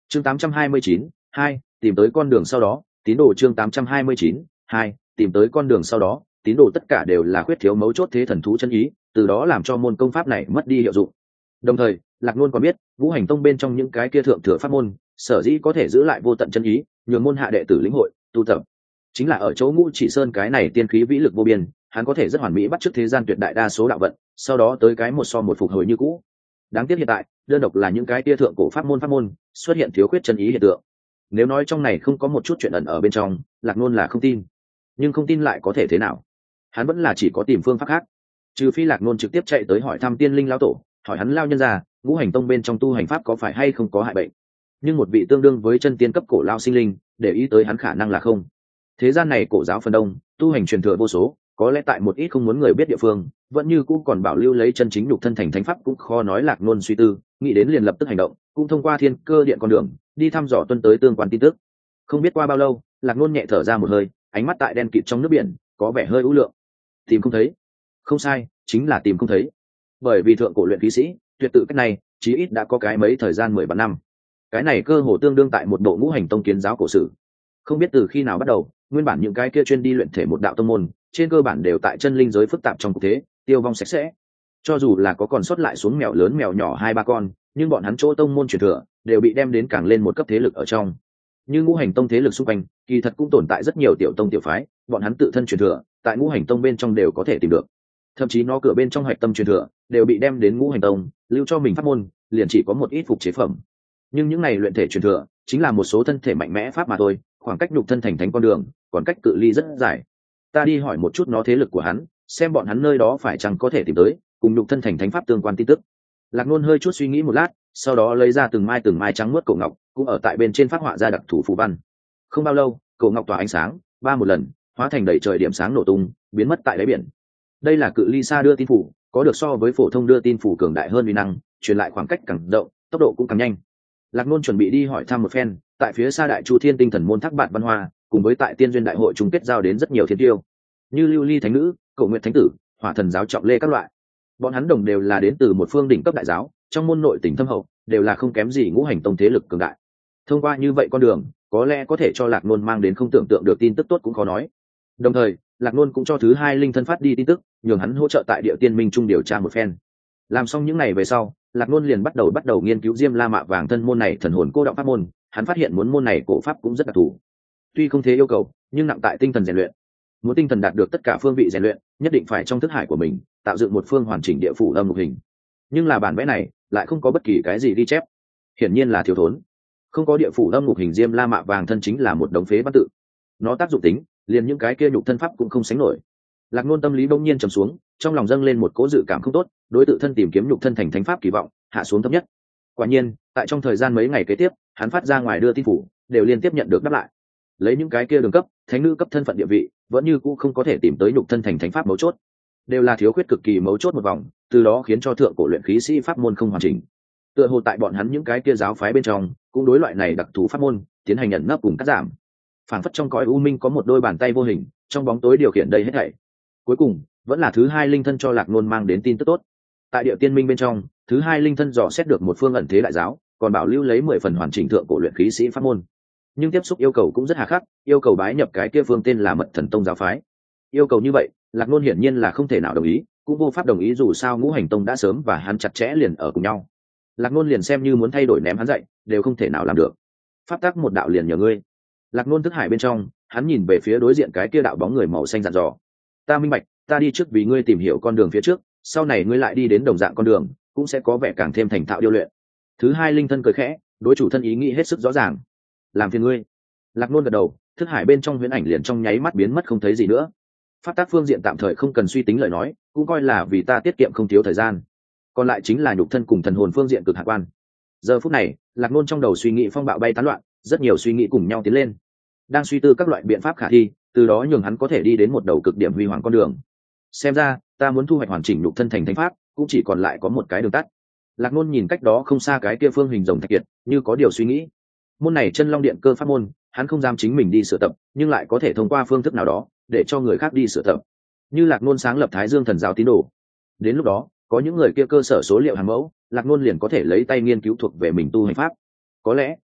Chương 829, 2, tìm tới con đường sau đó, tín đồ chương 829, 2, tìm tới con đường sau đó, tín đồ tất cả đều là khuyết thiếu mấu chốt thế thần thú chân ý, từ đó làm cho môn công pháp này mất đi hiệu dụng. Đồng thời, Lạc Luôn còn biết, Ngũ Hành Tông bên trong những cái kia thượng thừa pháp môn, sở dĩ có thể giữ lại vô tận chân ý, nhường môn hạ đệ tử lĩnh hội, tu tập, chính là ở chỗ Ngũ Chỉ Sơn cái này tiên khí vĩ lực vô biên, hắn có thể rất hoàn mỹ bắt chước thế gian tuyệt đại đa số đạo vận, sau đó tới cái một so một phục hồi như cũ. Đáng tiếc hiện tại, đơn độc là những cái kia thượng cổ pháp môn xuất hiện thiếu khuyết chân ý hiện tượng. Nếu nói trong này không có một chút chuyện ẩn ở bên trong, Lạc Luôn là không tin. Nhưng không tin lại có thể thế nào? Hắn vẫn là chỉ có tìm phương pháp khác. Trừ phi Lạc Luôn trực tiếp chạy tới hỏi thăm Tiên Linh lão tổ, hỏi hắn lao nhân ra, Ngũ Hành Tông bên trong tu hành pháp có phải hay không có hại bệnh. Nhưng một vị tương đương với chân tiên cấp cổ lao sinh linh, để ý tới hắn khả năng là không. Thế gian này cổ giáo phần đông, tu hành truyền thừa vô số, có lẽ tại một ít không muốn người biết địa phương, vẫn như cũ còn bảo lưu lấy chân chính nhục thân thành thánh pháp, cũng khó nói. Lạc Luôn suy tư, nghĩ đến liền lập tức hành động, cũng thông qua Thiên Cơ Điện con đường đi thăm dò tuân tới tương quan tin tức. Không biết qua bao lâu, Lạc Luôn nhẹ thở ra một hơi, ánh mắt tại đen kịt trong nước biển có vẻ hơi u lượng. Tìm không thấy. Không sai, chính là tìm không thấy. Bởi vì thượng cổ luyện khí sĩ tuyệt tự cách này chí ít đã có cái mấy thời gian 10 năm. Cái này cơ hồ tương đương tại một bộ Ngũ Hành Tông kiến giáo cổ sử. Không biết từ khi nào bắt đầu, nguyên bản những cái kia chuyên đi luyện thể một đạo tông môn, trên cơ bản đều tại chân linh giới phức tạp trong cuộc thế, tiêu vong sạch sẽ. Cho dù là có còn sót lại xuống mèo lớn mèo nhỏ 2-3 con, nhưng bọn hắn chỗ tông môn truyền thừa đều bị đem đến càng lên một cấp thế lực ở trong. Như Ngũ Hành Tông thế lực xung quanh, kỳ thật cũng tồn tại rất nhiều tiểu tông tiểu phái, bọn hắn tự thân truyền thừa, tại Ngũ Hành Tông bên trong đều có thể tìm được. Thậm chí nó cửa bên trong hạch tâm truyền thừa đều bị đem đến Ngũ Hành Tông, lưu cho mình pháp môn, liền chỉ có một ít phục chế phẩm. Nhưng những này luyện thể truyền thừa chính là một số thân thể mạnh mẽ pháp mà thôi, khoảng cách nhục thân thành thánh con đường còn cách cự ly rất dài. Ta đi hỏi một chút nó thế lực của hắn, xem bọn hắn nơi đó phải chăng có thể tìm tới cùng nhục thân thành thánh pháp tương quan tin tức. Lạc Luôn hơi chút suy nghĩ một lát, sau đó lấy ra từng mai trắng mướt cổ ngọc, cũng ở tại bên trên phát họa ra đặc thủ phù văn. Không bao lâu, cổ ngọc tỏa ánh sáng, ba một lần, hóa thành đầy trời điểm sáng nổ tung, biến mất tại đáy biển. Đây là cự ly xa đưa tin phủ, có được so với phổ thông đưa tin phủ cường đại hơn uy năng, truyền lại khoảng cách càng rộng, tốc độ cũng càng nhanh. Lạc Luôn chuẩn bị đi hỏi thăm một phen, tại phía xa Đại Chu Thiên Tinh Thần môn Thác Bạn Văn Hoa, cùng với tại Tiên Duyên Đại hội chung kết giao đến rất nhiều thiên tiêu, như Lưu Ly Thánh Nữ, Cổ Nguyệt Thánh Tử, Hỏa Thần giáo Trọng Lê các loại. Bọn hắn đồng đều là đến từ một phương đỉnh cấp đại giáo, trong môn nội tình thâm hậu, đều là không kém gì Ngũ Hành Tông thế lực cường đại. Thông qua như vậy con đường, có lẽ có thể cho Lạc Luôn mang đến không tưởng tượng được tin tức tốt cũng khó nói. Đồng thời, Lạc Luôn cũng cho thứ hai linh thân phát đi tin tức, nhường hắn hỗ trợ tại Địa Tiên Minh Trung điều tra một phen. Làm xong những ngày về sau, Lạc Luôn liền bắt đầu nghiên cứu Diêm La Mạ Vàng thân môn này thần hồn cô động pháp môn. Hắn phát hiện muốn môn này cổ pháp cũng rất đặc thù, tuy không thế yêu cầu, nhưng nặng tại tinh thần rèn luyện. Muốn tinh thần đạt được tất cả phương vị rèn luyện, nhất định phải trong thức hải của mình tạo dựng một phương hoàn chỉnh địa phủ âm ngục hình. Nhưng là bản vẽ này lại không có bất kỳ cái gì ghi chép, hiển nhiên là thiếu thốn. Không có địa phủ âm ngục hình Diêm La Mạ Vàng thân chính là một đống phế văn tự. Nó tác dụng tính, liền những cái kia nhục thân pháp cũng không sánh nổi. Lạc Luôn tâm lý bỗng nhiên trầm xuống, trong lòng dâng lên một cỗ dự cảm không tốt, đối tự thân tìm kiếm nhục thân thành thánh pháp kỳ vọng hạ xuống thấp nhất. Quả nhiên, tại trong thời gian mấy ngày kế tiếp, hắn phát ra ngoài đưa tin phủ, đều liên tiếp nhận được đáp lại. Lấy những cái kia đường cấp, thánh nữ cấp thân phận địa vị, vẫn như cũ không có thể tìm tới nhục thân thành thánh pháp mấu chốt, đều là thiếu khuyết cực kỳ mấu chốt một vòng, từ đó khiến cho thượng cổ luyện khí sĩ pháp môn không hoàn chỉnh. Tựa hồ tại bọn hắn những cái kia giáo phái bên trong, cũng đối loại này đặc thù pháp môn tiến hành nhận nấp cùng cắt giảm. Phản phất trong cõi u minh có một đôi bàn tay vô hình, trong bóng tối điều khiển đây hết thảy. Cuối cùng, vẫn là thứ hai linh thân cho Lạc Luôn mang đến tin tức tốt. Tại Địa Tiên Minh bên trong, thứ hai linh thân dò xét được một phương ẩn thế đại giáo, còn bảo lưu lấy 10 phần hoàn chỉnh thượng cổ luyện khí sĩ pháp môn. Nhưng tiếp xúc yêu cầu cũng rất hà khắc, yêu cầu bái nhập cái kia phương tên là Mật Thần Tông giáo phái. Yêu cầu như vậy, Lạc Luôn hiển nhiên là không thể nào đồng ý, cũng vô pháp đồng ý, dù sao Ngũ Hành Tông đã sớm và hắn chặt chẽ liền ở cùng nhau. Lạc Luôn liền xem như muốn thay đổi ném hắn dậy, đều không thể nào làm được. Pháp tắc một đạo liền nhờ ngươi. Lạc Luôn thức hải bên trong, hắn nhìn về phía đối diện cái kia đạo bóng người màu xanh dặn dò. Ta minh bạch, ta đi trước vì ngươi tìm hiểu con đường phía trước, sau này ngươi lại đi đến đồng dạng con đường, cũng sẽ có vẻ càng thêm thành thạo điêu luyện. Thứ hai linh thân cười khẽ, đối chủ thân ý nghĩ hết sức rõ ràng. Làm phiền ngươi. Lạc Luôn gật đầu, thức hải bên trong huyễn ảnh liền trong nháy mắt biến mất không thấy gì nữa. Pháp tác phương diện tạm thời không cần suy tính lời nói, cũng coi là vì ta tiết kiệm không thiếu thời gian. Còn lại chính là nhục thân cùng thần hồn phương diện cực hạ quan. Giờ phút này, Lạc Luôn trong đầu suy nghĩ phong bạo bay tán loạn, rất nhiều suy nghĩ cùng nhau tiến lên, đang suy tư các loại biện pháp khả thi, từ đó nhường hắn có thể đi đến một đầu cực điểm huy hoàng con đường. Xem ra, ta muốn thu hoạch hoàn chỉnh nhục thân thành thánh pháp, cũng chỉ còn lại có một cái đường tắt. Lạc Luôn nhìn cách đó không xa cái kia phương hình rồng thạch kiệt, như có điều suy nghĩ. Môn này Chân Long Điện cơ pháp môn, hắn không dám chính mình đi sửa tập, nhưng lại có thể thông qua phương thức nào đó để cho người khác đi sửa tập. Như Lạc Luôn sáng lập Thái Dương Thần giáo tín đồ, đến lúc đó, có những người kia cơ sở số liệu hàng mẫu, Lạc Luôn liền có thể lấy tay nghiên cứu thuộc về mình tu hành pháp. Có lẽ,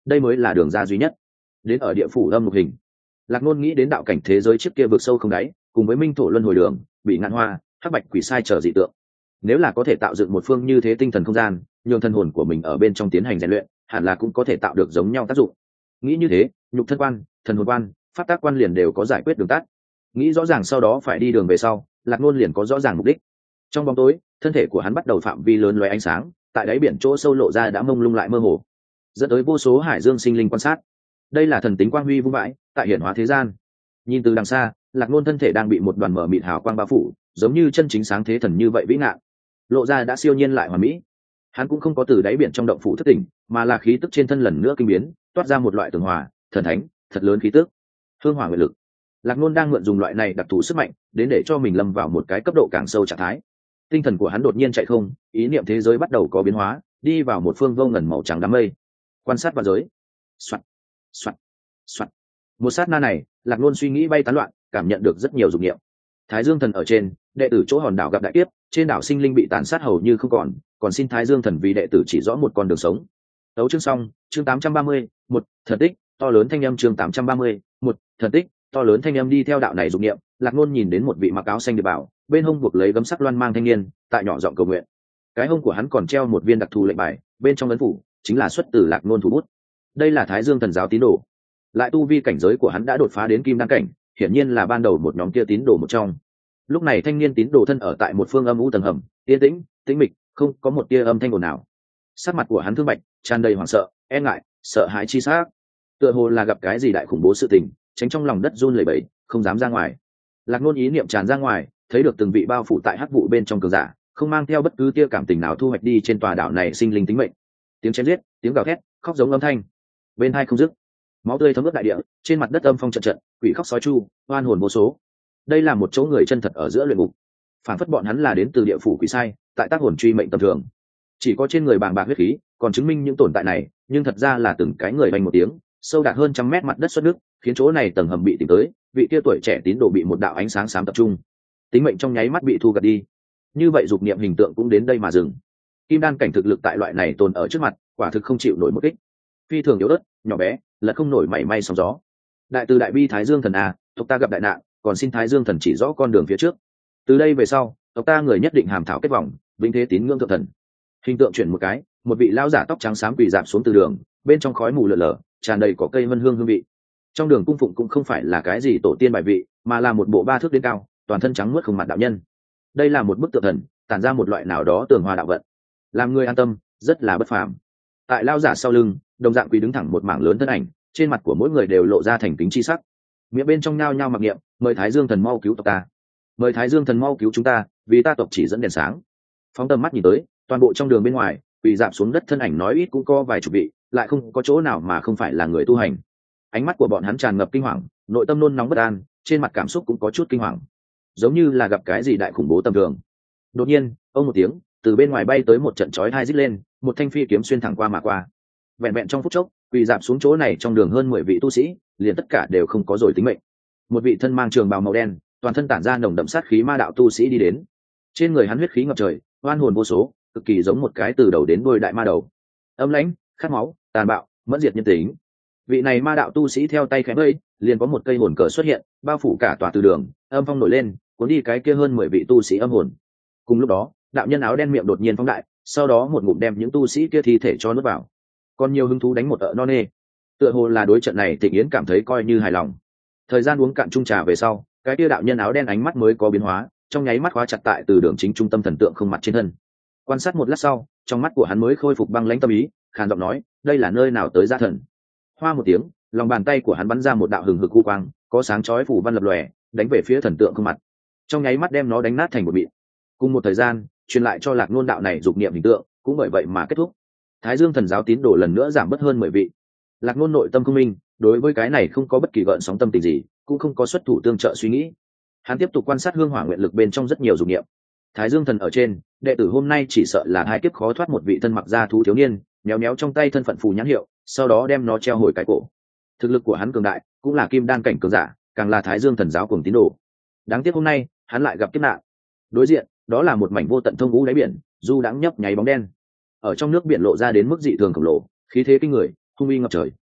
đây mới là đường ra duy nhất. Đến ở địa phủ âm lục hình, Lạc Nôn nghĩ đến đạo cảnh thế giới trước kia vực sâu không đáy, cùng với minh thổ luân hồi đường, bị ngạn hoa, hắc bạch quỷ sai trở dị tượng. Nếu là có thể tạo dựng một phương như thế tinh thần không gian, nhường thân hồn của mình ở bên trong tiến hành rèn luyện, hẳn là cũng có thể tạo được giống nhau tác dụng. Nghĩ như thế, nhục thân quan, thần hồn quan, pháp tác quan liền đều có giải quyết đường tắt. Nghĩ rõ ràng sau đó phải đi đường về sau, Lạc Nôn liền có rõ ràng mục đích. Trong bóng tối, thân thể của hắn bắt đầu phạm vi lớn loé ánh sáng, tại đáy biển chỗ sâu lộ ra đã mông lung lại mơ hồ, dẫn tới vô số hải dương sinh linh quan sát. Đây là thần tính quang huy vung vãi tại hiển hóa thế gian. Nhìn từ đằng xa, Lạc Nôn thân thể đang bị một đoàn mở mịt hào quang bao phủ, giống như chân chính sáng thế thần như vậy vĩ ngạn, lộ ra đã siêu nhiên lại hoàn mỹ. Hắn cũng không có từ đáy biển trong động phủ thất tỉnh, mà là khí tức trên thân lần nữa kinh biến, toát ra một loại tường hòa, thần thánh, thật lớn khí tức. Hương hỏa nguyện lực. Lạc Nôn đang mượn dùng loại này đặc thù sức mạnh, đến để cho mình lâm vào một cái cấp độ càng sâu trạng thái. Tinh thần của hắn đột nhiên chạy không, ý niệm thế giới bắt đầu có biến hóa, đi vào một phương vô ngần màu trắng đám mây. Quan sát vào giới. Soạt, soạt, soạt. Một sát na này, Lạc Nôn suy nghĩ bay tán loạn, cảm nhận được rất nhiều dục niệm. Thái Dương Thần ở trên, đệ tử chỗ hòn đảo gặp đại kiếp, trên đảo sinh linh bị tàn sát hầu như không còn xin Thái Dương Thần vì đệ tử chỉ rõ một con đường sống. Đấu chương xong, chương 830, một thần tích, to lớn thanh âm chương 830, một thần tích, to lớn thanh âm đi theo đạo này dục niệm, Lạc Nôn nhìn đến một vị mặc áo xanh địa bảo, bên hông buộc lấy gấm sắc loan mang thanh niên, tại nhỏ giọng cầu nguyện. Cái hông của hắn còn treo một viên đặc thù lệnh bài, bên trong ấn phủ chính là xuất từ Lạc Nôn thủ bút. Đây là Thái Dương Thần giáo tín đồ, lại tu vi cảnh giới của hắn đã đột phá đến kim đăng cảnh, hiển nhiên là ban đầu một nhóm kia tín đồ một trong. Lúc này thanh niên tín đồ thân ở tại một phương âm u tầng hầm, yên tĩnh, tĩnh mịch, không có một tia âm thanh ồn nào. Sắc mặt của hắn thương bạch, tràn đầy hoảng sợ, e ngại, sợ hãi chi sắc, tựa hồ là gặp cái gì đại khủng bố sự tình, tránh trong lòng đất run lẩy bẩy, không dám ra ngoài. Lạc Nôn ý niệm tràn ra ngoài, thấy được từng vị bao phủ tại hắc vụ bên trong cường giả, không mang theo bất cứ tia cảm tình nào thu hoạch đi trên tòa đảo này sinh linh tính mệnh. Tiếng chém giết, tiếng gào thét, khóc giống âm thanh, bên hai không dứt. Máu tươi thấm ướt đại địa, trên mặt đất âm phong trận trận, quỷ khóc sói chu, oan hồn vô số. Đây là một chỗ người chân thật ở giữa luyện ngục, phản phất bọn hắn là đến từ địa phủ quỷ sai, tại tác hồn truy mệnh tầm thường. Chỉ có trên người bàng bạc huyết khí, còn chứng minh những tồn tại này, nhưng thật ra là từng cái người vành một tiếng, sâu đạt hơn trăm mét mặt đất xuất nước, khiến chỗ này tầng hầm bị tìm tới, vị kia tuổi trẻ tín đồ bị một đạo ánh sáng xám tập trung, tính mệnh trong nháy mắt bị thu gặt đi. Như vậy dục niệm hình tượng cũng đến đây mà dừng. Kim đan cảnh thực lực tại loại này tồn ở trước mặt, quả thực không chịu nổi một kích. Phi thường yếu ớt, nhỏ bé, lật không nổi mảy may sóng gió. Đại từ đại bi Thái Dương Thần a, tộc ta gặp đại nạn, còn xin Thái Dương Thần chỉ rõ con đường phía trước. Từ đây về sau, tộc ta người nhất định hàm thảo kết vòng, vĩnh thế tín ngưỡng thượng thần. Hình tượng chuyển một cái, một vị lão giả tóc trắng xám quỳ rạp xuống từ đường, bên trong khói mù lờ lờ, tràn đầy cỏ cây vân hương hương vị. Trong đường cung phụng cũng không phải là cái gì tổ tiên bài vị, mà là một bộ ba thước đến cao, toàn thân trắng muốt không mặt đạo nhân. Đây là một bức tượng thần, tản ra một loại nào đó tường hòa đạo vận, làm người an tâm, rất là bất phàm. Tại lão giả sau lưng, đồng dạng quỳ đứng thẳng một mảng lớn thân ảnh, trên mặt của mỗi người đều lộ ra thành kính chi sắc. Miệng bên trong nhao nhao mặc niệm, mời Thái Dương Thần mau cứu tộc ta, mời Thái Dương Thần mau cứu chúng ta, vì ta tộc chỉ dẫn đèn sáng. Phóng tầm mắt nhìn tới, toàn bộ trong đường bên ngoài, quỳ rạp xuống đất thân ảnh nói ít cũng có vài chục vị, lại không có chỗ nào mà không phải là người tu hành. Ánh mắt của bọn hắn tràn ngập kinh hoàng, nội tâm nôn nóng bất an, trên mặt cảm xúc cũng có chút kinh hoàng, giống như là gặp cái gì đại khủng bố tầm thường. Đột nhiên, ông một tiếng, từ bên ngoài bay tới một trận chói tai rít lên, một thanh phi kiếm xuyên thẳng qua mà qua. Vẹn vẹn trong phút chốc, quỳ dạp xuống chỗ này trong đường hơn 10 vị tu sĩ, liền tất cả đều không có rồi tính mệnh. Một vị thân mang trường bào màu đen, toàn thân tản ra nồng đậm sát khí ma đạo tu sĩ đi đến. Trên người hắn huyết khí ngập trời, oan hồn vô số, cực kỳ giống một cái từ đầu đến đuôi đại ma đầu. Âm lãnh, khát máu, tàn bạo, mẫn diệt nhân tính. Vị này ma đạo tu sĩ theo tay khẽ vẫy, liền có một cây hồn cờ xuất hiện, bao phủ cả tòa từ đường, âm phong nổi lên, cuốn đi cái kia hơn 10 vị tu sĩ âm hồn. Cùng lúc đó, đạo nhân áo đen miệng đột nhiên phóng đại, sau đó một ngụm đem những tu sĩ kia thi thể cho nuốt vào. Còn nhiều hứng thú đánh một ợ non nê. Tựa hồ là đối trận này Tịnh Yến cảm thấy coi như hài lòng. Thời gian uống cạn chung trà về sau, cái kia đạo nhân áo đen ánh mắt mới có biến hóa, trong nháy mắt khóa chặt tại từ đường chính trung tâm thần tượng không mặt trên thân. Quan sát một lát sau, trong mắt của hắn mới khôi phục băng lãnh tâm ý, khàn giọng nói, đây là nơi nào tới gia thần. Hoa một tiếng, lòng bàn tay của hắn bắn ra một đạo hừng hực u quang, có sáng chói phủ văn lập lòe, đánh về phía thần tượng không mặt, trong nháy mắt đem nó đánh nát thành một mịn. Cùng một thời gian, truyền lại cho Lạc Nôn đạo này dục niệm hình tượng, cũng bởi vậy mà kết thúc. Thái Dương Thần giáo tín đồ lần nữa giảm bớt hơn 10 vị. Lạc Nôn nội tâm không minh, đối với cái này không có bất kỳ gợn sóng tâm tình gì, cũng không có xuất thủ tương trợ suy nghĩ. Hắn tiếp tục quan sát hương hỏa nguyện lực bên trong rất nhiều dục niệm. Thái Dương Thần ở trên, đệ tử hôm nay chỉ sợ là hai kiếp khó thoát một vị thân mặc da thú thiếu niên, méo méo trong tay thân phận phù nhãn hiệu, sau đó đem nó treo hồi cái cổ. Thực lực của hắn cường đại, cũng là kim đan cảnh cường giả, càng là Thái Dương Thần giáo cuồng tín đồ. Đáng tiếc hôm nay, hắn lại gặp kiếp nạn. Đối diện, đó là một mảnh vô tận thông vũ đáy biển, du đãng nhấp nháy bóng đen. Ở trong nước biển lộ ra đến mức dị thường khổng lồ, khí thế kinh người, hung uy ngập trời.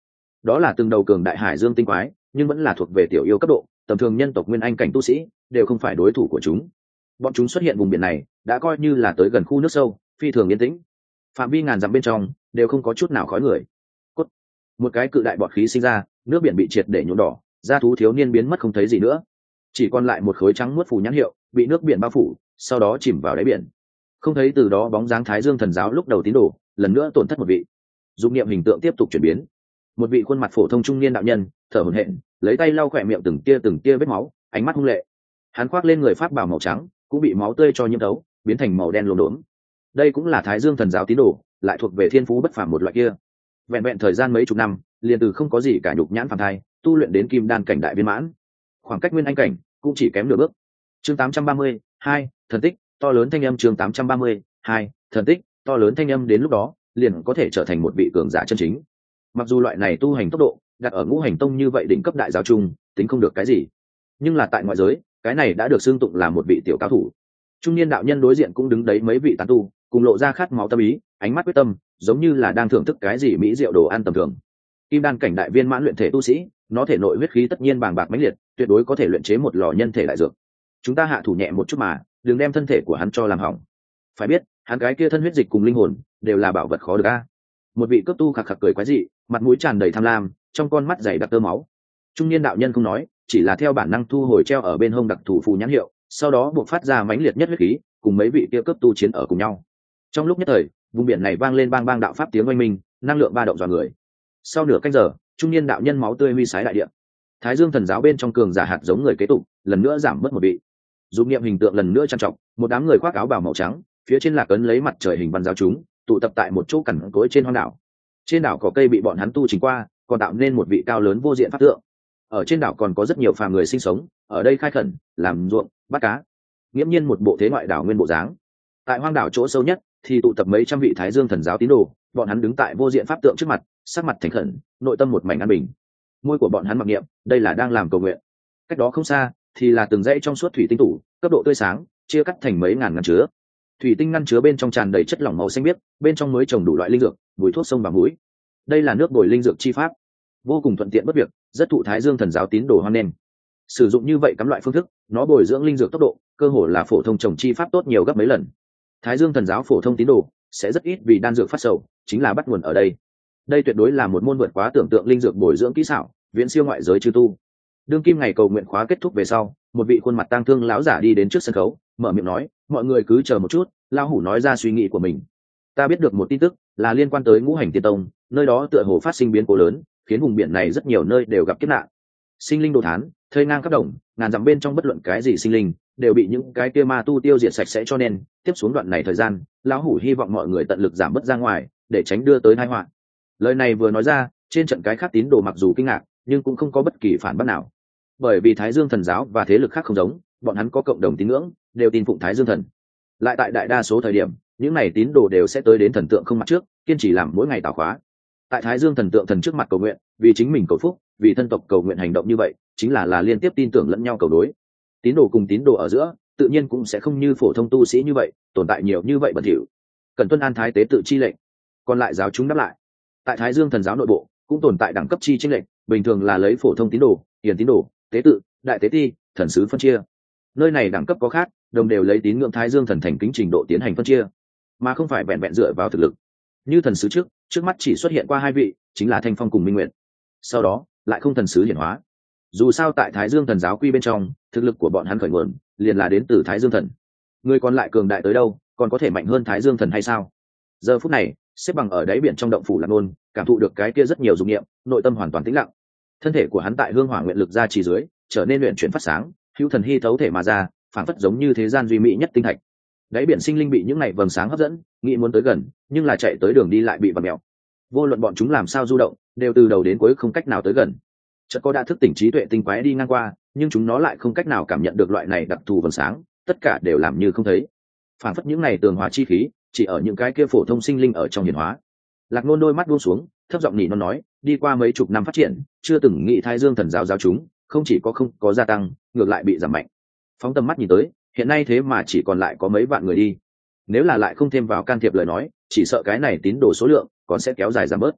đó là từng đầu cường đại hải dương tinh quái, nhưng vẫn là thuộc về tiểu yêu cấp độ, tầm thường nhân tộc nguyên anh cảnh tu sĩ đều không phải đối thủ của chúng. Bọn chúng xuất hiện vùng biển này đã coi như là tới gần khu nước sâu, phi thường yên tĩnh, phạm vi ngàn dặm bên trong đều không có chút nào khói người. Cốt. Một cái cự đại bọt khí sinh ra, nước biển bị triệt để nhuộm đỏ, da thú thiếu niên biến mất không thấy gì nữa, chỉ còn lại một khối trắng muốt phù nhãn hiệu bị nước biển bao phủ, sau đó chìm vào đáy biển. Không thấy từ đó bóng dáng Thái Dương thần giáo lúc đầu tín đồ lần nữa tổn thất một vị. Dụng niệm hình tượng tiếp tục chuyển biến, một vị khuôn mặt phổ thông trung niên đạo nhân thở hổn hển, lấy tay lau khỏe miệng từng tia vết máu, ánh mắt hung lệ. Hắn khoác lên người pháp bào màu trắng, cũng bị máu tươi cho nhiễm thấu, biến thành màu đen lốm đốm. Đây cũng là Thái Dương thần giáo tín đồ, lại thuộc về thiên phú bất phàm một loại kia. Vẹn vẹn thời gian mấy chục năm, liền từ không có gì cả nhục nhãn phàm thai, tu luyện đến kim đan cảnh đại viên mãn, khoảng cách nguyên anh cảnh cũng chỉ kém nửa bước. Chương 832, thần tích, to lớn thanh âm. Chương 832, thần tích, to lớn thanh âm. Đến lúc đó liền có thể trở thành một vị cường giả chân chính. Mặc dù loại này tu hành tốc độ đặt ở ngũ hành tông như vậy đỉnh cấp đại giáo trung tính không được cái gì, nhưng là tại ngoại giới cái này đã được xưng tụng là một vị tiểu cao thủ. Trung niên đạo nhân đối diện cũng đứng đấy mấy vị tán tu, cùng lộ ra khát máu tâm ý, ánh mắt quyết tâm, giống như là đang thưởng thức cái gì mỹ diệu đồ ăn tầm thường. Kim đan cảnh đại viên mãn luyện thể tu sĩ, nó thể nội huyết khí tất nhiên bàng bạc mãnh liệt, tuyệt đối có thể luyện chế một lò nhân thể đại dược. Chúng ta hạ thủ nhẹ một chút mà, đừng đem thân thể của hắn cho làm hỏng. Phải biết, hắn cái kia thân huyết dịch cùng linh hồn đều là bảo vật khó được a. Một vị cấp tu khạc khạc cười quái dị, mặt mũi tràn đầy tham lam, trong con mắt dày đặc tơ máu. Trung niên đạo nhân không nói, chỉ là theo bản năng thu hồi treo ở bên hông đặc thủ phù nhãn hiệu, sau đó buộc phát ra mãnh liệt nhất huyết khí, cùng mấy vị kia cấp tu chiến ở cùng nhau. Trong lúc nhất thời, vùng biển này vang lên bang bang đạo pháp tiếng oanh minh, năng lượng ba động dọa người. Sau nửa canh giờ, trung niên đạo nhân máu tươi huy sái đại địa. Thái Dương thần giáo bên trong cường giả hạt giống người kế tục lần nữa giảm mất một vị. Dụng niệm hình tượng lần nữa trang trọng, một đám người khoác áo bào màu trắng, phía trên là cấn lấy mặt trời hình văn giáo chúng, tụ tập tại một chỗ cằn cỗi trên hoang đảo. Trên đảo có cây bị bọn hắn tu chỉnh qua, còn tạo nên một vị cao lớn vô diện pháp tượng. Ở trên đảo còn có rất nhiều phàm người sinh sống, ở đây khai khẩn, làm ruộng, bắt cá. Nghiễm nhiên một bộ thế ngoại đảo nguyên bộ dáng. Tại hoang đảo chỗ sâu nhất thì tụ tập mấy trăm vị Thái Dương thần giáo tín đồ, bọn hắn đứng tại vô diện pháp tượng trước mặt, sắc mặt thành khẩn, nội tâm một mảnh an bình. Môi của bọn hắn mặc niệm, đây là đang làm cầu nguyện. Cách đó không xa thì là từng dãy trong suốt thủy tinh tủ, cấp độ tươi sáng, chia cắt thành mấy ngàn ngăn chứa. Thủy tinh ngăn chứa bên trong tràn đầy chất lỏng màu xanh biếc, bên trong mới trồng đủ loại linh dược, mùi thuốc sông và mũi. Đây là nước bồi linh dược chi pháp, vô cùng thuận tiện bất việc, rất thụ Thái Dương thần giáo tín đồ hoan nghênh. Sử dụng như vậy cắm loại phương thức, nó bồi dưỡng linh dược tốc độ, cơ hồ là phổ thông trồng chi pháp tốt nhiều gấp mấy lần. Thái Dương thần giáo phổ thông tín đồ sẽ rất ít vì đan dược phát sầu, chính là bắt nguồn ở đây. Đây tuyệt đối là một môn vượt quá tưởng tượng linh dược bồi dưỡng kỹ xảo, viễn siêu ngoại giới chư tu. Đương kim ngày cầu nguyện khóa kết thúc về sau, một vị khuôn mặt tang thương lão giả đi đến trước sân khấu, mở miệng nói, mọi người cứ chờ một chút, lão hủ nói ra suy nghĩ của mình. Ta biết được một tin tức là liên quan tới Ngũ Hành Tiên Tông, nơi đó tựa hồ phát sinh biến cố lớn, khiến vùng biển này rất nhiều nơi đều gặp kiếp nạn. Sinh linh đồ thán, thơi ngang khắp đồng, ngàn dặm bên trong bất luận cái gì sinh linh đều bị những cái kia ma tu tiêu diệt sạch sẽ, cho nên tiếp xuống đoạn này thời gian, lão hủ hy vọng mọi người tận lực giảm bớt ra ngoài, để tránh đưa tới tai họa. Lời này vừa nói ra, trên trận cái khác tín đồ mặc dù kinh ngạc, nhưng cũng không có bất kỳ phản bác nào. Bởi vì Thái Dương thần giáo và thế lực khác không giống, bọn hắn có cộng đồng tín ngưỡng, đều tin phụng Thái Dương thần. Lại tại đại đa số thời điểm, những này tín đồ đều sẽ tới đến thần tượng không mặt trước, kiên trì làm mỗi ngày tảo khóa. Tại Thái Dương thần tượng thần trước mặt cầu nguyện, vì chính mình cầu phúc, vì thân tộc cầu nguyện, hành động như vậy chính là liên tiếp tin tưởng lẫn nhau cầu đối. Tín đồ cùng tín đồ ở giữa tự nhiên cũng sẽ không như phổ thông tu sĩ như vậy tồn tại nhiều như vậy bẩn thỉu. Cần tuân an thái tế tự chi lệnh, còn lại giáo chúng đáp lại. Tại Thái Dương thần giáo nội bộ cũng tồn tại đẳng cấp chi chênh lệnh, bình thường là lấy phổ thông tín đồ, hiền tín đồ, tế tự, đại tế ti, thần sứ phân chia. Nơi này đẳng cấp có khác, đồng đều lấy tín ngưỡng Thái Dương thần thành kính trình độ tiến hành phân chia, mà không phải vẹn vẹn dựa vào thực lực. Như thần sứ trước mắt chỉ xuất hiện qua hai vị, chính là Thanh Phong cùng Minh Nguyệt. Sau đó lại không thần sứ hiển hóa. Dù sao tại Thái Dương thần giáo quy bên trong, thực lực của bọn hắn khởi nguồn liền là đến từ Thái Dương thần. Người còn lại cường đại tới đâu, còn có thể mạnh hơn Thái Dương thần hay sao? Giờ phút này, xếp bằng ở đáy biển trong động phủ Lạc Nôn, cảm thụ được cái kia rất nhiều dụng nghiệm, nội tâm hoàn toàn tĩnh lặng. Thân thể của hắn tại hương hỏa nguyện lực ra chỉ dưới, trở nên luyện chuyển phát sáng, hữu thần hy thấu thể mà ra, phản phất giống như thế gian duy mỹ nhất tinh thạch. Đáy biển sinh linh bị những này vầng sáng hấp dẫn, nghĩ muốn tới gần, nhưng là chạy tới đường đi lại bị vặn mèo. Vô luận bọn chúng làm sao du động, đều từ đầu đến cuối không cách nào tới gần. Chợt có đã thức tỉnh trí tuệ tinh quái đi ngang qua, nhưng chúng nó lại không cách nào cảm nhận được loại này đặc thù vầng sáng, tất cả đều làm như không thấy. Phản phất những này tường hóa chi khí, chỉ ở những cái kia phổ thông sinh linh ở trong hiển hóa. Lạc Nôn đôi mắt buông xuống, thấp giọng nỉ non nói, đi qua mấy chục năm phát triển, chưa từng nghĩ Thái Dương thần giáo giáo chúng, không chỉ có không có gia tăng, ngược lại bị giảm mạnh. Phóng tầm mắt nhìn tới, hiện nay thế mà chỉ còn lại có mấy vạn người đi. Nếu là lại không thêm vào can thiệp lời nói, chỉ sợ cái này tín đồ số lượng còn sẽ kéo dài giảm bớt.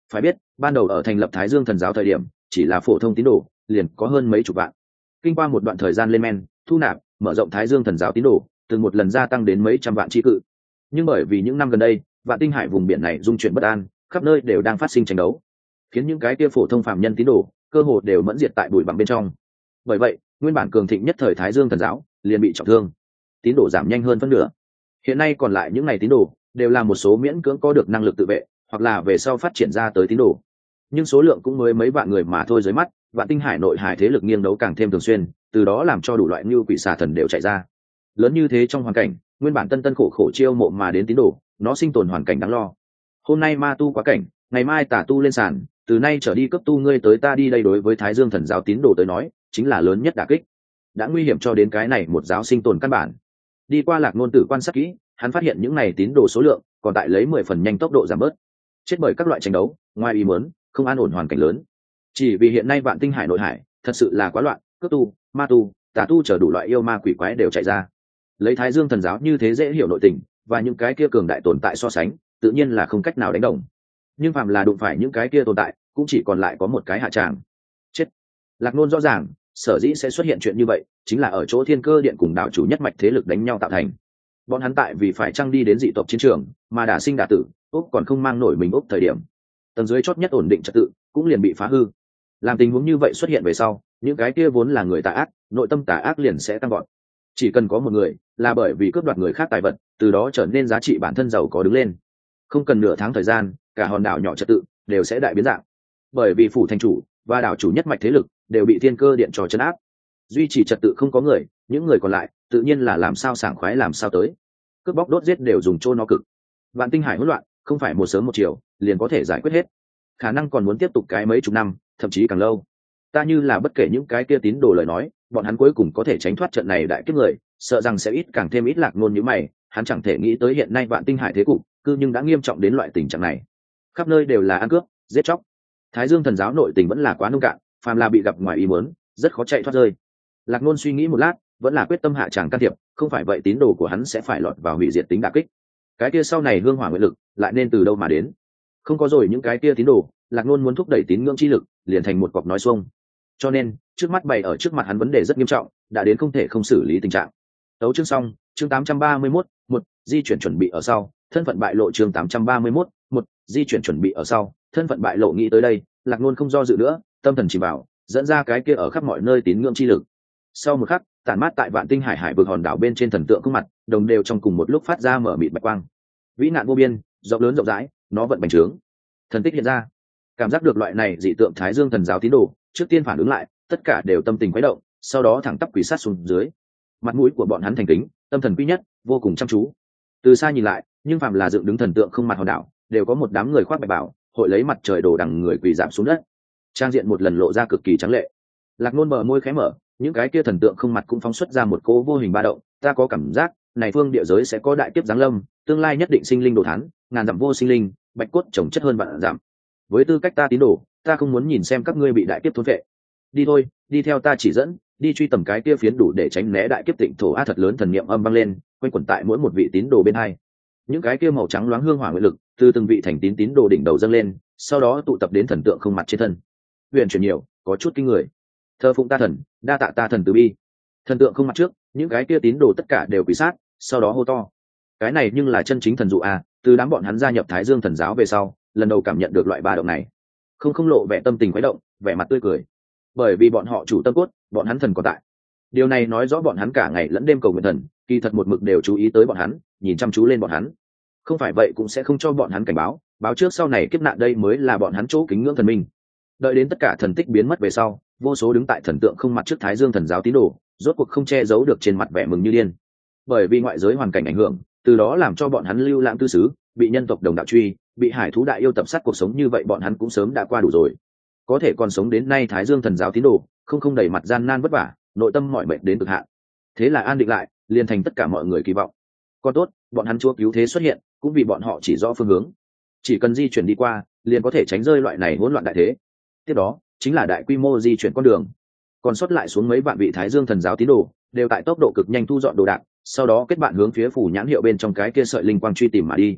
Phải biết ban đầu ở thành lập Thái Dương Thần giáo thời điểm chỉ là phổ thông tín đồ liền có hơn mấy chục vạn. Kinh qua một đoạn thời gian lên men thu nạp mở rộng Thái Dương Thần giáo tín đồ từng một lần gia tăng đến mấy trăm vạn chi cự. Nhưng bởi vì những năm gần đây Vạn Tinh Hải vùng biển này dung chuyển bất an, khắp nơi đều đang phát sinh tranh đấu, khiến những cái kia phổ thông phàm nhân tín đồ cơ hồ đều mẫn diệt tại bụi bặm bên trong. Bởi vậy nguyên bản cường thịnh nhất thời Thái Dương Thần giáo liền bị trọng thương, tín đồ giảm nhanh hơn phân nửa. Hiện nay còn lại những ngày tín đồ đều là một số miễn cưỡng có được năng lực tự vệ hoặc là về sau phát triển ra tới tín đồ, nhưng số lượng cũng mới mấy vạn người mà thôi. Dưới mắt Vạn Tinh Hải nội hải thế lực nghiêng đấu càng thêm thường xuyên, từ đó làm cho đủ loại như quỷ xà thần đều chạy ra. Lớn như thế trong hoàn cảnh, nguyên bản tân tân khổ khổ chiêu mộ mà đến tín đồ, nó sinh tồn hoàn cảnh đáng lo. Hôm nay ma tu quá cảnh, ngày mai tà tu lên sàn, từ nay trở đi cấp tu ngươi tới ta đi, đây đối với Thái Dương Thần giáo tín đồ tới nói chính là lớn nhất đả kích, đã nguy hiểm cho đến cái này một giáo sinh tồn căn bản. Đi qua Lạc Ngôn Tử quan sát kỹ, hắn phát hiện những này tín đồ số lượng còn tại lấy 10 phần nhanh tốc độ giảm bớt, chết bởi các loại tranh đấu, ngoài ý muốn, không an ổn hoàn cảnh lớn. Chỉ vì hiện nay Vạn Tinh Hải nội hải thật sự là quá loạn, cướp tu, ma tu, tà tu chờ đủ loại yêu ma quỷ quái đều chạy ra. Lấy Thái Dương Thần giáo như thế dễ hiểu nội tình và những cái kia cường đại tồn tại so sánh, tự nhiên là không cách nào đánh đồng. Nhưng phàm là đụng phải những cái kia tồn tại, cũng chỉ còn lại có một cái hạ tràng, chết. Lạc Nôn rõ ràng, sở dĩ sẽ xuất hiện chuyện như vậy, chính là ở chỗ Thiên Cơ Điện cùng đạo chủ nhất mạch thế lực đánh nhau tạo thành. Bọn hắn tại vì phải trăng đi đến dị tộc chiến trường, mà đả sinh đả tử, Úc còn không mang nổi mình Úc thời điểm, tầng dưới chót nhất ổn định trật tự cũng liền bị phá hư. Làm tình huống như vậy xuất hiện về sau, những cái kia vốn là người tà ác, nội tâm tà ác liền sẽ tăng vọt. Chỉ cần có một người là bởi vì cướp đoạt người khác tài vật, từ đó trở nên giá trị bản thân giàu có đứng lên, không cần nửa tháng thời gian, cả hòn đảo nhỏ trật tự đều sẽ đại biến dạng. Bởi vì phủ thành chủ và đảo chủ nhất mạch thế lực đều bị Thiên Cơ Điện trò trấn áp, duy trì trật tự không có người, những người còn lại tự nhiên là làm sao sảng khoái làm sao tới, cướp bóc đốt giết đều dùng trô nó cực. Vạn Tinh Hải hỗn loạn không phải một sớm một chiều liền có thể giải quyết hết, khả năng còn muốn tiếp tục cái mấy chục năm, thậm chí càng lâu. Ta như là bất kể những cái kia tín đồ lời nói, bọn hắn cuối cùng có thể tránh thoát trận này đại kiếp người, sợ rằng sẽ ít càng thêm ít. Lạc Ngôn như mày, hắn chẳng thể nghĩ tới hiện nay Vạn Tinh Hải thế cục cư nhưng đã nghiêm trọng đến loại tình trạng này, khắp nơi đều là ăn cướp giết chóc. Thái Dương Thần giáo nội tình vẫn là quá nông cạn, phàm là bị gặp ngoài ý muốn rất khó chạy thoát rơi. Lạc Ngôn suy nghĩ một lát, vẫn là quyết tâm hạ tràng can thiệp, không phải vậy tín đồ của hắn sẽ phải lọt vào hủy diệt tính đả kích. Cái kia sau này hương hỏa nguyện lực lại nên từ đâu mà đến? Không có rồi những cái kia tín đồ, Lạc Ngôn muốn thúc đẩy tín ngưỡng chi lực liền thành một cọc nói xuông. Cho nên trước mắt bày ở trước mặt hắn vấn đề rất nghiêm trọng, đã đến không thể không xử lý tình trạng. Tấu chương xong, chương 831, một di chuyển chuẩn bị ở sau, thân phận bại lộ. Chương 831, một di chuyển chuẩn bị ở sau, thân phận bại lộ. Nghĩ tới đây, Lạc Ngôn không do dự nữa, tâm thần chìm vào, dẫn ra cái kia ở khắp mọi nơi tín ngưỡng chi lực. Sau một khắc, tản mát tại Vạn Tinh Hải hải vực hòn đảo bên trên thần tượng không mặt, đồng đều trong cùng một lúc phát ra mở mịt bạch quang. Vĩ nạn vô biên, rộng lớn rộng rãi, nó vận bành trướng. Thần tích hiện ra. Cảm giác được loại này dị tượng Thái Dương Thần giáo tín đồ, trước tiên phản ứng lại, tất cả đều tâm tình khuấy động, sau đó thẳng tắp quỳ sát xuống dưới. Mặt mũi của bọn hắn thành kính, tâm thần quý nhất, vô cùng chăm chú. Từ xa nhìn lại, nhưng phàm là dựng đứng thần tượng không mặt hòn đảo, đều có một đám người khoác bạch bào, hội lấy mặt trời đổ đằng người quỳ giảm xuống đất. Trang diện một lần lộ ra cực kỳ trắng lệ. Lạc Nôn bờ môi khẽ mở, những cái kia thần tượng không mặt cũng phóng xuất ra một cỗ vô hình ba động. Ta có cảm giác, này phương địa giới sẽ có đại kiếp giáng lâm, tương lai nhất định sinh linh đồ thán, ngàn dặm vô sinh linh, bạch cốt chồng chất hơn vạn dặm. Với tư cách ta tín đồ, ta không muốn nhìn xem các ngươi bị đại kiếp thôn phệ. Đi thôi, đi theo ta chỉ dẫn, đi truy tầm cái kia phiến đủ để tránh né đại kiếp tịnh thổ. A thật lớn thần niệm âm vang lên, quanh quẩn tại mỗi một vị tín đồ bên hai. Những cái kia màu trắng loáng hương hỏa nguyện lực từ từng vị thành tín đồ đỉnh đầu dâng lên, sau đó tụ tập đến thần tượng không mặt trên thân. Huyền chuyển nhiều, có chút kinh người. Thờ phụng ta thần, đa tạ ta thần từ bi. Thần tượng không mặt trước, những cái kia tín đồ tất cả đều quỳ sát, sau đó hô to. Cái này nhưng là chân chính thần dụ à, từ đám bọn hắn gia nhập Thái Dương Thần giáo về sau, lần đầu cảm nhận được loại ba động này. Không lộ vẻ tâm tình khuấy động, vẻ mặt tươi cười. Bởi vì bọn họ chủ tâm cốt, bọn hắn thần còn tại. Điều này nói rõ bọn hắn cả ngày lẫn đêm cầu nguyện thần, kỳ thật một mực đều chú ý tới bọn hắn, nhìn chăm chú lên bọn hắn. Không phải vậy cũng sẽ không cho bọn hắn cảnh báo, báo trước sau này kiếp nạn đây mới là bọn hắn chỗ kính ngưỡng thần minh. Đợi đến tất cả thần tích biến mất về sau, vô số đứng tại thần tượng không mặt trước Thái Dương Thần giáo tín đồ, rốt cuộc không che giấu được trên mặt vẻ mừng như điên. Bởi vì ngoại giới hoàn cảnh ảnh hưởng, từ đó làm cho bọn hắn lưu lãng tư xứ, bị nhân tộc đồng đạo truy, bị hải thú đại yêu tập sát, cuộc sống như vậy bọn hắn cũng sớm đã qua đủ rồi. Có thể còn sống đến nay Thái Dương Thần giáo tín đồ, không đầy mặt gian nan vất vả, nội tâm mỏi mệt đến cực hạn. Thế là an định lại, liền thành tất cả mọi người kỳ vọng. Còn tốt, bọn hắn chúa cứu thế xuất hiện, cũng vì bọn họ chỉ rõ phương hướng. Chỉ cần di chuyển đi qua, liền có thể tránh rơi loại này hỗn loạn đại thế. Tiếp đó, chính là đại quy mô di chuyển con đường. Còn sót lại xuống mấy vạn vị Thái Dương Thần giáo tín đồ, đều tại tốc độ cực nhanh thu dọn đồ đạc, sau đó kết bạn hướng phía phủ nhãn hiệu bên trong cái kia sợi linh quang truy tìm mà đi.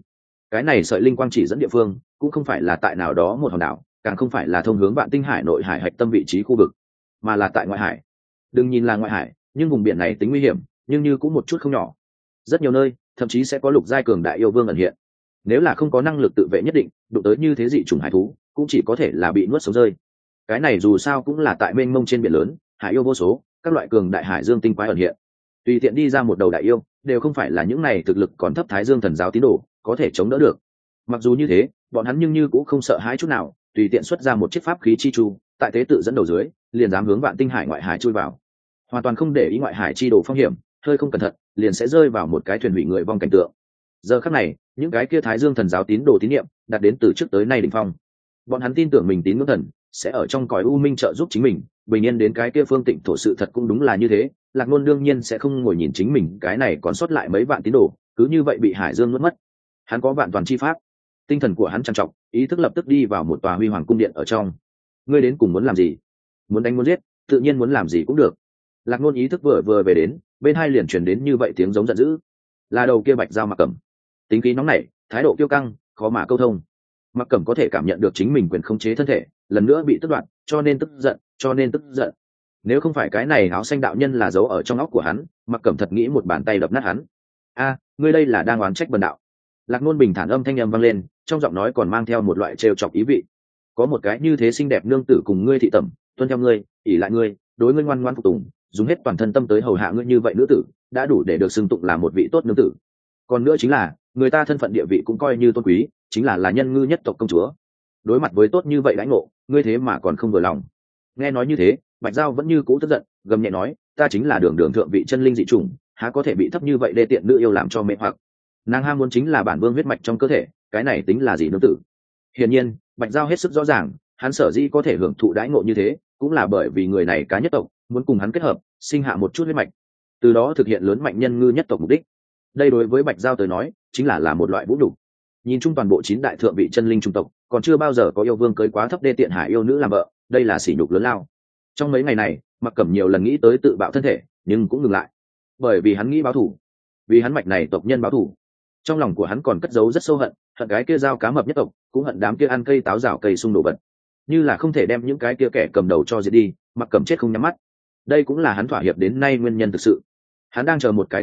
cái này sợi linh quang chỉ dẫn địa phương cũng không phải là tại nào đó một hòn đảo, càng không phải là thông hướng vạn tinh hải nội hải hạch tâm vị trí khu vực, mà là tại ngoại hải. Đừng nhìn là ngoại hải, nhưng vùng biển này tính nguy hiểm nhưng như cũng một chút không nhỏ. Rất nhiều nơi thậm chí sẽ có lục giai cường đại yêu vương ẩn hiện. Nếu là không có năng lực tự vệ nhất định, đụng tới như thế dị chủng hải thú cũng chỉ có thể là bị nuốt sống rơi. Cái này dù sao cũng là tại mênh mông trên biển lớn, hải yêu vô số, các loại cường đại hải dương tinh quái ẩn hiện, tùy tiện đi ra một đầu đại yêu đều không phải là những này thực lực còn thấp thái dương thần giáo tín đồ có thể chống đỡ được. Mặc dù như thế, bọn hắn nhưng như cũng không sợ hãi chút nào, tùy tiện xuất ra một chiếc pháp khí chi chu, tại tế tự dẫn đầu dưới liền dám hướng vạn tinh hải ngoại hải chui vào, hoàn toàn không để ý ngoại hải chi đồ phong hiểm, hơi không cẩn thận liền sẽ rơi vào một cái thuyền hủy người vong cảnh tượng. Giờ khắc này, những cái kia thái dương thần giáo tín đồ tín niệm đạt đến từ trước tới nay đỉnh phong. Bọn hắn tin tưởng mình tín ngưỡng thần sẽ ở trong cõi u minh trợ giúp chính mình bình yên đến cái kia phương tịnh thổ. Sự thật cũng đúng là như thế, Lạc Nôn đương nhiên sẽ không ngồi nhìn chính mình cái này còn sót lại mấy vạn tín đồ cứ như vậy bị hải dương nuốt mất. Hắn có vạn toàn chi pháp, tinh thần của hắn trằn trọc, ý thức lập tức đi vào một tòa huy hoàng cung điện ở trong. Ngươi đến cùng muốn làm gì? Muốn đánh muốn giết, tự nhiên muốn làm gì cũng được. Lạc Nôn ý thức vừa về đến, bên hai liền truyền đến như vậy tiếng giống giận dữ. Là đầu kia Bạch Dao Mặc Cẩm, tính khí nóng nảy, thái độ kiêu căng, khó mà câu thông. Mặc Cẩm có thể cảm nhận được chính mình quyền khống chế thân thể lần nữa bị tước đoạt, cho nên tức giận. Nếu không phải cái này áo xanh đạo nhân là giấu ở trong óc của hắn, Mặc Cẩm thật nghĩ một bàn tay đập nát hắn. A, ngươi đây là đang oán trách bần đạo. Lạc Nôn bình thản âm thanh vang lên, trong giọng nói còn mang theo một loại trêu chọc ý vị. Có một cái như thế xinh đẹp nương tử cùng ngươi thị tẩm, tuân theo ngươi, ỷ lại ngươi, đối ngươi ngoan ngoãn phục tùng, dùng hết toàn thân tâm tới hầu hạ ngươi, như vậy nữ tử đã đủ để được xưng tụng là một vị tốt nương tử. Còn nữa chính là người ta thân phận địa vị cũng coi như tôn quý, chính là nhân ngư nhất tộc công chúa. Đối mặt với tốt như vậy đãi ngộ, ngươi thế mà còn không vừa lòng. Nghe nói như thế, Bạch Dao vẫn như cũ tức giận, gầm nhẹ nói, ta chính là đường thượng vị chân linh dị chủng, há có thể bị thấp như vậy đê tiện nữ yêu làm cho mê hoặc. Nàng ham muốn chính là bản vương huyết mạch trong cơ thể, cái này tính là gì nương tử? Hiển nhiên, Bạch Dao hết sức rõ ràng, hắn sở dĩ có thể hưởng thụ đãi ngộ như thế, cũng là bởi vì người này cá nhất tộc muốn cùng hắn kết hợp, sinh hạ một chút huyết mạch, từ đó thực hiện lớn mạnh nhân ngư nhất tộc mục đích. Đây đối với Bạch Dao tới nói, chính là một loại vũ nhục. Nhìn chung toàn bộ 9 đại thượng vị chân linh trung tộc, còn chưa bao giờ có yêu vương cưới quá thấp đê tiện hải yêu nữ làm vợ, đây là sỉ nhục lớn lao. Trong mấy ngày này, Mặc Cẩm nhiều lần nghĩ tới tự bạo thân thể, nhưng cũng ngừng lại, bởi vì hắn nghĩ báo thù, vì hắn mạch này tộc nhân báo thù. Trong lòng của hắn còn cất giấu rất sâu hận, hận cái kia dao cá mập nhất tộc, cũng hận đám kia ăn cây táo rào cây sung đồ vật. Như là không thể đem những cái kia kẻ cầm đầu cho diệt đi, Mặc Cẩm chết không nhắm mắt. Đây cũng là hắn thỏa hiệp đến nay nguyên nhân thực sự. Hắn đang chờ một cái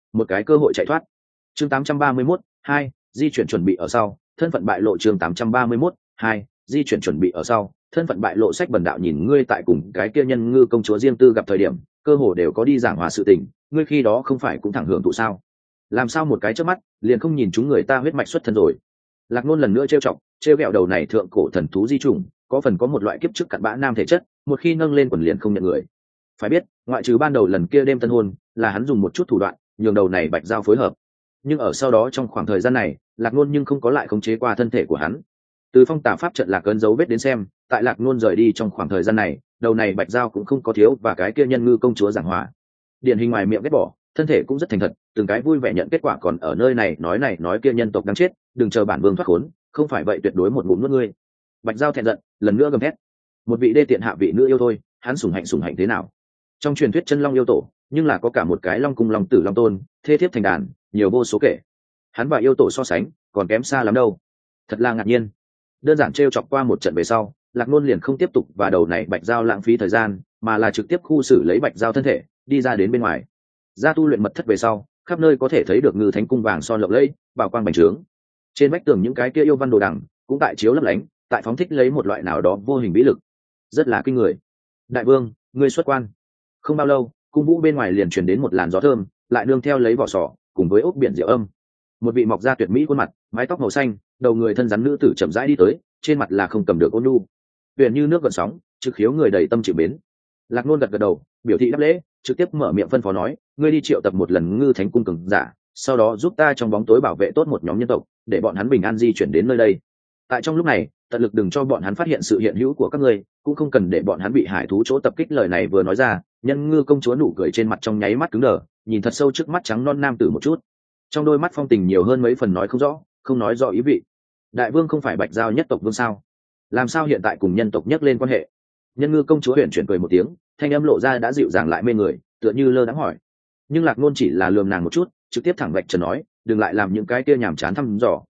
cơ hội chạy thoát. Chương 831, 2, di chuyển chuẩn bị ở sau, thân phận bại lộ. Chương 831, 2, di chuyển chuẩn bị ở sau, thân phận bại lộ. Sách bần đạo nhìn ngươi tại cùng cái kia nhân ngư công chúa riêng tư gặp thời điểm, cơ hồ đều có đi giảng hòa sự tình, ngươi khi đó không phải cũng thẳng hưởng thụ sao? Làm sao một cái chớp mắt liền không nhìn chúng người ta huyết mạch xuất thân rồi? Lạc Nôn lần nữa trêu chọc, trêu ghẹo đầu này thượng cổ thần thú di chủng, có phần có một loại kiếp trước cặn bã nam thể chất, một khi nâng lên quần liền không nhận người. Phải biết, ngoại trừ ban đầu lần kia đêm tân hôn, là hắn dùng một chút thủ đoạn nhường đầu này Bạch Dao phối hợp, nhưng ở sau đó trong khoảng thời gian này, Lạc Nôn nhưng không có lại khống chế qua thân thể của hắn. Từ phong tà pháp trận Lạc Ấn dấu vết đến xem, tại Lạc Nôn rời đi trong khoảng thời gian này, đầu này Bạch Dao cũng không có thiếu và cái kia nhân ngư công chúa giảng hòa. Điển hình ngoài miệng ghét bỏ, thân thể cũng rất thành thật, từng cái vui vẻ nhận kết quả, còn ở nơi này nói kia nhân tộc đáng chết, đừng chờ bản vương thoát khốn, không phải vậy tuyệt đối một ngụm nuốt ngươi. Bạch Dao thẹn giận, lần nữa gầm thét. Một vị đê tiện hạ vị nữ yêu thôi, hắn sủng hạnh thế nào? Trong truyền thuyết chân long yêu tổ, nhưng là có cả một cái long cung long tử long tôn, thê thiếp thành đàn, nhiều vô số kể. Hắn và yêu tổ so sánh, còn kém xa lắm đâu. Thật là ngạc nhiên. Đơn giản trêu chọc qua một trận về sau, Lạc Nôn liền không tiếp tục và đầu này Bạch Dao lãng phí thời gian, mà là trực tiếp khu xử lấy Bạch Dao thân thể, đi ra đến bên ngoài. Ra tu luyện mật thất về sau, khắp nơi có thể thấy được ngư thánh cung vàng son lộng lẫy, bảo quang bành trướng. Trên vách tường những cái kia yêu văn đồ đằng cũng tại chiếu lấp lánh, tại phóng thích lấy một loại nào đó vô hình vĩ lực, rất là kinh người. Đại vương, ngươi xuất quan. Không bao lâu, cung vũ bên ngoài liền truyền đến một làn gió thơm, lại nương theo lấy vỏ sò cùng với ốc biển rượu âm. Một vị mọc da tuyệt mỹ khuôn mặt, mái tóc màu xanh, đầu người thân rắn nữ tử chậm rãi đi tới, trên mặt là không cầm được ôn nhu, huyền như nước gợn sóng, trực khiếu người đầy tâm chịu mến. Lạc Nôn gật gật đầu, biểu thị đáp lễ, trực tiếp mở miệng phân phó nói, ngươi đi triệu tập một lần ngư thánh cung cường giả, sau đó giúp ta trong bóng tối bảo vệ tốt một nhóm nhân tộc, để bọn hắn bình an di chuyển đến nơi đây. Tại trong lúc này, tận lực đừng cho bọn hắn phát hiện sự hiện hữu của các ngươi, cũng không cần để bọn hắn bị hải thú chỗ tập kích. Lời này vừa nói ra, nhân ngư công chúa nụ cười trên mặt trong nháy mắt cứng đờ, nhìn thật sâu trước mắt trắng non nam tử một chút, trong đôi mắt phong tình nhiều hơn mấy phần nói không rõ, không nói rõ ý vị. Đại vương không phải Bạch Dao nhất tộc vương sao? Làm sao hiện tại cùng nhân tộc nhắc lên quan hệ? Nhân ngư công chúa huyền chuyển cười một tiếng, thanh âm lộ ra đã dịu dàng lại mê người, tựa như lơ đãng hỏi. Nhưng Lạc Nôn chỉ là lườm nàng một chút, trực tiếp thẳng vạch trần nói, đừng lại làm những cái kia nhàm chán thăm dò,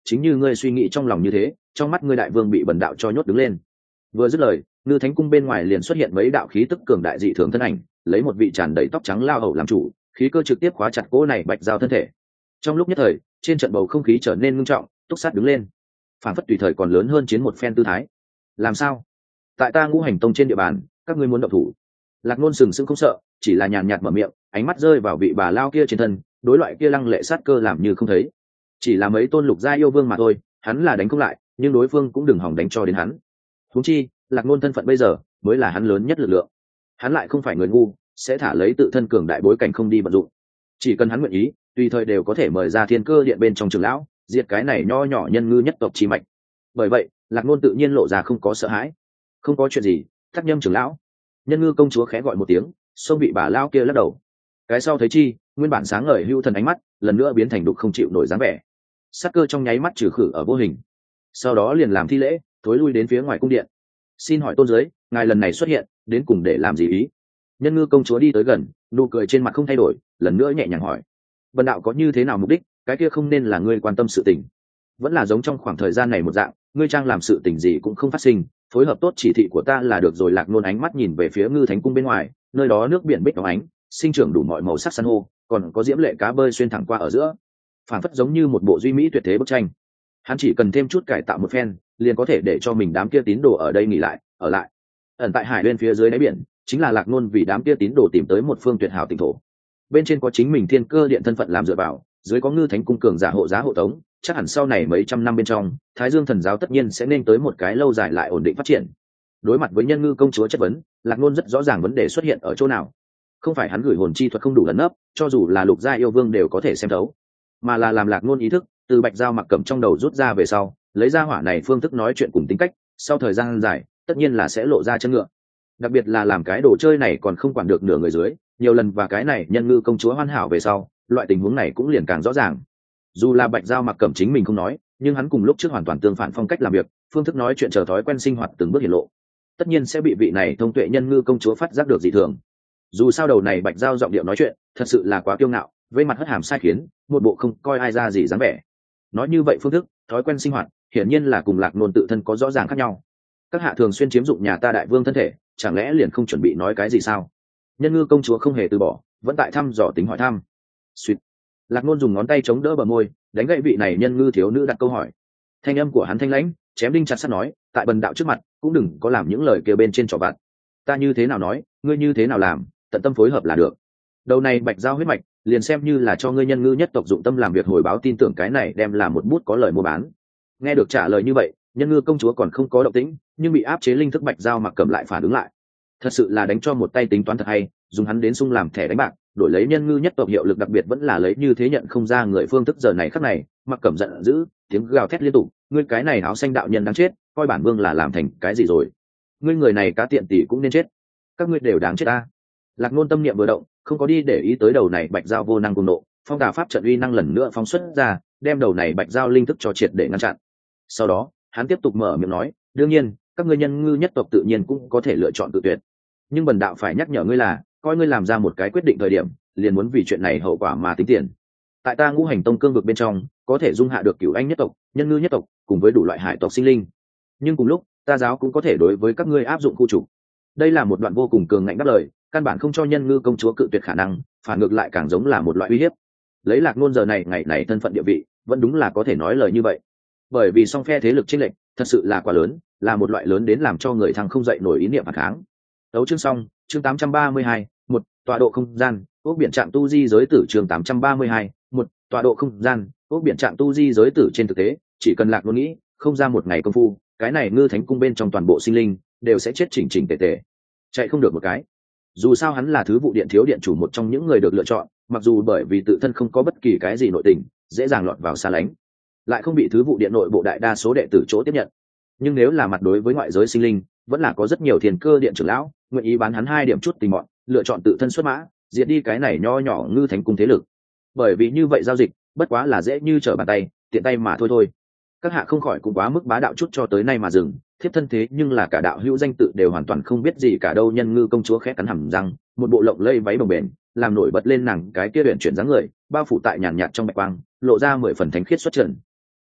chính như ngươi suy nghĩ trong lòng như thế, trong mắt ngươi đại vương bị bần đạo cho nhốt đứng lên. Vừa dứt lời, ngư thánh cung bên ngoài liền xuất hiện mấy đạo khí tức cường đại dị thường thân ảnh, lấy một vị tràn đầy tóc trắng lao hầu làm chủ, khí cơ trực tiếp khóa chặt cỗ này bạch giao thân thể. Trong lúc nhất thời, trên trận bầu không khí trở nên ngưng trọng, túc sát đứng lên, phản phất tùy thời còn lớn hơn chiến một phen tư thái. Làm sao? Tại ta Ngũ Hành Tông trên địa bàn, các ngươi muốn động thủ? Lạc Nôn sừng sững không sợ, chỉ là nhàn nhạt mở miệng, ánh mắt rơi vào vị bà lao kia trên thân, đối loại kia lăng lệ sát cơ làm như không thấy. Chỉ là mấy tôn lục gia yêu vương mà thôi, hắn là đánh không lại, nhưng đối phương cũng đừng hòng đánh cho đến hắn. Huống chi, Lạc Nôn thân phận bây giờ mới là hắn lớn nhất lực lượng. Hắn lại không phải người ngu, sẽ thả lấy tự thân cường đại bối cảnh không đi vận dụng. Chỉ cần hắn nguyện ý, tùy thời đều có thể mời ra Thiên Cơ Điện bên trong trường lão, diệt cái này nho nhỏ nhân ngư nhất tộc chi mạch. Bởi vậy, Lạc Nôn tự nhiên lộ ra không có sợ hãi. Không có chuyện gì, Thác Nhâm trưởng lão. Nhân ngư công chúa khẽ gọi một tiếng, xông bị bà lao kia lắc đầu. Cái sau thấy chi, nguyên bản sáng ngời hưu thần ánh mắt lần nữa biến thành đục không chịu nổi dáng vẻ. Sát cơ trong nháy mắt trừ khử ở vô hình. Sau đó liền làm thi lễ, thối lui đến phía ngoài cung điện. Xin hỏi tôn giới, ngài lần này xuất hiện đến cùng để làm gì ý? Nhân ngư công chúa đi tới gần, nụ cười trên mặt không thay đổi, lần nữa nhẹ nhàng hỏi: bần đạo có như thế nào mục đích, cái kia không nên là ngươi quan tâm sự tình. Vẫn là giống trong khoảng thời gian này một dạng, ngươi trang làm sự tình gì cũng không phát sinh, phối hợp tốt chỉ thị của ta là được rồi. Lạc Nôn ánh mắt nhìn về phía ngư thánh cung bên ngoài, nơi đó nước biển bích óng ánh, sinh trưởng đủ mọi màu sắc san hô, còn có diễm lệ cá bơi xuyên thẳng qua ở giữa, phảng phất giống như một bộ duy mỹ tuyệt thế bức tranh. Hắn chỉ cần thêm chút cải tạo một phen, liền có thể để cho mình đám kia tín đồ ở đây nghỉ lại, ở lại. Ẩn tại hải bên phía dưới đáy biển, chính là Lạc Nôn vì đám kia tín đồ tìm tới một phương tuyệt hảo tỉnh thổ. Bên trên có chính mình Thiên Cơ Điện thân phận làm dựa vào, dưới có ngư thánh cung cường giả hộ giá hộ tống, chắc hẳn sau này mấy trăm năm bên trong, Thái Dương thần giáo tất nhiên sẽ nên tới một cái lâu dài lại ổn định phát triển. Đối mặt với nhân ngư công chúa chất vấn, Lạc Nôn rất rõ ràng vấn đề xuất hiện ở chỗ nào. Không phải hắn gửi hồn chi thuật không đủ lấn ấp, cho dù là lục gia yêu vương đều có thể xem thấu, mà là làm Lạc Nôn ý thức từ bạch dao mặc cầm trong đầu rút ra về sau, lấy ra hỏa này phương thức nói chuyện cùng tính cách, sau thời gian dài tất nhiên là sẽ lộ ra chân ngựa. Đặc biệt là làm cái đồ chơi này còn không quản được nửa người dưới, nhiều lần và cái này nhân ngư công chúa hoàn hảo về sau, loại tình huống này cũng liền càng rõ ràng. Dù là bạch dao mặc cẩm chính mình không nói, nhưng hắn cùng lúc trước hoàn toàn tương phản phong cách làm việc, phương thức nói chuyện chờ thói quen sinh hoạt từng bước hiển lộ, tất nhiên sẽ bị vị này thông tuệ nhân ngư công chúa phát giác được dị thường. Dù sao đầu này bạch dao giọng điệu nói chuyện thật sự là quá kiêu ngạo, với mặt hất hàm sai khiến, một bộ không coi ai ra gì dáng vẻ. Nói như vậy phương thức thói quen sinh hoạt hiển nhiên là cùng Lạc Nôn tự thân có rõ ràng khác nhau. Các hạ thường xuyên chiếm dụng nhà ta đại vương thân thể, chẳng lẽ liền không chuẩn bị nói cái gì sao? Nhân ngư công chúa không hề từ bỏ, vẫn tại thăm dò tính hỏi thăm. Sweet. Lạc Nôn dùng ngón tay chống đỡ bờ môi, đánh gãy vị này nhân ngư thiếu nữ đặt câu hỏi. Thanh âm của hắn thanh lãnh, chém đinh chặt sắt nói, tại bần đạo trước mặt cũng đừng có làm những lời kêu bên trên trò vặt. Ta như thế nào nói, ngươi như thế nào làm, tận tâm phối hợp là được. Đầu này bạch giao huyết mạch, liền xem như là cho ngươi nhân ngư nhất tộc dụng tâm làm việc hồi báo, tin tưởng cái này đem là một bút có lời mua bán. Nghe được trả lời như vậy, nhân ngư công chúa còn không có động tĩnh, nhưng bị áp chế linh thức bạch giao mặc cầm lại phản ứng lại. Thật sự là đánh cho một tay tính toán thật hay, dùng hắn đến sung làm thẻ đánh bạc, đổi lấy nhân ngư nhất tộc hiệu lực, đặc biệt vẫn là lấy như thế nhận không ra người phương thức. Giờ này khắc này, mặc cẩm giận dữ, tiếng gào thét liên tục, ngươi cái này áo xanh đạo nhân đáng chết, coi bản vương là làm thành cái gì rồi? Ngươi người này cá tiện tỷ cũng nên chết, các ngươi đều đáng chết ta. Lạc Nôn tâm niệm vừa động, không có đi để ý tới đầu này bạch giao vô năng cùng nộ, phong tà pháp trận uy năng lần nữa phóng xuất ra, đem đầu này bạch giao linh thức cho triệt để ngăn chặn. Sau đó hắn tiếp tục mở miệng nói, đương nhiên các ngươi nhân ngư nhất tộc tự nhiên cũng có thể lựa chọn tự tuyệt, nhưng bần đạo phải nhắc nhở ngươi là, coi ngươi làm ra một cái quyết định thời điểm, liền muốn vì chuyện này hậu quả mà tính tiền. Tại ta Ngũ Hành Tông cương vực bên trong, có thể dung hạ được cửu anh nhất tộc, nhân ngư nhất tộc, cùng với đủ loại hải tộc sinh linh, nhưng cùng lúc ta giáo cũng có thể đối với các ngươi áp dụng khu trục. Đây là một đoạn vô cùng cường ngạnh đáp lời, căn bản không cho nhân ngư công chúa cự tuyệt khả năng, phản ngược lại càng giống là một loại uy hiếp. Lấy Lạc Nôn giờ này ngày này thân phận địa vị, vẫn đúng là có thể nói lời như vậy, bởi vì song phe thế lực chênh lệch thật sự là quá lớn, là một loại lớn đến làm cho người thăng không dậy nổi ý niệm phản kháng. Đấu chương xong, chương 832, một tọa độ không gian, ốc biển trạng tu di giới tử. Chương 832, một tọa độ không gian, ốc biển trạng tu di giới tử. Trên thực tế, chỉ cần Lạc Nôn nghĩ, không ra một ngày công phu, cái này ngư thánh cung bên trong toàn bộ sinh linh đều sẽ chết chỉnh chỉnh tề tề, chạy không được một cái. Dù sao hắn là thứ vụ điện thiếu điện chủ, một trong những người được lựa chọn, mặc dù bởi vì tự thân không có bất kỳ cái gì nội tình, dễ dàng lọt vào xa lánh, lại không bị thứ vụ điện nội bộ đại đa số đệ tử chỗ tiếp nhận. Nhưng nếu là mặt đối với ngoại giới sinh linh, vẫn là có rất nhiều Thiên Cơ Điện trưởng lão nguyện ý bán hắn 2 điểm chút tình mọn, lựa chọn tự thân xuất mã, diệt đi cái này nho nhỏ ngư thánh cung thế lực. Bởi vì như vậy giao dịch bất quá là dễ như trở bàn tay, tiện tay mà thôi. Các hạ không khỏi cũng quá mức bá đạo chút cho tới nay mà dừng, thiếp thân thế nhưng là cả đạo hữu danh tự đều hoàn toàn không biết gì cả đâu. Nhân ngư công chúa khẽ cắn hàm răng, một bộ lộng lây váy bồng bềnh làm nổi bật lên nàng cái kia luyện chuyển dáng người, bao phủ tại nhàn nhạt trong bạch quang, lộ ra 10 phần thánh khiết xuất trần.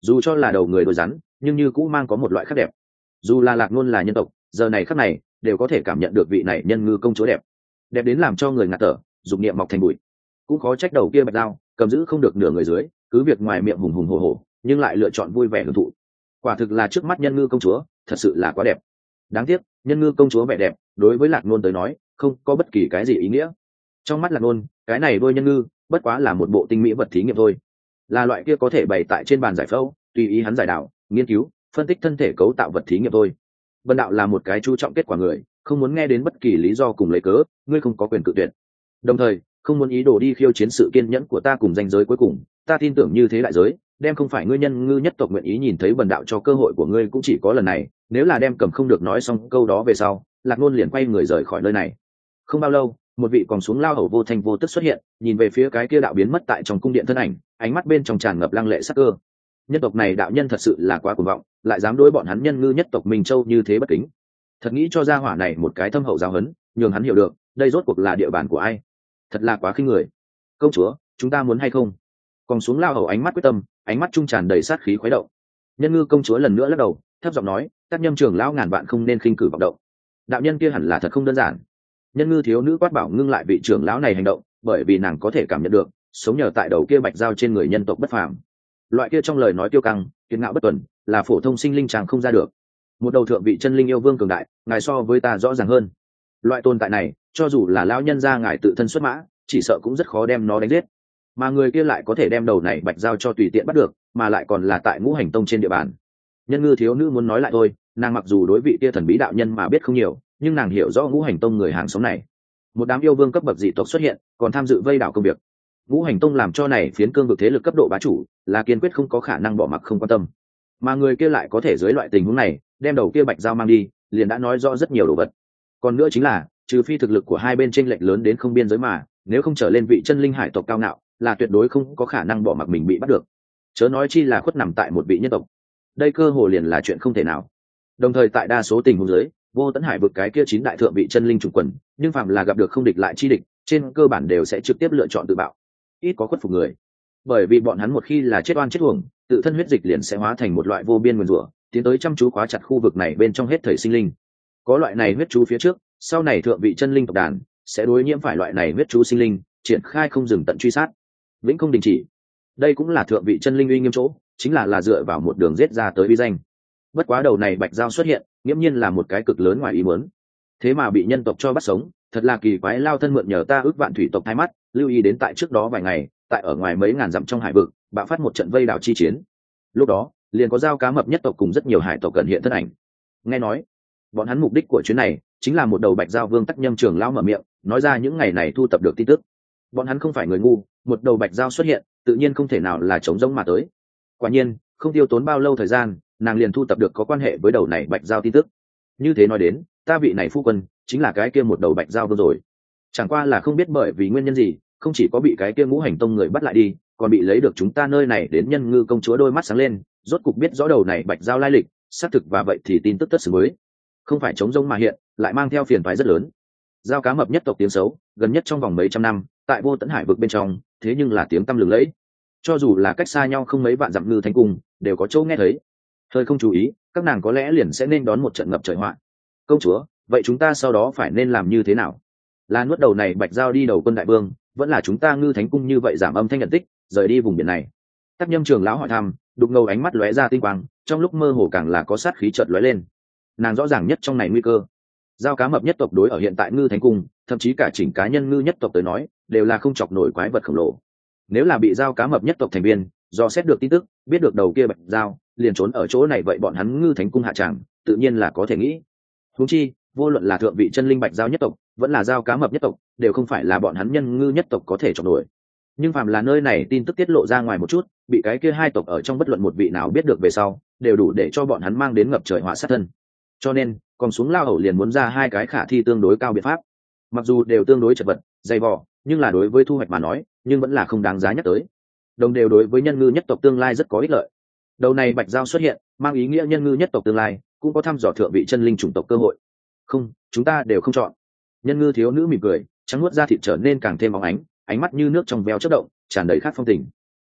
dù cho là đầu người đôi rắn nhưng như cũng mang có một loại khác đẹp. Dù là Lạc Nôn là nhân tộc, giờ này khắc này đều có thể cảm nhận được vị này nhân ngư công chúa đẹp, đẹp đến làm cho người ngạt thở, dục niệm mọc thành bụi. Cũng khó trách đầu kia bạch dao cầm giữ không được nửa người dưới, cứ việc ngoài miệng hùng hùng hổ hổ nhưng lại lựa chọn vui vẻ hưởng thụ. Quả thực là trước mắt nhân ngư công chúa thật sự là quá đẹp. Đáng tiếc nhân ngư công chúa vẻ đẹp đối với Lạc Nôn tới nói không có bất kỳ cái gì ý nghĩa. Trong mắt Lạc Nôn, cái này đôi nhân ngư bất quá là một bộ tinh mỹ vật thí nghiệm thôi, là loại kia có thể bày tại trên bàn giải phẫu tùy ý hắn giải đảo, nghiên cứu, phân tích thân thể cấu tạo vật thí nghiệm thôi. Vân đạo là một cái chú trọng kết quả người, không muốn nghe đến bất kỳ lý do cùng lấy cớ, ngươi không có quyền cự tuyệt. Đồng thời không muốn ý đồ đi khiêu chiến sự kiên nhẫn của ta cùng danh giới cuối cùng. Ta tin tưởng như thế đại giới đem không phải ngươi nhân ngư nhất tộc nguyện ý nhìn thấy. Bần đạo cho cơ hội của ngươi cũng chỉ có lần này, nếu là đem cầm không được nói xong câu đó về sau, Lạc Nôn liền quay người rời khỏi nơi này. Không bao lâu, một vị còn xuống lao hầu vô thanh vô tức xuất hiện, nhìn về phía cái kia đạo biến mất tại trong cung điện thân ảnh, ánh mắt bên trong tràn ngập lăng lệ sắc cơ. Nhân tộc này đạo nhân thật sự là quá cuồng vọng, lại dám đối bọn hắn nhân ngư nhất tộc Minh Châu như thế bất kính. Thật nghĩ cho gia hỏa này một cái thâm hậu giáo huấn, nhường hắn hiểu được đây rốt cuộc là địa bàn của ai. Thật là quá khinh người. Công chúa, chúng ta muốn hay không? Còn xuống lao hầu ánh mắt quyết tâm, ánh mắt trung tràn đầy sát khí khuấy động. Nhân ngư công chúa lần nữa lắc đầu, thấp giọng nói, Tác Nhâm trưởng lão ngàn vạn không nên khinh cử vọng động. Đạo nhân kia hẳn là thật không đơn giản. Nhân ngư thiếu nữ quát bảo ngưng lại vị trưởng lão này hành động, bởi vì nàng có thể cảm nhận được sống nhờ tại đầu kia bạch dao trên người nhân tộc bất phàm. Loại kia trong lời nói tiêu căng, kiên ngạo bất tuần, là phổ thông sinh linh chàng không ra được. Một đầu thượng vị chân linh yêu vương cường đại, ngài so với ta rõ ràng hơn. Loại tồn tại này, cho dù là lão nhân gia ngài tự thân xuất mã, chỉ sợ cũng rất khó đem nó đánh giết. Mà người kia lại có thể đem đầu này bạch dao cho tùy tiện bắt được, mà lại còn là tại Ngũ Hành Tông trên địa bàn. Nhân ngư thiếu nữ muốn nói lại thôi, nàng mặc dù đối vị kia thần bí đạo nhân mà biết không nhiều, nhưng nàng hiểu rõ Ngũ Hành Tông người hàng xóm này. Một đám yêu vương cấp bậc dị tộc xuất hiện, còn tham dự vây đảo công việc. Ngũ Hành Tông làm cho này phiến cương vực thế lực cấp độ bá chủ, là kiên quyết không có khả năng bỏ mặc không quan tâm. Mà người kia lại có thể dưới loại tình huống này, đem đầu kia bạch dao mang đi, liền đã nói rõ rất nhiều đồ vật. Còn nữa chính là, trừ phi thực lực của hai bên chênh lệch lớn đến không biên giới mà, nếu không trở lên vị chân linh hải tộc cao ngạo, là tuyệt đối không có khả năng bỏ mặc mình bị bắt được. Chớ nói chi là khuất nằm tại một vị nhân tộc. Đây cơ hồ liền là chuyện không thể nào. Đồng thời tại đa số tình huống dưới, Vô Tấn Hải vực cái kia 9 đại thượng vị chân linh chủ quần, nhưng phạm là gặp được không địch lại chi địch, trên cơ bản đều sẽ trực tiếp lựa chọn tự bạo. Ít có khuất phục người. Bởi vì bọn hắn một khi là chết oan chết uổng, tự thân huyết dịch liền sẽ hóa thành một loại vô biên nguyên rủa, tiến tới chăm chú khóa chặt khu vực này bên trong hết thảy sinh linh. Có loại này huyết chú phía trước, sau này thượng vị chân linh tộc đàn sẽ đối nhiễm phải loại này huyết chú sinh linh, triển khai không dừng tận truy sát, vĩnh không đình chỉ. Đây cũng là thượng vị chân linh uy nghiêm chỗ, chính là dựa vào một đường giết ra tới uy danh. Bất quá đầu này bạch dao xuất hiện, nghiễm nhiên là một cái cực lớn ngoài ý muốn. Thế mà bị nhân tộc cho bắt sống, thật là kỳ quái. Lao thân mượn nhờ ta ước vạn thủy tộc thay mắt, lưu ý đến tại trước đó vài ngày, tại ở ngoài mấy ngàn dặm trong hải vực, bạo phát một trận vây đảo chi chiến. Lúc đó, liền có dao cá mập nhất tộc cùng rất nhiều hải tộc gần hiện thân ảnh. Nghe nói, bọn hắn mục đích của chuyến này chính là một đầu bạch dao vương. Tắc Nhâm trưởng lão mở miệng, nói ra những ngày này thu tập được tin tức. Bọn hắn không phải người ngu, một đầu bạch dao xuất hiện, tự nhiên không thể nào là trống rỗng mà tới. Quả nhiên, không tiêu tốn bao lâu thời gian, nàng liền thu tập được có quan hệ với đầu này bạch dao tin tức. Như thế nói đến, ta vị này phu quân chính là cái kia một đầu bạch dao vương rồi. Chẳng qua là không biết bởi vì nguyên nhân gì, không chỉ có bị cái kia Ngũ Hành Tông người bắt lại đi, còn bị lấy được chúng ta nơi này đến. Nhân ngư công chúa đôi mắt sáng lên, rốt cục biết rõ đầu này bạch dao lai lịch, xác thực và vậy thì tin tức tất xứng mới, không phải trống rỗng mà hiện, lại mang theo phiền toái rất lớn. Dao cá mập nhất tộc tiếng xấu, gần nhất trong vòng mấy trăm năm, tại Vô Tấn Hải vực bên trong, thế nhưng là tiếng tăm lừng lẫy. Cho dù là cách xa nhau không mấy vạn dặm ngư thánh cung, đều có chỗ nghe thấy. Hơi không chú ý, các nàng có lẽ liền sẽ nên đón một trận ngập trời họa. Công chúa, vậy chúng ta sau đó phải nên làm như thế nào? Là nuốt đầu này bạch dao đi đầu quân đại vương, vẫn là chúng ta ngư thánh cung như vậy giảm âm thanh nhận tích, rời đi vùng biển này? Tắc Nhâm trưởng lão hỏi thăm, đục ngầu ánh mắt lóe ra tinh quang, trong lúc mơ hồ càng là có sát khí chợt lóe lên. Nàng rõ ràng nhất trong này nguy cơ. Dao cá mập nhất tộc đối ở hiện tại ngư thánh cung, thậm chí cả chỉnh cá nhân ngư nhất tộc tới nói, đều là không chọc nổi quái vật khổng lồ. Nếu là bị dao cá mập nhất tộc thành viên do xét được tin tức, biết được đầu kia bạch dao liền trốn ở chỗ này, vậy bọn hắn ngư thánh cung hạ tràng, tự nhiên là có thể nghĩ. Huống chi, vô luận là thượng vị chân linh bạch dao nhất tộc, vẫn là dao cá mập nhất tộc, đều không phải là bọn hắn nhân ngư nhất tộc có thể chọc nổi. Nhưng phàm là nơi này tin tức tiết lộ ra ngoài một chút, bị cái kia hai tộc ở trong bất luận một vị nào biết được về sau, đều đủ để cho bọn hắn mang đến ngập trời họa sát thân. Cho nên, còn xuống lao hầu liền muốn ra hai cái khả thi tương đối cao biện pháp. Mặc dù đều tương đối chật vật, dày vò, nhưng là đối với thu hoạch mà nói, nhưng vẫn là không đáng giá nhắc tới. Đồng đều đối với nhân ngư nhất tộc tương lai rất có ích lợi. Đầu này bạch dao xuất hiện, mang ý nghĩa nhân ngư nhất tộc tương lai cũng có thăm dò thượng vị chân linh chủng tộc cơ hội. Không, chúng ta đều không chọn. Nhân ngư thiếu nữ mỉm cười, trắng nuốt da thịt trở nên càng thêm óng ánh, ánh mắt như nước trong veo chớp động, tràn đầy khát phong tình.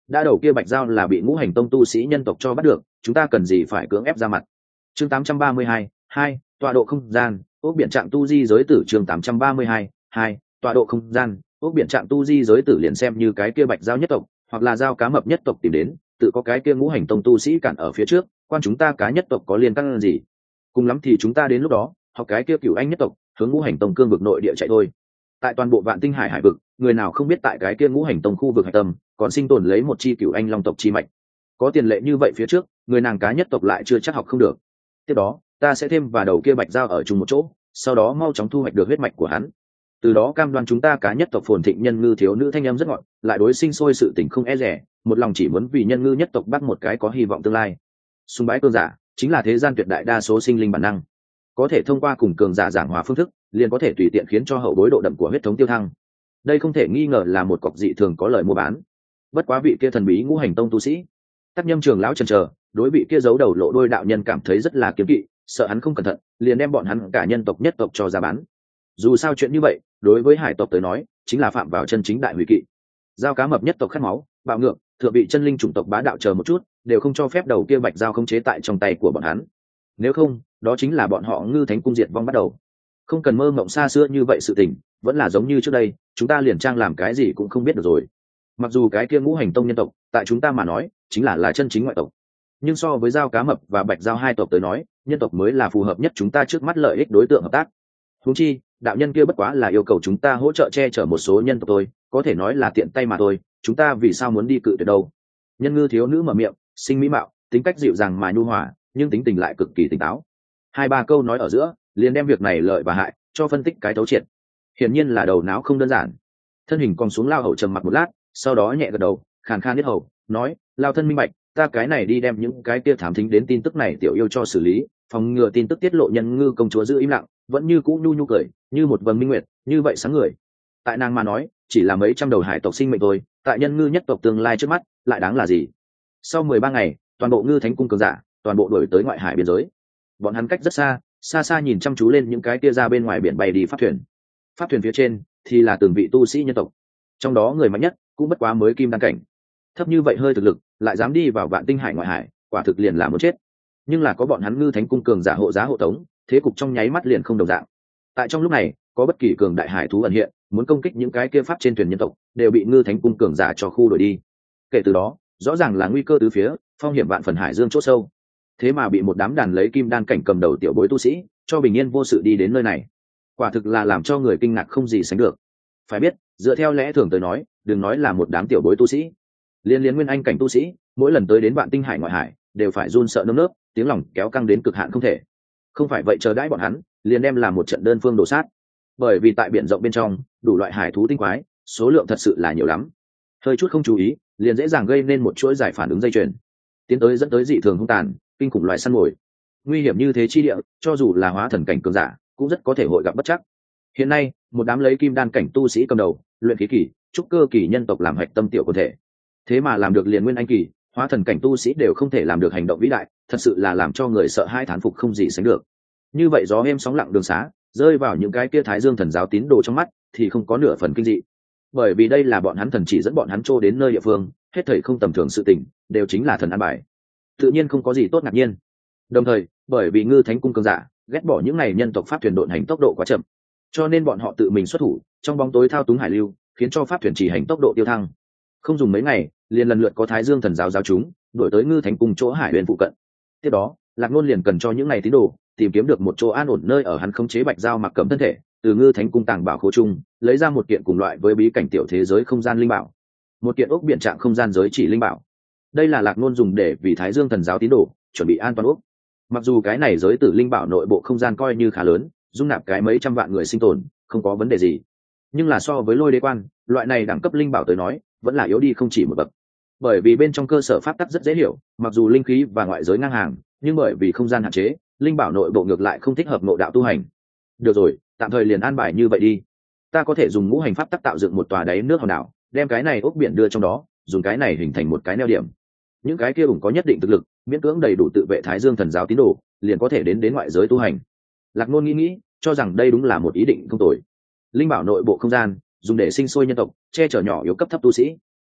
đã đầu kia bạch giao là bị ngũ hành tông tu sĩ nhân tộc cho bắt được, chúng ta cần gì phải cưỡng ép ra mặt. Chương 832, 2, tọa độ không gian, ốc biển trạng tu di giới tử. Chương 832, 2, tọa độ không gian, ốc biển trạng tu di giới tử. Liền xem như cái kia bạch giao nhất tộc hoặc là giao cá mập nhất tộc tìm đến, tự có cái kia ngũ hành tông tu sĩ cản ở phía trước, quan chúng ta cá nhất tộc có liên căn gì? Cùng lắm thì chúng ta đến lúc đó học cái kia cửu anh nhất tộc hướng ngũ hành tông cương vực nội địa chạy thôi. Tại toàn bộ Vạn Tinh Hải hải vực, người nào không biết tại cái kia ngũ hành tông khu vực hải tâm còn sinh tồn lấy một chi cửu anh long tộc chi mạch. Có tiền lệ như vậy phía trước, người nàng cá nhất tộc lại chưa chắc học không được. Tiếp đó ta sẽ thêm và đầu kia bạch giao ở chung một chỗ, sau đó mau chóng thu hoạch được huyết mạch của hắn, từ đó cam đoan chúng ta cá nhất tộc phồn thịnh. Nhân ngư thiếu nữ thanh âm rất ngọt, lại đối sinh sôi sự tình không e rẻ, một lòng chỉ muốn vì nhân ngư nhất tộc bắt một cái có hy vọng tương lai. Sùng bái cường giả chính là thế gian tuyệt đại đa số sinh linh bản năng, có thể thông qua cùng cường giả giảng hòa phương thức, liền có thể tùy tiện khiến cho hậu bối độ đậm của huyết thống tiêu thăng. Đây không thể nghi ngờ là một cọc dị thường có lời mua bán. Bất quá vị kia thần bí ngũ hành tông tu sĩ Tắc Nhâm trưởng lão chần chờ, đối vị kia giấu đầu lộ đôi đạo nhân cảm thấy rất là kiêng kỵ, sợ hắn không cẩn thận liền đem bọn hắn cả nhân tộc nhất tộc cho ra bán. Dù sao chuyện như vậy đối với hải tộc tới nói chính là phạm vào chân chính đại hủy kỵ. Giao cá mập nhất tộc khát máu bạo ngược, thượng vị chân linh chủng tộc bá đạo chờ một chút đều không cho phép đầu kia bạch giao không chế tại trong tay của bọn hắn. Nếu không, đó chính là bọn họ Ngư Thánh cung diệt vong bắt đầu. Không cần mơ mộng xa xưa như vậy, sự tình vẫn là giống như trước đây, chúng ta liền trang làm cái gì cũng không biết được rồi. Mặc dù cái kia ngũ hành tông nhân tộc tại chúng ta mà nói chính là chân chính ngoại tộc, nhưng so với giao cá mập và bạch giao hai tộc tới nói, nhân tộc mới là phù hợp nhất chúng ta trước mắt lợi ích đối tượng hợp tác. Huống chi đạo nhân kia bất quá là yêu cầu chúng ta hỗ trợ che chở một số nhân tộc thôi, có thể nói là tiện tay mà thôi, chúng ta vì sao muốn đi cự tuyệt đâu. Nhân ngư thiếu nữ mở miệng, sinh mỹ mạo, tính cách dịu dàng mà nhu hòa, nhưng tính tình lại cực kỳ tỉnh táo. Hai ba câu nói ở giữa liền đem việc này lợi và hại cho phân tích cái thấu triệt. Hiển nhiên là đầu não không đơn giản. Thân hình còn xuống lao hầu trầm mặc một lát, sau đó nhẹ gật đầu, khàn khan biết hầu nói, lao thân minh bạch, ta cái này đi đem những cái kia thám thính đến tin tức này tiểu yêu cho xử lý, phòng ngừa tin tức tiết lộ. Nhân ngư công chúa giữ im lặng, vẫn như cũ nhu nhu cười như một vầng minh nguyệt, như vậy sáng người. Tại nàng mà nói chỉ là mấy trăm đầu hải tộc sinh mệnh thôi, tại nhân ngư nhất tộc tương lai trước mắt lại đáng là gì. Sau 13 ngày, toàn bộ Ngư Thánh cung cường giả toàn bộ đuổi tới ngoại hải biên giới. Bọn hắn cách rất xa, xa xa nhìn chăm chú lên những cái kia ra bên ngoài biển bay đi pháp thuyền. Pháp thuyền phía trên thì là từng vị tu sĩ nhân tộc, trong đó người mạnh nhất cũng bất quá mới kim đan cảnh. Thấp như vậy hơi thực lực lại dám đi vào Vạn Tinh Hải ngoại hải, quả thực liền là muốn chết. Nhưng là có bọn hắn Ngư Thánh cung cường giả hộ giá hộ tống, thế cục trong nháy mắt liền không đồng dạng. Tại trong lúc này, có bất kỳ cường đại hải thú ẩn hiện, muốn công kích những cái kia pháp trên thuyền nhân tộc, đều bị Ngư Thánh cung cường giả cho khu đuổi đi. Kể từ đó, rõ ràng là nguy cơ từ phía, phong hiểm vạn phần hải dương chỗ sâu. Thế mà bị một đám đàn lấy kim đan cảnh cầm đầu tiểu bối tu sĩ cho bình yên vô sự đi đến nơi này, quả thực là làm cho người kinh ngạc không gì sánh được. Phải biết, dựa theo lẽ thường tới nói, đừng nói là một đám tiểu bối tu sĩ, liên nguyên anh cảnh tu sĩ mỗi lần tới đến Vạn Tinh Hải ngoại hải đều phải run sợ nơm nớp, tiếng lòng kéo căng đến cực hạn không thể. Không phải vậy chờ đãi bọn hắn liền đem làm một trận đơn phương đổ sát. Bởi vì tại biển rộng bên trong đủ loại hải thú tinh quái, số lượng thật sự là nhiều lắm, hơi chút không chú ý liền dễ dàng gây nên một chuỗi giải phản ứng dây chuyền, tiến tới dẫn tới dị thường hung tàn kinh khủng loại săn mồi. Nguy hiểm như thế chi địa, cho dù là hóa thần cảnh cường giả cũng rất có thể hội gặp bất chắc. Hiện nay một đám lấy kim đan cảnh tu sĩ cầm đầu, luyện khí kỳ, trúc cơ kỳ nhân tộc làm hạch tâm tiểu quần thể, thế mà làm được liền nguyên anh kỳ, hóa thần cảnh tu sĩ đều không thể làm được hành động vĩ đại, thật sự là làm cho người sợ hai thán phục không gì sánh được. Như vậy gió êm sóng lặng đường xá rơi vào những cái kia Thái Dương thần giáo tín đồ trong mắt thì không có nửa phần kinh dị, bởi vì đây là bọn hắn thần chỉ dẫn bọn hắn trô đến nơi địa phương, hết thảy không tầm thường sự tình đều chính là thần an bài, tự nhiên không có gì tốt ngạc nhiên. Đồng thời, bởi vì Ngư Thánh cung cường giả ghét bỏ những này nhân tộc pháp thuyền độn hành tốc độ quá chậm, cho nên bọn họ tự mình xuất thủ, trong bóng tối thao túng hải lưu, khiến cho pháp thuyền chỉ hành tốc độ tiêu thăng. Không dùng mấy ngày, liền lần lượt có Thái Dương thần giáo giáo chúng đuổi tới Ngư Thánh cung chỗ hải huyền phụ cận. Tiếp đó, Lạc Ngôn liền cần cho những này tín đồ tìm kiếm được một chỗ an ổn nơi ở. Hắn khống chế bạch giao mặc cấm thân thể, từ Ngư Thánh cung tàng bảo khố trung lấy ra một kiện cùng loại với bí cảnh tiểu thế giới không gian linh bảo, một kiện ốc biển trạng không gian giới chỉ linh bảo. Đây là Lạc Ngôn dùng để vì Thái Dương thần giáo tín đồ chuẩn bị an toàn ốc. Mặc dù cái này giới tử linh bảo nội bộ không gian coi như khá lớn, dung nạp cái mấy trăm vạn người sinh tồn không có vấn đề gì, nhưng là so với Lôi Đế quan loại này đẳng cấp linh bảo tới nói vẫn là yếu đi không chỉ một bậc. Bởi vì bên trong cơ sở pháp tắc rất dễ hiểu, mặc dù linh khí và ngoại giới ngang hàng, nhưng bởi vì không gian hạn chế, linh bảo nội bộ ngược lại không thích hợp ngộ đạo tu hành. Được rồi, tạm thời liền an bài như vậy đi. Ta có thể dùng ngũ hành pháp tắc tạo dựng một tòa đáy nước hòn đảo, đem cái này ốc biển đưa trong đó, dùng cái này hình thành một cái neo điểm. Những cái kia cũng có nhất định thực lực, miễn cưỡng đầy đủ tự vệ Thái Dương thần giáo tín đồ, liền có thể đến ngoại giới tu hành. Lạc Ngôn nghĩ, cho rằng đây đúng là một ý định không tồi. Linh bảo nội bộ không gian dùng để sinh sôi nhân tộc, che chở nhỏ yếu cấp thấp tu sĩ.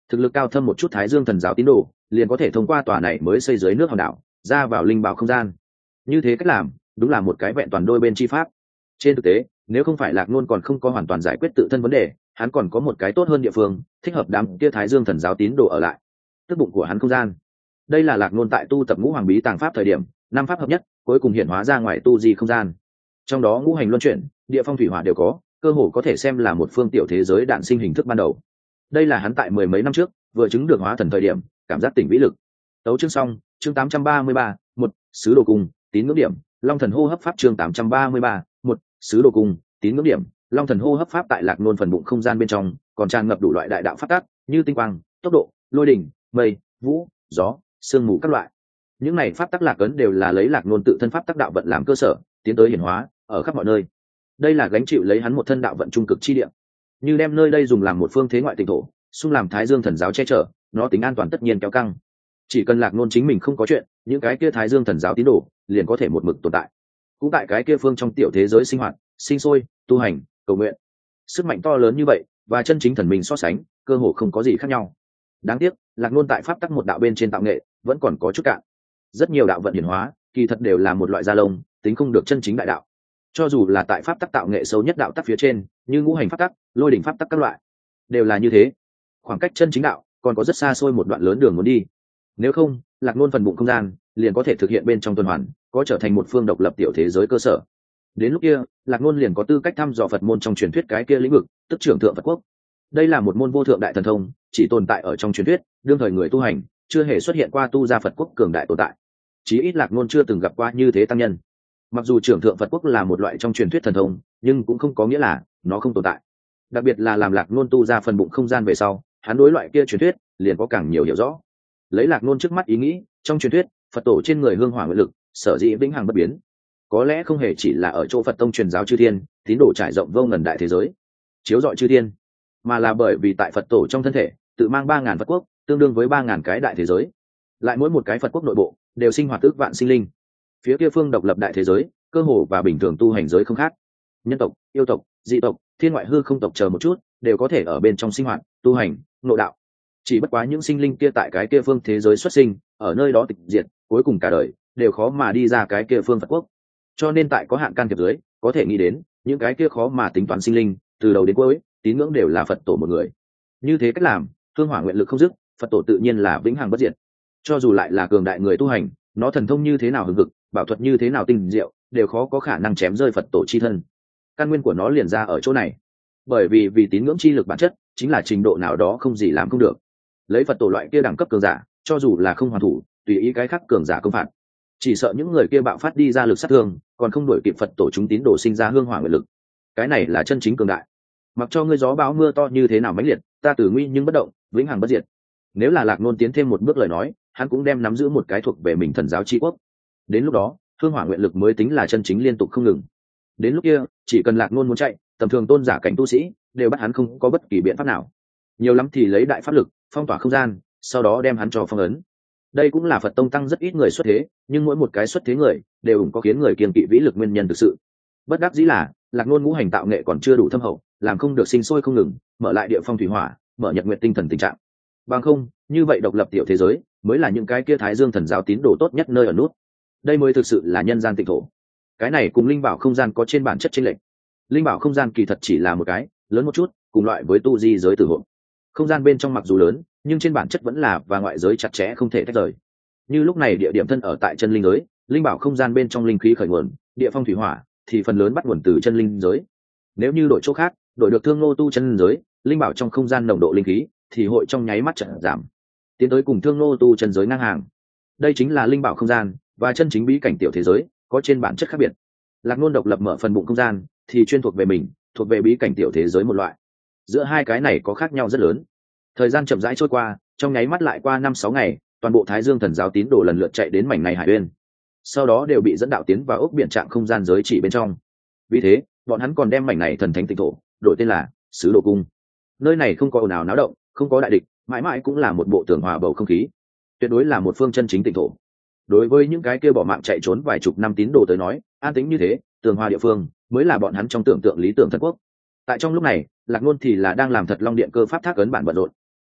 thực lực cao thâm một chút Thái Dương thần giáo tín đồ liền có thể thông qua tòa này mới xây dưới nước hòn đảo ra vào linh bảo không gian. Như thế cách làm đúng là một cái vẹn toàn đôi bên chi pháp. Trên thực tế, nếu không phải Lạc Nôn còn không có hoàn toàn giải quyết tự thân vấn đề, hắn còn có một cái tốt hơn địa phương thích hợp đám kia Thái Dương thần giáo tín đồ ở lại, tức bụng của hắn không gian. Đây là Lạc Nôn tại tu tập ngũ hoàng bí tàng pháp thời điểm năm pháp hợp nhất cuối cùng hiện hóa ra ngoài tu di không gian. Trong đó ngũ hành luân chuyển, địa phong thủy hỏa đều có, cơ hồ có thể xem là một phương tiểu thế giới đạn sinh hình thức ban đầu. Đây là hắn tại mười mấy năm trước vừa chứng được hóa thần thời điểm cảm giác tỉnh vĩ lực. Tấu chương xong, chương 833, một sứ đồ cung, tín ngưỡng điểm, Long thần hô hấp pháp chương 833, một sứ đồ cung, tín ngưỡng điểm, Long thần hô hấp pháp tại Lạc Nôn phần bụng không gian bên trong, còn tràn ngập đủ loại đại đạo pháp tắc, như tinh quang, tốc độ, lôi đỉnh, mây, vũ, gió, sương mù các loại. Những này pháp tắc lạc ấn đều là lấy Lạc Nôn tự thân pháp tắc đạo vận làm cơ sở, tiến tới hiển hóa ở khắp mọi nơi. Đây là gánh chịu lấy hắn một thân đạo vận trung cực chi địa. Như đem nơi đây dùng làm một phương thế ngoại tịnh thổ, xung làm Thái Dương thần giáo che chở, nó tính an toàn tất nhiên kéo căng. Chỉ cần Lạc Nôn chính mình không có chuyện, những cái kia Thái Dương thần giáo tín đồ liền có thể một mực tồn tại. Cũng tại cái kia phương trong tiểu thế giới sinh hoạt, sinh sôi, tu hành, cầu nguyện. Sức mạnh to lớn như vậy và chân chính thần mình so sánh, cơ hồ không có gì khác nhau. Đáng tiếc, Lạc Nôn tại pháp tắc một đạo bên trên tạo nghệ vẫn còn có chút cạn. Rất nhiều đạo vận hiển hóa, kỳ thật đều là một loại da lông, tính không được chân chính đại đạo. Cho dù là tại pháp tắc tạo nghệ sâu nhất đạo tắc phía trên, như ngũ hành pháp tắc, lôi đỉnh pháp tắc các loại, đều là như thế. Khoảng cách chân chính đạo còn có rất xa xôi một đoạn lớn đường muốn đi. Nếu không, Lạc Nôn phần bụng không gian liền có thể thực hiện bên trong tuần hoàn, có trở thành một phương độc lập tiểu thế giới cơ sở. Đến lúc kia, Lạc Nôn liền có tư cách thăm dò Phật môn trong truyền thuyết cái kia lĩnh vực, tức trưởng thượng Phật quốc. Đây là một môn vô thượng đại thần thông, chỉ tồn tại ở trong truyền thuyết, đương thời người tu hành chưa hề xuất hiện qua tu ra Phật quốc cường đại tồn tại. Chí ít Lạc Nôn chưa từng gặp qua như thế tăng nhân. Mặc dù trưởng thượng Phật quốc là một loại trong truyền thuyết thần thông, nhưng cũng không có nghĩa là nó không tồn tại. Đặc biệt là làm Lạc Nôn tu ra phần bụng không gian về sau, hắn đối loại kia truyền thuyết liền có càng nhiều hiểu rõ. Lấy Lạc Nôn trước mắt ý nghĩ, trong truyền thuyết Phật tổ trên người hương hỏa nguyện lực sở dĩ vĩnh hằng bất biến, có lẽ không hề chỉ là ở chỗ Phật tông truyền giáo chư thiên tín đồ trải rộng vô ngần đại thế giới chiếu rọi chư thiên, mà là bởi vì tại Phật tổ trong thân thể tự mang 3.000 Phật quốc, tương đương với 3.000 cái đại thế giới. Lại mỗi một cái Phật quốc nội bộ đều sinh hoạt ước vạn sinh linh. Phía kia phương độc lập đại thế giới, cơ hồ và bình thường tu hành giới không khác. Nhân tộc, yêu tộc, dị tộc, thiên ngoại hư không tộc chờ một chút, đều có thể ở bên trong sinh hoạt, tu hành, ngộ đạo. Chỉ bất quá những sinh linh kia tại cái kia phương thế giới xuất sinh, ở nơi đó tịch diệt, cuối cùng cả đời đều khó mà đi ra cái kia phương Phật quốc. Cho nên tại có hạn can thiệp dưới, có thể nghĩ đến những cái kia khó mà tính toán sinh linh, từ đầu đến cuối tín ngưỡng đều là Phật tổ một người. Như thế cách làm, hương hỏa nguyện lực không dứt, Phật tổ tự nhiên là vĩnh hằng bất diệt. Cho dù lại là cường đại người tu hành, nó thần thông như thế nào hùng hực, bảo thuật như thế nào tinh diệu, đều khó có khả năng chém rơi Phật tổ chi thân. Căn nguyên của nó liền ra ở chỗ này. Bởi vì tín ngưỡng chi lực bản chất chính là trình độ nào đó không gì làm không được. Lấy Phật tổ loại kia đẳng cấp cường giả, cho dù là không hoàn thủ, tùy ý cái khác cường giả công phạt, chỉ sợ những người kia bạo phát đi ra lực sát thương, còn không đuổi kịp Phật tổ chúng tín đồ sinh ra hương hỏa nguyện lực. Cái này là chân chính cường đại. Mặc cho ngươi gió bão mưa to như thế nào mãnh liệt, ta tử nguy nhưng bất động, vĩnh hằng bất diệt. Nếu là Lạc Nôn tiến thêm một bước lời nói, hắn cũng đem nắm giữ một cái thuộc về mình thần giáo chi quốc. Đến lúc đó, hương hỏa nguyện lực mới tính là chân chính liên tục không ngừng. Đến lúc kia, chỉ cần Lạc Nôn muốn chạy, tầm thường tôn giả cảnh tu sĩ đều bắt hắn không có bất kỳ biện pháp nào. Nhiều lắm thì lấy đại pháp lực phong tỏa không gian, sau đó đem hắn cho phong ấn. Đây cũng là Phật tông tăng rất ít người xuất thế, nhưng mỗi một cái xuất thế người đều có khiến người kiêng kỵ vĩ lực nguyên nhân thực sự. Bất đắc dĩ là Lạc Nôn ngũ hành tạo nghệ còn chưa đủ thâm hậu, làm không được sinh sôi không ngừng, mở lại địa phong thủy hỏa, mở nhật nguyện tinh thần tình trạng. Bằng không, như vậy độc lập tiểu thế giới mới là những cái kia Thái Dương thần giáo tín đồ tốt nhất nơi ở nút. Đây mới thực sự là nhân gian tịnh thổ. Cái này cùng linh bảo không gian có trên bản chất chênh lệch. Linh bảo không gian kỳ thật chỉ là một cái lớn một chút, cùng loại với tu di giới tử hộ. Không gian bên trong mặc dù lớn, nhưng trên bản chất vẫn là và ngoại giới chặt chẽ không thể tách rời. Như lúc này địa điểm thân ở tại chân linh giới, linh bảo không gian bên trong linh khí khởi nguồn, địa phong thủy hỏa thì phần lớn bắt nguồn từ chân linh giới. Nếu như đổi chỗ khác, đổi được thương nô tu chân giới, linh bảo trong không gian nồng độ linh khí thì hội trong nháy mắt chợt giảm, tiến tới cùng thương nô tu chân giới ngang hàng. Đây chính là linh bảo không gian và chân chính bí cảnh tiểu thế giới có trên bản chất khác biệt. Lạc Nôn độc lập mở phần bụng không gian thì chuyên thuộc về mình, thuộc về bí cảnh tiểu thế giới một loại. Giữa hai cái này có khác nhau rất lớn. Thời gian chậm rãi trôi qua, trong nháy mắt lại qua 5-6 ngày, toàn bộ Thái Dương thần giáo tín đồ lần lượt chạy đến mảnh này hải uyên, sau đó đều bị dẫn đạo tiến vào ốc biển trạng không gian giới chỉ bên trong. Vì thế, bọn hắn còn đem mảnh này thần thánh tịnh thổ đổi tên là Sứ Đồ Cung. Nơi này không có ồn ào náo động, không có đại địch, mãi mãi cũng là một bộ tường hòa bầu không khí, tuyệt đối là một phương chân chính tịnh thổ. Đối với những cái kia bỏ mạng chạy trốn vài chục năm tín đồ tới nói, an tĩnh như thế, tường hòa địa phương mới là bọn hắn trong tưởng tượng lý tưởng thần quốc. Tại trong lúc này, Lạc Nôn thì là đang làm thật long điện cơ pháp thác ấn bản bận rộn.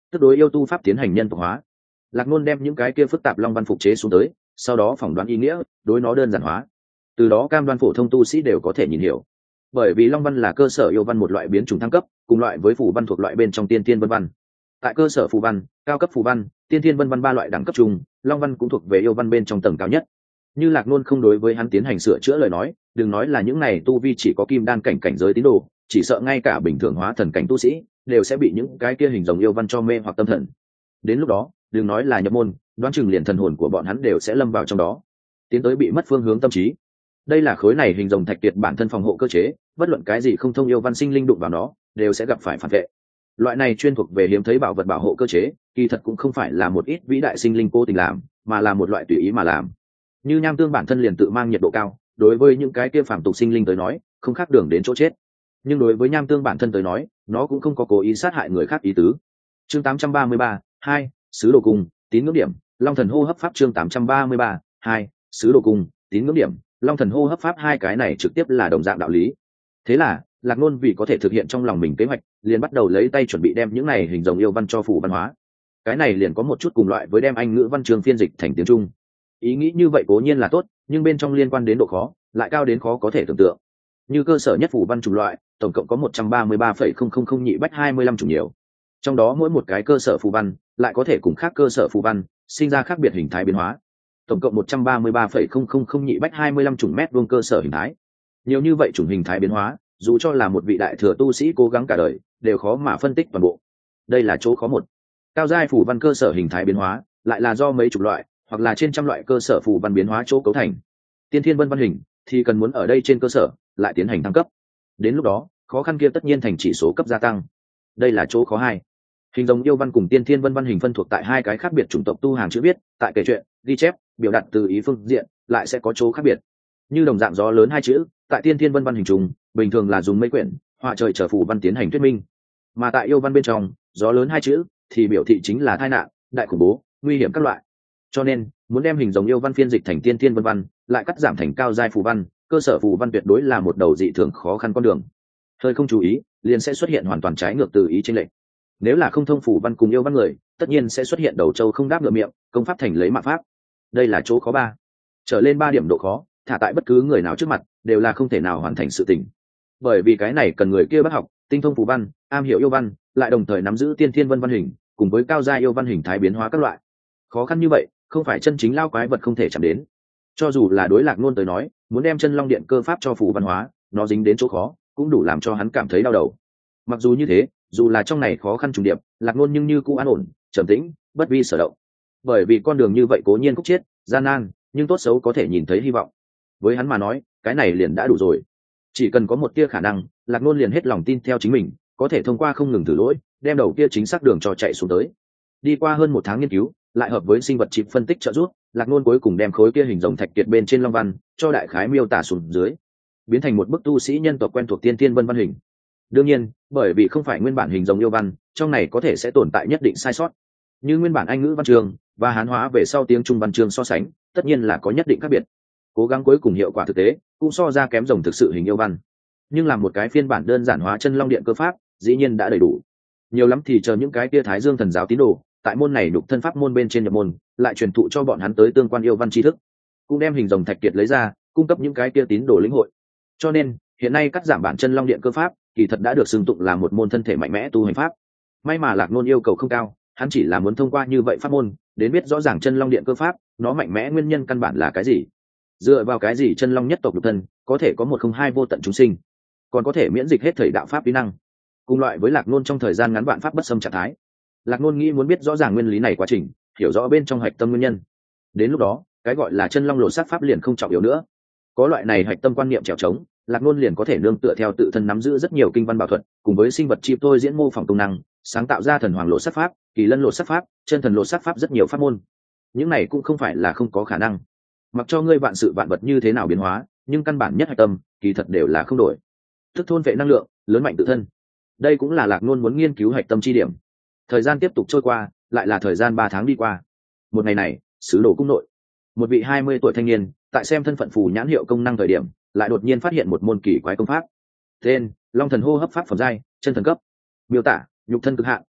tức đối yêu tu pháp tiến hành nhân tộc hóa. Lạc Nôn đem những cái kia phức tạp long văn phục chế xuống tới, sau đó phỏng đoán ý nghĩa, đối nó đơn giản hóa. Từ đó cam đoan phổ thông tu sĩ đều có thể nhìn hiểu. Bởi vì long văn là cơ sở yêu văn một loại biến chủng thăng cấp, cùng loại với phù văn thuộc loại bên trong tiên thiên vân văn. Tại cơ sở phù văn, cao cấp phù văn, tiên thiên vân văn ba loại đẳng cấp chung, long văn cũng thuộc về yêu văn bên trong tầng cao nhất. Như Lạc Nôn không đối với hắn tiến hành sửa chữa lời nói, đừng nói là những này tu vi chỉ có kim đan cảnh cảnh giới tín đồ, chỉ sợ ngay cả bình thường hóa thần cảnh tu sĩ đều sẽ bị những cái kia hình rồng yêu văn cho mê hoặc tâm thần. Đến lúc đó, đừng nói là nhập môn, đoán chừng liền thần hồn của bọn hắn đều sẽ lâm vào trong đó, tiến tới bị mất phương hướng tâm trí. Đây là khối này hình rồng thạch kiệt bản thân phòng hộ cơ chế, bất luận cái gì không thông yêu văn sinh linh đụng vào nó, đều sẽ gặp phải phản vệ. Loại này chuyên thuộc về hiếm thấy bảo vật bảo hộ cơ chế, kỳ thật cũng không phải là một ít vĩ đại sinh linh cố tình làm, mà là một loại tùy ý mà làm. Như nham tương bản thân liền tự mang nhiệt độ cao, đối với những cái kia phàm tục sinh linh tới nói, không khác đường đến chỗ chết. Nhưng đối với nham tương bản thân tới nói, nó cũng không có cố ý sát hại người khác ý tứ. Chương 833, 2, sứ đồ cung, tín ngưỡng điểm, Long thần hô hấp pháp. Chương 833, 2, sứ đồ cung, tín ngưỡng điểm, Long thần hô hấp pháp. Hai cái này trực tiếp là đồng dạng đạo lý. Thế là, Lạc Nôn vì có thể thực hiện trong lòng mình kế hoạch, liền bắt đầu lấy tay chuẩn bị đem những này hình rồng yêu văn cho phủ văn hóa. Cái này liền có một chút cùng loại với đem Anh ngữ văn chương phiên dịch thành tiếng Trung. Ý nghĩ như vậy cố nhiên là tốt, nhưng bên trong liên quan đến độ khó, lại cao đến khó có thể tưởng tượng. Như cơ sở nhất phủ văn chủng loại, tổng cộng có 133,000 nhị bách 25 chủng nhiều. Trong đó mỗi một cái cơ sở phù văn lại có thể cùng khác cơ sở phù văn sinh ra khác biệt hình thái biến hóa. Tổng cộng 133,000 nhị bách 25 chủng mét vuông cơ sở hình thái. Nhiều như vậy chủng hình thái biến hóa, dù cho là một vị đại thừa tu sĩ cố gắng cả đời, đều khó mà phân tích toàn bộ. Đây là chỗ khó một. Cao giai phù văn cơ sở hình thái biến hóa, lại là do mấy chục loại, hoặc là trên trăm loại cơ sở phù văn biến hóa chỗ cấu thành. Tiên thiên vân văn hình thì cần muốn ở đây trên cơ sở lại tiến hành thăng cấp. Đến lúc đó, khó khăn kia tất nhiên thành chỉ số cấp gia tăng. Đây là chỗ khó hai. Hình rồng yêu văn cùng tiên thiên vân văn hình phân thuộc tại hai cái khác biệt chủng tộc tu hàng chữ viết, tại kể chuyện, ghi chép, biểu đạt từ ý phương diện lại sẽ có chỗ khác biệt. Như đồng dạng gió lớn hai chữ, tại tiên thiên vân văn hình trùng, bình thường là dùng mây quyển, họa trời trở phù văn tiến hành thuyết minh. Mà tại yêu văn bên trong, gió lớn hai chữ thì biểu thị chính là tai nạn, đại khủng bố, nguy hiểm các loại. Cho nên, muốn đem hình rồng yêu văn phiên dịch thành tiên thiên vân văn, lại cắt giảm thành cao giai phù văn, cơ sở phù văn tuyệt đối là một đầu dị thường khó khăn con đường. Hơi không chú ý, liền sẽ xuất hiện hoàn toàn trái ngược từ ý trên lệnh. Nếu là không thông phù văn cùng yêu văn người, tất nhiên sẽ xuất hiện đầu trâu không đáp ngựa miệng, công pháp thành lấy mạ pháp. Đây là chỗ khó ba. Trở lên 3 điểm độ khó, thả tại bất cứ người nào trước mặt, đều là không thể nào hoàn thành sự tình. Bởi vì cái này cần người kia bắt học, tinh thông phù văn, am hiểu yêu văn, lại đồng thời nắm giữ tiên thiên vân văn hình, cùng với cao giai yêu văn hình thái biến hóa các loại. Khó khăn như vậy, không phải chân chính lao quái vật không thể chạm đến. Cho dù là đối Lạc Nôn tới nói, muốn đem chân long điện cơ pháp cho phù văn hóa, nó dính đến chỗ khó, cũng đủ làm cho hắn cảm thấy đau đầu. Mặc dù như thế, dù là trong này khó khăn trùng điệp, Lạc Nôn nhưng như cũ an ổn, trầm tĩnh, bất vi sở động. Bởi vì con đường như vậy cố nhiên khúc chiết, gian nan, nhưng tốt xấu có thể nhìn thấy hy vọng. Với hắn mà nói, cái này liền đã đủ rồi. Chỉ cần có một tia khả năng, Lạc Nôn liền hết lòng tin theo chính mình, có thể thông qua không ngừng thử lỗi, đem đầu kia chính xác đường cho chạy xuống tới. Đi qua hơn 1 tháng nghiên cứu, lại hợp với sinh vật chip phân tích trợ giúp, Lạc Nôn cuối cùng đem khối kia hình rồng thạch kiệt bên trên long văn cho đại khái miêu tả xuống dưới, biến thành một bức tu sĩ nhân tộc quen thuộc tiên thiên vân văn hình. Đương nhiên, bởi vì không phải nguyên bản hình rồng yêu văn, trong này có thể sẽ tồn tại nhất định sai sót. Như nguyên bản Anh ngữ văn chương và Hán hóa về sau tiếng Trung văn chương so sánh, tất nhiên là có nhất định khác biệt. Cố gắng cuối cùng hiệu quả thực tế cũng so ra kém rồng thực sự hình yêu văn. Nhưng làm một cái phiên bản đơn giản hóa chân long điện cơ pháp, dĩ nhiên đã đầy đủ. Nhiều lắm thì chờ những cái kia Thái Dương thần giáo tín đồ, tại môn này đục thân pháp môn bên trên nhập môn, lại truyền thụ cho bọn hắn tới tương quan yêu văn tri thức, cũng đem hình rồng thạch kiệt lấy ra, cung cấp những cái kia tín đồ lĩnh hội. Cho nên, hiện nay cắt giảm bản chân long điện cơ pháp, kỳ thật đã được xưng tụng là một môn thân thể mạnh mẽ tu hành pháp. May mà Lạc Nôn yêu cầu không cao, hắn chỉ là muốn thông qua như vậy pháp môn, đến biết rõ ràng chân long điện cơ pháp, nó mạnh mẽ nguyên nhân căn bản là cái gì. Dựa vào cái gì chân long nhất tộc đục thân, có thể có 102 vô tận chúng sinh, còn có thể miễn dịch hết thảy đạo pháp uy năng. Cùng loại với Lạc Nôn trong thời gian ngắn vạn pháp bất xâm trạng thái. Lạc Nôn nghĩ muốn biết rõ ràng nguyên lý này quá trình, hiểu rõ bên trong hạch tâm nguyên nhân. Đến lúc đó, cái gọi là chân long lột xác pháp liền không trọng yếu nữa. Có loại này hạch tâm quan niệm trèo trống, Lạc Nôn liền có thể nương tựa theo tự thân nắm giữ rất nhiều kinh văn bảo thuật, cùng với sinh vật chip tôi diễn mô phỏng công năng, sáng tạo ra thần hoàng lột xác pháp, kỳ lân lột xác pháp, chân thần lột xác pháp rất nhiều pháp môn. Những này cũng không phải là không có khả năng. Mặc cho ngươi vạn sự vạn vật như thế nào biến hóa, nhưng căn bản nhất hạch tâm, kỳ thật đều là không đổi. Thức thôn vệ năng lượng, lớn mạnh tự thân. Đây cũng là Lạc Nôn muốn nghiên cứu hạch tâm chi điểm. Thời gian tiếp tục trôi qua, lại là thời gian 3 tháng đi qua. Một ngày này, sứ đồ cung nội, một vị 20 tuổi thanh niên, tại xem thân phận phù nhãn hiệu công năng thời điểm, lại đột nhiên phát hiện một môn kỳ quái công pháp. Tên: Long thần hô hấp pháp phẩm giai, chân thần cấp. Miêu tả: nhục thân cực hạn,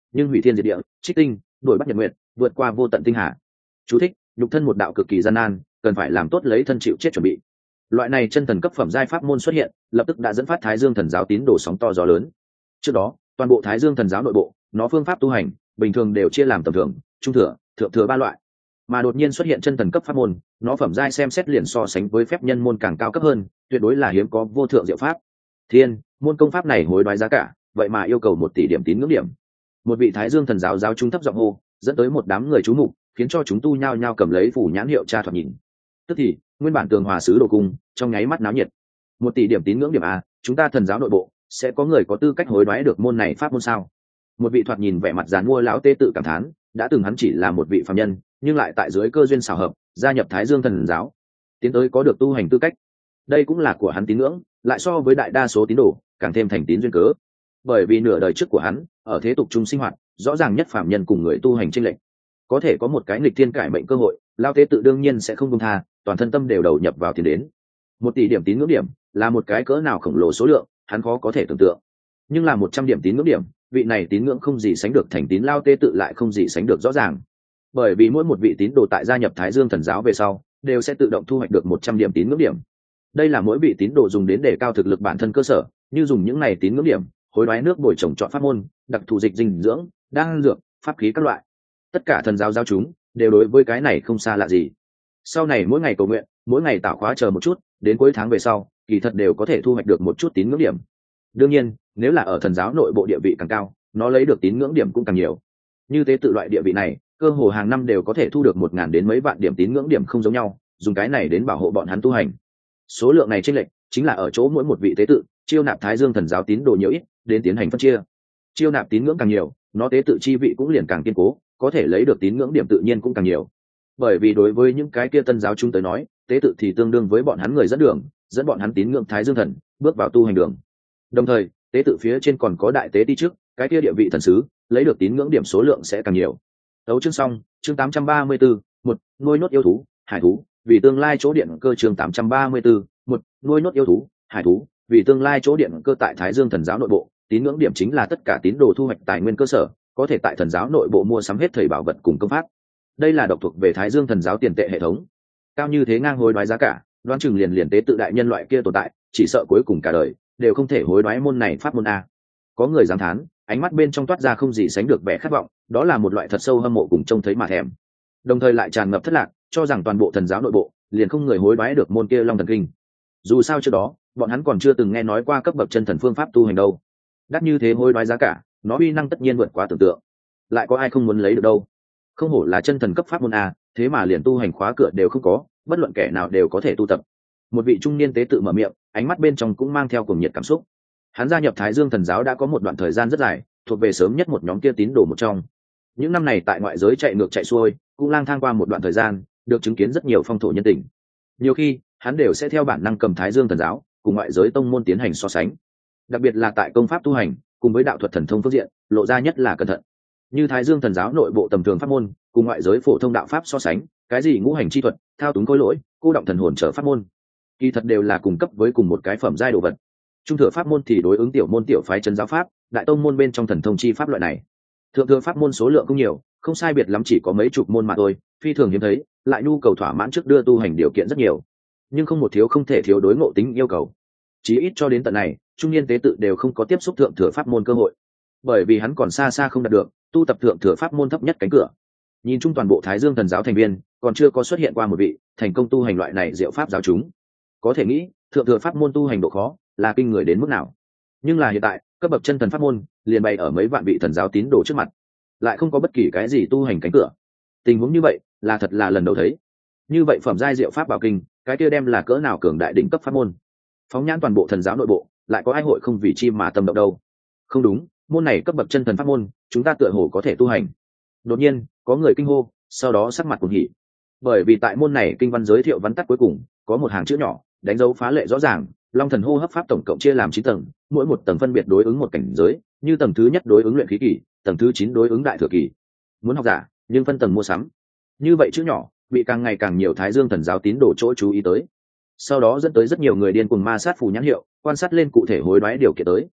nhưng hủy thiên diệt địa, trích tinh, đuổi bắt nhật nguyện, vượt qua vô tận tinh hà. Chú thích: nhục thân một đạo cực kỳ gian nan, cần phải làm tốt lấy thân chịu chết chuẩn bị. Loại này chân thần cấp phẩm giai pháp môn xuất hiện, lập tức đã dẫn phát Thái Dương Thần giáo tín đồ sóng to gió lớn. Trước đó, toàn bộ Thái Dương Thần giáo nội bộ, nó phương pháp tu hành bình thường đều chia làm tầm thường, trung thừa, thượng thừa ba loại. Mà đột nhiên xuất hiện chân thần cấp pháp môn, nó phẩm giai xem xét liền so sánh với phép nhân môn càng cao cấp hơn, tuyệt đối là hiếm có vô thượng diệu pháp. Thiên, môn công pháp này hối đoái giá cả, vậy mà yêu cầu 1 tỷ điểm tín ngưỡng điểm. Một vị Thái Dương Thần giáo giáo trung thấp giọng hô, dẫn tới một đám người chú mục, khiến cho chúng tu nhao nhao cầm lấy phủ nhãn hiệu tra thoạt nhìn. Tức thì, nguyên bản tường hòa sứ đồ cung trong nháy mắt náo nhiệt. 1 tỷ điểm tín ngưỡng điểm a, chúng ta thần giáo nội bộ sẽ có người có tư cách hối đoái được môn này pháp môn sao? Một vị thoạt nhìn vẻ mặt giàn mua lão tê tự cảm thán, đã từng hắn chỉ là một vị phàm nhân, nhưng lại tại dưới cơ duyên xảo hợp gia nhập Thái Dương Thần giáo, tiến tới có được tu hành tư cách. Đây cũng là của hắn tín ngưỡng, lại so với đại đa số tín đồ càng thêm thành tín duyên cớ. Bởi vì nửa đời trước của hắn ở thế tục chung sinh hoạt, rõ ràng nhất phàm nhân cùng người tu hành chênh lệch. Có thể có một cái nghịch thiên cải mệnh cơ hội, lão tế tự đương nhiên sẽ không buông tha, toàn thân tâm đều đầu nhập vào tiền đến. 1 tỷ điểm tín ngưỡng điểm là một cái cỡ nào khổng lồ số lượng, hắn khó có thể tưởng tượng. Nhưng là 100 điểm tín ngưỡng điểm, vị này tín ngưỡng không gì sánh được thành tín lão tế tự lại không gì sánh được rõ ràng. Bởi vì mỗi một vị tín đồ tại gia nhập Thái Dương Thần giáo về sau, đều sẽ tự động thu hoạch được 100 điểm tín ngưỡng điểm. Đây là mỗi vị tín đồ dùng đến để cao thực lực bản thân cơ sở, như dùng những này tín ngưỡng điểm hối đoái nước bồi trồng trọt pháp môn, đặc thù dịch dinh dưỡng, đan dược, pháp khí các loại. Tất cả thần giáo giáo chúng đều đối với cái này không xa lạ gì. Sau này mỗi ngày cầu nguyện, mỗi ngày tạo khóa chờ một chút, đến cuối tháng về sau, kỳ thật đều có thể thu hoạch được một chút tín ngưỡng điểm. Đương nhiên, nếu là ở thần giáo nội bộ địa vị càng cao, nó lấy được tín ngưỡng điểm cũng càng nhiều. Như thế tự loại địa vị này, cơ hồ hàng năm đều có thể thu được 1000 đến mấy vạn điểm tín ngưỡng điểm không giống nhau, dùng cái này đến bảo hộ bọn hắn tu hành. Số lượng này chênh lệch chính là ở chỗ mỗi một vị tế tự chiêu nạp Thái Dương Thần giáo tín đồ nhiều ít, đến tiến hành phân chia. Chiêu nạp tín ngưỡng càng nhiều, nó tế tự chi vị cũng liền càng kiên cố, có thể lấy được tín ngưỡng điểm tự nhiên cũng càng nhiều. Bởi vì đối với những cái kia tân giáo chúng tới nói, tế tự thì tương đương với bọn hắn người dẫn đường, dẫn bọn hắn tín ngưỡng Thái Dương Thần bước vào tu hành đường. Đồng thời, tế tự phía trên còn có đại tế ti trước, cái kia địa vị thần sứ, lấy được tín ngưỡng điểm số lượng sẽ càng nhiều. Tấu chương xong, chương 834, một nuôi nốt yêu thú, hải thú, vì tương lai chỗ điện cơ chương 834, một nuôi nốt yêu thú, hải thú, vì tương lai chỗ điện cơ tại Thái Dương Thần giáo nội bộ, tín ngưỡng điểm chính là tất cả tín đồ thu hoạch tài nguyên cơ sở, có thể tại thần giáo nội bộ mua sắm hết thầy bảo vật cùng công pháp. Đây là độc thuộc về Thái Dương Thần giáo tiền tệ hệ thống. Cao như thế ngang hối đoái giá cả, đoán chừng liền tế tự đại nhân loại kia tồn tại, chỉ sợ cuối cùng cả đời đều không thể hối đoái môn này pháp môn a. Có người dám thán, ánh mắt bên trong toát ra không gì sánh được vẻ khát vọng, đó là một loại thật sâu hâm mộ cùng trông thấy mà thèm. Đồng thời lại tràn ngập thất lạc, cho rằng toàn bộ thần giáo nội bộ liền không người hối đoái được môn kia Long Thần Kinh. Dù sao trước đó, bọn hắn còn chưa từng nghe nói qua cấp bậc chân thần phương pháp tu hành đâu. Đắt như thế hối đoái giá cả, nó uy năng tất nhiên vượt quá tưởng tượng. Lại có ai không muốn lấy được đâu? Không hổ là chân thần cấp pháp môn a, thế mà liền tu hành khóa cửa đều không có, bất luận kẻ nào đều có thể tu tập. Một vị trung niên tế tự mở miệng, ánh mắt bên trong cũng mang theo cuồng nhiệt cảm xúc. Hắn gia nhập Thái Dương Thần giáo đã có một đoạn thời gian rất dài, thuộc về sớm nhất một nhóm kia tín đồ một trong. Những năm này tại ngoại giới chạy ngược chạy xuôi, cũng lang thang qua một đoạn thời gian, được chứng kiến rất nhiều phong thổ nhân tình. Nhiều khi, hắn đều sẽ theo bản năng cầm Thái Dương Thần giáo cùng ngoại giới tông môn tiến hành so sánh. Đặc biệt là tại công pháp tu hành, cùng với đạo thuật thần thông phương diện, lộ ra nhất là cẩn thận. Như Thái Dương Thần giáo nội bộ tầm thường pháp môn, cùng ngoại giới phổ thông đạo pháp so sánh, cái gì ngũ hành chi thuật, thao túng khối lỗi, cô động thần hồn trở pháp môn, kỳ thật đều là cung cấp với cùng một cái phẩm giai đồ vật. Trung thừa pháp môn thì đối ứng tiểu môn tiểu phái chân giáo pháp, đại tông môn bên trong thần thông chi pháp loại này. Thượng thừa pháp môn số lượng không nhiều, không sai biệt lắm chỉ có mấy chục môn mà thôi, phi thường hiếm thấy, lại nhu cầu thỏa mãn trước đưa tu hành điều kiện rất nhiều, nhưng không một thiếu không thể thiếu đối ngộ tính yêu cầu. Chí ít cho đến tận này, trung niên tế tự đều không có tiếp xúc thượng thừa pháp môn cơ hội, bởi vì hắn còn xa xa không đạt được tu tập thượng thừa pháp môn thấp nhất cánh cửa. Nhìn chung toàn bộ Thái Dương Thần giáo thành viên, còn chưa có xuất hiện qua một vị thành công tu hành loại này diệu pháp giáo chúng. Có thể nghĩ, thượng thừa pháp môn tu hành độ khó là kinh người đến mức nào. Nhưng là hiện tại, cấp bậc chân thần pháp môn liền bày ở mấy vạn vị thần giáo tín đồ trước mặt, lại không có bất kỳ cái gì tu hành cánh cửa. Tình huống như vậy, là thật là lần đầu thấy. Như vậy phẩm giai diệu pháp bảo kinh, cái kia đem là cỡ nào cường đại đỉnh cấp pháp môn. Phóng nhãn toàn bộ thần giáo nội bộ, lại có ai hội không vì chi mà tâm động đâu. Không đúng, môn này cấp bậc chân thần pháp môn, chúng ta tựa hồ có thể tu hành. Đột nhiên, có người kinh hô, sau đó sắc mặt cuồng hỉ. Bởi vì tại môn này kinh văn giới thiệu vắn tắt cuối cùng, có một hàng chữ nhỏ, đánh dấu phá lệ rõ ràng, Long Thần hô hấp pháp tổng cộng chia làm 9 tầng, mỗi một tầng phân biệt đối ứng một cảnh giới, như tầng thứ nhất đối ứng luyện khí kỳ, tầng thứ 9 đối ứng đại thừa kỳ. Muốn học giả, nhưng phân tầng mua sắm. Như vậy chữ nhỏ, bị càng ngày càng nhiều Thái Dương Thần giáo tín đồ chỗ chú ý tới. Sau đó dẫn tới rất nhiều người điên cuồng ma sát phù nhãn hiệu, quan sát lên cụ thể hối đoái điều kiện tới.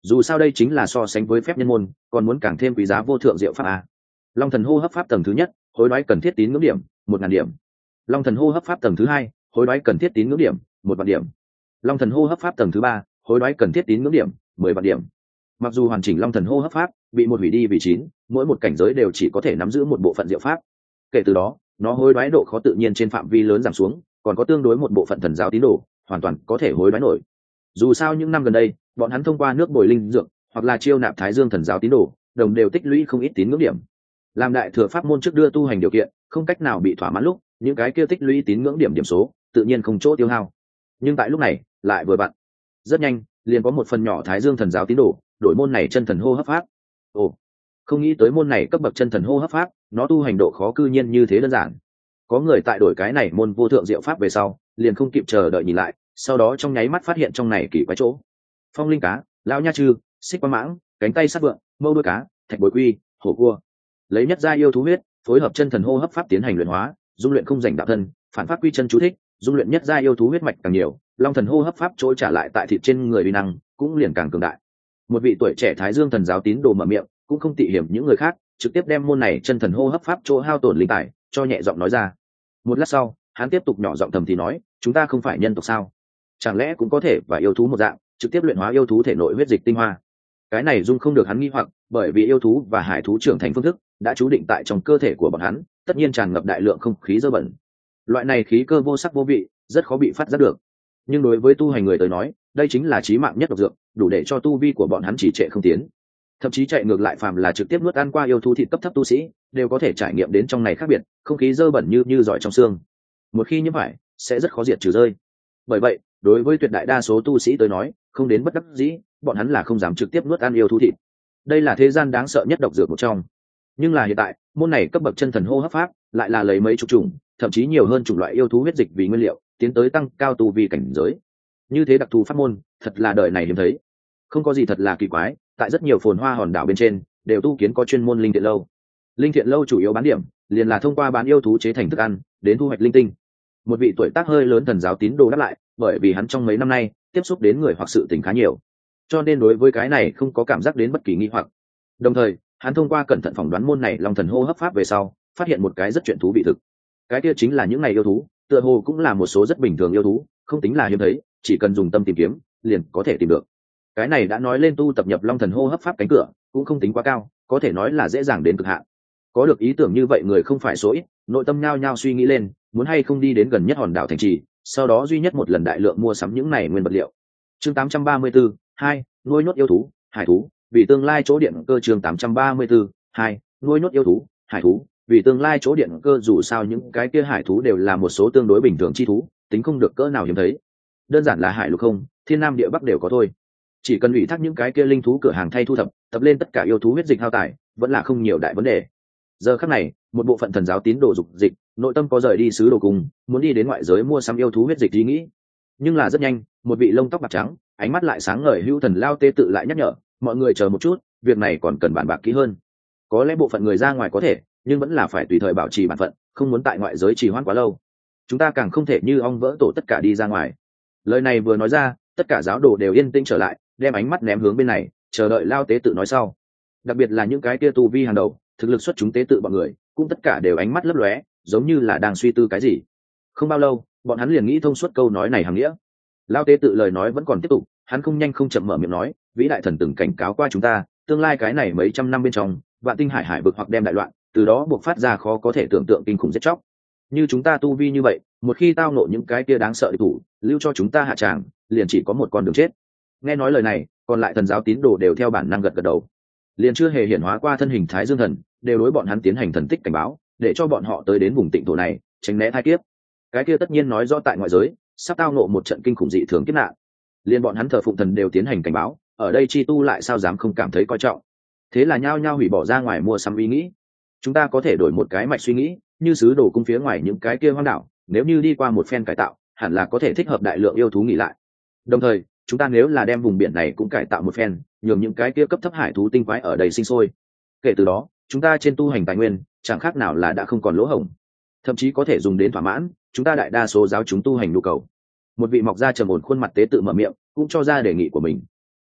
dù sao đây chính là so sánh với phép nhân môn còn muốn càng thêm quý giá vô thượng diệu pháp a. Long thần hô hấp pháp tầng thứ nhất, hối đoái cần thiết tín ngưỡng điểm 1.000 điểm. Long thần hô hấp pháp tầng thứ hai, hối đoái cần thiết tín ngưỡng điểm 1.000 điểm. Long thần hô hấp pháp tầng thứ ba, hối đoái cần thiết tín ngưỡng điểm 10.000 điểm. Mặc dù hoàn chỉnh long thần hô hấp pháp bị một hủy đi vì 9, mỗi một cảnh giới đều chỉ có thể nắm giữ một bộ phận diệu pháp. Kể từ đó, nó hối đoái độ khó tự nhiên trên phạm vi lớn giảm xuống, còn có tương đối một bộ phận thần giáo tín đồ hoàn toàn có thể hối đoái nổi. Dù sao những năm gần đây, bọn hắn thông qua nước bồi linh dược hoặc là chiêu nạp Thái Dương thần giáo tín đồ, đồng đều tích lũy không ít tín ngưỡng điểm. Làm đại thừa pháp môn trước đưa tu hành điều kiện không cách nào bị thỏa mãn lúc, những cái kia tích lũy tín ngưỡng điểm điểm số tự nhiên không chỗ tiêu hao. Nhưng tại lúc này lại vừa vặn, rất nhanh liền có một phần nhỏ Thái Dương thần giáo tín đồ đổi môn này chân thần hô hấp pháp. Ồ, không nghĩ tới môn này cấp bậc chân thần hô hấp pháp, nó tu hành độ khó cư nhiên như thế đơn giản. Có người tại đổi cái này môn vô thượng diệu pháp về sau, liền không kịp chờ đợi nhìn lại, sau đó trong nháy mắt phát hiện trong này kỳ quái chỗ. Phong linh cá, lão nha trư, xích quang mãng, cánh tay sát vượng, mâu đuôi cá, thạch bối quy, hổ cua, lấy nhất gia yêu thú huyết phối hợp chân thần hô hấp pháp tiến hành luyện hóa, dung luyện không rảnh đạo thân, phản pháp quy chân chú thích, dung luyện nhất gia yêu thú huyết mạch càng nhiều, long thần hô hấp pháp trôi trả lại tại thịt trên người uy năng cũng liền càng cường đại. Một vị tuổi trẻ Thái Dương thần giáo tín đồ mở miệng, cũng không tị hiểm những người khác, trực tiếp đem môn này chân thần hô hấp pháp chỗ hao tổn linh tài cho nhẹ giọng nói ra. Một lát sau, hắn tiếp tục nhỏ giọng thầm thì nói, chúng ta không phải nhân tộc sao? Chẳng lẽ cũng có thể và yêu thú một dạng, trực tiếp luyện hóa yêu thú thể nội huyết dịch tinh hoa? Cái này dung không được hắn nghi hoặc, bởi vì yêu thú và hải thú trưởng thành phương thức đã chú định tại trong cơ thể của bọn hắn, tất nhiên tràn ngập đại lượng không khí dơ bẩn. Loại này khí cơ vô sắc vô vị, rất khó bị phát giác được. Nhưng đối với tu hành người tới nói, đây chính là chí mạng nhất độc dược, đủ để cho tu vi của bọn hắn chỉ trệ không tiến. Thậm chí chạy ngược lại, phàm là trực tiếp nuốt ăn qua yêu thú thịt cấp thấp tu sĩ, đều có thể trải nghiệm đến trong này khác biệt, không khí dơ bẩn như giỏi trong xương. Một khi nhiễm phải, sẽ rất khó diệt trừ rơi. Bởi vậy, đối với tuyệt đại đa số tu sĩ tới nói, không đến bất đắc dĩ, bọn hắn là không dám trực tiếp nuốt ăn yêu thú thịt. Đây là thế gian đáng sợ nhất độc dược một trong. Nhưng là hiện tại, môn này cấp bậc chân thần hô hấp pháp lại là lấy mấy chục chủng, thậm chí nhiều hơn chủng loại yêu thú huyết dịch vì nguyên liệu, tiến tới tăng cao tu vi cảnh giới. Như thế đặc thù pháp môn, thật là đời này hiếm thấy. Không có gì thật là kỳ quái, tại rất nhiều phồn hoa hòn đảo bên trên, đều tu kiến có chuyên môn linh thiện lâu. Linh thiện lâu chủ yếu bán điểm, liền là thông qua bán yêu thú chế thành thức ăn, đến thu hoạch linh tinh. Một vị tuổi tác hơi lớn thần giáo tín đồ đáp lại, bởi vì hắn trong mấy năm nay tiếp xúc đến người hoặc sự tình khá nhiều, cho nên đối với cái này không có cảm giác đến bất kỳ nghi hoặc. Đồng thời, hắn thông qua cẩn thận phỏng đoán môn này long thần hô hấp pháp về sau, phát hiện một cái rất chuyện thú vị thực. Cái kia chính là những ngày yêu thú, tựa hồ cũng là một số rất bình thường yêu thú, không tính là hiếm thấy, chỉ cần dùng tâm tìm kiếm, liền có thể tìm được. Cái này đã nói lên tu tập nhập long thần hô hấp pháp cánh cửa cũng không tính quá cao, có thể nói là dễ dàng đến cực hạn. Có được ý tưởng như vậy người không phải số ít, nội tâm nhao nhao suy nghĩ lên, muốn hay không đi đến gần nhất hòn đảo thành trì, sau đó duy nhất một lần đại lượng mua sắm những này nguyên vật liệu. Chương 834, 2, nuôi nhốt yêu thú, hải thú, vì tương lai chỗ điện cơ. Chương 834, 2, nuôi nhốt yêu thú, hải thú, vì tương lai chỗ điện cơ. Dù sao những cái kia hải thú đều là một số tương đối bình thường chi thú, tính không được cỡ nào hiếm thấy. Đơn giản là hải lục không, thiên nam địa bắc đều có thôi. Chỉ cần ủy thác những cái kia linh thú cửa hàng thay thu thập, tập lên tất cả yêu thú huyết dịch hao tài, vẫn là không nhiều đại vấn đề. Giờ khắc này, một bộ phận thần giáo tín đồ dục dịch, nội tâm có rời đi xứ đồ cùng, muốn đi đến ngoại giới mua sắm yêu thú huyết dịch ý nghĩ. Nhưng là rất nhanh, một vị lông tóc bạc trắng, ánh mắt lại sáng ngời hữu thần lao tê tự lại nhắc nhở, mọi người chờ một chút, việc này còn cần bàn bạc kỹ hơn. Có lẽ bộ phận người ra ngoài có thể, nhưng vẫn là phải tùy thời bảo trì bản phận, không muốn tại ngoại giới trì hoãn quá lâu. Chúng ta càng không thể như ong vỡ tổ tất cả đi ra ngoài. Lời này vừa nói ra, tất cả giáo đồ đều yên tĩnh trở lại, đem ánh mắt ném hướng bên này, chờ đợi lao tế tự nói sau. Đặc biệt là những cái kia tu vi hàng đầu, thực lực xuất chúng tế tự bọn người, cũng tất cả đều ánh mắt lấp lóe, giống như là đang suy tư cái gì. Không bao lâu, bọn hắn liền nghĩ thông suốt câu nói này hàng nghĩa. Lao tế tự lời nói vẫn còn tiếp tục, hắn không nhanh không chậm mở miệng nói, vĩ đại thần từng cảnh cáo qua chúng ta, tương lai cái này mấy trăm năm bên trong, vạn tinh hải hải vực hoặc đem đại loạn, từ đó buộc phát ra khó có thể tưởng tượng kinh khủng giết chóc. Như chúng ta tu vi như vậy, một khi tao nộ những cái kia đáng sợ địch thủ, lưu cho chúng ta hạ tràng, liền chỉ có một con đường chết. Nghe nói lời này, còn lại thần giáo tín đồ đều theo bản năng gật gật đầu. Liền chưa hề hiển hóa qua thân hình Thái Dương thần, đều đối bọn hắn tiến hành thần tích cảnh báo, để cho bọn họ tới đến vùng tịnh thổ này, tránh né thai kiếp. Cái kia tất nhiên nói rõ tại ngoại giới sắp tao nộ một trận kinh khủng dị thường kiếp nạn. Liên bọn hắn thờ phụng thần đều tiến hành cảnh báo, ở đây chi tu lại sao dám không cảm thấy coi trọng. Thế là nhao nhao hủy bỏ ra ngoài mua sắm ý nghĩ. Chúng ta có thể đổi một cái mạch suy nghĩ, như sứ đồ cung phía ngoài những cái kia hoang đảo, nếu như đi qua một phen cải tạo, hẳn là có thể thích hợp đại lượng yêu thú nghỉ lại. Đồng thời, chúng ta nếu là đem vùng biển này cũng cải tạo một phen, nhường những cái kia cấp thấp hải thú tinh quái ở đây sinh sôi. Kể từ đó, chúng ta trên tu hành tài nguyên chẳng khác nào là đã không còn lỗ hổng, thậm chí có thể dùng đến thỏa mãn chúng ta đại đa số giáo chúng tu hành nhu cầu. Một vị mọc ra trầm ổn khuôn mặt tế tự mở miệng, cũng cho ra đề nghị của mình.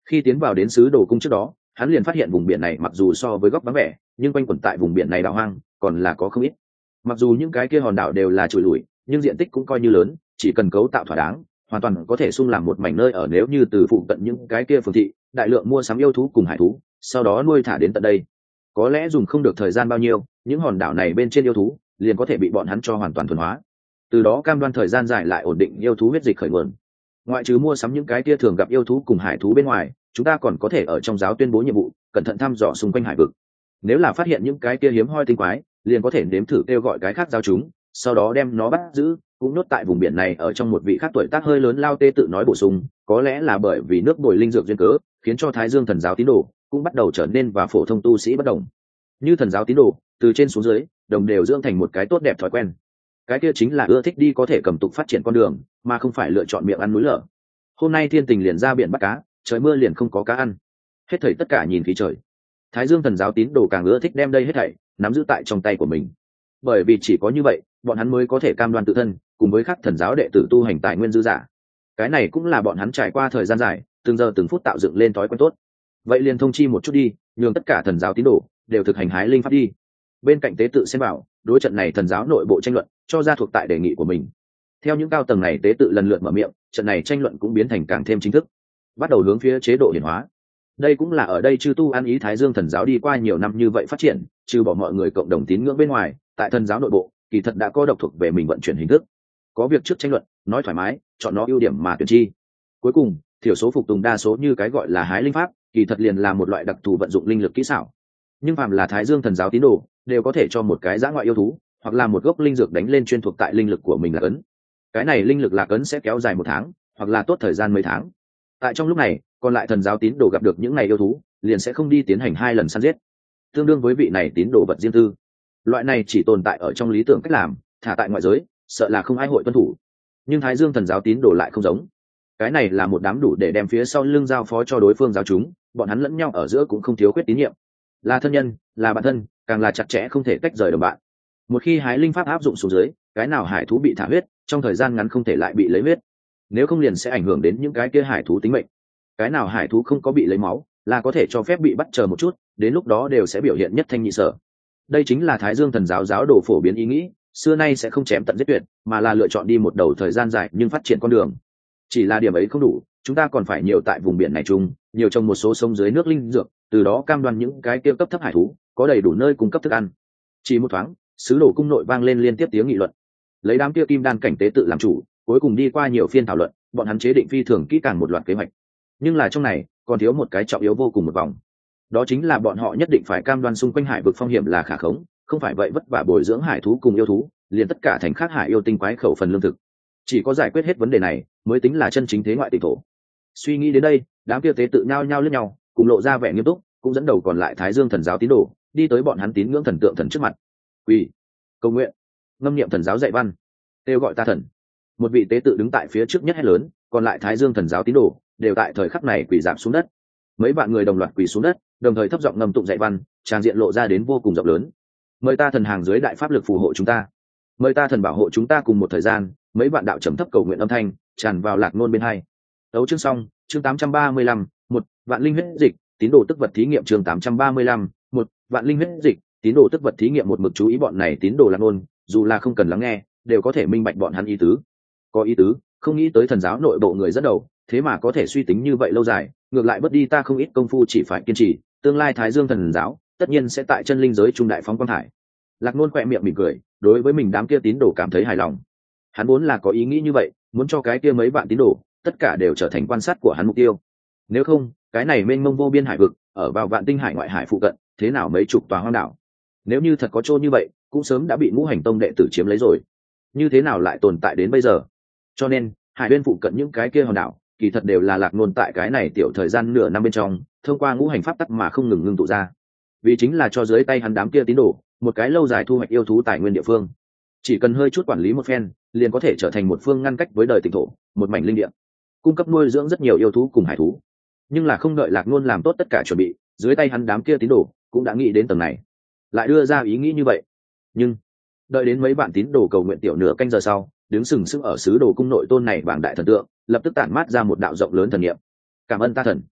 Khi tiến vào đến xứ đồ cung trước đó, hắn liền phát hiện vùng biển này mặc dù so với góc vắng vẻ, nhưng quanh quẩn tại vùng biển này đảo hoang còn là có không ít. Mặc dù những cái kia hòn đảo đều là trụi lủi, nhưng diện tích cũng coi như lớn, chỉ cần cấu tạo thỏa đáng, hoàn toàn có thể sung làm một mảnh nơi ở nếu như từ phụ cận những cái kia phường thị, đại lượng mua sắm yêu thú cùng hải thú, sau đó nuôi thả đến tận đây. Có lẽ dùng không được thời gian bao nhiêu, những hòn đảo này bên trên yêu thú liền có thể bị bọn hắn cho hoàn toàn thuần hóa. Từ đó cam đoan thời gian dài lại ổn định yêu thú huyết dịch khởi nguồn. Ngoại trừ mua sắm những cái kia thường gặp yêu thú cùng hải thú bên ngoài, chúng ta còn có thể ở trong giáo tuyên bố nhiệm vụ, cẩn thận thăm dò xung quanh hải vực. Nếu là phát hiện những cái kia hiếm hoi tinh quái, liền có thể nếm thử kêu gọi cái khác giao chúng, sau đó đem nó bắt giữ, cũng nhốt tại vùng biển này. Ở trong một vị khác tuổi tác hơi lớn Lao Tê tự nói bổ sung, có lẽ là bởi vì nước bồi linh dược duyên cớ, khiến cho Thái Dương thần giáo tín đồ cũng bắt đầu trở nên và phổ thông tu sĩ bất đồng. Như thần giáo tín đồ, từ trên xuống dưới, đồng đều dưỡng thành một cái tốt đẹp thói quen. Cái kia chính là ưa thích đi có thể cầm tục phát triển con đường, mà không phải lựa chọn miệng ăn núi lở. Hôm nay Thiên Tình liền ra biển bắt cá, trời mưa liền không có cá ăn. Hết thảy tất cả nhìn khí trời. Thái Dương thần giáo tín đồ càng ưa thích đem đây hết thảy nắm giữ tại trong tay của mình, bởi vì chỉ có như vậy, bọn hắn mới có thể cam đoan tự thân cùng với các thần giáo đệ tử tu hành tài nguyên dư giả. Cái này cũng là bọn hắn trải qua thời gian dài, từng giờ từng phút tạo dựng lên thói quen tốt. Vậy liền thông chi một chút đi, nhường tất cả thần giáo tín đồ đều thực hành hái linh pháp đi. Bên cạnh tế tự xem bảo, đối trận này thần giáo nội bộ tranh luận cho ra thuộc tại đề nghị của mình. Theo những cao tầng này tế tự lần lượt mở miệng, trận này tranh luận cũng biến thành càng thêm chính thức, bắt đầu hướng phía chế độ hiển hóa. Đây cũng là ở đây chư tu ăn ý Thái Dương thần giáo đi qua nhiều năm như vậy phát triển, trừ bỏ mọi người cộng đồng tín ngưỡng bên ngoài, tại thần giáo nội bộ kỳ thật đã có độc thuộc về mình vận chuyển hình thức. Có việc trước tranh luận, nói thoải mái, chọn nó ưu điểm mà tuyển chi. Cuối cùng, thiểu số phục tùng đa số, như cái gọi là hái linh pháp, kỳ thật liền là một loại đặc thù vận dụng linh lực kỹ xảo. Nhưng phàm là Thái Dương thần giáo tín đồ, đều có thể cho một cái dã ngoại yêu thú, hoặc là một gốc linh dược đánh lên chuyên thuộc tại linh lực của mình là ấn. Cái này linh lực lạc ấn sẽ kéo dài 1 tháng, hoặc là tốt thời gian mấy tháng. Tại trong lúc này, còn lại thần giáo tín đồ gặp được những này yêu thú, liền sẽ không đi tiến hành 2 lần săn giết, tương đương với vị này tín đồ vật riêng tư. Loại này chỉ tồn tại ở trong lý tưởng cách làm, thả tại ngoại giới, sợ là không ai hội tuân thủ. Nhưng Thái Dương thần giáo tín đồ lại không giống. Cái này là một đám đủ để đem phía sau lưng giao phó cho đối phương giáo chúng, bọn hắn lẫn nhau ở giữa cũng không thiếu khuyết tín nhiệm, là thân nhân, là bạn thân, càng là chặt chẽ không thể tách rời đồng bạn. Một khi hái linh pháp áp dụng xuống dưới, cái nào hải thú bị thả huyết, trong thời gian ngắn không thể lại bị lấy huyết, nếu không liền sẽ ảnh hưởng đến những cái kia hải thú tính mệnh. Cái nào hải thú không có bị lấy máu, là có thể cho phép bị bắt chờ một chút, đến lúc đó đều sẽ biểu hiện nhất thanh nhị sở. Đây chính là Thái Dương thần giáo giáo đồ phổ biến ý nghĩ, xưa nay sẽ không chém tận giết tuyệt, mà là lựa chọn đi một đầu thời gian dài nhưng phát triển con đường. Chỉ là điểm ấy không đủ, chúng ta còn phải nhiều tại vùng biển này chung, nhiều trồng một số sông dưới nước linh dược, từ đó cam đoan những cái kia cấp thấp hải thú có đầy đủ nơi cung cấp thức ăn. Chỉ một thoáng, sứ đồ cung nội vang lên liên tiếp tiếng nghị luận. Lấy đám kia kim đan cảnh tế tự làm chủ, cuối cùng đi qua nhiều phiên thảo luận, bọn hắn chế định phi thường kỹ càng một loạt kế hoạch. Nhưng là trong này còn thiếu một cái trọng yếu vô cùng một vòng, đó chính là bọn họ nhất định phải cam đoan xung quanh hải vực phong hiểm là khả khống, không phải vậy vất vả bồi dưỡng hải thú cùng yêu thú, liền tất cả thành khác hải yêu tinh quái khẩu phần lương thực. Chỉ có giải quyết hết vấn đề này mới tính là chân chính thế ngoại tịch thổ. Suy nghĩ đến đây, đám kia tế tự nhao nhao lướt nhau, cùng lộ ra vẻ nghiêm túc, cũng dẫn đầu còn lại Thái Dương thần giáo tín đồ đi tới bọn hắn tín ngưỡng thần tượng thần trước mặt. Quỳ, cầu nguyện, ngâm niệm thần giáo dạy văn, kêu gọi ta thần. Một vị tế tự đứng tại phía trước nhất hét lớn, còn lại Thái Dương thần giáo tín đồ đều tại thời khắc này quỳ rạp xuống đất. Mấy bạn người đồng loạt quỳ xuống đất, đồng thời thấp giọng ngâm tụng dạy văn, tràng diện lộ ra đến vô cùng rộng lớn. Mời ta thần hàng dưới đại pháp lực phù hộ chúng ta, mời ta thần bảo hộ chúng ta cùng một thời gian. Mấy bạn đạo trầm thấp cầu nguyện âm thanh tràn vào lạc nôn bên hai. Đấu chương xong, chương 835, một vạn linh huyết dịch, tín đồ tức vật thí nghiệm. Chương 835, một vạn linh huyết dịch, tín đồ tức vật thí nghiệm. Một mực chú ý bọn này tín đồ lạc nôn, dù là không cần lắng nghe, đều có thể minh bạch bọn hắn ý tứ. Có ý tứ, không nghĩ tới thần giáo nội bộ người dẫn đầu, thế mà có thể suy tính như vậy lâu dài, ngược lại bất đi ta không ít công phu, chỉ phải kiên trì, tương lai Thái Dương thần giáo tất nhiên sẽ tại chân linh giới trung đại phóng quang thải. Lạc nôn khỏe miệng mỉm cười, đối với mình đám kia tín đồ cảm thấy hài lòng. Hắn vốn là có ý nghĩ như vậy, muốn cho cái kia mấy bạn tín đồ tất cả đều trở thành quan sát của hắn mục tiêu. Nếu không, cái này mênh mông vô biên hải vực, ở vào vạn tinh hải ngoại hải phụ cận, thế nào mấy chục tòa hoang đảo, nếu như thật có chỗ như vậy, cũng sớm đã bị ngũ hành tông đệ tử chiếm lấy rồi. Như thế nào lại tồn tại đến bây giờ? Cho nên hải bên phụ cận những cái kia hòn đảo, kỳ thật đều là lạc nôn tại cái này tiểu thời gian nửa năm bên trong, thông qua ngũ hành pháp tắc mà không ngừng ngưng tụ ra, vì chính là cho dưới tay hắn đám kia tín đồ một cái lâu dài thu hoạch yêu thú tài nguyên địa phương. Chỉ cần hơi chút quản lý một phen, liền có thể trở thành một phương ngăn cách với đời tỉnh thổ, một mảnh linh địa, cung cấp nuôi dưỡng rất nhiều yêu thú cùng hải thú. Nhưng là không đợi lạc nôn làm tốt tất cả chuẩn bị, dưới tay hắn đám kia tín đồ cũng đã nghĩ đến tầng này, lại đưa ra ý nghĩ như vậy. Nhưng đợi đến mấy bạn tín đồ cầu nguyện tiểu nửa canh giờ sau, đứng sừng sững ở sứ đồ cung nội tôn này bảng đại thần tượng lập tức tản mát ra một đạo rộng lớn thần niệm. Cảm ơn ta thần,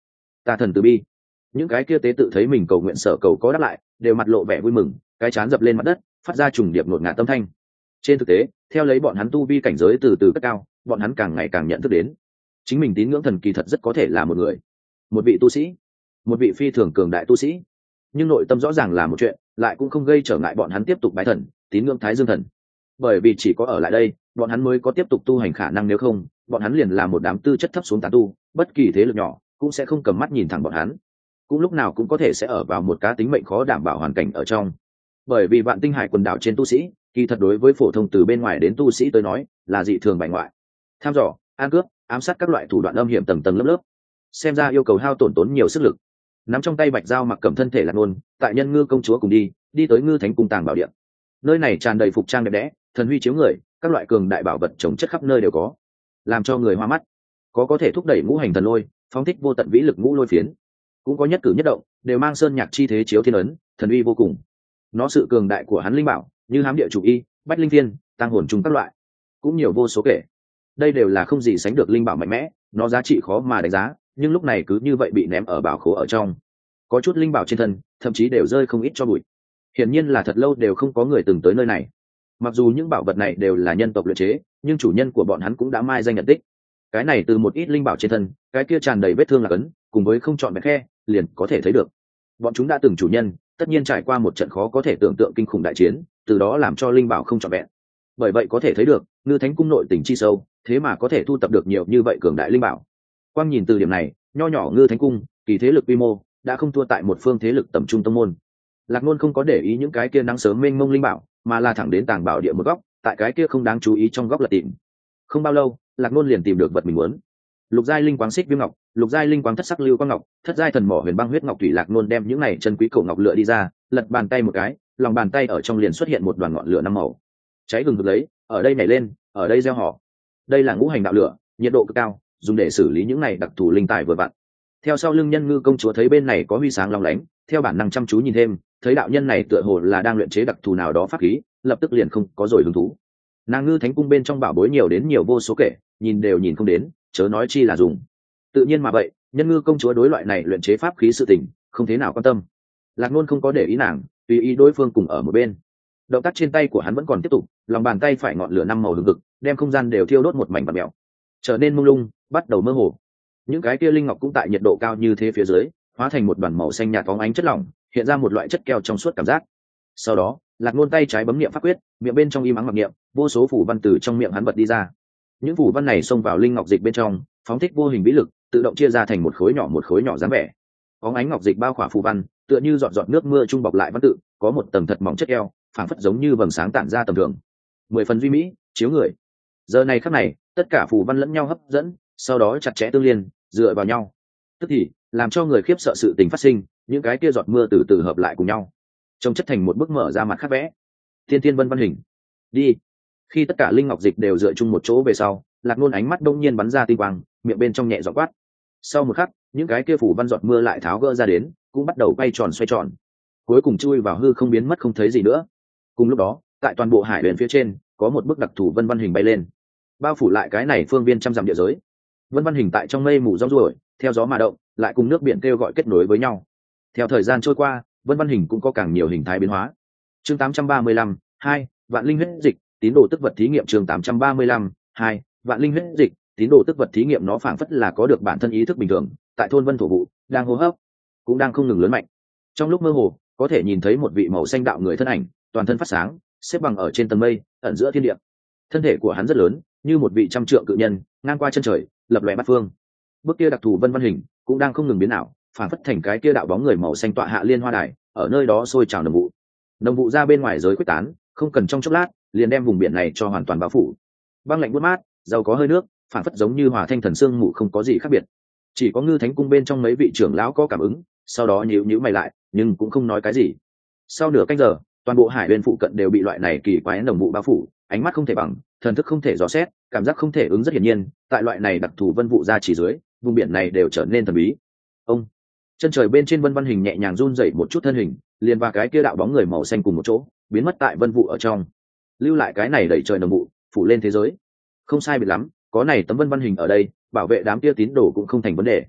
ta thần từ bi. Những cái kia tế tự thấy mình cầu nguyện sở cầu có đáp lại, đều mặt lộ vẻ vui mừng, cái chán dập lên mặt đất, phát ra trùng điệp ngột ngạt âm thanh. Trên thực tế, theo lấy bọn hắn tu vi cảnh giới từ từ cất cao, bọn hắn càng ngày càng nhận thức đến chính mình tín ngưỡng thần kỳ thật rất có thể là một người, một vị tu sĩ, một vị phi thường cường đại tu sĩ. Nhưng nội tâm rõ ràng là một chuyện, lại cũng không gây trở ngại bọn hắn tiếp tục bái thần, tín ngưỡng Thái Dương thần. Bởi vì chỉ có ở lại đây, bọn hắn mới có tiếp tục tu hành khả năng, nếu không, bọn hắn liền là một đám tư chất thấp xuống tán tu, bất kỳ thế lực nhỏ cũng sẽ không cầm mắt nhìn thẳng bọn hắn, cũng lúc nào cũng có thể sẽ ở vào một cá tính mệnh khó đảm bảo hoàn cảnh ở trong. Bởi vì Vạn Tinh Hải quần đảo trên tu sĩ, kỳ thật đối với phổ thông từ bên ngoài đến tu sĩ tới nói, là dị thường bại ngoại. Tham dò, an cướp, ám sát các loại thủ đoạn âm hiểm tầng tầng lớp lớp, xem ra yêu cầu hao tổn nhiều sức lực. Nắm trong tay bạch dao mặc cầm thân thể Lạc Nôn, tại Nhân Ngư công chúa cùng đi tới Ngư Thánh cung tàng bảo điện. Nơi này tràn đầy phục trang đẹp đẽ, thần huy chiếu người, các loại cường đại bảo vật trồng chất khắp nơi đều có, làm cho người hoa mắt. Có thể thúc đẩy ngũ hành thần lôi, phóng thích vô tận vĩ lực ngũ lôi phiến, cũng có nhất cử nhất động đều mang sơn nhạc chi thế chiếu thiên ấn, thần uy vô cùng. Nó sự cường đại của hắn linh bảo, như hám địa chủ y, bách linh thiên, tăng hồn trùng các loại, cũng nhiều vô số kể. Đây đều là không gì sánh được linh bảo mạnh mẽ, nó giá trị khó mà đánh giá, nhưng lúc này cứ như vậy bị ném ở bảo khố ở trong. Có chút linh bảo trên thân, thậm chí đều rơi không ít cho bụi. Hiển nhiên là thật lâu đều không có người từng tới nơi này. Mặc dù những bảo vật này đều là nhân tộc luyện chế, nhưng chủ nhân của bọn hắn cũng đã mai danh nhận tích. Cái này từ một ít linh bảo trên thân, cái kia tràn đầy vết thương là cấn, cùng với không chọn vẹn khe, liền có thể thấy được. Bọn chúng đã từng chủ nhân, tất nhiên trải qua một trận khó có thể tưởng tượng kinh khủng đại chiến, từ đó làm cho linh bảo không chọn vẹn. Bởi vậy có thể thấy được, Ngư Thánh cung nội tình chi sâu, thế mà có thể thu tập được nhiều như vậy cường đại linh bảo. Quang nhìn từ điểm này, nho nhỏ Ngư Thánh cung, kỳ thế lực quy mô, đã không thua tại một phương thế lực tầm trung tông môn. Lạc Nôn không có để ý những cái kia nắng sớm mênh mông linh bảo, mà là thẳng đến tàng bảo địa một góc, tại cái kia không đáng chú ý trong góc lật tìm. Không bao lâu, Lạc Nôn liền tìm được vật mình muốn. Lục giai linh quáng xích viêm ngọc, lục giai linh quáng thất sắc lưu quang ngọc, thất giai thần mỏ huyền băng huyết ngọc thủy. Lạc Nôn đem những này chân quý cổ ngọc lựa đi ra, lật bàn tay một cái, lòng bàn tay ở trong liền xuất hiện một đoàn ngọn lửa năm màu, cháy gừng rực lấy, ở đây nhảy lên, ở đây gieo họ. Đây là ngũ hành đạo lửa, nhiệt độ cực cao, dùng để xử lý những này đặc thù linh tài vừa vặn. Theo sau lưng Nhân Ngư công chúa thấy bên này có huy sáng long lánh, theo bản năng chăm chú nhìn thêm, thấy đạo nhân này tựa hồ là đang luyện chế đặc thù nào đó pháp khí, lập tức liền không có rồi hứng thú. Nàng Ngư Thánh cung bên trong bảo bối nhiều đến nhiều vô số kể, nhìn đều nhìn không đến, chớ nói chi là dùng. Tự nhiên mà vậy, Nhân Ngư công chúa đối loại này luyện chế pháp khí sự tình không thế nào quan tâm. Lạc Nôn không có để ý nàng, tùy ý đối phương cùng ở một bên. Động tác trên tay của hắn vẫn còn tiếp tục, lòng bàn tay phải ngọn lửa năm màu hừng hực, đem không gian đều thiêu đốt một mảnh bạt mèo, trở nên mông lung, bắt đầu mơ hồ. Những cái kia linh ngọc cũng tại nhiệt độ cao như thế phía dưới, hóa thành một đoàn màu xanh nhạt phóng ánh chất lỏng, hiện ra một loại chất keo trong suốt cảm giác. Sau đó, Lạc Nôn tay trái bấm niệm pháp quyết, miệng bên trong im ắng mặc niệm, vô số phủ văn từ trong miệng hắn bật đi ra. Những phủ văn này xông vào linh ngọc dịch bên trong, phóng thích vô hình vĩ lực, tự động chia ra thành một khối nhỏ dáng vẻ. Phóng ánh ngọc dịch bao khỏa phủ văn, tựa như giọt giọt nước mưa trung bọc lại văn tự, có một tầng thật mỏng chất keo, phảng phất giống như vầng sáng tản ra tầm thường. 10 phần duy mỹ, chiếu người. Giờ này khắc này, tất cả phủ văn lẫn nhau hấp dẫn, sau đó chặt chẽ tương liên, dựa vào nhau. Tức thì, làm cho người khiếp sợ sự tình phát sinh, những cái kia giọt mưa từ từ hợp lại cùng nhau, trông chất thành một bức mở ra mặt khắc vẽ. Thiên thiên vân văn hình. Đi. Khi tất cả linh ngọc dịch đều dựa chung một chỗ về sau, Lạc Nôn ánh mắt đông nhiên bắn ra tinh quang, miệng bên trong nhẹ giọng quát. Sau một khắc, những cái kia phủ văn giọt mưa lại tháo gỡ ra đến, cũng bắt đầu quay tròn xoay tròn, cuối cùng chui vào hư không biến mất không thấy gì nữa. Cùng lúc đó, tại toàn bộ hải huyền phía trên, có một bức đặc thù vân văn hình bay lên, bao phủ lại cái này phương viên trăm dặm địa giới. Vân văn hình tại trong mây mù rong ruổi, theo gió mà động, lại cùng nước biển kêu gọi kết nối với nhau. Theo thời gian trôi qua, vân văn hình cũng có càng nhiều hình thái biến hóa. Chương 835, 2, vạn linh huyết dịch, tín đồ tức vật thí nghiệm. Chương 835, 2, vạn linh huyết dịch, tín đồ tức vật thí nghiệm. Nó phảng phất là có được bản thân ý thức bình thường, tại thôn vân thổ vụ, đang hô hấp, cũng đang không ngừng lớn mạnh. Trong lúc mơ hồ, có thể nhìn thấy một vị màu xanh đạo người thân ảnh, toàn thân phát sáng, xếp bằng ở trên tầng mây, ẩn giữa thiên địa. Thân thể của hắn rất lớn, như một vị trăm trượng cự nhân, ngang qua chân trời, lập lòe bát phương. Bước kia đặc thù vân văn hình cũng đang không ngừng biến ảo, phản phất thành cái kia đạo bóng người màu xanh tọa hạ liên hoa đài, ở nơi đó sôi trào nồng vụ ra bên ngoài giới quyết tán, không cần trong chốc lát liền đem vùng biển này cho hoàn toàn bao phủ. Băng lạnh buốt mát, giàu có hơi nước, phản phất giống như hòa thanh thần sương mù, không có gì khác biệt. Chỉ có Ngư Thánh cung bên trong mấy vị trưởng lão có cảm ứng, sau đó nhíu mày lại, nhưng cũng không nói cái gì. Sau nửa canh giờ, toàn bộ hải bên phụ cận đều bị loại này kỳ quái nồng vụ bao phủ, ánh mắt không thể bằng, thần thức không thể dò xét, cảm giác không thể ứng rất hiển nhiên, tại loại này đặc thù vân vụ ra chỉ dưới, vùng biển này đều trở nên thần bí. Ông chân trời bên trên vân văn hình nhẹ nhàng run rẩy một chút thân hình, liền và cái kia đạo bóng người màu xanh cùng một chỗ, biến mất tại vân vụ ở trong, lưu lại cái này đẩy trời nồng vụ, phủ lên thế giới. Không sai biệt lắm, có này tấm vân văn hình ở đây, bảo vệ đám kia tín đồ cũng không thành vấn đề.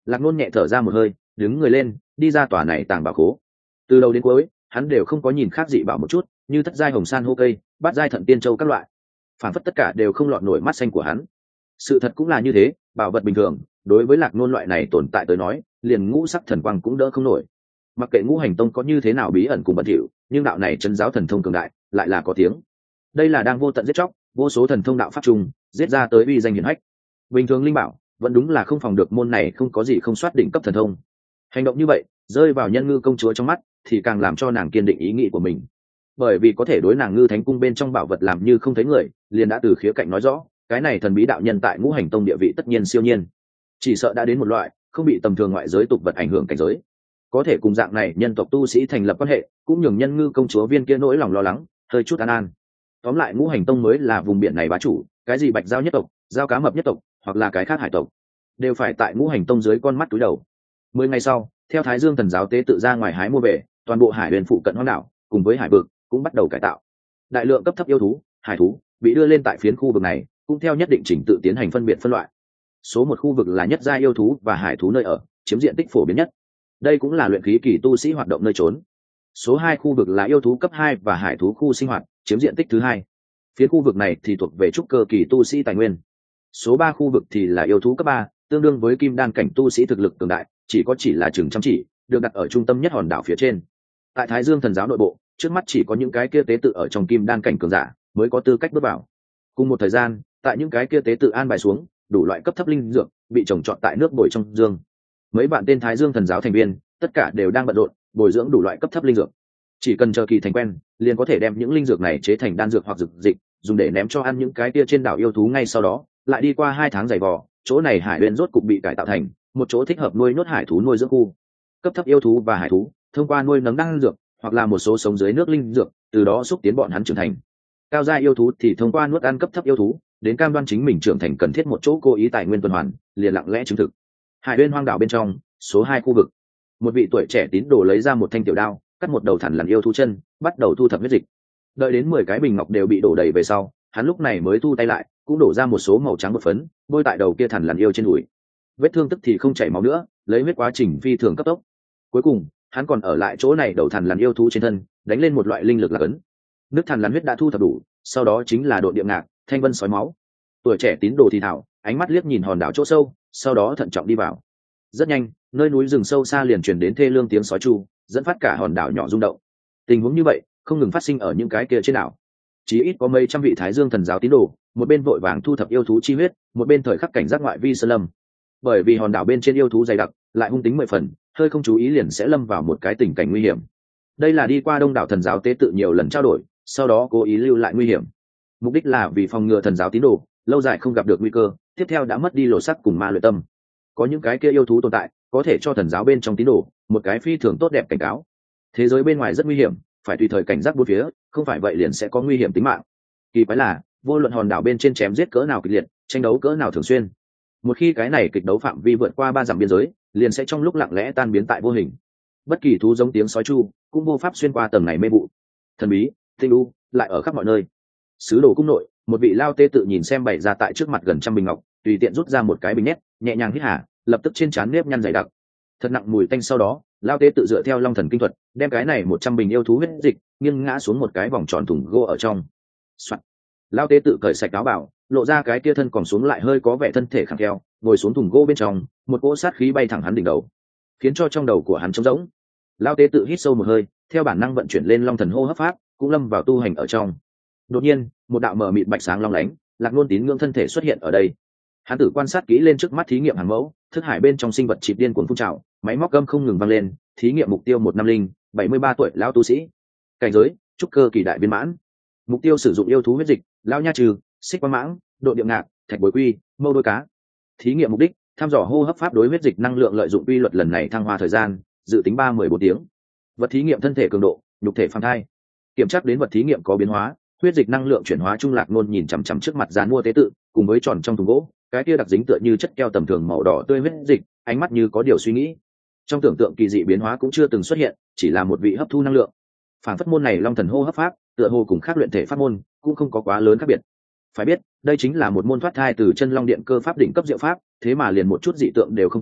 Lạc Nôn nhẹ thở ra một hơi, đứng người lên, đi ra tòa này tàng bảo khố. Từ đầu đến cuối, hắn đều không có nhìn khác dị bảo một chút, như thất giai hồng san hô cây, bát giai thận tiên châu các loại, phản phất tất cả đều không lọt nổi mắt xanh của hắn. Sự thật cũng là như thế, bảo vật bình thường, đối với Lạc Nôn loại này tồn tại tới nói, liền ngũ sắc thần quang cũng đỡ không nổi. Mặc kệ ngũ hành tông có như thế nào bí ẩn cùng bẩn thỉu, nhưng đạo này trấn giáo thần thông cường đại, lại là có tiếng. Đây là đang vô tận giết chóc, vô số thần thông đạo pháp trùng, giết ra tới uy danh hiển hách. Bình thường linh bảo, vẫn đúng là không phòng được môn này không có gì không soát đỉnh cấp thần thông. Hành động như vậy, rơi vào Nhân Ngư công chúa trong mắt, thì càng làm cho nàng kiên định ý nghĩ của mình. Bởi vì có thể đối nàng Ngư Thánh cung bên trong bảo vật làm như không thấy người, liền đã từ khía cạnh nói rõ, cái này thần bí đạo nhân tại ngũ hành tông địa vị tất nhiên siêu nhiên, chỉ sợ đã đến một loại không bị tầm thường ngoại giới tục vật ảnh hưởng cảnh giới. Có thể cùng dạng này nhân tộc tu sĩ thành lập quan hệ, cũng nhường Nhân Ngư công chúa viên kia nỗi lòng lo lắng hơi chút an an. Tóm lại ngũ hành tông mới là vùng biển này bá chủ, cái gì bạch giao nhất tộc, giao cá mập nhất tộc, hoặc là cái khác hải tộc, đều phải tại ngũ hành tông dưới con mắt túi đầu. 10 ngày sau, theo Thái Dương thần giáo tế tự ra ngoài hái mua về, toàn bộ hải huyền phụ cận hoang đảo cùng với hải vực cũng bắt đầu cải tạo. Đại lượng cấp thấp yêu thú, hải thú bị đưa lên tại phiến khu vực này, cũng theo nhất định trình tự tiến hành phân biệt phân loại. Số 1 khu vực là nhất gia yêu thú và hải thú nơi ở, chiếm diện tích phổ biến nhất. Đây cũng là luyện khí kỳ tu sĩ hoạt động nơi trốn. Số 2 khu vực là yêu thú cấp 2 và hải thú khu sinh hoạt, chiếm diện tích thứ hai. Phía khu vực này thì thuộc về trúc cơ kỳ tu sĩ tài nguyên. Số 3 khu vực thì là yêu thú cấp 3, tương đương với kim đan cảnh tu sĩ thực lực cường đại, chỉ là chừng chăm chỉ, được đặt ở trung tâm nhất hòn đảo phía trên. Tại Thái Dương thần giáo nội bộ, trước mắt chỉ có những cái kia tế tự ở trong kim đan cảnh cường giả mới có tư cách bước vào. Cùng một thời gian, tại những cái kia tế tự an bài xuống, đủ loại cấp thấp linh dược bị trồng trọt tại nước bồi trong dương. Mấy bạn tên Thái Dương thần giáo thành viên, tất cả đều đang bận rộn bồi dưỡng đủ loại cấp thấp linh dược. Chỉ cần chờ kỳ thành quen, liền có thể đem những linh dược này chế thành đan dược hoặc dược dịch, dùng để ném cho ăn những cái kia trên đảo yêu thú. Ngay sau đó, lại đi qua 2 tháng dày vò, chỗ này hải huyền rốt cục bị cải tạo thành một chỗ thích hợp nuôi nhốt hải thú nuôi dưỡng khu. Cấp thấp yêu thú và hải thú thông qua nuôi nấng đan dược hoặc là một số sống dưới nước linh dược, từ đó xúc tiến bọn hắn trưởng thành. Cao gia yêu thú thì thông qua nuốt ăn cấp thấp yêu thú, đến cam đoan chính mình trưởng thành cần thiết một chỗ cố ý tài nguyên tuần hoàn, liền lặng lẽ chứng thực. Hải huyền hoang đảo bên trong, số 2 khu vực, một vị tuổi trẻ tín đồ lấy ra một thanh tiểu đao, cắt một đầu thằn lằn yêu thú chân, bắt đầu thu thập huyết dịch. Đợi đến 10 cái bình ngọc đều bị đổ đầy về sau, hắn lúc này mới thu tay lại, cũng đổ ra một số màu trắng bột phấn, bôi tại đầu kia thằn lằn yêu trên đùi. Vết thương tức thì không chảy máu nữa, lấy huyết quá trình phi thường cấp tốc. Cuối cùng, hắn còn ở lại chỗ này đầu thằn lằn yêu thú trên thân, đánh lên một loại linh lực là cấn. Nước thằn lằn huyết đã thu thập đủ, sau đó chính là độ địa ngạc, thanh vân sói máu. Tuổi trẻ tín đồ thì thảo, ánh mắt liếc nhìn hòn đảo chỗ sâu, sau đó thận trọng đi vào. Rất nhanh, nơi núi rừng sâu xa liền truyền đến thê lương tiếng sói tru, dẫn phát cả hòn đảo nhỏ rung động. Tình huống như vậy không ngừng phát sinh ở những cái kia trên đảo. Chỉ ít có mấy trăm vị Thái Dương thần giáo tín đồ, một bên vội vàng thu thập yêu thú chi huyết, một bên thời khắc cảnh giác ngoại vi sơn lâm. Bởi vì hòn đảo bên trên yêu thú dày đặc, lại hung tính 10 phần, hơi không chú ý liền sẽ lâm vào một cái tình cảnh nguy hiểm. Đây là đi qua đông đảo thần giáo tế tự nhiều lần trao đổi, sau đó cố ý lưu lại nguy hiểm. Mục đích là vì phòng ngừa thần giáo tín đồ lâu dài không gặp được nguy cơ, tiếp theo đã mất đi lộ sắc cùng ma luyện tâm. Có những cái kia yêu thú tồn tại, có thể cho thần giáo bên trong tín đồ một cái phi thường tốt đẹp cảnh cáo. Thế giới bên ngoài rất nguy hiểm, phải tùy thời cảnh giác bốn phía, không phải vậy liền sẽ có nguy hiểm tính mạng. Kỳ quái là, vô luận hòn đảo bên trên chém giết cỡ nào kịch liệt, tranh đấu cỡ nào thường xuyên, một khi cái này kịch đấu phạm vi vượt qua 3 dặm biên giới, liền sẽ trong lúc lặng lẽ tan biến tại vô hình. Bất kỳ thú giống tiếng sói chu cũng vô pháp xuyên qua tầng này mê vụ. Thần bí, tinh u lại ở khắp mọi nơi. Sứ đồ cung nội, một vị lao tê tự nhìn xem bày ra tại trước mặt gần trăm bình ngọc, tùy tiện rút ra một cái bình nhét, nhẹ nhàng hít hà, lập tức trên trán nếp nhăn dày đặc, thật nặng mùi tanh. Sau đó, lao tê tự dựa theo long thần kinh thuật, đem cái này 100 bình yêu thú huyết dịch nghiêng ngã xuống một cái vòng tròn thùng gỗ ở trong. Lao tê tự cởi sạch áo bảo, lộ ra cái kia thân còn xuống lại hơi có vẻ thân thể khẳng theo, ngồi xuống thùng gỗ bên trong, một cỗ sát khí bay thẳng hắn đỉnh đầu, khiến cho trong đầu của hắn trống rỗng. Lao tê tự hít sâu một hơi, theo bản năng vận chuyển lên long thần hô hấp pháp, cũng lâm vào tu hành ở trong. Đột nhiên, một đạo mờ mịt bạch sáng long lánh, Lạc Nôn tín ngưỡng thân thể xuất hiện ở đây. Hắn tử quan sát kỹ lên trước mắt thí nghiệm hàng mẫu, thức hải bên trong sinh vật chịp điên cuồng phun trào, máy móc gầm không ngừng vang lên. Thí nghiệm mục tiêu 150, 73 tuổi lão tu sĩ, cảnh giới trúc cơ kỳ đại viên mãn. Mục tiêu sử dụng yêu thú huyết dịch, lão nha trừ, xích quang mãng, độ địa ngạc, thạch bối quy, mâu đôi cá. Thí nghiệm mục đích, thăm dò hô hấp pháp đối huyết dịch năng lượng lợi dụng quy luật, lần này thăng hoa thời gian dự tính 14 tiếng. Vật thí nghiệm thân thể cường độ, nhục thể phàm thai. Kiểm tra đến vật thí nghiệm có biến hóa, huyết dịch năng lượng chuyển hóa trung. Lạc Nôn nhìn chằm chằm trước mặt dàn mua tế tự, cùng với tròn trong thùng gỗ, cái kia đặc dính tựa như chất keo tầm thường màu đỏ tươi huyết dịch, ánh mắt như có điều suy nghĩ. Trong tưởng tượng kỳ dị biến hóa cũng chưa từng xuất hiện, chỉ là một vị hấp thu năng lượng. Phản phất môn này long thần hô hấp pháp, tựa hồ cùng khác luyện thể pháp môn cũng không có quá lớn khác biệt. Phải biết, đây chính là một môn thoát thai từ chân long điện cơ pháp đỉnh cấp diệu pháp, thế mà liền một chút dị tượng đều không có,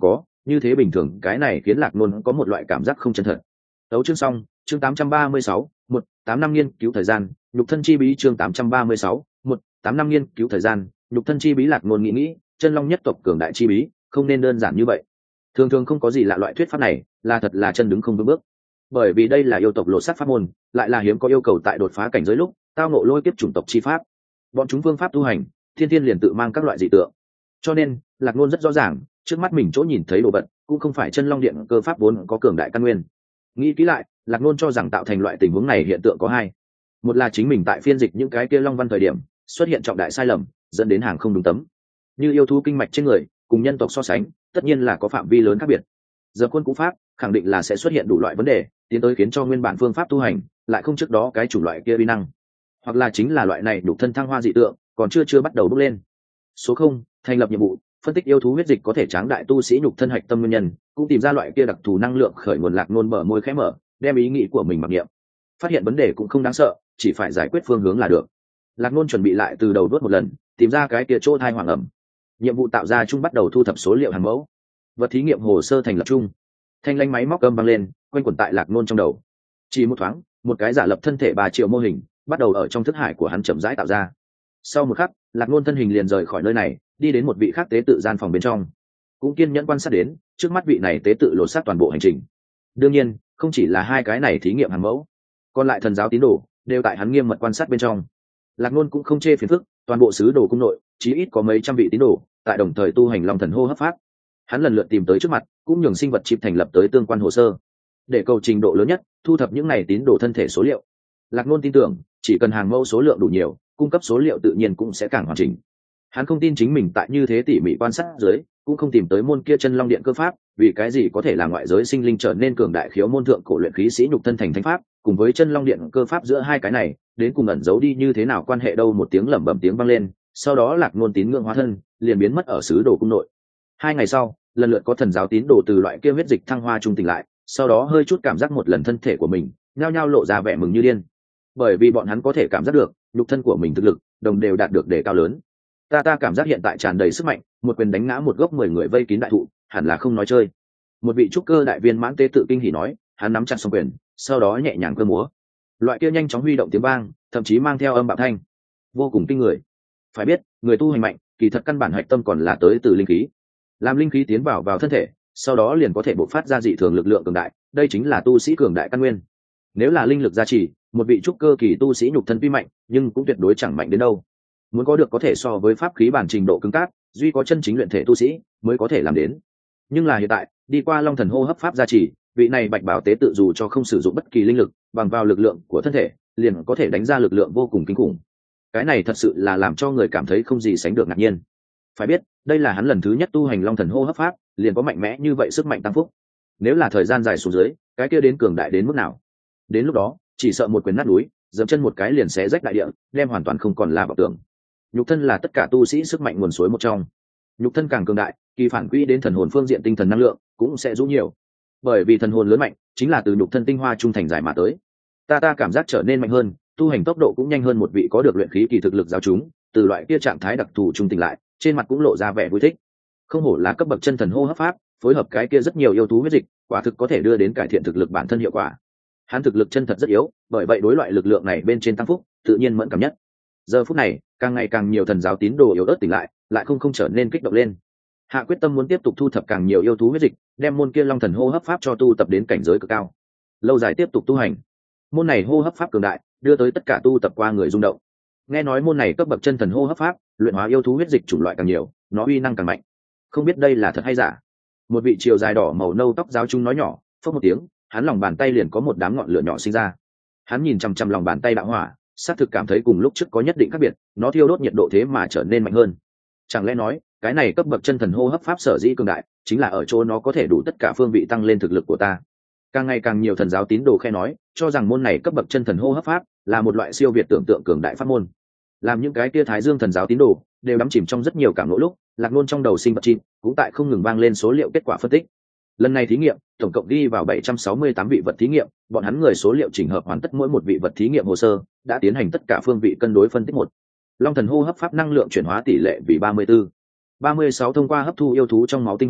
như thế bình thường, cái này khiến Lạc Nôn có một loại cảm giác không chân thật. Tấu chương xong, chương 836, 8 năm nghiên cứu thời gian, nhục thân chi bí, chương 836, 8 năm nghiên cứu thời gian, nhục thân chi bí. Lạc Nôn nghĩ, chân long nhất tộc cường đại chi bí không nên đơn giản như vậy. Thường thường không có gì lạ, loại thuyết pháp này là thật là chân đứng không vững bước, bởi vì đây là yêu tộc lột xác pháp môn, lại là hiếm có yêu cầu tại đột phá cảnh giới lúc tao ngộ lôi kiếp chủng tộc chi pháp. Bọn chúng phương pháp tu hành thiên thiên liền tự mang các loại dị tượng, cho nên Lạc Nôn rất rõ ràng trước mắt mình chỗ nhìn thấy đồ vật cũng không phải chân long điện cơ pháp vốn có cường đại căn nguyên. Nghĩ kỹ lại, Lạc Nôn cho rằng tạo thành loại tình huống này hiện tượng có hai. Một là chính mình tại phiên dịch những cái kia long văn thời điểm xuất hiện trọng đại sai lầm, dẫn đến hàng không đúng tấm. Như yêu thú kinh mạch trên người cùng nhân tộc so sánh, tất nhiên là có phạm vi lớn khác biệt. Giờ quân cú pháp khẳng định là sẽ xuất hiện đủ loại vấn đề, tiến tới khiến cho nguyên bản phương pháp tu hành lại không trước đó cái chủng loại kia uy năng. Hoặc là chính là loại này nhục thân thăng hoa dị tượng còn chưa bắt đầu bốc lên. Số 0, thành lập nhiệm vụ, phân tích yêu thú huyết dịch có thể tráng đại tu sĩ nhục thân hạch tâm nguyên nhân, cũng tìm ra loại kia đặc thù năng lượng khởi nguồn. Lạc Nôn bờ môi khẽ mở, đem ý nghĩ của mình mặc niệm. Phát hiện vấn đề cũng không đáng sợ, chỉ phải giải quyết phương hướng là được. Lạc Nôn chuẩn bị lại từ đầu đuốt một lần, tìm ra cái kia chỗ thai hoàng ẩm. Nhiệm vụ tạo ra chung bắt đầu thu thập số liệu hàng mẫu. Vật thí nghiệm hồ sơ thành lập chung. Thanh lanh máy móc âm vang lên, quanh quẩn tại Lạc Nôn trong đầu. Chỉ một thoáng, một cái giả lập thân thể 3 triệu mô hình bắt đầu ở trong thức hải của hắn chậm rãi tạo ra. Sau một khắc, Lạc Nôn thân hình liền rời khỏi nơi này, đi đến một vị khác tế tự gian phòng bên trong, cũng kiên nhẫn quan sát đến trước mắt vị này tế tự lột xác toàn bộ hành trình. Đương nhiên, không chỉ là hai cái này thí nghiệm hàng mẫu, còn lại thần giáo tín đồ đều tại hắn nghiêm mật quan sát bên trong. Lạc Nôn cũng không chê phiền phức, toàn bộ sứ đồ cung nội chí ít có mấy trăm vị tín đồ tại đồng thời tu hành long thần hô hấp pháp. Hắn lần lượt tìm tới trước mặt, cũng nhường sinh vật chip thành lập tới tương quan hồ sơ, để cầu trình độ lớn nhất thu thập những này tín đồ thân thể số liệu. Lạc Nôn tin tưởng chỉ cần hàng mẫu số lượng đủ nhiều, cung cấp số liệu tự nhiên cũng sẽ càng hoàn chỉnh. Hắn không tin chính mình tại như thế tỉ mỉ quan sát dưới cũng không tìm tới môn kia chân long điện cơ pháp, vì cái gì có thể làm ngoại giới sinh linh trở nên cường đại khiếu môn thượng cổ luyện khí sĩ nhục thân thành thánh pháp, cùng với chân long điện cơ pháp giữa hai cái này đến cùng ẩn giấu đi như thế nào quan hệ đâu. Một tiếng lẩm bẩm tiếng vang lên, sau đó Lạc Nôn tín ngưỡng hóa thân liền biến mất ở sứ đồ cung nội. 2 ngày sau, lần lượt có thần giáo tín đồ từ loại kia huyết dịch thăng hoa trung tỉnh lại, sau đó hơi chút cảm giác một lần thân thể của mình, nhao nhao lộ ra vẻ mừng như điên, bởi vì bọn hắn có thể cảm giác được nhục thân của mình thực lực đồng đều đạt được đề cao lớn. Ta cảm giác hiện tại tràn đầy sức mạnh, một quyền đánh ngã một gốc 10 người vây kín đại thụ, hẳn là không nói chơi. Một vị trúc cơ đại viên mãn tế tự kinh hỉ nói, hắn nắm chặt song quyền, sau đó nhẹ nhàng cơ múa, loại kia nhanh chóng huy động tiếng vang, thậm chí mang theo âm bạo thanh, vô cùng kinh người. Phải biết, người tu hành mạnh, kỳ thật căn bản hạch tâm còn là tới từ linh khí. Làm linh khí tiến vào thân thể, sau đó liền có thể bộc phát ra dị thường lực lượng cường đại, đây chính là tu sĩ cường đại căn nguyên. Nếu là linh lực gia trì, một vị trúc cơ kỳ tu sĩ nhục thân tuy mạnh, nhưng cũng tuyệt đối chẳng mạnh đến đâu. Muốn có được có thể so với pháp khí bản trình độ cứng cáp, duy có chân chính luyện thể tu sĩ mới có thể làm đến. Nhưng là hiện tại, đi qua long thần hô hấp pháp gia trì, vị này bạch bảo tế tự dù cho không sử dụng bất kỳ linh lực, bằng vào lực lượng của thân thể, liền có thể đánh ra lực lượng vô cùng kinh khủng. Cái này thật sự là làm cho người cảm thấy không gì sánh được ngạc nhiên. Phải biết, đây là hắn lần thứ nhất tu hành long thần hô hấp pháp, liền có mạnh mẽ như vậy sức mạnh tăng phúc. Nếu là thời gian dài xuống dưới, cái kia đến cường đại đến mức nào? Đến lúc đó, chỉ sợ một quyền nát núi, dẫm chân một cái liền xé rách đại địa, đem hoàn toàn không còn là vọng tưởng. Nhục thân là tất cả tu sĩ sức mạnh nguồn suối một trong. Nhục thân càng cường đại, kỳ phản quỹ đến thần hồn phương diện tinh thần năng lượng cũng sẽ rũ nhiều. Bởi vì thần hồn lớn mạnh chính là từ nhục thân tinh hoa trung thành giải mà tới. Ta cảm giác trở nên mạnh hơn, tu hành tốc độ cũng nhanh hơn một vị có được luyện khí kỳ thực lực giáo chúng, từ loại kia trạng thái đặc thù trung tỉnh lại, trên mặt cũng lộ ra vẻ vui thích. Không hổ là cấp bậc chân thần hô hấp pháp, phối hợp cái kia rất nhiều yêu thú huyết dịch, quả thực có thể đưa đến cải thiện thực lực bản thân hiệu quả. Hắn thực lực chân thật rất yếu, bởi vậy đối loại lực lượng này bên trên tăng phúc tự nhiên mẫn cảm nhất. Giờ phút này, càng ngày càng nhiều thần giáo tín đồ yếu ớt tỉnh lại không trở nên kích động lên. Hạ quyết tâm muốn tiếp tục thu thập càng nhiều yêu thú huyết dịch, đem môn kia long thần hô hấp pháp cho tu tập đến cảnh giới cực cao, lâu dài tiếp tục tu hành. Môn này hô hấp pháp cường đại, đưa tới tất cả tu tập qua người rung động. Nghe nói môn này cấp bậc chân thần hô hấp pháp, luyện hóa yêu thú huyết dịch chủng loại càng nhiều, nó uy năng càng mạnh. Không biết đây là thật hay giả. Một vị triều dài đỏ màu nâu tóc giáo chúng nói nhỏ, phốc một tiếng, hắn lòng bàn tay liền có một đám ngọn lửa nhỏ sinh ra. Hắn nhìn chằm chằm lòng bàn tay đạo hỏa, xác thực cảm thấy cùng lúc trước có nhất định khác biệt, nó thiêu đốt nhiệt độ thế mà trở nên mạnh hơn. Chẳng lẽ nói, cái này cấp bậc chân thần hô hấp pháp sở dĩ cường đại, chính là ở chỗ nó có thể đủ tất cả phương vị tăng lên thực lực của ta. Càng ngày càng nhiều thần giáo tín đồ khe nói, cho rằng môn này cấp bậc chân thần hô hấp pháp là một loại siêu việt tưởng tượng cường đại pháp môn. Làm những cái kia Thái Dương thần giáo tín đồ đều đắm chìm trong rất nhiều cảm nộ lúc, Lạc Nôn trong đầu sinh vật chim cũng tại không ngừng vang lên số liệu kết quả phân tích. Lần này thí nghiệm tổng cộng ghi vào 768 vị vật thí nghiệm, bọn hắn người số liệu chỉnh hợp hoàn tất mỗi một vị vật thí nghiệm hồ sơ, đã tiến hành tất cả phương vị cân đối phân tích một. Long thần hô hấp pháp năng lượng chuyển hóa tỷ lệ vì 34. 36 thông qua hấp thu yêu thú trong máu tinh hoa,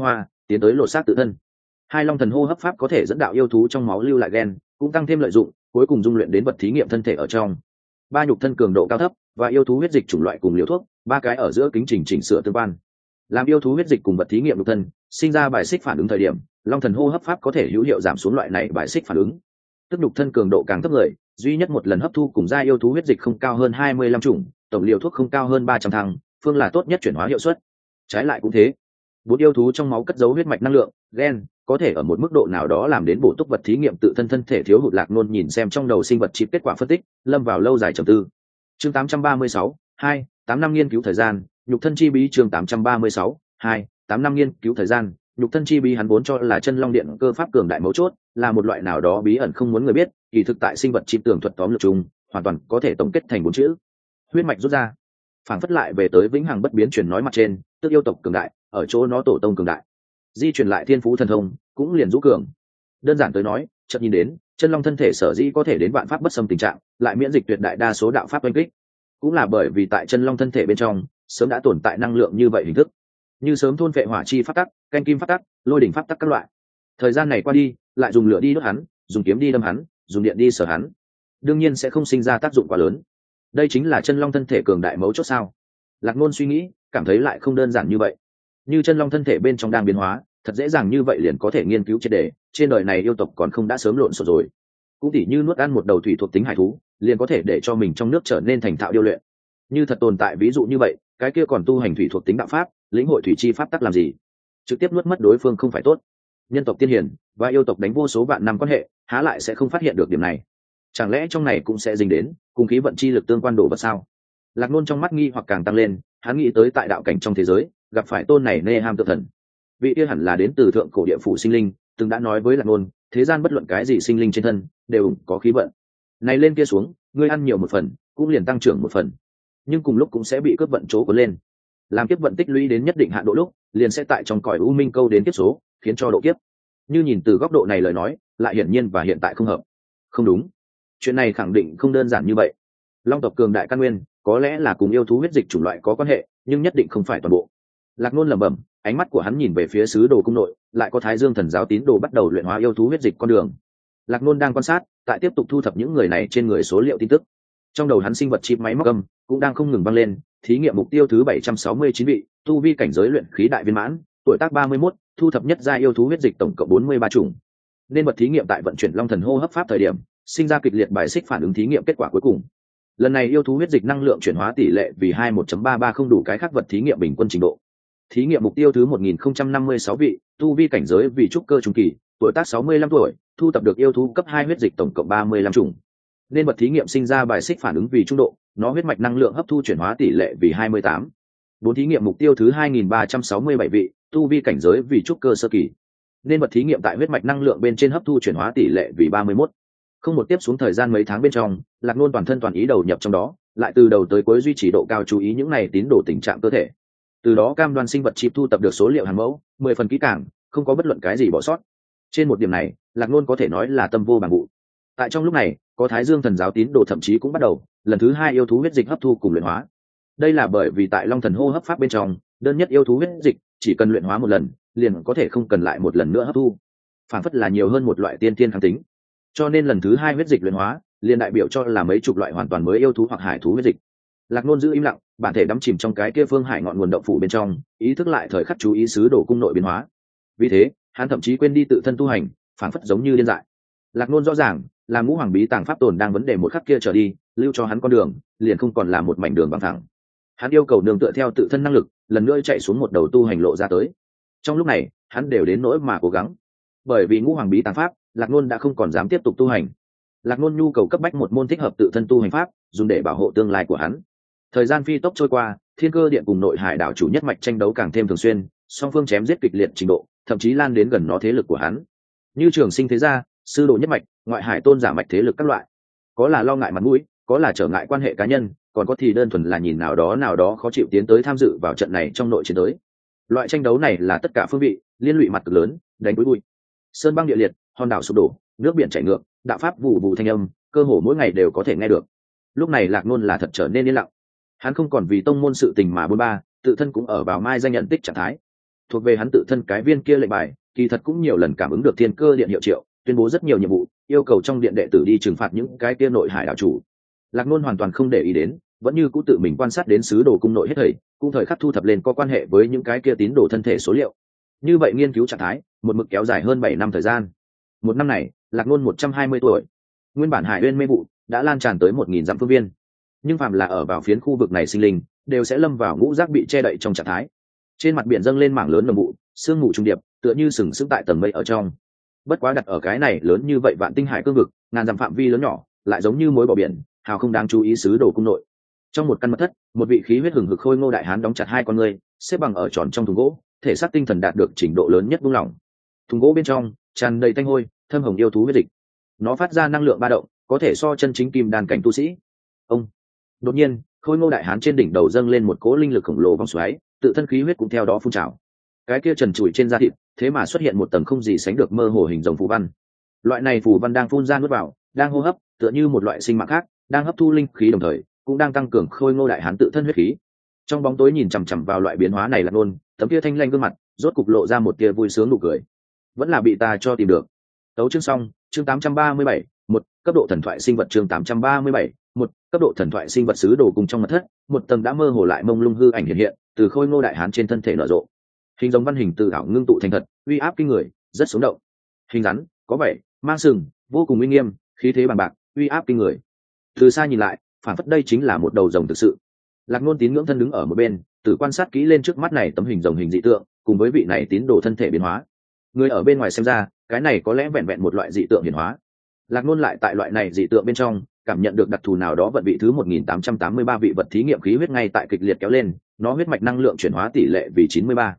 tiến tới lột xác tự thân. Hai long thần hô hấp pháp có thể dẫn đạo yêu thú trong máu lưu lại gen, cũng tăng thêm lợi dụng, cuối cùng dung luyện đến vật thí nghiệm thân thể ở trong. Ba nhục thân cường độ cao thấp và yêu thú huyết dịch chủng loại cùng liều thuốc, ba cái ở giữa kính trình chỉnh sửa tương quan. Làm yêu thú huyết dịch cùng vật thí nghiệm nhục thân sinh ra bài xích phản ứng thời điểm, long thần hô hấp pháp có thể hữu hiệu giảm xuống loại này bài xích phản ứng. Tức nhục thân cường độ càng thấp người, duy nhất một lần hấp thu cùng gia yêu thú huyết dịch không cao hơn 25 chủng, tổng liều thuốc không cao hơn 300 thăng, phương là tốt nhất chuyển hóa hiệu suất. Trái lại cũng thế. Bốn yêu thú trong máu cất giấu huyết mạch năng lượng, gen, có thể ở một mức độ nào đó làm đến bổ túc vật thí nghiệm tự thân thân thể thiếu hụt. Lạc Nôn nhìn xem trong đầu sinh vật chip kết quả phân tích, lâm vào lâu dài trầm tư. Chương 836, 8 năm nghiên cứu thời gian, nhục thân chi bí. Chương 836, 8 năm nghiên cứu thời gian, nhục thân chi bí. Hắn vốn cho là chân long điện cơ pháp cường đại mấu chốt, là một loại nào đó bí ẩn không muốn người biết, kỳ thực tại sinh vật chip tường thuật tóm lược chung, hoàn toàn có thể tổng kết thành 4 chữ: huyết mạch rút ra. Phản phất lại về tới vĩnh hằng bất biến truyền nói mặt trên, tức yêu tộc cường đại, ở chỗ nó tổ tông cường đại, di truyền lại thiên phú thần thông cũng liền rũ cường. Đơn giản tới nói, chợt nhìn đến chân long thân thể sở dĩ có thể đến vạn pháp bất xâm tình trạng, lại miễn dịch tuyệt đại đa số đạo pháp oanh kích, cũng là bởi vì tại chân long thân thể bên trong sớm đã tồn tại năng lượng như vậy hình thức, như sớm thôn vệ hỏa chi pháp tắc, canh kim pháp tắc, lôi đỉnh pháp tắc các loại. Thời gian này qua đi, lại dùng lửa đi đốt hắn, dùng kiếm đi đâm hắn, dùng điện đi sở hắn, đương nhiên sẽ không sinh ra tác dụng quá lớn. Đây chính là chân long thân thể cường đại mấu chốt sao? Lạc Nôn suy nghĩ, cảm thấy lại không đơn giản như vậy. Như chân long thân thể bên trong đang biến hóa, thật dễ dàng như vậy liền có thể nghiên cứu triệt để, trên đời này yêu tộc còn không đã sớm lộn xộn rồi. Cũng tỉ như nuốt ăn một đầu thủy thuộc tính hải thú, liền có thể để cho mình trong nước trở nên thành thạo điêu luyện. Như thật tồn tại ví dụ như vậy, cái kia còn tu hành thủy thuộc tính đạo pháp, lĩnh hội thủy chi pháp tắc làm gì? Trực tiếp nuốt mất đối phương không phải tốt? Nhân tộc tiên hiển và yêu tộc đánh vô số vạn năm quan hệ, há lại sẽ không phát hiện được điểm này? Chẳng lẽ trong này cũng sẽ dính đến cùng khí vận chi lực tương quan đồ vật sao? Lạc Nôn trong mắt nghi hoặc càng tăng lên, hắn nghĩ tới tại đạo cảnh trong thế giới gặp phải tôn này Nê Ham tự thần, vị kia hẳn là đến từ thượng cổ địa phủ sinh linh, từng đã nói với Lạc Nôn, thế gian bất luận cái gì sinh linh trên thân đều có khí vận, này lên kia xuống, ngươi ăn nhiều một phần cũng liền tăng trưởng một phần, nhưng cùng lúc cũng sẽ bị cướp vận chỗ cuốn lên, làm kiếp vận tích lũy đến nhất định hạn độ lúc liền sẽ tại trong cõi u minh câu đến kiếp số, khiến cho độ kiếp. Như nhìn từ góc độ này lời nói, lại hiển nhiên và hiện tại không hợp. Không đúng, chuyện này khẳng định không đơn giản như vậy. Long tộc cường đại căn nguyên có lẽ là cùng yêu thú huyết dịch chủng loại có quan hệ, nhưng nhất định không phải toàn bộ. Lạc Nôn lẩm bẩm, ánh mắt của hắn nhìn về phía sứ đồ cung nội, lại có Thái Dương thần giáo tín đồ bắt đầu luyện hóa yêu thú huyết dịch con đường. Lạc Nôn đang quan sát, tại tiếp tục thu thập những người này trên người số liệu tin tức. Trong đầu hắn sinh vật chip máy móc âm cũng đang không ngừng vang lên, thí nghiệm mục tiêu thứ 769 vị, tu vi cảnh giới luyện khí đại viên mãn, tuổi tác 31, thu thập nhất gia yêu thú huyết dịch tổng cộng 43 chủng. Nên bật thí nghiệm tại vận chuyển long thần hô hấp pháp thời điểm, sinh ra kịch liệt bài xích phản ứng thí nghiệm kết quả cuối cùng. Lần này yêu thú huyết dịch năng lượng chuyển hóa tỷ lệ vì 21.33 không đủ cái khác vật thí nghiệm bình quân trình độ. Thí nghiệm mục tiêu thứ 1056 vị, tu vi cảnh giới vì trúc cơ trung kỳ, tuổi tác 65 tuổi, thu tập được yêu thú cấp 2 huyết dịch tổng cộng 35 chủng. Nên bật thí nghiệm sinh ra bài xích phản ứng vì trung độ, nó huyết mạch năng lượng hấp thu chuyển hóa tỷ lệ vì 28. 4 thí nghiệm mục tiêu thứ 2367 vị, tu vi cảnh giới vì trúc cơ sơ kỳ. Nên bật thí nghiệm tại huyết mạch năng lượng bên trên hấp thu chuyển hóa tỷ lệ vì 31. Không một tiếp xuống thời gian mấy tháng bên trong, Lạc Nôn toàn thân toàn ý đầu nhập trong đó, lại từ đầu tới cuối duy trì độ cao chú ý những này tín đồ tình trạng cơ thể. Từ đó cam đoan sinh vật chip thu tập được số liệu hàng mẫu 10 phần kỹ càng, không có bất luận cái gì bỏ sót. Trên một điểm này, Lạc Nôn có thể nói là tâm vô bằng vụ. Tại trong lúc này, có Thái Dương thần giáo tín đồ thậm chí cũng bắt đầu lần thứ 2 yêu thú huyết dịch hấp thu cùng luyện hóa. Đây là bởi vì tại long thần hô hấp pháp bên trong, đơn nhất yêu thú huyết dịch chỉ cần luyện hóa một lần, liền có thể không cần lại một lần nữa hấp thu, phản phất là nhiều hơn một loại tiên thiên kháng tính. Cho nên lần thứ 2 huyết dịch luyện hóa liền đại biểu cho là mấy chục loại hoàn toàn mới yêu thú hoặc hải thú huyết dịch. Lạc Nôn giữ im lặng, bản thể đắm chìm trong cái kia phương hải ngọn nguồn động phủ bên trong, ý thức lại thời khắc chú ý sứ đồ cung nội biến hóa. Vì thế, hắn thậm chí quên đi tự thân tu hành, phản phất giống như điên dại. Lạc Nôn rõ ràng, là ngũ hoàng bí tàng pháp tồn đang vấn đề một khắc kia trở đi, lưu cho hắn con đường liền không còn là một mảnh đường bằng thẳng. Hắn yêu cầu đường tựa theo tự thân năng lực, lần nữa chạy xuống một đầu tu hành lộ ra tới. Trong lúc này, hắn đều đến nỗi mà cố gắng. Bởi vì ngũ hoàng bí tàng pháp, Lạc Nôn đã không còn dám tiếp tục tu hành. Lạc Nôn nhu cầu cấp bách một môn thích hợp tự thân tu hành pháp, dùng để bảo hộ tương lai của hắn. Thời gian phi tốc trôi qua, Thiên Cơ Điện cùng Nội Hải đảo chủ nhất mạch tranh đấu càng thêm thường xuyên, song phương chém giết kịch liệt trình độ, thậm chí lan đến gần nó thế lực của hắn. Như Trường Sinh thế gia, Sư Đồ nhất mạch, Ngoại Hải tôn giả mạch thế lực các loại, có là lo ngại mặt mũi, có là trở ngại quan hệ cá nhân, còn có thì đơn thuần là nhìn nào đó khó chịu tiến tới tham dự vào trận này trong nội chiến tới. Loại tranh đấu này là tất cả phương vị, liên lụy mặt cực lớn, đánh bụi bụi. Sơn băng địa liệt, hòn đảo sụp đổ, nước biển chảy ngược, đạo pháp vụ vụ thanh âm, cơ hồ mỗi ngày đều có thể nghe được. Lúc này Lạc Nôn là thật trở nên yên lặng. Hắn không còn vì tông môn sự tình mà bôn ba, tự thân cũng ở vào mai danh nhận tích trạng thái. thuộc về hắn tự thân cái viên kia lệnh bài kỳ thật cũng nhiều lần cảm ứng được thiên cơ điện hiệu triệu, tuyên bố rất nhiều nhiệm vụ, yêu cầu trong điện đệ tử đi trừng phạt những cái kia nội hải đạo chủ. Lạc Nôn hoàn toàn không để ý đến, vẫn như cũ tự mình quan sát đến sứ đồ cung nội hết thảy, cũng thời khắc thu thập lên có quan hệ với những cái kia tín đồ thân thể số liệu. Như vậy nghiên cứu trạng thái, một mực kéo dài hơn 7 năm thời gian. Một năm này, Lạc Nôn 120 tuổi. Nguyên bản Hải Uyên mê vụ đã lan tràn tới 1000 dặm phương viên. Nhưng phàm là ở vào phiến khu vực này sinh linh, đều sẽ lâm vào ngũ giác bị che đậy trong trạng thái. Trên mặt biển dâng lên mảng lớn nồng vụ, sương mù trùng điệp, tựa như sừng sững tại tầng mây ở trong. Bất quá đặt ở cái này lớn như vậy vạn tinh hải cương vực, ngàn dặm phạm vi lớn nhỏ, lại giống như mối bỏ biển, hào không đáng chú ý sứ đồ cung nội. Trong một căn mật thất, một vị khí huyết hừng hực khôi ngô đại hán đóng chặt hai con ngươi, xếp bằng ở tròn trong thùng gỗ, thể xác tinh thần đạt được trình độ lớn nhất buông lỏng. Thùng gỗ bên trong tràn đầy tanh hôi, thơm hồng yêu thú huyết dịch. Nó phát ra năng lượng ba động, có thể so chân chính kim đan cảnh tu sĩ. Ông đột nhiên, khôi ngô đại hán trên đỉnh đầu dâng lên một cỗ linh lực khổng lồ vòng xoáy, tự thân khí huyết cũng theo đó phun trào. Cái kia trần trụi trên da thịt, thế mà xuất hiện một tầng không gì sánh được mơ hồ hình rồng phù văn. Loại này phù văn đang phun ra nuốt vào, đang hô hấp, tựa như một loại sinh mạng khác, đang hấp thu linh khí đồng thời, cũng đang tăng cường khôi ngô đại hán tự thân huyết khí. Trong bóng tối nhìn chằm chằm vào loại biến hóa này là nôn, tấm kia thanh lanh gương mặt, rốt cục lộ ra một tia vui sướng nụ cười. Vẫn là bị ta cho tìm được. Tấu chương xong, chương 837, một cấp độ thần thoại sinh vật chương 837, một cấp độ thần thoại sinh vật sứ đồ cùng trong mật thất, một tầng đã mơ hồ lại mông lung hư ảnh hiện hiện, từ khôi ngô đại hán trên thân thể nở rộ. Hình giống văn hình từ ảo ngưng tụ thành thật, uy áp kinh người, rất sống động. Hình rắn, có vẻ mang sừng, vô cùng uy nghiêm, khí thế bằng bạc, uy áp kinh người. Từ xa nhìn lại, phản phất đây chính là một đầu rồng thực sự. Lạc Nôn tín ngưỡng thân đứng ở một bên, từ quan sát kỹ lên trước mắt này tấm hình rồng hình dị tượng, cùng với vị này tín đồ thân thể biến hóa. Người ở bên ngoài xem ra, cái này có lẽ vẹn vẹn một loại dị tượng hiển hóa. Lạc Nôn lại tại loại này dị tượng bên trong, cảm nhận được đặc thù nào đó vận vị thứ 1883 vị vật thí nghiệm khí huyết ngay tại kịch liệt kéo lên, nó huyết mạch năng lượng chuyển hóa tỷ lệ vì 93.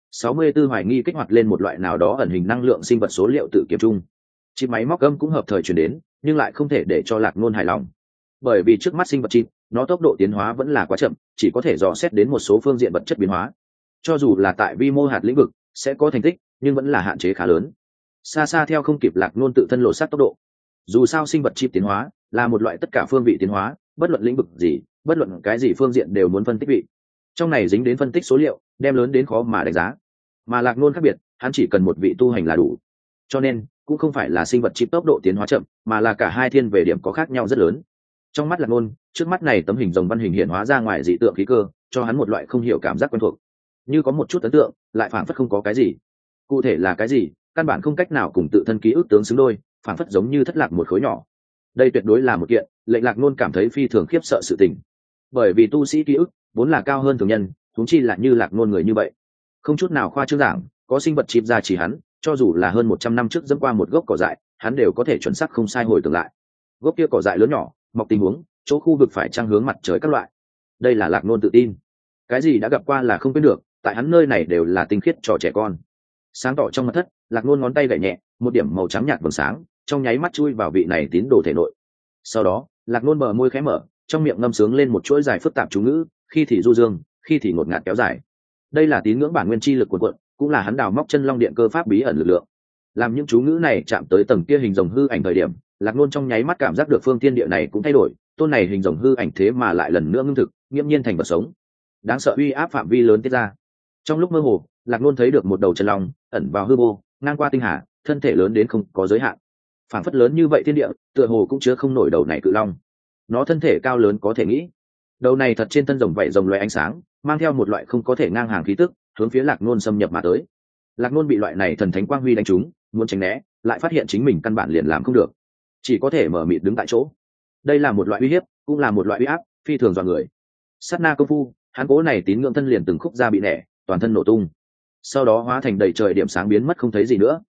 64 hoài nghi kích hoạt lên một loại nào đó ẩn hình năng lượng sinh vật số liệu tự kiểm chung. Chip máy móc âm cũng hợp thời truyền đến, nhưng lại không thể để cho Lạc Nôn hài lòng. Bởi vì trước mắt sinh vật chip, nó tốc độ tiến hóa vẫn là quá chậm, chỉ có thể dò xét đến một số phương diện vật chất biến hóa. Cho dù là tại vi mô hạt lĩnh vực sẽ có thành tích, nhưng vẫn là hạn chế khá lớn. Xa xa theo không kịp Lạc Nôn tự thân lộ sát tốc độ. Dù sao sinh vật chip tiến hóa là một loại tất cả phương vị tiến hóa, bất luận lĩnh vực gì, bất luận cái gì phương diện đều muốn phân tích vị. Trong này dính đến phân tích số liệu, đem lớn đến khó mà đánh giá. Mà Lạc Nôn khác biệt, hắn chỉ cần một vị tu hành là đủ. Cho nên, cũng không phải là sinh vật chip tốc độ tiến hóa chậm, mà là cả hai thiên về điểm có khác nhau rất lớn. Trong mắt Lạc Nôn, trước mắt này tấm hình rồng văn hình hiện hóa ra ngoài dị tượng khí cơ, cho hắn một loại không hiểu cảm giác quen thuộc. Như có một chút ấn tượng, lại phảng phất không có cái gì. Cụ thể là cái gì, căn bản không cách nào cùng tự thân ký ức tướng xứng đôi, phảng phất giống như thất lạc một khối nhỏ. Đây tuyệt đối là một kiện lệnh Lạc Nôn cảm thấy phi thường khiếp sợ sự tình. Bởi vì tu sĩ ký ức vốn là cao hơn thường nhân, huống chi là như Lạc Nôn người như vậy. Không chút nào khoa trương giảng, có sinh vật chip ra chỉ hắn, cho dù là hơn 100 năm trước dẫm qua một gốc cỏ dại, hắn đều có thể chuẩn xác không sai hồi tưởng lại. Gốc kia cỏ dại lớn nhỏ, mọc tình huống, chỗ khu vực phải trang hướng mặt trời các loại. Đây là Lạc Nôn tự tin. Cái gì đã gặp qua là không quên được, tại hắn nơi này đều là tinh khiết trò trẻ con. Sáng tỏ trong mật thất, Lạc Nôn ngón tay gảy nhẹ, một điểm màu trắng nhạt vầng sáng, trong nháy mắt chui vào vị này tín đồ thể nội. Sau đó, Lạc Nôn bờ môi khẽ mở, trong miệng ngâm sướng lên một chuỗi dài phức tạp chú ngữ, khi thì du dương, khi thì ngột ngạt kéo dài. Đây là tín ngưỡng bản nguyên chi lực cuồn cuộn, cũng là hắn đào móc chân long điện cơ pháp bí ẩn lực lượng. Làm những chú ngữ này chạm tới tầng kia hình rồng hư ảnh thời điểm, Lạc Nôn trong nháy mắt cảm giác được phương thiên địa này cũng thay đổi, tôn này hình rồng hư ảnh thế mà lại lần nữa ngưng thực, nghiễm nhiên thành vật sống. Đáng sợ uy áp phạm vi lớn tiết ra. Trong lúc mơ hồ, Lạc Nôn thấy được một đầu chân long ẩn vào hư vô, ngang qua tinh hà, thân thể lớn đến không có giới hạn. Phản phất lớn như vậy thiên địa, tựa hồ cũng chứa không nổi đầu này cự long. Nó thân thể cao lớn có thể nghĩ. Đầu này thật trên thân rồng vậy rồng loé ánh sáng, mang theo một loại không có thể ngang hàng khí tức, hướng phía Lạc Nôn xâm nhập mà tới. Lạc Nôn bị loại này thần thánh quang huy đánh trúng, muốn tránh né, lại phát hiện chính mình căn bản liền làm không được, chỉ có thể mở mịt đứng tại chỗ. Đây là một loại uy hiếp, cũng là một loại uy áp, phi thường dọa người. Sát na công phu, hắn cố này tín ngưỡng thân liền từng khúc ra bị nẻ, toàn thân nổ tung. Sau đó hóa thành đầy trời điểm sáng biến mất không thấy gì nữa.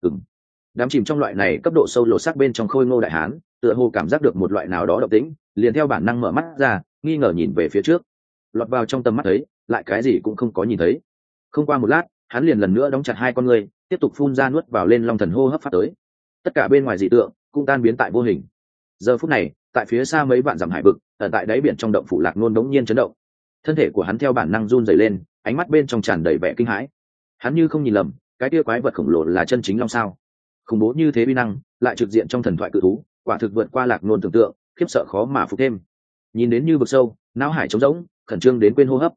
Đám chìm trong loại này cấp độ sâu lột xác bên trong khôi ngô đại hán, tựa hồ cảm giác được một loại nào đó động tĩnh, liền theo bản năng mở mắt ra, nghi ngờ nhìn về phía trước. Lọt vào trong tầm mắt thấy, lại cái gì cũng không có nhìn thấy. Không qua một lát, hắn liền lần nữa đóng chặt hai con ngươi, tiếp tục phun ra nuốt vào lên long thần hô hấp phát tới. Tất cả bên ngoài dị tượng cũng tan biến tại vô hình. Giờ phút này, tại phía xa mấy vạn dặm hải vực, ở tại đáy biển trong động phủ Lạc Nôn đống nhiên chấn động. Thân thể của hắn theo bản năng run rẩy lên, ánh mắt bên trong tràn đầy vẻ kinh hãi. Hắn như không nhìn lầm, cái kia quái vật khổng lồ là chân chính long sao? Khủng bố như thế uy năng, lại trực diện trong thần thoại cự thú, quả thực vượt qua Lạc Nôn tưởng tượng, khiếp sợ khó mà phục thêm. Nhìn đến như vực sâu, não hải trống rỗng, khẩn trương đến quên hô hấp.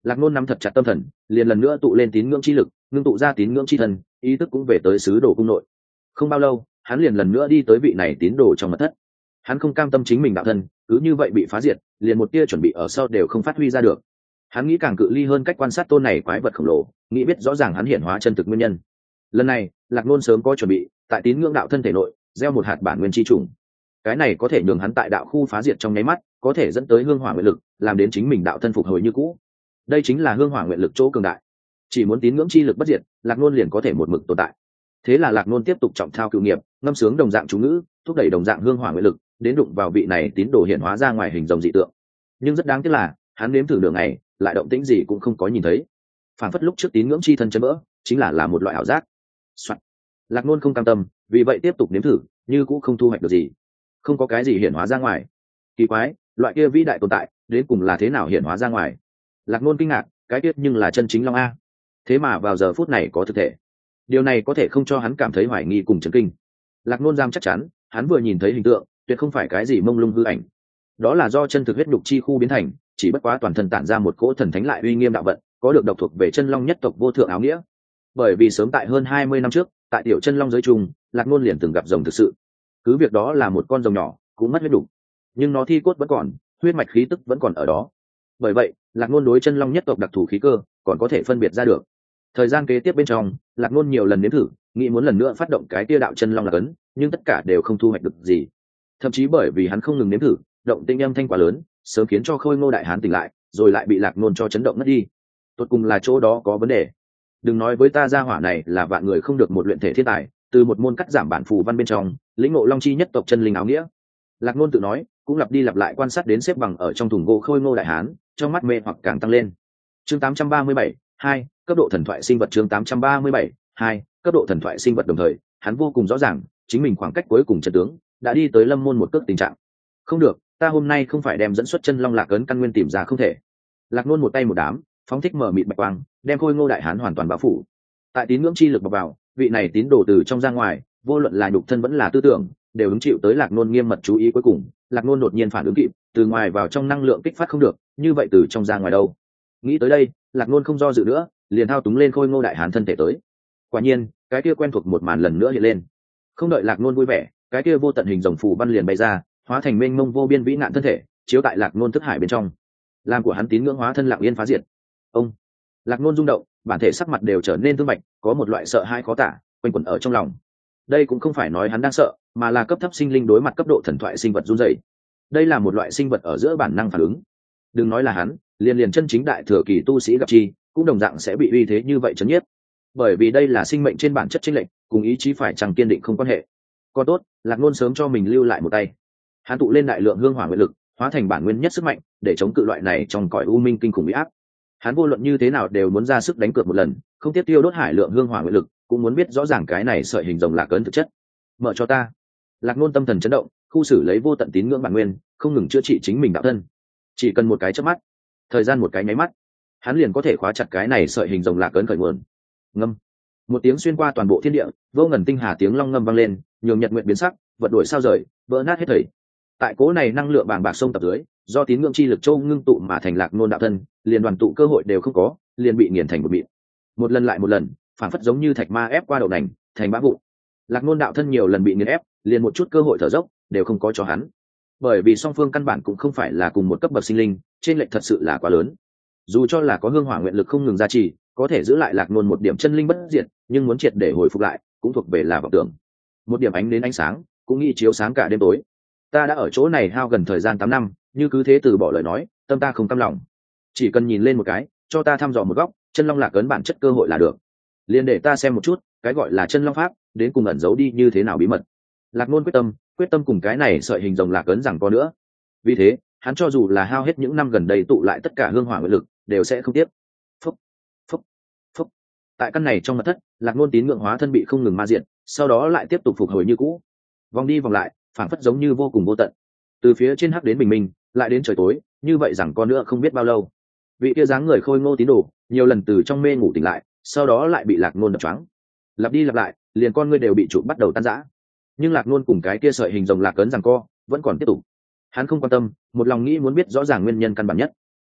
Lạc Nôn nắm thật chặt tâm thần, liền lần nữa tụ lên tín ngưỡng chi lực, ngưng tụ ra tín ngưỡng chi thần, ý thức cũng về tới sứ đồ cung nội. Không bao lâu, hắn liền lần nữa đi tới vị này tín đồ trong mật thất. Hắn không cam tâm chính mình đạo thân cứ như vậy bị phá diệt, liền một tia chuẩn bị ở sau đều không phát huy ra được. Hắn nghĩ càng cự ly hơn cách quan sát tôn này quái vật khổng lồ, nghĩ biết rõ ràng hắn hiển hóa chân thực nguyên nhân. Lần này, Lạc Nôn sớm có chuẩn bị, tại tín ngưỡng đạo thân thể nội gieo một hạt bản nguyên chi trùng. Cái này có thể nhường hắn tại đạo khu phá diệt trong nháy mắt, có thể dẫn tới hương hỏa nguyện lực, làm đến chính mình đạo thân phục hồi như cũ. Đây chính là hương hỏa nguyện lực chỗ cường đại. Chỉ muốn tín ngưỡng chi lực bất diệt, Lạc Nôn liền có thể một mực tồn tại. Thế là Lạc Nôn tiếp tục trọng thao cựu nghiệp, ngâm sướng đồng dạng chú ngữ, thúc đẩy đồng dạng hương hỏa nguyện lực, đến đụng vào vị này tín đồ hiện hóa ra ngoài hình rồng dị tượng. Nhưng rất đáng tiếc là, hắn nếm thử đường này, lại động tĩnh gì cũng không có nhìn thấy. Phản phất lúc trước tín ngưỡng chi thân chấn vỡ, chính là một loại ảo giác. Soạn. Lạc Nôn không cam tâm, vì vậy tiếp tục nếm thử, như cũng không thu hoạch được gì, không có cái gì hiện hóa ra ngoài. Kỳ quái, loại kia vĩ đại tồn tại, đến cùng là thế nào hiện hóa ra ngoài? Lạc Nôn kinh ngạc, cái tiết nhưng là chân chính long a, thế mà vào giờ phút này có thực thể. Điều này có thể không cho hắn cảm thấy hoài nghi cùng chấn kinh. Lạc Nôn giam chắc chắn, hắn vừa nhìn thấy hình tượng, tuyệt không phải cái gì mông lung hư ảnh, đó là do chân thực huyết nhục chi khu biến thành, chỉ bất quá toàn thân tản ra một cỗ thần thánh lại uy nghiêm đạo vận, có được độc thuộc về chân long nhất tộc vô thượng áo nghĩa. Bởi vì sớm tại hơn 20 năm trước, tại tiểu chân long giới trung, Lạc Nôn liền từng gặp rồng thực sự. Cứ việc đó là một con rồng nhỏ, cũng mất huyết đủ, nhưng nó thi cốt vẫn còn, huyết mạch khí tức vẫn còn ở đó. Bởi vậy, Lạc Nôn đối chân long nhất tộc đặc thù khí cơ còn có thể phân biệt ra được. Thời gian kế tiếp bên trong, Lạc Nôn nhiều lần nếm thử, nghĩ muốn lần nữa phát động cái tia đạo chân long lạc ấn, nhưng tất cả đều không thu hoạch được gì. Thậm chí bởi vì hắn không ngừng nếm thử, động tĩnh âm thanh quá lớn, sớm khiến cho Khôi Ngô đại hán tỉnh lại, rồi lại bị Lạc Nôn cho chấn động ngất đi. Tốt cùng là chỗ đó có vấn đề. Đừng nói với ta, gia hỏa này là vạn người không được một luyện thể thiên tài, từ một môn cắt giảm bản phù văn bên trong, lĩnh ngộ long chi nhất tộc chân linh áo nghĩa. Lạc Nôn tự nói, cũng lặp đi lặp lại quan sát đến xếp bằng ở trong thùng gỗ Khôi Ngô đại hán, trong mắt mê hoặc càng tăng lên. Chương 837, 2, cấp độ thần thoại sinh vật. Chương 837, 2, cấp độ thần thoại sinh vật. Đồng thời, hắn vô cùng rõ ràng, chính mình khoảng cách cuối cùng trận tướng đã đi tới lâm môn một cước tình trạng. Không được, ta hôm nay không phải đem dẫn xuất chân long lạc ấn căn nguyên tìm ra không thể. Lạc Nôn một tay một đám, phóng thích mở mịt bạch quang, đem Khôi Ngô đại hán hoàn toàn bao phủ. Tại tín ngưỡng chi lực bọc vào, vị này tín đồ từ trong ra ngoài, vô luận là nhục thân vẫn là tư tưởng, đều hứng chịu tới Lạc Nôn nghiêm mật chú ý. Cuối cùng, Lạc Nôn đột nhiên phản ứng kịp, từ ngoài vào trong năng lượng kích phát không được, như vậy từ trong ra ngoài đâu? Nghĩ tới đây, Lạc Nôn không do dự nữa, liền thao túng lên Khôi Ngô đại hán thân thể tới. Quả nhiên, cái kia quen thuộc một màn lần nữa hiện lên. Không đợi Lạc Nôn vui vẻ, cái kia vô tận hình rồng phù văn liền bay ra, hóa thành mênh mông vô biên vĩ nạn thân thể, chiếu tại Lạc Nôn thức hải bên trong, làm của hắn tín ngưỡng hóa thân lặng yên phá diệt. Ông Lạc Nôn rung động, bản thể sắc mặt đều trở nên thương bạch, có một loại sợ hãi khó tả quanh quẩn ở trong lòng. Đây cũng không phải nói hắn đang sợ, mà là cấp thấp sinh linh đối mặt cấp độ thần thoại sinh vật run rẩy. Đây là một loại sinh vật ở giữa bản năng phản ứng. Đừng nói là hắn, liền chân chính đại thừa kỳ tu sĩ gặp chi, cũng đồng dạng sẽ bị uy thế như vậy chấn nhiếp. Bởi vì đây là sinh mệnh trên bản chất chênh lệch, cùng ý chí phải chẳng kiên định không quan hệ. Còn tốt, Lạc Nôn sớm cho mình lưu lại một tay. Hắn tụ lên đại lượng hương hỏa nguyện lực, hóa thành bản nguyên nhất sức mạnh, để chống cự loại này trong cõi u minh kinh khủng uy áp. Hắn vô luận như thế nào đều muốn ra sức đánh cược một lần, không tiếp tiêu đốt hải lượng hương hỏa nguyện lực, cũng muốn biết rõ ràng cái này sợi hình rồng lạc ấn thực chất. Mở cho ta. Lạc Nôn tâm thần chấn động, khu xử lấy vô tận tín ngưỡng bản nguyên, không ngừng chữa trị chính mình đạo thân. Chỉ cần một cái chớp mắt, thời gian một cái nháy mắt, hắn liền có thể khóa chặt cái này sợi hình rồng lạc ấn khởi nguồn. Ngâm. Một tiếng xuyên qua toàn bộ thiên địa, vô ngần tinh hà tiếng long ngâm vang lên, nhường nhật nguyện biến sắc, vật đổi sao rời, vỡ nát hết thảy. Tại cố này năng lượng bàng bạc sông tập dưới, do tín ngưỡng chi lực châu ngưng tụ mà thành Lạc Nôn đạo thân, liền đoàn tụ cơ hội đều không có, liền bị nghiền thành một mịn. Một lần lại một lần, phản phất giống như thạch ma ép qua đậu nành, thành bã vụn. Lạc Nôn đạo thân nhiều lần bị nghiền ép, liền một chút cơ hội thở dốc đều không có cho hắn. Bởi vì song phương căn bản cũng không phải là cùng một cấp bậc sinh linh, trên lệch thật sự là quá lớn. Dù cho là có hương hỏa nguyện lực không ngừng gia trì, có thể giữ lại Lạc Nôn một điểm chân linh bất diệt, nhưng muốn triệt để hồi phục lại, cũng thuộc về là vọng tưởng. Một điểm ánh đến ánh sáng, cũng nghĩ chiếu sáng cả đêm tối. Ta đã ở chỗ này hao gần thời gian 8 năm, như cứ thế từ bỏ lời nói, tâm ta không cam lòng. Chỉ cần nhìn lên một cái, cho ta thăm dò một góc, chân long lạc ấn bản chất cơ hội là được. Liền để ta xem một chút, cái gọi là chân long pháp, đến cùng ẩn giấu đi như thế nào bí mật. Lạc Nôn quyết tâm cùng cái này sợi hình rồng lạc ấn rằng có nữa. Vì thế, hắn cho dù là hao hết những năm gần đây tụ lại tất cả hương hỏa nguyện lực, đều sẽ không tiếp. Phúc, phúc, phúc. Tại căn này trong mật thất, Lạc Nôn tín ngưỡng hóa thân bị không ngừng ma diện, sau đó lại tiếp tục phục hồi như cũ, vòng đi vòng lại, phảng phất giống như vô cùng vô tận. Từ phía trên hắc đến bình minh, lại đến trời tối, như vậy rằng con nữa không biết bao lâu. Vị kia dáng người khôi ngô tín đồ, nhiều lần từ trong mê ngủ tỉnh lại, sau đó lại bị Lạc Nôn đập choáng. Lặp đi lặp lại, liền con ngươi đều bị chụp bắt đầu tan rã. Nhưng Lạc Nôn cùng cái kia sợi hình rồng lạc ấn rằng co, vẫn còn tiếp tục. Hắn không quan tâm, một lòng nghĩ muốn biết rõ ràng nguyên nhân căn bản nhất.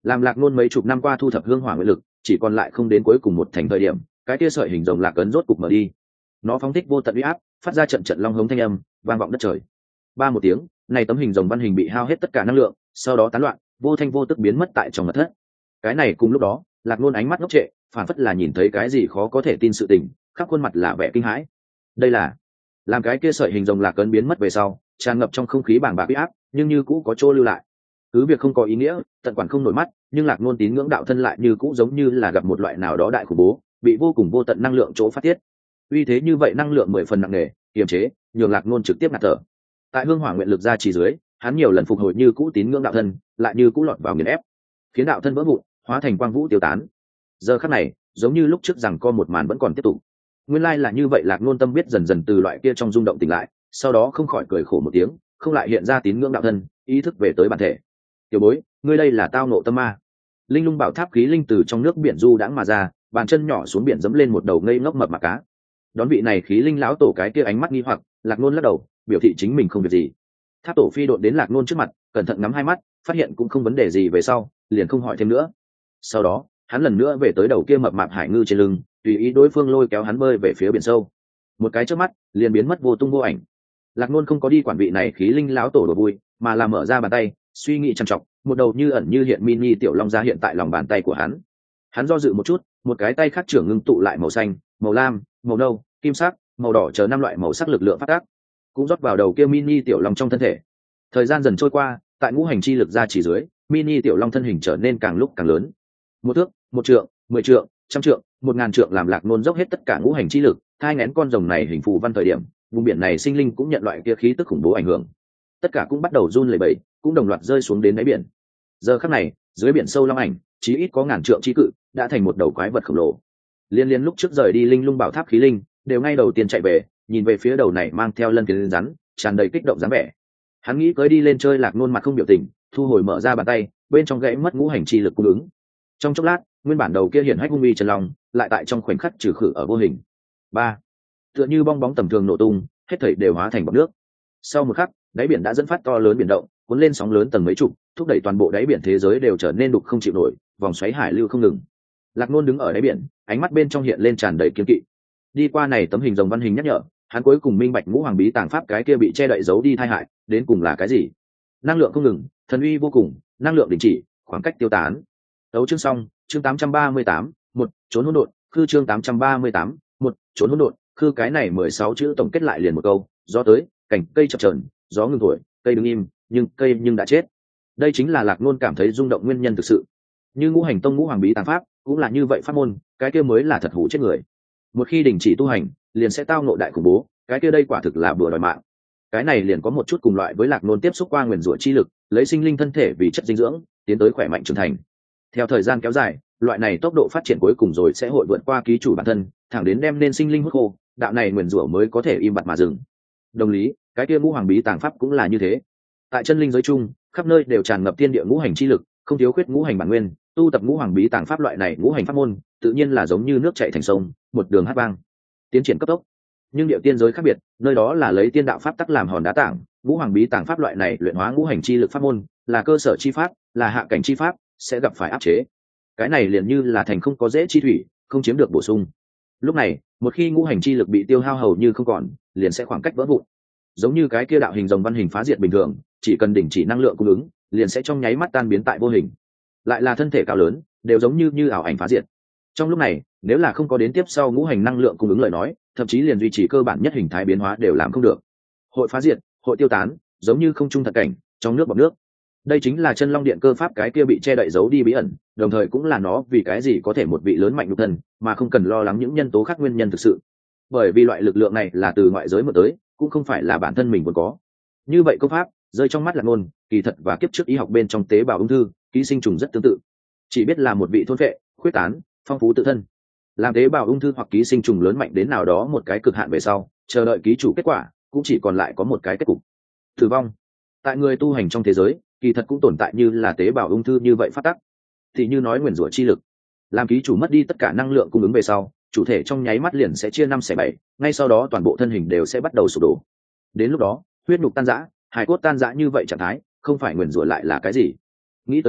Làm Lạc Nôn mấy chục năm qua thu thập hương hỏa nguyện lực chỉ còn lại không đến cuối cùng một thành thời điểm, cái kia sợi hình rồng lạc ấn rốt cục mở đi. Nó phóng thích vô tận uy áp, phát ra trận trận long hống thanh âm vang vọng đất trời. Ba một tiếng, này tấm hình rồng văn hình bị hao hết tất cả năng lượng, sau đó tán loạn, vô thanh vô tức biến mất tại trong mật thất. Cái này cùng lúc đó, Lạc Nôn ánh mắt ngốc trệ, phản phất là nhìn thấy cái gì khó có thể tin sự tình, khắp khuôn mặt là vẻ kinh hãi. Đây là làm cái kia sợi hình rồng lạc ấn biến mất về sau, tràn ngập trong không khí bàng bạc uy áp, nhưng như cũ có chỗ lưu lại. Cứ việc không có ý nghĩa, tận quản không nổi mắt, nhưng Lạc Nôn tín ngưỡng đạo thân lại như cũ giống như là gặp một loại nào đó đại khủng bố, bị vô cùng vô tận năng lượng chỗ phát tiết. Uy thế như vậy năng lượng 10 phần nặng nề, kiềm chế, nhường Lạc Nôn trực tiếp ngạt thở. Tại hương hỏa nguyện lực ra chỉ dưới, hắn nhiều lần phục hồi như cũ tín ngưỡng đạo thân, lại như cũ lọt vào nghiền ép, khiến đạo thân vỡ vụn, hóa thành quang vũ tiêu tán. Giờ khắc này, giống như lúc trước rằng co một màn vẫn còn tiếp tục. Nguyên lai là như vậy, Lạc Nôn tâm biết dần dần từ loại kia trong rung động tỉnh lại, sau đó không khỏi cười khổ một tiếng, không lại hiện ra tín ngưỡng đạo thân, ý thức về tới bản thể. Tiểu bối, ngươi đây là tao nộ tâm ma. Linh lung bảo tháp khí linh từ trong nước biển du đãng mà ra, bàn chân nhỏ xuống biển dẫm lên một đầu ngây ngốc mập mà cá. Đón vị này khí linh lão tổ cái kia ánh mắt nghi hoặc, Lạc Nôn lắc đầu, biểu thị chính mình không việc gì. Tháp tổ phi độn đến Lạc Nôn trước mặt, cẩn thận ngắm hai mắt, phát hiện cũng không vấn đề gì về sau, liền không hỏi thêm nữa. Sau đó, hắn lần nữa về tới đầu kia mập mạp hải ngư trên lưng, tùy ý đối phương lôi kéo hắn bơi về phía biển sâu. Một cái chớp mắt, liền biến mất vô tung vô ảnh. Lạc Nôn không có đi quản vị này khí linh lão tổ đùa vui, mà là mở ra bàn tay, suy nghĩ trằn trọc, một đầu như ẩn như hiện mini tiểu long ra hiện tại lòng bàn tay của hắn. Hắn do dự một chút, một cái tay khác trưởng ngưng tụ lại màu xanh, màu lam, màu nâu, kim sắc, màu đỏ chờ 5 loại màu sắc lực lượng phát tác, cũng rót vào đầu kia mini tiểu long trong thân thể. Thời gian dần trôi qua, tại ngũ hành chi lực ra chỉ dưới, mini tiểu long thân hình trở nên càng lúc càng lớn. 1 thước, 1 trượng, 10 trượng, 100 trượng, 1000 trượng, làm Lạc Nôn dốc hết tất cả ngũ hành chi lực, thai nghén con rồng này hình phù văn thời điểm, vùng biển này sinh linh cũng nhận loại kia khí tức khủng bố ảnh hưởng. Tất cả cũng bắt đầu run lẩy bẩy, cũng đồng loạt rơi xuống đến đáy biển. Giờ khắc này, dưới biển sâu long ảnh, chí ít có ngàn trượng chi cự, đã thành một đầu quái vật khổng lồ. Liên lúc trước rời đi linh lung bảo tháp khí linh, đều ngay đầu tiên chạy về, nhìn về phía đầu này mang theo lân phiến rắn, tràn đầy kích động dáng vẻ. Hắn nghĩ cưới đi lên chơi, Lạc Nôn mặt không biểu tình, thu hồi mở ra bàn tay, bên trong gãy mất ngũ hành chi lực cung ứng. Trong chốc lát, nguyên bản đầu kia hiển hách hung uy chân long, lại tại trong khoảnh khắc trừ khử ở vô hình. Ba, tựa như bong bóng tầm thường nổ tung, hết thảy đều hóa thành bọt nước. Sau một khắc, đáy biển đã dẫn phát to lớn biển động, cuốn lên sóng lớn tầng mấy chục, thúc đẩy toàn bộ đáy biển thế giới đều trở nên đục không chịu nổi, vòng xoáy hải lưu không ngừng. Lạc Nôn đứng ở đáy biển, ánh mắt bên trong hiện lên tràn đầy kiên kỵ. Đi qua này tấm hình rồng văn hình nhắc nhở, hắn cuối cùng minh bạch ngũ hoàng bí tàng pháp cái kia bị che đậy giấu đi tai hại, đến cùng là cái gì? Năng lượng không ngừng, thần uy vô cùng, năng lượng đình chỉ, khoảng cách tiêu tán. Đấu chương xong, chương 838, một trốn hỗn độn, khư chương 838, một trốn hỗn độn, khư cái này 16 chữ tổng kết lại liền một câu, gió tới, cảnh cây chập chờn, gió ngừng thổi, cây đứng im, nhưng cây đã chết. Đây chính là Lạc Nôn cảm thấy rung động nguyên nhân thực sự. Như ngũ hành tông ngũ hoàng bí tàng pháp cũng là như vậy pháp môn, cái kia mới là thật hủ chết người. Một khi đình chỉ tu hành, liền sẽ tao ngộ đại khủng bố, cái kia đây quả thực là bừa đòi mạng. Cái này liền có một chút cùng loại với Lạc Nôn tiếp xúc qua nguyền rủa chi lực, lấy sinh linh thân thể vì chất dinh dưỡng, tiến tới khỏe mạnh trưởng thành. Theo thời gian kéo dài, loại này tốc độ phát triển cuối cùng rồi sẽ hội vượt qua ký chủ bản thân, thẳng đến đem nên sinh linh hút khô, đạo này nguyền rủa mới có thể im bặt mà dừng. Đồng lý, cái kia ngũ hoàng bí tàng pháp cũng là như thế. Tại chân linh giới chung, khắp nơi đều tràn ngập thiên địa ngũ hành chi lực, không thiếu khuyết ngũ hành bản nguyên, tu tập ngũ hoàng bí tàng pháp loại này ngũ hành pháp môn, tự nhiên là giống như nước chảy thành sông, một đường hát vang, tiến triển cấp tốc. Nhưng địa tiên giới khác biệt, nơi đó là lấy tiên đạo pháp tắc làm hòn đá tảng, ngũ hoàng bí tàng pháp loại này luyện hóa ngũ hành chi lực pháp môn, là cơ sở chi pháp, là hạ cảnh chi pháp, sẽ gặp phải áp chế. Cái này liền như là thành không có dễ chi thủy, không chiếm được bổ sung. Lúc này, một khi ngũ hành chi lực bị tiêu hao hầu như không còn, liền sẽ khoảng cách vỡ vụn. Giống như cái kia đạo hình rồng văn hình phá diệt bình thường, chỉ cần đình chỉ năng lượng cung ứng, liền sẽ trong nháy mắt tan biến tại vô hình. Lại là thân thể cao lớn, đều giống như ảo ảnh phá diệt. Trong lúc này, nếu là không có đến tiếp sau ngũ hành năng lượng cung ứng lời nói, thậm chí liền duy trì cơ bản nhất hình thái biến hóa đều làm không được. Hội phá diệt, hội tiêu tán, giống như không trung thật cảnh, trong nước bọt nước. Đây chính là chân long điện cơ pháp cái kia bị che đậy giấu đi bí ẩn, đồng thời cũng là nó vì cái gì có thể một vị lớn mạnh nhục thân, mà không cần lo lắng những nhân tố khác nguyên nhân thực sự. Bởi vì loại lực lượng này là từ ngoại giới mà tới, cũng không phải là bản thân mình vốn có. Như vậy công pháp rơi trong mắt Lạc Nôn, kỳ thật và kiếp trước y học bên trong tế bào ung thư, ký sinh trùng rất tương tự, chỉ biết là một vị thôn vệ, khuyết tán, phong phú tự thân. Làm tế bào ung thư hoặc ký sinh trùng lớn mạnh đến nào đó một cái cực hạn về sau, chờ đợi ký chủ kết quả, cũng chỉ còn lại có một cái kết cục: tử vong. Tại người tu hành trong thế giới, kỳ thật cũng tồn tại như là tế bào ung thư như vậy phát tắc. Thì như nói nguyền rủa chi lực, làm ký chủ mất đi tất cả năng lượng cung ứng về sau, chủ thể trong nháy mắt liền sẽ chia 5/7, ngay sau đó toàn bộ thân hình đều sẽ bắt đầu sụp đổ. Đến lúc đó, huyết nhục tan rã, hài cốt tan rã, như vậy trạng thái, không phải nguyền rủa lại là cái gì? Nghĩ tới đây,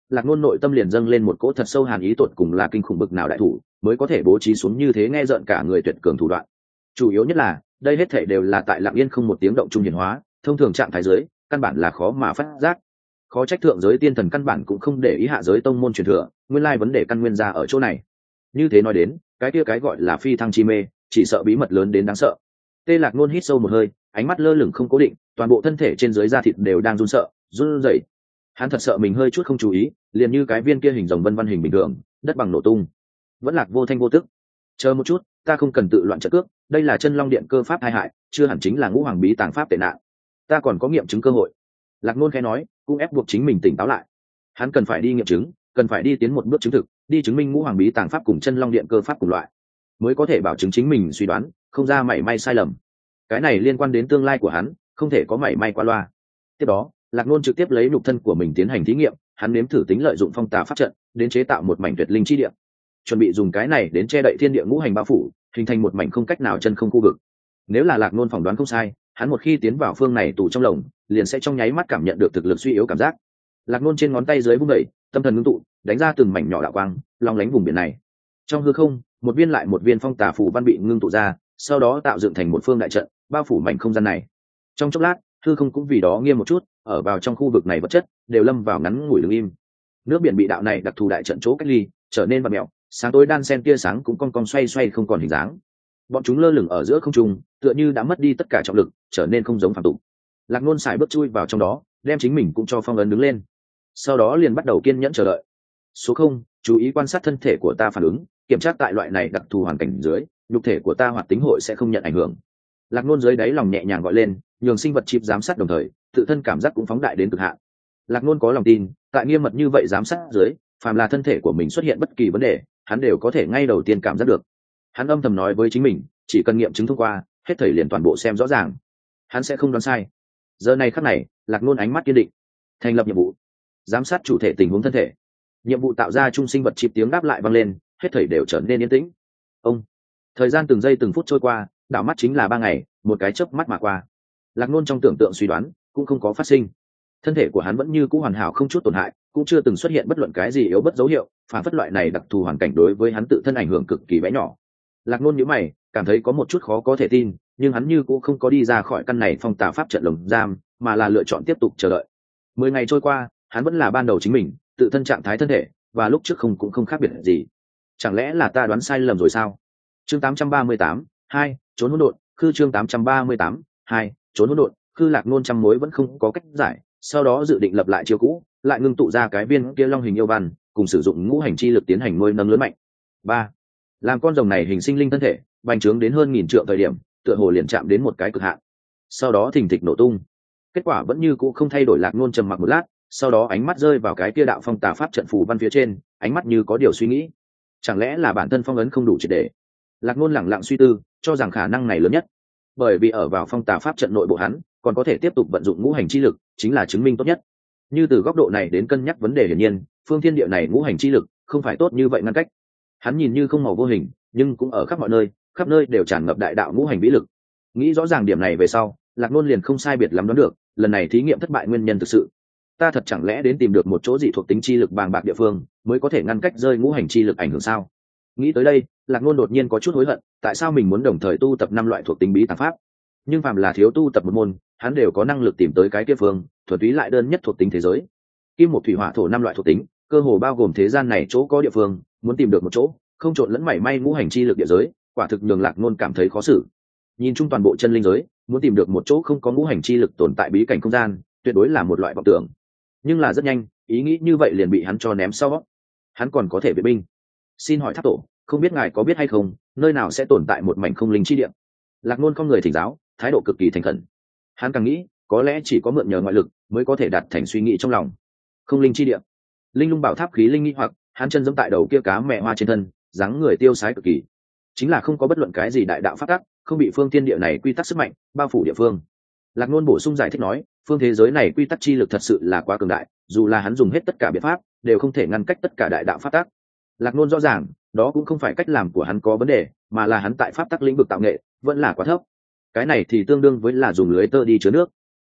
Lạc Nôn nội tâm liền dâng lên một cỗ thật sâu hàn ý, tột cùng là kinh khủng bực nào đại thủ mới có thể bố trí xuống như thế nghe rợn cả người tuyệt cường thủ đoạn. Chủ yếu nhất là đây hết thảy đều là tại lặng yên không một tiếng động trung hiển hóa, thông thường trạng thái giới căn bản là khó mà phát giác. Khó trách thượng giới tiên thần căn bản cũng không để ý hạ giới tông môn truyền thừa, nguyên lai vấn đề căn nguyên ra ở chỗ này. Như thế nói đến, cái kia cái gọi là phi thăng chi mê, chỉ sợ bí mật lớn đến đáng sợ. Tê Lạc Nôn hít sâu một hơi, ánh mắt lơ lửng không cố định, toàn bộ thân thể trên dưới da thịt đều đang run sợ, run rẩy. Hắn thật sợ mình hơi chút không chú ý, liền như cái viên kia hình rồng vân vân hình bình thường, đất bằng nổ tung. Vẫn Lạc vô thanh vô tức. Chờ một chút, ta không cần tự loạn trận cước, đây là chân long điện cơ pháp tai hại, chưa hẳn chính là ngũ hoàng bí tàng pháp tệ nạn. Ta còn có nghiệm chứng cơ hội. Lạc Nôn khẽ nói, cũng ép buộc chính mình tỉnh táo lại. Hắn cần phải đi nghiệm chứng, cần phải đi tiến một bước chứng thực, đi chứng minh ngũ hoàng bí tàng pháp cùng chân long điện cơ pháp cùng loại, mới có thể bảo chứng chính mình suy đoán không ra mảy may sai lầm. Cái này liên quan đến tương lai của hắn, không thể có mảy may qua loa. Tiếp đó, Lạc Nôn trực tiếp lấy nhục thân của mình tiến hành thí nghiệm, hắn nếm thử tính lợi dụng phong tà pháp trận đến chế tạo một mảnh tuyệt linh chi địa, chuẩn bị dùng cái này đến che đậy thiên địa ngũ hành bao phủ, hình thành một mảnh không cách nào chân không khu vực. Nếu là Lạc Nôn phỏng đoán không sai, hắn một khi tiến vào phương này tù trong lồng, liền sẽ trong nháy mắt cảm nhận được thực lực suy yếu cảm giác. Lạc Nôn trên ngón tay dưới vung đẩy, tâm thần ngưng tụ, đánh ra từng mảnh nhỏ đạo quang, long lánh vùng biển này. Trong hư không, một viên lại một viên phong tà phù văn bị ngưng tụ ra, sau đó tạo dựng thành một phương đại trận, bao phủ mảnh không gian này. Trong chốc lát, hư không cũng vì đó nghiêm một chút, ở vào trong khu vực này vật chất đều lâm vào ngắn ngủi đứng im. Nước biển bị đạo này đặc thù đại trận chỗ cách ly, trở nên vặn mèo, sáng tối đan xen tia sáng cũng cong cong xoay xoay không còn hình dáng. Bọn chúng lơ lửng ở giữa không trung, tựa như đã mất đi tất cả trọng lực, trở nên không giống phàm tục. Lạc Nôn xài bước chui vào trong đó, đem chính mình cũng cho phong ấn đứng lên. Sau đó liền bắt đầu kiên nhẫn chờ đợi. Số không, chú ý quan sát thân thể của ta phản ứng, kiểm tra tại loại này đặc thù hoàn cảnh dưới, nhục thể của ta hoạt tính hội sẽ không nhận ảnh hưởng. Lạc Nôn dưới đáy lòng nhẹ nhàng gọi lên, nhường sinh vật chip giám sát đồng thời, tự thân cảm giác cũng phóng đại đến cực hạn. Lạc Nôn có lòng tin, tại nghiêm mật như vậy giám sát dưới, phàm là thân thể của mình xuất hiện bất kỳ vấn đề, hắn đều có thể ngay đầu tiên cảm giác được. Hắn âm thầm nói với chính mình, chỉ cần nghiệm chứng thông qua, hết thảy liền toàn bộ xem rõ ràng, hắn sẽ không đoán sai. Giờ này khắc này, Lạc Nôn ánh mắt kiên định. Thành lập nhiệm vụ, giám sát chủ thể tình huống thân thể. Nhiệm vụ tạo ra trung sinh vật chip tiếng đáp lại vang lên, hết thảy đều trở nên yên tĩnh. Ông, thời gian từng giây từng phút trôi qua, đảo mắt chính là 3 ngày, một cái chớp mắt mà qua. Lạc Nôn trong tưởng tượng suy đoán cũng không có phát sinh. Thân thể của hắn vẫn như cũ hoàn hảo không chút tổn hại, cũng chưa từng xuất hiện bất luận cái gì yếu bất dấu hiệu, phản phất loại này đặc thù hoàn cảnh đối với hắn tự thân ảnh hưởng cực kỳ bé nhỏ. Lạc Nôn nhíu mày, cảm thấy có một chút khó có thể tin, nhưng hắn như cũng không có đi ra khỏi căn này phong tà pháp trận lồng giam, mà là lựa chọn tiếp tục chờ đợi. 10 ngày trôi qua, hắn vẫn là ban đầu chính mình, tự thân trạng thái thân thể và lúc trước cũng không khác biệt gì. Chẳng lẽ là ta đoán sai lầm rồi sao? Chương 838, 2, trốn hỗn độn, khư chương 838, 2, trốn hỗn độn, khư. Lạc Nôn trăm mối vẫn không có cách giải, sau đó dự định lập lại chiêu cũ, lại ngưng tụ ra cái viên kia long hình yêu văn, cùng sử dụng ngũ hành chi lực tiến hành nuôi nấng lớn mạnh. 3. Làm con rồng này hình sinh linh thân thể, bành trướng đến hơn 1000 trượng thời điểm, tựa hồ liền chạm đến một cái cực hạn. Sau đó thình thịch nổ tung. Kết quả vẫn như cũ không thay đổi. Lạc Nôn trầm mặc một lát, sau đó ánh mắt rơi vào cái kia đạo phong tà pháp trận phù văn phía trên, ánh mắt như có điều suy nghĩ. Chẳng lẽ là bản thân phong ấn không đủ triệt để? Lạc Nôn lẳng lặng suy tư, cho rằng khả năng này lớn nhất, bởi vì ở vào phong tà pháp trận nội bộ hắn còn có thể tiếp tục vận dụng ngũ hành chi lực, chính là chứng minh tốt nhất. Như từ góc độ này đến cân nhắc vấn đề, hiển nhiên phương thiên địa này ngũ hành chi lực không phải tốt như vậy ngăn cách. Hắn nhìn như không màu vô hình, nhưng cũng ở khắp mọi nơi, khắp nơi đều tràn ngập đại đạo ngũ hành vĩ lực. Nghĩ rõ ràng điểm này về sau, Lạc Nôn liền không sai biệt lắm đoán được lần này thí nghiệm thất bại nguyên nhân thực sự. Ta thật chẳng lẽ đến tìm được một chỗ dị thuộc tính chi lực bàng bạc địa phương mới có thể ngăn cách rơi ngũ hành chi lực ảnh hưởng sao? Nghĩ tới đây, Lạc Nôn đột nhiên có chút hối hận, tại sao mình muốn đồng thời tu tập 5 loại thuộc tính bí tàng pháp? Nhưng phàm là thiếu tu tập một môn, hắn đều có năng lực tìm tới cái kia phương thuần túy lại đơn nhất thuộc tính thế giới. Kim một thủy hỏa thổ 5 loại thuộc tính, cơ hồ bao gồm thế gian này chỗ có địa phương, muốn tìm được một chỗ không trộn lẫn mảy may ngũ hành chi lực địa giới, quả thực nhường Lạc Nôn cảm thấy khó xử. Nhìn chung toàn bộ chân linh giới, muốn tìm được một chỗ không có ngũ hành chi lực tồn tại bí cảnh không gian, tuyệt đối là một loại vọng tưởng. Nhưng là rất nhanh, ý nghĩ như vậy liền bị hắn cho ném sau. Hắn còn có thể vệ binh. Xin hỏi Tháp Tổ, không biết ngài có biết hay không, nơi nào sẽ tồn tại một mảnh không linh chi địa? Lạc Nôn không người thỉnh giáo, thái độ cực kỳ thành khẩn. Hắn càng nghĩ, có lẽ chỉ có mượn nhờ ngoại lực mới có thể đạt thành suy nghĩ trong lòng. Không linh chi địa, linh lung bảo tháp khí linh nghi hoặc, hắn chân giẫm tại đầu kia cá mẹ hoa trên thân, dáng người tiêu sái cực kỳ. Chính là không có bất luận cái gì đại đạo pháp tắc, không bị phương thiên địa này quy tắc sức mạnh bao phủ địa phương. Lạc Nôn bổ sung giải thích nói, phương thế giới này quy tắc chi lực thật sự là quá cường đại, dù là hắn dùng hết tất cả biện pháp, đều không thể ngăn cách tất cả đại đạo pháp tắc. Lạc Nôn rõ ràng, đó cũng không phải cách làm của hắn có vấn đề, mà là hắn tại pháp tắc lĩnh vực tạo nghệ vẫn là quá thấp. Cái này thì tương đương với là dùng lưới tơ đi chứa nước.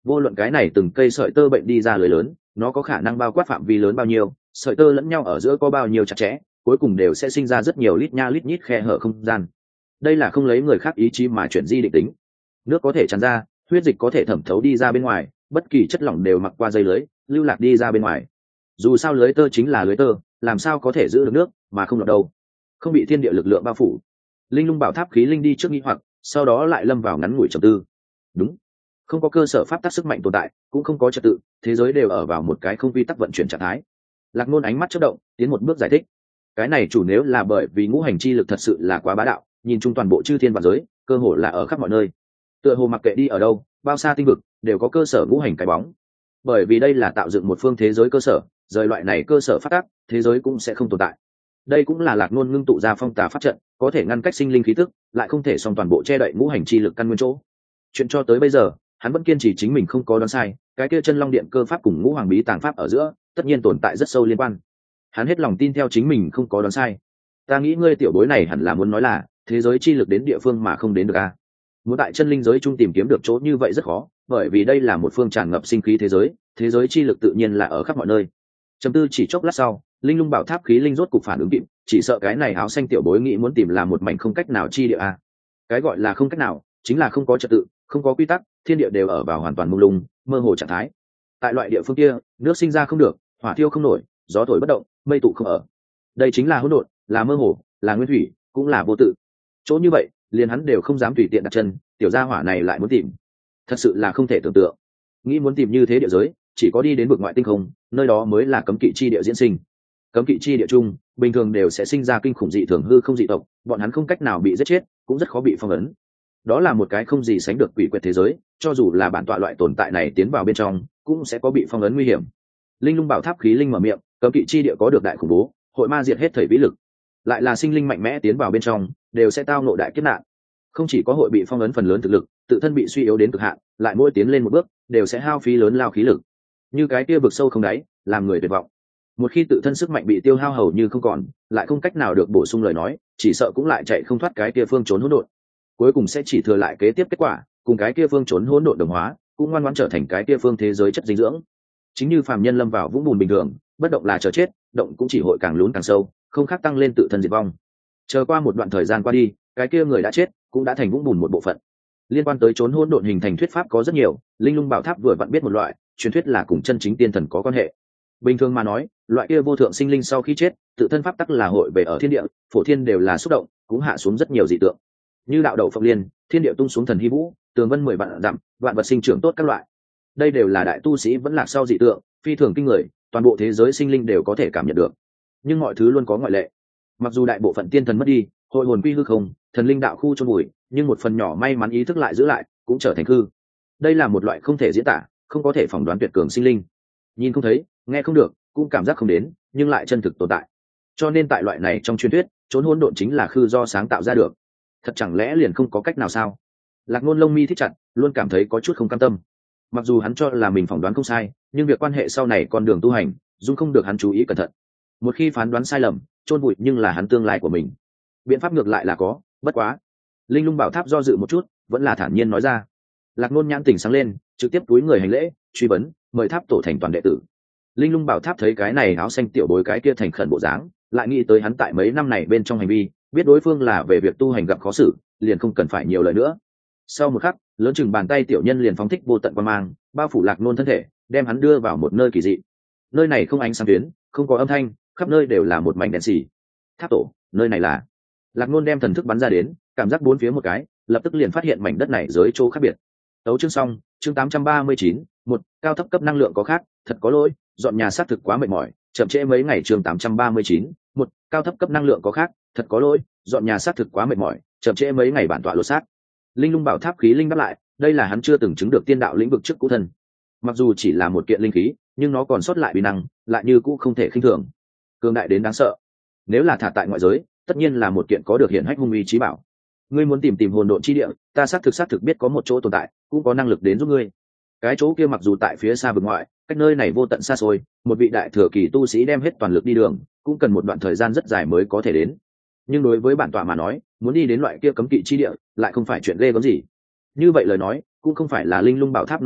Vô luận cái này từng cây sợi tơ bệnh đi ra lưới lớn, nó có khả năng bao quát phạm vi lớn bao nhiêu, sợi tơ lẫn nhau ở giữa có bao nhiêu chặt chẽ, cuối cùng đều sẽ sinh ra rất nhiều lít nha lít nhít khe hở không gian. Đây là không lấy người khác ý chí mà chuyển di định tính. Nước có thể tràn ra, huyết dịch có thể thẩm thấu đi ra bên ngoài, bất kỳ chất lỏng đều mặc qua dây lưới lưu lạc đi ra bên ngoài. Dù sao lưới tơ chính là lưới tơ, làm sao có thể giữ được nước mà không lọt đâu, không bị thiên địa lực lượng bao phủ. Linh lung bảo tháp khí linh đi trước nghi hoặc, sau đó lại lâm vào ngắn ngủi trầm tư. Đúng, không có cơ sở pháp tắc sức mạnh tồn tại, cũng không có trật tự, thế giới đều ở vào một cái không vi tắc vận chuyển trạng thái. Lạc Nôn ánh mắt chớp động, tiến một bước giải thích. Cái này chủ nếu là bởi vì ngũ hành chi lực thật sự là quá bá đạo, nhìn chung toàn bộ chư thiên vạn giới, cơ hồ là ở khắp mọi nơi. Tựa hồ mặc kệ đi ở đâu, bao xa tinh vực, đều có cơ sở ngũ hành cái bóng. Bởi vì đây là tạo dựng một phương thế giới cơ sở, rời loại này cơ sở phát tác, thế giới cũng sẽ không tồn tại. Đây cũng là Lạc Nôn ngưng tụ ra phong tà pháp trận, có thể ngăn cách sinh linh khí tức, lại không thể song toàn bộ che đậy ngũ hành chi lực căn nguyên chỗ. Chuyện cho tới bây giờ, hắn vẫn kiên trì chính mình không có đoán sai, cái kia chân long điện cơ pháp cùng ngũ hoàng bí tàng pháp ở giữa, tất nhiên tồn tại rất sâu liên quan. Hắn hết lòng tin theo chính mình không có đoán sai. Ta nghĩ ngươi tiểu bối này hẳn là muốn nói là thế giới chi lực đến địa phương mà không đến được a. Muốn tại chân linh giới chung tìm kiếm được chỗ như vậy rất khó, bởi vì đây là một phương tràn ngập sinh khí thế giới chi lực tự nhiên là ở khắp mọi nơi. Trầm tư chỉ chốc lát sau, linh lung bảo tháp khí linh rốt cục phản ứng kịp, chỉ sợ cái này áo xanh tiểu bối nghĩ muốn tìm là một mảnh không cách nào chi địa a. Cái gọi là không cách nào, chính là không có trật tự, không có quy tắc, thiên địa đều ở vào hoàn toàn mông lung, mơ hồ trạng thái. Tại loại địa phương kia, nước sinh ra không được, hỏa thiêu không nổi, gió thổi bất động, mây tụ không ở. Đây chính là hỗn độn, là mơ hồ, là nguyên thủy, cũng là vô tự. Chỗ như vậy, liền hắn đều không dám tùy tiện đặt chân, tiểu gia hỏa này lại muốn tìm, thật sự là không thể tưởng tượng. Nghĩ muốn tìm như thế địa giới, chỉ có đi đến vực ngoại tinh không, nơi đó mới là cấm kỵ chi địa diễn sinh. Cấm kỵ chi địa chung, bình thường đều sẽ sinh ra kinh khủng dị thường hư không dị tộc, bọn hắn không cách nào bị giết chết, cũng rất khó bị phong ấn. Đó là một cái không gì sánh được quỷ quyệt thế giới, cho dù là bản tọa loại tồn tại này tiến vào bên trong, cũng sẽ có bị phong ấn nguy hiểm. Linh lung bảo tháp khí linh mở miệng, cấm kỵ chi địa có được đại khủng bố, hội ma diệt hết thảy vĩ lực, lại là sinh linh mạnh mẽ tiến vào bên trong, đều sẽ tao ngộ đại kiếp nạn. Không chỉ có hội bị phong ấn phần lớn thực lực, tự thân bị suy yếu đến cực hạn, lại mỗi tiến lên một bước, đều sẽ hao phí lớn lao khí lực. Như cái kia vực sâu không đáy, làm người tuyệt vọng. Một khi tự thân sức mạnh bị tiêu hao hầu như không còn, lại không cách nào được bổ sung lời nói, chỉ sợ cũng lại chạy không thoát cái kia phương trốn hỗn độn. Cuối cùng sẽ chỉ thừa lại kế tiếp kết quả, cùng cái kia phương trốn hỗn độn đồng hóa, cũng ngoan ngoãn trở thành cái kia phương thế giới chất dinh dưỡng. Chính như phàm nhân lâm vào vũng bùn bình thường, bất động là chờ chết, động cũng chỉ hội càng lún càng sâu, không khác tăng lên tự thân diệt vong. Chờ qua một đoạn thời gian qua đi, cái kia người đã chết cũng đã thành vũng bùn một bộ phận. Liên quan tới trốn hỗn độn hình thành thuyết pháp có rất nhiều, linh lung bảo tháp vừa vặn biết một loại, truyền thuyết là cùng chân chính tiên thần có quan hệ. Bình thường mà nói, loại kia vô thượng sinh linh sau khi chết, tự thân pháp tắc là hội về ở thiên địa, phổ thiên đều là xúc động, cũng hạ xuống rất nhiều dị tượng. Như đạo đậu phộng liên, thiên địa tung xuống thần hy vũ, tường vân 10 vạn dặm, vạn vật sinh trưởng tốt các loại. Đây đều là đại tu sĩ vẫn lạc sau dị tượng, phi thường kinh người, toàn bộ thế giới sinh linh đều có thể cảm nhận được. Nhưng mọi thứ luôn có ngoại lệ. Mặc dù đại bộ phận tiên thần mất đi, hội hồn quy hư không, thần linh đạo khu chôn bụi, nhưng một phần nhỏ may mắn ý thức lại giữ lại, cũng trở thành hư. Đây là một loại không thể diễn tả, không có thể phỏng đoán tuyệt cường sinh linh. Nhìn không thấy, nghe không được, cũng cảm giác không đến, nhưng lại chân thực tồn tại. Cho nên tại loại này trong truyền thuyết, trốn hỗn độn chính là khư do sáng tạo ra được. Thật chẳng lẽ liền không có cách nào sao? Lạc Nôn lông mi thích chặt, luôn cảm thấy có chút không cam tâm. Mặc dù hắn cho là mình phỏng đoán không sai, nhưng việc quan hệ sau này con đường tu hành, dung không được hắn chú ý cẩn thận. Một khi phán đoán sai lầm, chôn bụi nhưng là hắn tương lai của mình. Biện pháp ngược lại là có, bất quá. Linh lung bảo tháp do dự một chút, vẫn là thản nhiên nói ra. Lạc Nôn nhãn tỉnh sáng lên, trực tiếp túi người hành lễ, truy vấn, mời tháp tổ thành toàn đệ tử. Linh lung bảo tháp thấy cái này áo xanh tiểu bối cái kia thành khẩn bộ dáng, lại nghĩ tới hắn tại mấy năm này bên trong hành vi, biết đối phương là về việc tu hành gặp khó xử, liền không cần phải nhiều lời nữa. Sau một khắc, lớn chừng bàn tay tiểu nhân liền phóng thích vô tận quang mang, bao phủ Lạc Nôn thân thể, đem hắn đưa vào một nơi kỳ dị. Nơi này không ánh sáng tuyến, không có âm thanh, khắp nơi đều là một mảnh đen xì. Tháp tổ, nơi này là. Lạc Nôn đem thần thức bắn ra đến, cảm giác bốn phía một cái, lập tức liền phát hiện mảnh đất này giới chỗ khác biệt. Tấu chương xong, chương 839, một cao thấp cấp năng lượng có khác, thật có lỗi, dọn nhà xác thực quá mệt mỏi, chậm trễ mấy ngày. Chương 839, một cao thấp cấp năng lượng có khác, thật có lỗi, dọn nhà xác thực quá mệt mỏi, chậm trễ mấy ngày bản tọa lột xác. Linh lung bảo tháp khí linh đáp lại, đây là hắn chưa từng chứng được tiên đạo lĩnh vực trước cũ thân. Mặc dù chỉ là một kiện linh khí, nhưng nó còn sót lại uy năng, lại như cũ không thể khinh thường, cường đại đến đáng sợ. Nếu là thả tại ngoại giới, tất nhiên là một kiện có được hiển hách hung uy chí bảo. Ngươi muốn tìm hồn độn chi địa, ta xác thực biết có một chỗ tồn tại, cũng có năng lực đến giúp ngươi. Cái chỗ kia mặc dù tại phía xa vực ngoại, cách nơi này vô tận xa xôi, một vị đại thừa kỳ tu sĩ đem hết toàn lực đi đường, cũng cần một đoạn thời gian rất dài mới có thể đến. Nhưng đối với bản tọa mà nói, muốn đi đến loại kia cấm kỵ chi địa, lại không phải chuyện ghê gớm gì. Như vậy lời nói, cũng không phải là linh lung bảo tháp nói khoác,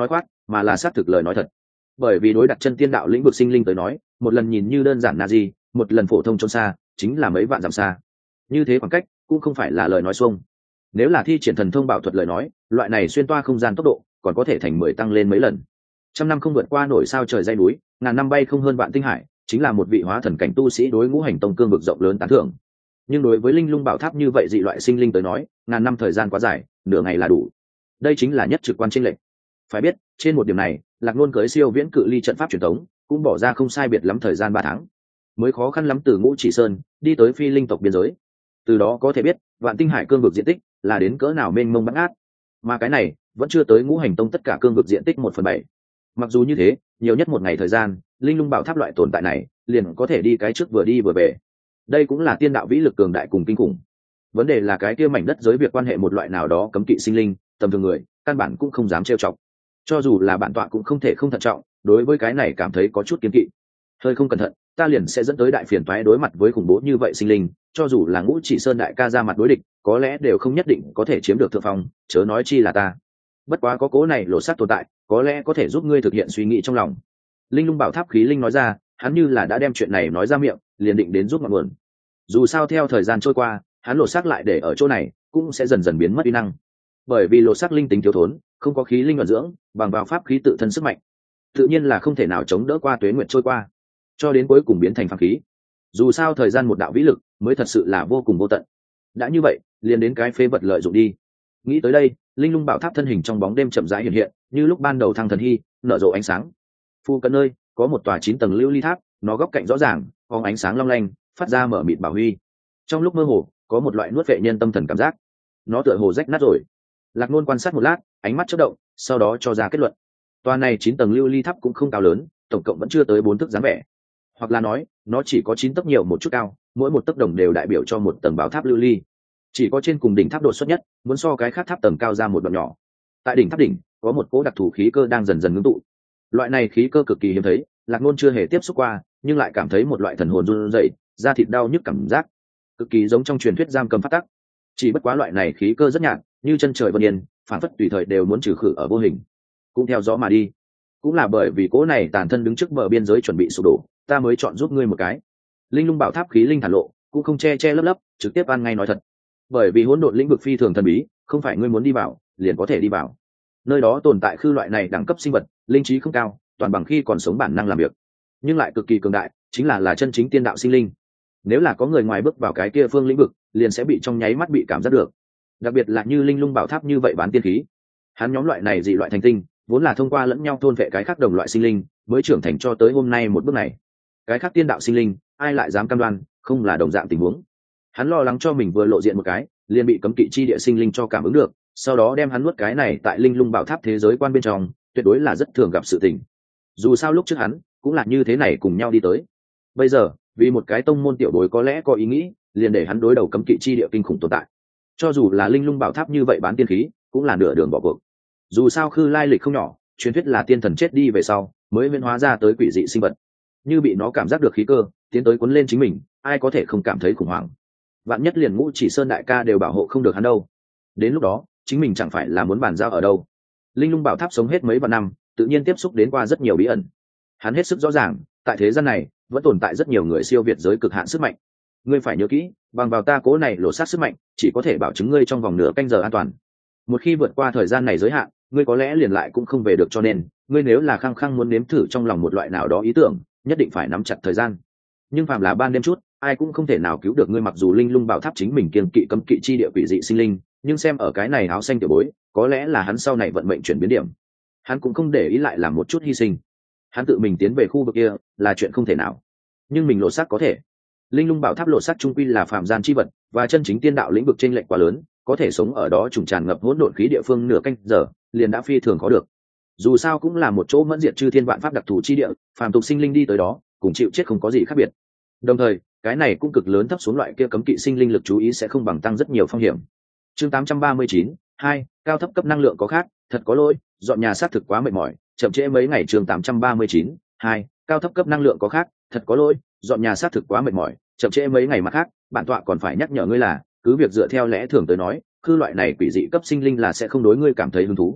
mà là xác thực lời nói thật. Bởi vì đối đặt chân tiên đạo lĩnh vực sinh linh tới nói, một lần nhìn như đơn giản là gì, một lần phổ thông trốn xa chính là mấy vạn dặm xa. Như thế khoảng cách cũng không phải là lời nói xuông. Nếu là thi triển thần thông bảo thuật lời nói, loại này xuyên toa không gian tốc độ còn có thể thành 10 tăng lên mấy lần. Trăm năm không vượt qua nổi sao trời dây núi, ngàn năm bay không hơn vạn tinh hải, chính là một vị hóa thần cảnh tu sĩ đối ngũ hành tông cương vực rộng lớn tán thưởng. Nhưng đối với linh lung bảo tháp như vậy dị loại sinh linh tới nói, ngàn năm thời gian quá dài, nửa ngày là đủ. Đây chính là nhất trực quan chênh lệch. Phải biết, trên một điểm này, Lạc Nôn cưới siêu viễn cự ly trận pháp truyền thống, cũng bỏ ra không sai biệt lắm thời gian 3 tháng, mới khó khăn lắm từ Ngũ Chỉ Sơn đi tới Phi Linh tộc biên giới. Từ đó có thể biết, vạn tinh hải cương vực diện tích là đến cỡ nào mênh mông bát ngát. Mà cái này vẫn chưa tới ngũ hành tông tất cả cương vực diện tích 1/7. Mặc dù như thế, nhiều nhất một ngày thời gian, linh lung bảo tháp loại tồn tại này liền có thể đi cái trước vừa đi vừa về. Đây cũng là tiên đạo vĩ lực cường đại cùng kinh khủng. Vấn đề là cái kia mảnh đất giới việc quan hệ một loại nào đó cấm kỵ sinh linh, tầm thường người căn bản cũng không dám trêu chọc. Cho dù là bản tọa cũng không thể không thận trọng, đối với cái này cảm thấy có chút kiêng kỵ. Hơi không cẩn thận, ta liền sẽ dẫn tới đại phiền toái đối mặt với khủng bố như vậy sinh linh, cho dù là Ngũ Chỉ Sơn đại ca ra mặt đối địch, có lẽ đều không nhất định có thể chiếm được thượng phong, chớ nói chi là ta. Bất quá có cố này lộ sát tồn tại, có lẽ có thể giúp ngươi thực hiện suy nghĩ trong lòng. Linh lung bảo tháp khí linh nói ra, hắn như là đã đem chuyện này nói ra miệng, liền định đến giúp ngọn nguồn. Dù sao theo thời gian trôi qua, hắn lộ sát lại để ở chỗ này, cũng sẽ dần dần biến mất uy năng. Bởi vì lộ sát linh tính thiếu thốn, không có khí linh vận dưỡng, bằng vào pháp khí tự thân sức mạnh, tự nhiên là không thể nào chống đỡ qua tuế nguyệt trôi qua, cho đến cuối cùng biến thành phàm khí. Dù sao thời gian một đạo vĩ lực mới thật sự là vô cùng vô tận. Đã như vậy, liền đến cái phế vật lợi dụng đi. Nghĩ tới đây, linh lung bảo tháp thân hình trong bóng đêm chậm rãi hiện hiện, như lúc ban đầu thăng thần hy nở rộ ánh sáng. Phu cận nơi có một tòa 9 tầng lưu ly tháp, nó góc cạnh rõ ràng, phóng ánh sáng long lanh, phát ra mở mịt bảo huy. Trong lúc mơ hồ, có một loại nuốt vệ nhân tâm thần cảm giác. Nó tựa hồ rách nát rồi. Lạc Nôn quan sát một lát, ánh mắt chớp động, sau đó cho ra kết luận. Tòa này 9 tầng lưu ly tháp cũng không cao lớn, tổng cộng vẫn chưa tới 4 tấc dáng vẻ. Hoặc là nói, nó chỉ có 9 tấc nhiều một chút cao, mỗi một tấc đồng đều đại biểu cho một tầng bảo tháp lưu ly. Chỉ có trên cùng đỉnh tháp đột xuất nhất, muốn so cái khác tháp tầng cao ra một đoạn nhỏ. Tại đỉnh tháp đỉnh, có một cỗ đặc thù khí cơ đang dần dần ngưng tụ. Loại này khí cơ cực kỳ hiếm thấy, Lạc Nôn chưa hề tiếp xúc qua, nhưng lại cảm thấy một loại thần hồn run rẩy, da thịt đau nhức cảm giác, cực kỳ giống trong truyền thuyết giam cầm phát tắc. Chỉ bất quá loại này khí cơ rất nhạt, như chân trời vân yên, phản phất tùy thời đều muốn trừ khử ở vô hình. Cũng theo gió mà đi. Cũng là bởi vì cỗ này tàn thân đứng trước bờ biên giới chuẩn bị sụp đổ, ta mới chọn giúp ngươi một cái. Linh lung bảo tháp khí linh thản lộ, cũng không che che lấp lấp, trực tiếp ăn ngay nói thật. Bởi vì hỗn độn lĩnh vực phi thường thần bí, không phải ngươi muốn đi vào liền có thể đi vào. Nơi đó tồn tại khư loại này đẳng cấp sinh vật, linh trí không cao, toàn bằng khi còn sống bản năng làm việc, nhưng lại cực kỳ cường đại, chính là chân chính tiên đạo sinh linh. Nếu là có người ngoài bước vào cái kia phương lĩnh vực, liền sẽ bị trong nháy mắt bị cảm giác được. Đặc biệt là như linh lung bảo tháp như vậy bán tiên khí, hắn nhóm loại này dị loại thành tinh, vốn là thông qua lẫn nhau thôn vệ cái khác đồng loại sinh linh, mới trưởng thành cho tới hôm nay một bước này. Cái khác tiên đạo sinh linh, ai lại dám cam đoan không là đồng dạng tình huống. Hắn lo lắng cho mình vừa lộ diện một cái, liền bị cấm kỵ chi địa sinh linh cho cảm ứng được, sau đó đem hắn nuốt cái này tại linh lung bảo tháp thế giới quan bên trong, tuyệt đối là rất thường gặp sự tình. Dù sao lúc trước hắn cũng là như thế này cùng nhau đi tới. Bây giờ, vì một cái tông môn tiểu bối có lẽ có ý nghĩ, liền để hắn đối đầu cấm kỵ chi địa kinh khủng tồn tại. Cho dù là linh lung bảo tháp như vậy bán tiên khí, cũng là nửa đường bỏ cuộc. Dù sao khư lai lịch không nhỏ, truyền thuyết là tiên thần chết đi về sau mới biến hóa ra tới quỷ dị sinh vật. Như bị nó cảm giác được khí cơ, tiến tới cuốn lên chính mình, ai có thể không cảm thấy khủng hoảng. Vạn nhất liền Ngũ Chỉ Sơn đại ca đều bảo hộ không được hắn đâu. Đến lúc đó, chính mình chẳng phải là muốn bàn giao ở đâu. Linh lung bảo tháp sống hết mấy vạn năm, tự nhiên tiếp xúc đến qua rất nhiều bí ẩn. Hắn hết sức rõ ràng, tại thế gian này vẫn tồn tại rất nhiều người siêu việt giới cực hạn sức mạnh. Ngươi phải nhớ kỹ, bằng vào ta cố này lộ sát sức mạnh, chỉ có thể bảo chứng ngươi trong vòng nửa canh giờ an toàn. Một khi vượt qua thời gian này giới hạn, ngươi có lẽ liền lại cũng không về được, cho nên ngươi nếu là khăng khăng muốn nếm thử trong lòng một loại nào đó ý tưởng, nhất định phải nắm chặt thời gian. Nhưng phàm là ban đêm chút, ai cũng không thể nào cứu được ngươi. Mặc dù linh lung bảo tháp chính mình kiêng kỵ cấm kỵ chi địa quỷ dị sinh linh, nhưng xem ở cái này áo xanh tiểu bối, có lẽ là hắn sau này vận mệnh chuyển biến điểm, hắn cũng không để ý lại làm một chút hy sinh. Hắn tự mình tiến về khu vực kia là chuyện không thể nào, nhưng mình lộ sắc có thể. Linh lung bảo tháp lộ sắc trung quy là phàm gian chi vật, và chân chính tiên đạo lĩnh vực chênh lệch quá lớn, có thể sống ở đó trùng tràn ngập hỗn độn khí địa phương nửa canh giờ liền đã phi thường có được. Dù sao cũng là một chỗ mẫn diệt chư thiên vạn pháp đặc thù chi địa, phàm tục sinh linh đi tới đó cùng chịu chết không có gì khác biệt. Đồng thời cái này cũng cực lớn thấp xuống loại kia cấm kỵ sinh linh lực chú ý sẽ không bằng tăng rất nhiều phong hiểm. Chương 839, 2, cao thấp cấp năng lượng có khác, thật có lỗi, dọn nhà xác thực quá mệt mỏi, chậm trễ mấy ngày. Chương 839, 2, cao thấp cấp năng lượng có khác, thật có lỗi, dọn nhà xác thực quá mệt mỏi, chậm trễ mấy ngày. Mà khác, bản tọa còn phải nhắc nhở ngươi là, cứ việc dựa theo lẽ thường tới nói, cư loại này quỷ dị cấp sinh linh là sẽ không đối ngươi cảm thấy hứng thú.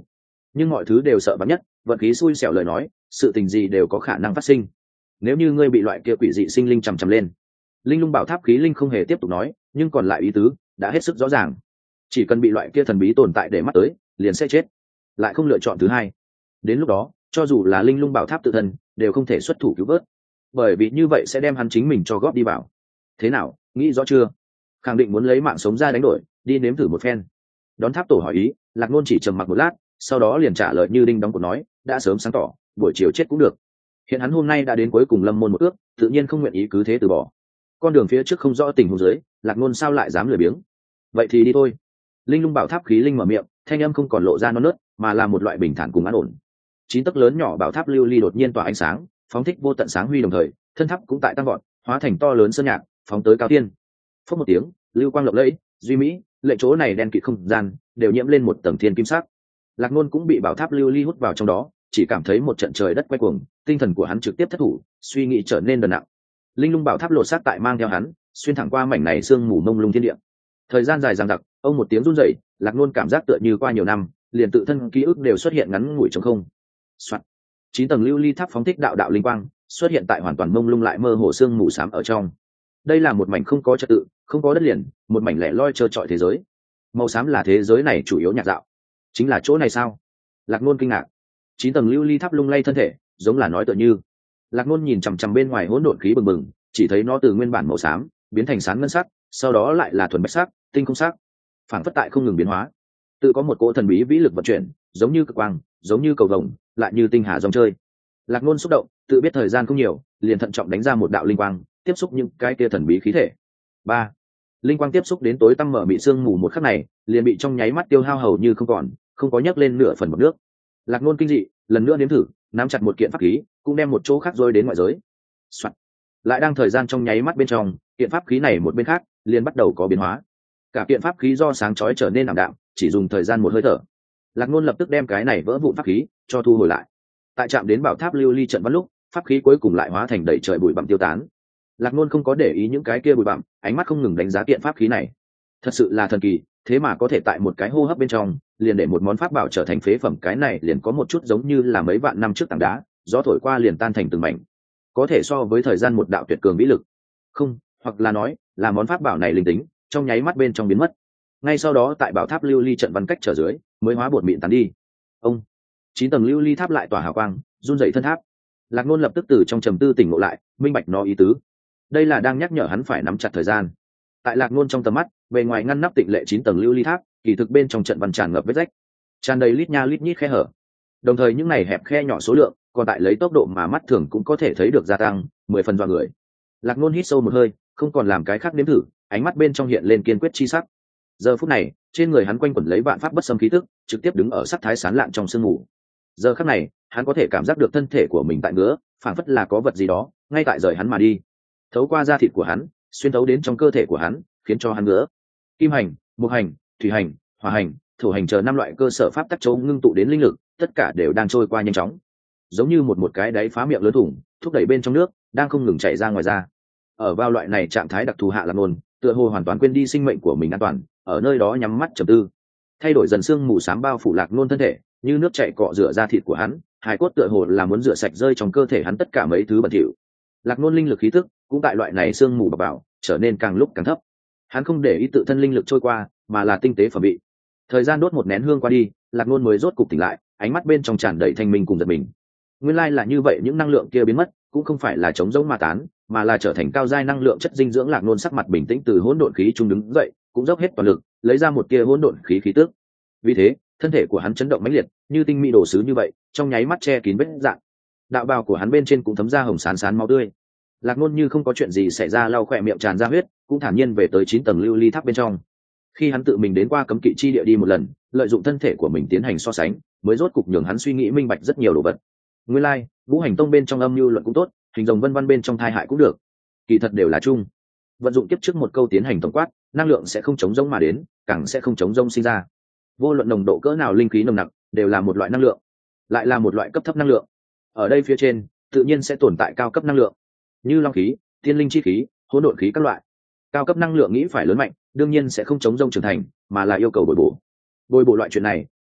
nhưng mọi thứ đều sợ bắn nhất, vận khí xui xẻo lời nói, sự tình gì đều có khả năng phát sinh. Nếu như ngươi bị loại kia quỷ dị sinh linh chằm chằm lên. Linh lung bảo tháp khí linh không hề tiếp tục nói, nhưng còn lại ý tứ đã hết sức rõ ràng. Chỉ cần bị loại kia thần bí tồn tại để mắt tới, liền sẽ chết, lại không lựa chọn thứ hai. Đến lúc đó, cho dù là linh lung bảo tháp tự thân, đều không thể xuất thủ cứu vớt, bởi vì như vậy sẽ đem hắn chính mình cho góp đi vào. Thế nào, nghĩ rõ chưa? Khẳng định muốn lấy mạng sống ra đánh đổi, đi nếm thử một phen. Đón tháp tổ hỏi ý, Lạc Nôn chỉ trầm mặc một lát, sau đó liền trả lời như đinh đóng cột nói, đã sớm sáng tỏ, buổi chiều chết cũng được. Hiện hắn hôm nay đã đến cuối cùng lâm môn một ước, tự nhiên không nguyện ý cứ thế từ bỏ. Con đường phía trước không rõ tình huống dưới, Lạc Nôn sao lại dám lười biếng? Vậy thì đi thôi. Linh lung bảo tháp khí linh mở miệng, thanh âm không còn lộ ra non nớt, mà là một loại bình thản cùng an ổn. 9 tấc lớn nhỏ bảo tháp lưu ly đột nhiên tỏa ánh sáng, phóng thích vô tận sáng huy, đồng thời thân tháp cũng tại tăng vọt, hóa thành to lớn sơn nhạc, phóng tới cao thiên. Phất một tiếng, lưu quang lộng lẫy, duy mỹ, lệ chỗ này đen kịt không gian đều nhiễm lên một tầng thiên kim sắc. Lạc Nôn cũng bị bảo tháp lưu ly hút vào trong đó, chỉ cảm thấy một trận trời đất quay cuồng, tinh thần của hắn trực tiếp thất thủ, suy nghĩ trở nên đần nặng. Linh lung bảo tháp lột xác tại mang theo hắn, xuyên thẳng qua mảnh này sương mù mông lung thiên địa. Thời gian dài dằng dặc, ông một tiếng run rẩy, Lạc Nôn cảm giác tựa như qua nhiều năm, liền tự thân ký ức đều xuất hiện ngắn ngủi trống không. Soạt. 9 tầng lưu ly tháp phóng thích đạo đạo linh quang, xuất hiện tại hoàn toàn mông lung lại mơ hồ sương mù xám ở trong. Đây là một mảnh không có trật tự, không có đất liền, một mảnh lẻ loi trơ trọi thế giới. Màu xám là thế giới này chủ yếu nhạc dạo. Chính là chỗ này sao? Lạc Nôn kinh ngạc. 9 tầng lưu ly tháp lung lay thân thể, giống là nói tựa như. Lạc Nôn nhìn chằm chằm bên ngoài hỗn độn khí bừng bừng, chỉ thấy nó từ nguyên bản màu xám biến thành sáng ngân sắc, sau đó lại là thuần bạch sắc, tinh không sắc, phản phất tại không ngừng biến hóa. Tự có một cỗ thần bí vĩ lực vận chuyển, giống như cực quang, giống như cầu vồng, lại như tinh hà dòng chơi. Lạc Nôn xúc động, tự biết thời gian không nhiều, liền thận trọng đánh ra một đạo linh quang, tiếp xúc những cái kia thần bí khí thể. 3. Linh quang tiếp xúc đến tối tăm mở bị sương mù một khắc này, liền bị trong nháy mắt tiêu hao hầu như không còn, không có nhấc lên nửa phần bọt nước. Lạc Nôn kinh dị, lần nữa nếm thử, nắm chặt một kiện pháp khí, cũng đem một chỗ khác rơi đến ngoại giới. Soạn. Lại đang thời gian trong nháy mắt bên trong, kiện pháp khí này một bên khác liền bắt đầu có biến hóa. Cả kiện pháp khí do sáng chói trở nên ảm đạm, chỉ dùng thời gian một hơi thở. Lạc Nôn lập tức đem cái này vỡ vụn pháp khí cho thu hồi lại. Tại chạm đến bảo tháp lưu ly trận văn lúc, pháp khí cuối cùng lại hóa thành đầy trời bụi bặm tiêu tán. Lạc Nôn không có để ý những cái kia bụi bặm, ánh mắt không ngừng đánh giá kiện pháp khí này. Thật sự là thần kỳ, thế mà có thể tại một cái hô hấp bên trong, liền để một món pháp bảo trở thành phế phẩm, cái này liền có một chút giống như là mấy vạn năm trước tảng đá, gió thổi qua liền tan thành từng mảnh. Có thể so với thời gian một đạo tuyệt cường vĩ lực. Không, hoặc là nói, là món pháp bảo này linh tính, trong nháy mắt bên trong biến mất. Ngay sau đó tại bảo tháp lưu ly trận văn cách trở dưới, mới hóa bột mịn tán đi. Ông 9 tầng lưu ly tháp lại tỏa hào quang, run dậy thân tháp. Lạc Nôn lập tức từ trong trầm tư tỉnh ngộ lại, minh bạch nó ý tứ. Đây là đang nhắc nhở hắn phải nắm chặt thời gian. Tại Lạc Nôn trong tầm mắt, bề ngoài ngăn nắp tịnh lệ 9 tầng lưu ly tháp, kỳ thực bên trong trận văn tràn ngập vết rách, tràn đầy lít nha lít nhít khe hở. Đồng thời những này hẹp khe nhỏ số lượng, còn tại lấy tốc độ mà mắt thường cũng có thể thấy được gia tăng, 10 phần dọa người. Lạc Nôn hít sâu một hơi, không còn làm cái khác nếm thử, ánh mắt bên trong hiện lên kiên quyết chi sắc. Giờ phút này, trên người hắn quanh quẩn lấy vạn pháp bất xâm khí tức, trực tiếp đứng ở sắc thái sán lạn trong sương mù. Giờ khắc này, hắn có thể cảm giác được thân thể của mình tại ngứa, phảng phất là có vật gì đó ngay tại rời hắn mà đi, thấu qua da thịt của hắn, xuyên thấu đến trong cơ thể của hắn, khiến cho hắn ngứa. Kim hành, mộc hành, thủy hành, hỏa hành, thổ hành chờ 5 loại cơ sở pháp tắc châu ngưng tụ đến linh lực, tất cả đều đang trôi qua nhanh chóng, giống như một cái đáy phá miệng lớn thủng, thúc đẩy bên trong nước đang không ngừng chảy ra ngoài ra. Ở vào loại này trạng thái đặc thù hạ Lạc Nôn, tựa hồ hoàn toàn quên đi sinh mệnh của mình an toàn, ở nơi đó nhắm mắt trầm tư. Thay đổi dần sương mù xám bao phủ Lạc Nôn thân thể, như nước chảy cọ rửa da thịt của hắn, hài cốt tựa hồ là muốn rửa sạch rơi trong cơ thể hắn tất cả mấy thứ bẩn thỉu. Lạc Nôn linh lực khí tức cũng tại loại này sương mù bọc vào, trở nên càng lúc càng thấp. Hắn không để ý tự thân linh lực trôi qua, mà là tinh tế phẩm bị. Thời gian đốt một nén hương qua đi, Lạc Nôn mới rốt cục tỉnh lại, ánh mắt bên trong tràn đầy thanh minh cùng giật mình. Nguyên lai là như vậy, những năng lượng kia biến mất, cũng không phải là trống rỗng mà tán, mà là trở thành cao giai năng lượng chất dinh dưỡng. Lạc Nôn sắc mặt bình tĩnh từ hỗn độn khí trung đứng dậy, cũng dốc hết toàn lực, lấy ra một tia hỗn độn khí khí tức. Vì thế, thân thể của hắn chấn động mãnh liệt, như tinh mỹ đồ sứ như vậy, trong nháy mắt che kín vết rạn. Đạo bào của hắn bên trên cũng thấm ra hồng sán sán máu tươi. Lạc Nôn như không có chuyện gì xảy ra, lau khỏe miệng tràn ra huyết, cũng thản nhiên về tới 9 tầng lưu ly tháp bên trong. Khi hắn tự mình đến qua cấm kỵ chi địa đi một lần, lợi dụng thân thể của mình tiến hành so sánh, mới rốt cục nhường hắn suy nghĩ minh bạch rất nhiều đồ vật. Nguyên lai, ngũ hành tông bên trong âm mưu luận cũng tốt, hình rồng vân vân bên trong thai hại cũng được, kỳ thật đều là chung. Vận dụng kiếp trước một câu tiến hành tổng quát, năng lượng sẽ không chống rỗng mà đến, càng sẽ không chống rỗng sinh ra. Vô luận nồng độ cỡ nào linh khí nồng nặc, đều là một loại năng lượng, lại là một loại cấp thấp năng lượng. Ở đây phía trên, tự nhiên sẽ tồn tại cao cấp năng lượng, như long khí, tiên linh chi khí, hỗn độn khí các loại. Cao cấp năng lượng nghĩ phải lớn mạnh, đương nhiên sẽ không chống rông trưởng thành, mà là yêu cầu bồi bổ. Bồi bổ loại chuyện này,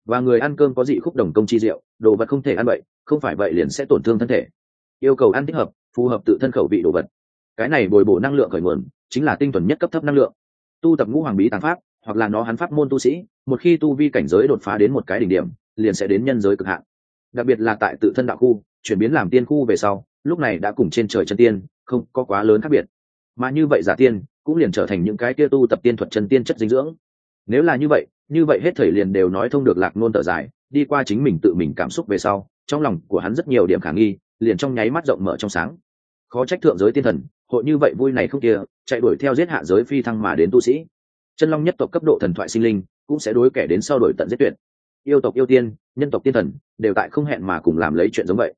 và người ăn cơm có dị khúc đồng công chi rượu, đồ vật không thể ăn bậy, không phải vậy liền sẽ tổn thương thân thể. Yêu cầu ăn thích hợp, phù hợp tự thân khẩu vị đồ vật. Cái này bồi bổ năng lượng khởi nguồn chính là tinh thuần nhất cấp thấp năng lượng. Tu tập ngũ hoàng bí tàng pháp, hoặc là nó hắn pháp môn tu sĩ, một khi tu vi cảnh giới đột phá đến một cái đỉnh điểm, liền sẽ đến nhân giới cực hạn. Đặc biệt là tại tự thân đạo khu chuyển biến làm tiên khu về sau, lúc này đã cùng trên trời chân tiên không có quá lớn khác biệt, mà như vậy giả tiên cũng liền trở thành những cái kia tu tập tiên thuật chân tiên chất dinh dưỡng. Nếu là như vậy hết thảy liền đều nói thông được. Lạc Nôn thở dài, đi qua chính mình tự mình cảm xúc về sau, trong lòng của hắn rất nhiều điểm khả nghi, liền trong nháy mắt rộng mở trong sáng. Khó trách thượng giới tiên thần hội như vậy vui này không kia, chạy đuổi theo giết hạ giới phi thăng mà đến tu sĩ. Chân long nhất tộc cấp độ thần thoại sinh linh cũng sẽ đối kẻ đến sau đổi tận giết tuyệt. Yêu tộc yêu tiên, nhân tộc tiên thần đều tại không hẹn mà cùng làm lấy chuyện giống vậy.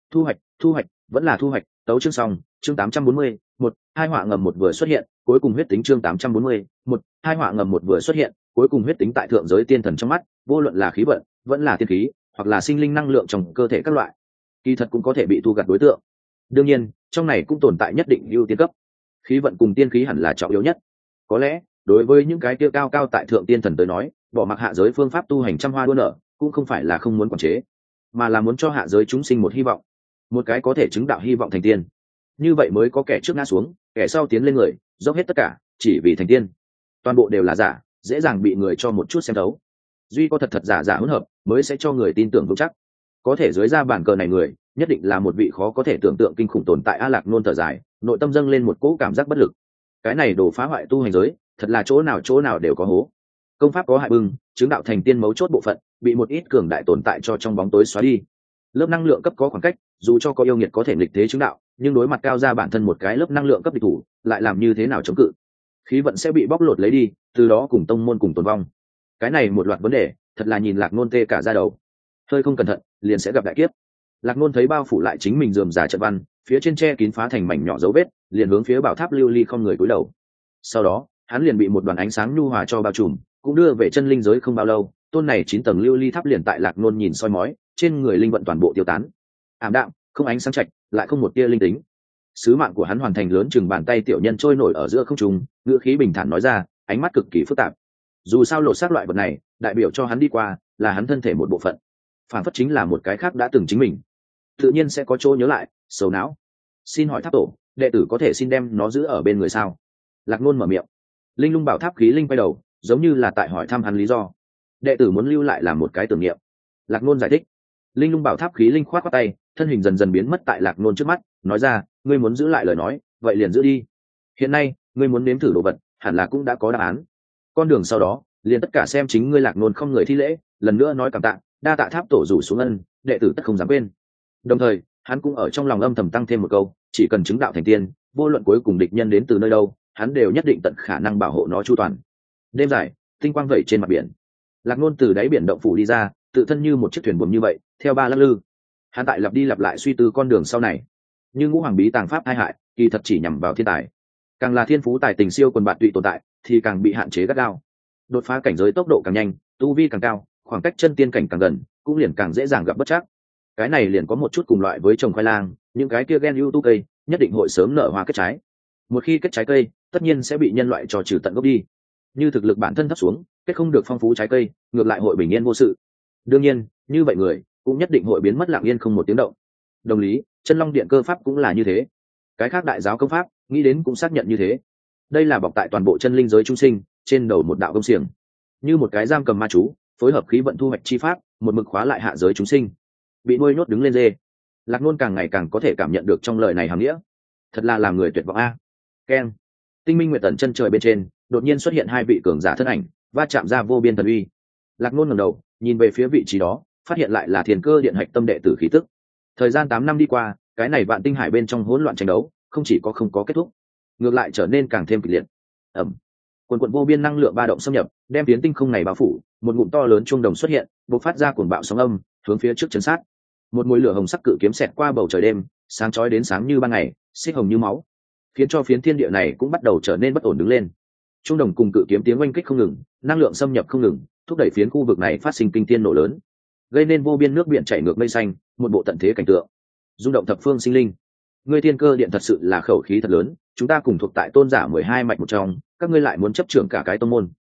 Thu hoạch, vẫn là thu hoạch. Tấu chương xong, chương 840, hai họa ngầm một vừa xuất hiện, cuối cùng huyết tính chương 840, hai họa ngầm một vừa xuất hiện, cuối cùng huyết tính tại thượng giới tiên thần trong mắt, vô luận là khí vận, vẫn là tiên khí, hoặc là sinh linh năng lượng trong cơ thể các loại, kỳ thật cũng có thể bị thu gặt đối tượng. Đương nhiên, trong này cũng tồn tại nhất định ưu tiên cấp. Khí vận cùng tiên khí hẳn là trọng yếu nhất. Có lẽ, đối với những cái kia cao cao tại thượng tiên thần tới nói, bỏ mặc hạ giới phương pháp tu hành trăm hoa đua nở, cũng không phải là không muốn quản chế, mà là muốn cho hạ giới chúng sinh một hy vọng, một cái có thể chứng đạo hy vọng thành tiên. Như vậy mới có kẻ trước ngã xuống, kẻ sau tiến lên người, dốc hết tất cả chỉ vì thành tiên. Toàn bộ đều là giả, dễ dàng bị người cho một chút xem thấu. Duy có thật thật giả giả hỗn hợp mới sẽ cho người tin tưởng vững chắc. Có thể dưới ra bản cờ này người, nhất định là một vị khó có thể tưởng tượng kinh khủng tồn tại. A Lạc Nôn thở dài, nội tâm dâng lên một cỗ cảm giác bất lực. Cái này đổ phá hoại tu hành giới, thật là chỗ nào đều có hố. Công pháp có hại bưng, chứng đạo thành tiên mấu chốt bộ phận bị một ít cường đại tồn tại cho trong bóng tối xóa đi. Lớp năng lượng cấp có khoảng cách, dù cho có yêu nghiệt có thể nghịch thế chứng đạo, nhưng đối mặt cao ra bản thân một cái lớp năng lượng cấp địch thủ, lại làm như thế nào chống cự? Khí vận sẽ bị bóc lột lấy đi, từ đó cùng tông môn cùng tồn vong. Cái này một loạt vấn đề, thật là nhìn Lạc Nôn tê cả da đầu. Hơi không cẩn thận, liền sẽ gặp đại kiếp. Lạc Nôn thấy bao phủ lại chính mình rườm rà trận văn, phía trên tre kín phá thành mảnh nhỏ dấu vết, liền hướng phía bảo tháp lưu ly không người cúi đầu. Sau đó, hắn liền bị một đoàn ánh sáng nhu hòa cho bao trùm, cũng đưa về chân linh giới không bao lâu, tôn này 9 tầng lưu ly tháp liền tại Lạc Nôn nhìn soi mói, trên người linh vận toàn bộ tiêu tán. Ảm đạm, không ánh sáng trạch, lại không một tia linh tính. Sứ mạng của hắn hoàn thành, lớn chừng bàn tay tiểu nhân trôi nổi ở giữa không trung, ngữ khí bình thản nói ra, ánh mắt cực kỳ phức tạp. Dù sao lột xác loại vật này, đại biểu cho hắn đi qua, là hắn thân thể một bộ phận. Phản phất chính là một cái khác đã từng chính mình. Tự nhiên sẽ có chỗ nhớ lại, sầu não. Xin hỏi tháp tổ, đệ tử có thể xin đem nó giữ ở bên người sao? Lạc Nôn mở miệng. Linh lung bảo tháp khí linh quay đầu, giống như là tại hỏi thăm hắn lý do. Đệ tử muốn lưu lại làm một cái tưởng niệm. Lạc Nôn giải thích. Linh lung bảo tháp khí linh khoát khoát tay, thân hình dần dần biến mất tại Lạc Nôn trước mắt, nói ra, ngươi muốn giữ lại lời nói, vậy liền giữ đi. Hiện nay, ngươi muốn nếm thử đồ vật, hẳn là cũng đã có đáp án. Con đường sau đó, liền tất cả xem chính ngươi. Lạc Nôn không người thi lễ, lần nữa nói cảm tạ, đa tạ tháp tổ rủ xuống ân, đệ tử tất không dám quên. Đồng thời, hắn cũng ở trong lòng âm thầm tăng thêm một câu, chỉ cần chứng đạo thành tiên, vô luận cuối cùng địch nhân đến từ nơi đâu, hắn đều nhất định tận khả năng bảo hộ nó chu toàn. Đêm dài, tinh quang vẩy trên mặt biển. Lạc Nôn từ đáy biển động phủ đi ra, tự thân như một chiếc thuyền buồm như vậy, theo ba lắc lư. Hắn tại lặp đi lặp lại suy tư con đường sau này. Nhưng ngũ hoàng bí tàng pháp hai hại, kỳ thật chỉ nhằm vào thiên tài. Càng là thiên phú tài tình siêu quần bạt tụy tồn tại, thì càng bị hạn chế gắt gao. Đột phá cảnh giới tốc độ càng nhanh, tu vi càng cao, khoảng cách chân tiên cảnh càng gần, cũng liền càng dễ dàng gặp bất trắc. Cái này liền có một chút cùng loại với trồng khoai lang, những cái kia gen ưu tú cây, nhất định hội sớm nở hoa kết trái. Một khi kết trái cây, tất nhiên sẽ bị nhân loại trò trừ tận gốc đi. Như thực lực bản thân thấp xuống, kết không được phong phú trái cây, ngược lại hội bình yên vô sự. Đương nhiên, như vậy người cũng nhất định hội biến mất lặng yên không một tiếng động. Đồng lý, chân long điện cơ pháp cũng là như thế. Cái khác đại giáo công pháp, nghĩ đến cũng xác nhận như thế. Đây là bọc tại toàn bộ chân linh giới trung sinh, trên đầu một đạo công xiềng, như một cái giam cầm ma chú, phối hợp khí vận thu hoạch chi pháp, một mực khóa lại hạ giới chúng sinh. Bị nuôi nhốt đứng lên dê. Lạc Nôn càng ngày càng có thể cảm nhận được trong lời này hàm nghĩa. Thật là làm người tuyệt vọng a. Keng. Tinh minh nguyệt tận chân trời bên trên, đột nhiên xuất hiện hai vị cường giả thân ảnh, va chạm ra vô biên thần uy. Lạc Nôn ngẩng đầu, nhìn về phía vị trí đó, phát hiện lại là Thiên Cơ Điện hạch tâm đệ tử khí tức. Thời gian 8 năm đi qua, cái này vạn tinh hải bên trong hỗn loạn tranh đấu, không chỉ có không có kết thúc, ngược lại trở nên càng thêm kịch liệt. Ầm. Quần quần vô biên năng lượng ba động xâm nhập, đem tiến tinh không này bao phủ, một ngụm to lớn chuông đồng xuất hiện, bộc phát ra cuồng bạo sóng âm, hướng phía trước chấn sát. Một mũi lửa hồng sắc cự kiếm xẹt qua bầu trời đêm, sáng chói đến sáng như ban ngày, xích hồng như máu, khiến cho phiến thiên địa này cũng bắt đầu trở nên bất ổn đứng lên. Chuông đồng cùng cự kiếm tiếng oanh kích không ngừng, năng lượng xâm nhập không ngừng, thúc đẩy phiến khu vực này phát sinh kinh thiên nổ lớn, gây nên vô biên nước biển chảy ngược mây xanh, một bộ tận thế cảnh tượng, rung động thập phương sinh linh. Ngươi Thiên Cơ Điện thật sự là khẩu khí thật lớn, chúng ta cùng thuộc tại tôn giả 12 mạch một trong, các ngươi lại muốn chấp trưởng cả cái tông môn.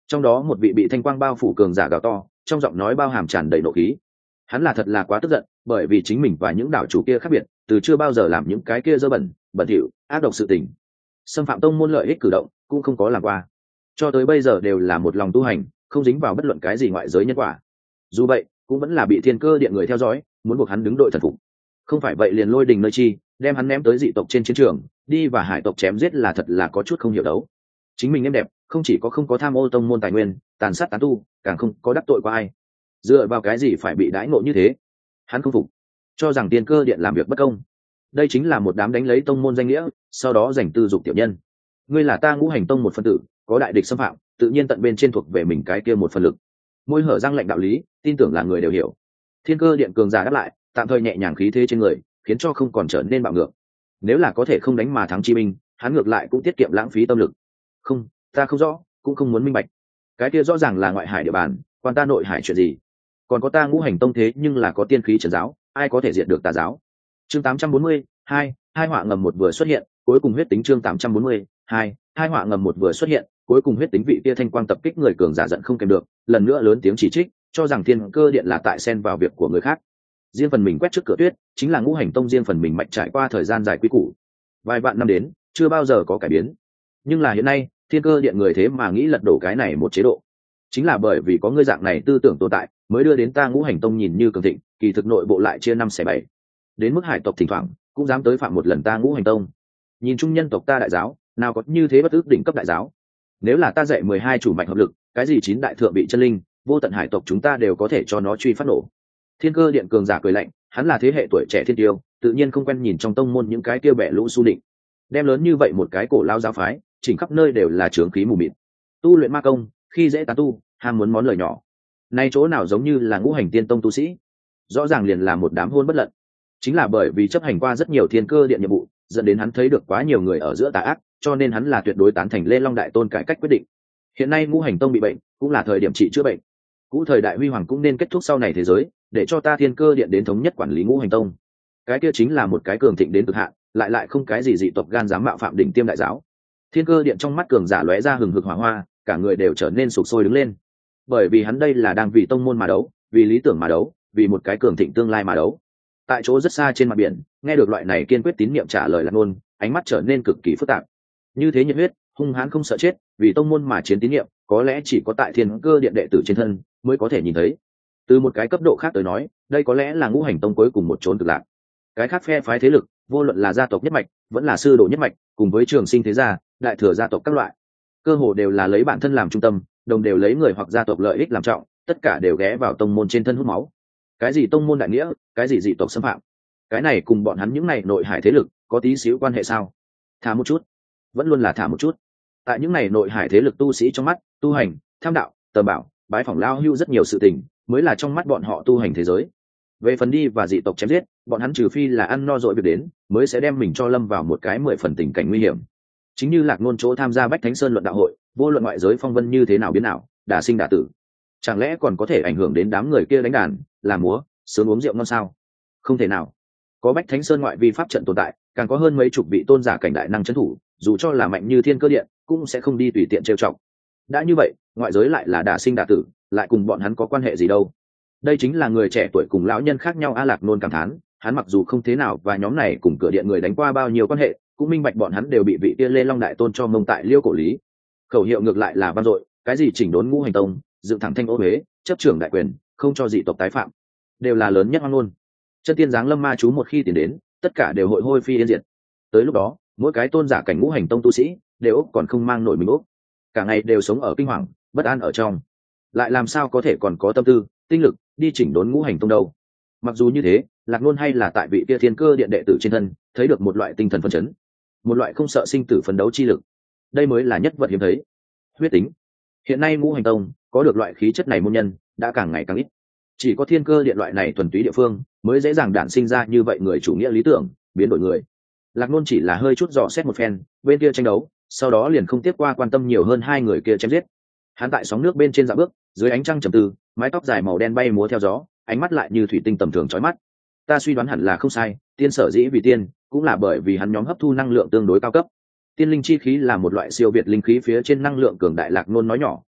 Trong đó một vị bị thanh quang bao phủ cường giả gào to, trong giọng nói bao hàm tràn đầy nộ khí. Hắn là thật là quá tức giận, bởi vì chính mình và những đảo chủ kia khác biệt, từ chưa bao giờ làm những cái kia dơ bẩn thỉu ác độc sự tình, xâm phạm tông môn lợi ích cử động cũng không có làm qua, cho tới bây giờ đều là một lòng tu hành, không dính vào bất luận cái gì ngoại giới nhân quả. Dù vậy cũng vẫn là bị thiên cơ điện người theo dõi, muốn buộc hắn đứng đội thần phục. Không phải vậy liền lôi đình nơi chi, đem hắn ném tới dị tộc trên chiến trường đi và hải tộc chém giết là thật là có chút không hiểu đấu. Chính mình em đẹp, không chỉ có không có tham ô tông môn tài nguyên, tàn sát tán tu, càng không có đắc tội qua ai. Dựa vào cái gì phải bị đãi ngộ như thế? Hắn không phục, cho rằng thiên cơ điện làm việc bất công. Đây chính là một đám đánh lấy tông môn danh nghĩa, sau đó giành tư dục tiểu nhân. Ngươi là ta Ngũ Hành tông một phân tử, có đại địch xâm phạm, tự nhiên tận bên trên thuộc về mình cái kia một phần lực. Môi hở răng lệnh đạo lý, tin tưởng là người đều hiểu. Thiên cơ điện cường giả đáp lại, tạm thời nhẹ nhàng khí thế trên người, khiến cho không còn trở nên bạo ngược. Nếu là có thể không đánh mà thắng chi binh, hắn ngược lại cũng tiết kiệm lãng phí tâm lực. Không, ta không rõ, cũng không muốn minh bạch. Cái kia rõ ràng là ngoại hải địa bàn, quan ta nội hải chuyện gì? Còn có ta Ngũ Hành tông thế nhưng là có tiên khí trần giáo, ai có thể diệt được tà giáo? Chương 842, hai họa ngầm một vừa xuất hiện, cuối cùng huyết tính chương 842, hai họa ngầm một vừa xuất hiện, cuối cùng huyết tính vị kia thanh quang tập kích người cường giả giận không kèm được, lần nữa lớn tiếng chỉ trích, cho rằng thiên cơ điện là tại xen vào việc của người khác. Riêng phần mình quét trước cửa tuyết, chính là Ngũ Hành tông riêng phần mình mạch trải qua thời gian dài quý củ, vài vạn năm đến, chưa bao giờ có cải biến. Nhưng là hiện nay, thiên cơ điện người thế mà nghĩ lật đổ cái này một chế độ. Chính là bởi vì có ngươi dạng này tư tưởng tồn tại, mới đưa đến ta Ngũ Hành tông nhìn như cường thịnh, kỳ thực nội bộ lại chia năm xẻ bảy. Đến mức hải tộc thỉnh thoảng cũng dám tới phạm một lần ta Ngũ Hành tông. Nhìn chung nhân tộc ta đại giáo, nào có như thế bất ước đỉnh cấp đại giáo. Nếu là ta dạy 12 chủ mạch hợp lực, cái gì 9 đại thượng bị chân linh, vô tận hải tộc chúng ta đều có thể cho nó truy phát nổ. Thiên cơ điện cường giả cười lạnh, hắn là thế hệ tuổi trẻ thiên tiêu, tự nhiên không quen nhìn trong tông môn những cái tiêu bẻ lũ su định. Đem lớn như vậy một cái cổ lao giáo phái, chỉnh khắp nơi đều là chướng khí mù mịt. Tu luyện ma công, khi dễ tán tu, ham muốn món lời nhỏ. Nay chỗ nào giống như là Ngũ Hành tiên tông tu sĩ, rõ ràng liền là một đám hôn bất lận. Chính là bởi vì chấp hành qua rất nhiều thiên cơ điện nhiệm vụ, dẫn đến hắn thấy được quá nhiều người ở giữa tà ác, cho nên hắn là tuyệt đối tán thành Lê Long đại tôn cải cách quyết định. Hiện nay Ngũ Hành tông bị bệnh, cũng là thời điểm trị chữa bệnh. Cũ thời đại huy hoàng cũng nên kết thúc sau này thế giới, để cho ta thiên cơ điện đến thống nhất quản lý Ngũ Hành tông. Cái kia chính là một cái cường thịnh đến cực hạn, lại không cái gì dị tộc gan dám mạo phạm đỉnh tiêm đại giáo. Thiên cơ điện trong mắt cường giả lóe ra hừng hực hỏa hoa, cả người đều trở nên sục sôi đứng lên. Bởi vì hắn đây là đang vì tông môn mà đấu, vì lý tưởng mà đấu, vì một cái cường thịnh tương lai mà đấu. Tại chỗ rất xa trên mặt biển, nghe được loại này kiên quyết tín nhiệm trả lời là ngôn, ánh mắt trở nên cực kỳ phức tạp. Như thế nhiệt huyết, hung hãn không sợ chết, vì tông môn mà chiến tín nhiệm, có lẽ chỉ có tại thiên cơ điện đệ tử trên thân mới có thể nhìn thấy. Từ một cái cấp độ khác tới nói, đây có lẽ là Ngũ Hành tông cuối cùng một chốn cực lạc. Cái khác phe phái thế lực, vô luận là gia tộc nhất mạch, vẫn là sư đồ nhất mạch, cùng với trường sinh thế gia, đại thừa gia tộc các loại, cơ hồ đều là lấy bản thân làm trung tâm, đồng đều lấy người hoặc gia tộc lợi ích làm trọng, tất cả đều ghé vào tông môn trên thân hút máu. Cái gì tông môn đại nghĩa, cái gì dị tộc xâm phạm, cái này cùng bọn hắn những này nội hải thế lực có tí xíu quan hệ sao? Thả một chút, vẫn luôn là thả một chút. Tại những này nội hải thế lực tu sĩ trong mắt, tu hành, tham đạo, tầm bảo, bái phỏng lao hưu rất nhiều sự tình, mới là trong mắt bọn họ tu hành thế giới. Về phần đi và dị tộc chém giết, bọn hắn trừ phi là ăn no dội việc đến, mới sẽ đem mình cho lâm vào một cái 10 phần tình cảnh nguy hiểm. Chính như Lạc Nôn chỗ tham gia Bách Thánh Sơn luận đạo hội, vô luận ngoại giới phong vân như thế nào biến nào, đả sinh đả tử, chẳng lẽ còn có thể ảnh hưởng đến đám người kia đánh đàn, làm múa, sướng uống rượu ngon sao? Không thể nào. Có Bách Thánh Sơn ngoại vi pháp trận tồn tại, càng có hơn mấy chục vị tôn giả cảnh đại năng trấn thủ, dù cho là mạnh như thiên cơ điện, cũng sẽ không đi tùy tiện trêu chọc. Đã như vậy, ngoại giới lại là đả sinh đả tử, lại cùng bọn hắn có quan hệ gì đâu? Đây chính là người trẻ tuổi cùng lão nhân khác nhau. A Lạc Nôn cảm thán, hắn mặc dù không thế nào và nhóm này cùng cửa điện người đánh qua bao nhiêu quan hệ, cũng minh bạch bọn hắn đều bị vị tiên Lê Long đại tôn cho mông tại Liêu cổ lý. Khẩu hiệu ngược lại là vang dội, cái gì chỉnh đốn Ngũ Hành tông, dựng thẳng thanh ô huế, chấp trưởng đại quyền, không cho dị tộc tái phạm, đều là lớn nhất hoang ngôn. Chân tiên giáng lâm ma chú một khi tiến đến, tất cả đều hội hôi phi yên diệt. Tới lúc đó, mỗi cái tôn giả cảnh Ngũ Hành tông tu sĩ đều úc còn không mang nổi mình úc, cả ngày đều sống ở kinh hoàng, bất an ở trong, lại làm sao có thể còn có tâm tư, tinh lực đi chỉnh đốn Ngũ Hành tông đâu? Mặc dù như thế, Lạc Nôn hay là tại vị kia thiên cơ điện đệ tử trên thân thấy được một loại tinh thần phấn chấn, một loại không sợ sinh tử phấn đấu chi lực. Đây mới là nhất vật hiếm thấy. Huyết tính. Hiện nay Ngũ Hành tông có được loại khí chất này môn nhân đã càng ngày càng ít, chỉ có thiên cơ điện loại này thuần túy địa phương mới dễ dàng đản sinh ra như vậy người chủ nghĩa lý tưởng, biến đổi người. Lạc Nôn chỉ là hơi chút dò xét một phen bên kia tranh đấu, sau đó liền không tiếp qua quan tâm nhiều hơn hai người kia chém giết. Hắn tại sóng nước bên trên dạo bước, dưới ánh trăng trầm tư, mái tóc dài màu đen bay múa theo gió, ánh mắt lại như thủy tinh tầm thường chói mắt. Ta suy đoán hẳn là không sai, tiên sở dĩ vì tiên, cũng là bởi vì hắn nhóm hấp thu năng lượng tương đối cao cấp. Tiên linh chi khí là một loại siêu việt linh khí phía trên năng lượng cường đại. Lạc Nôn nói nhỏ,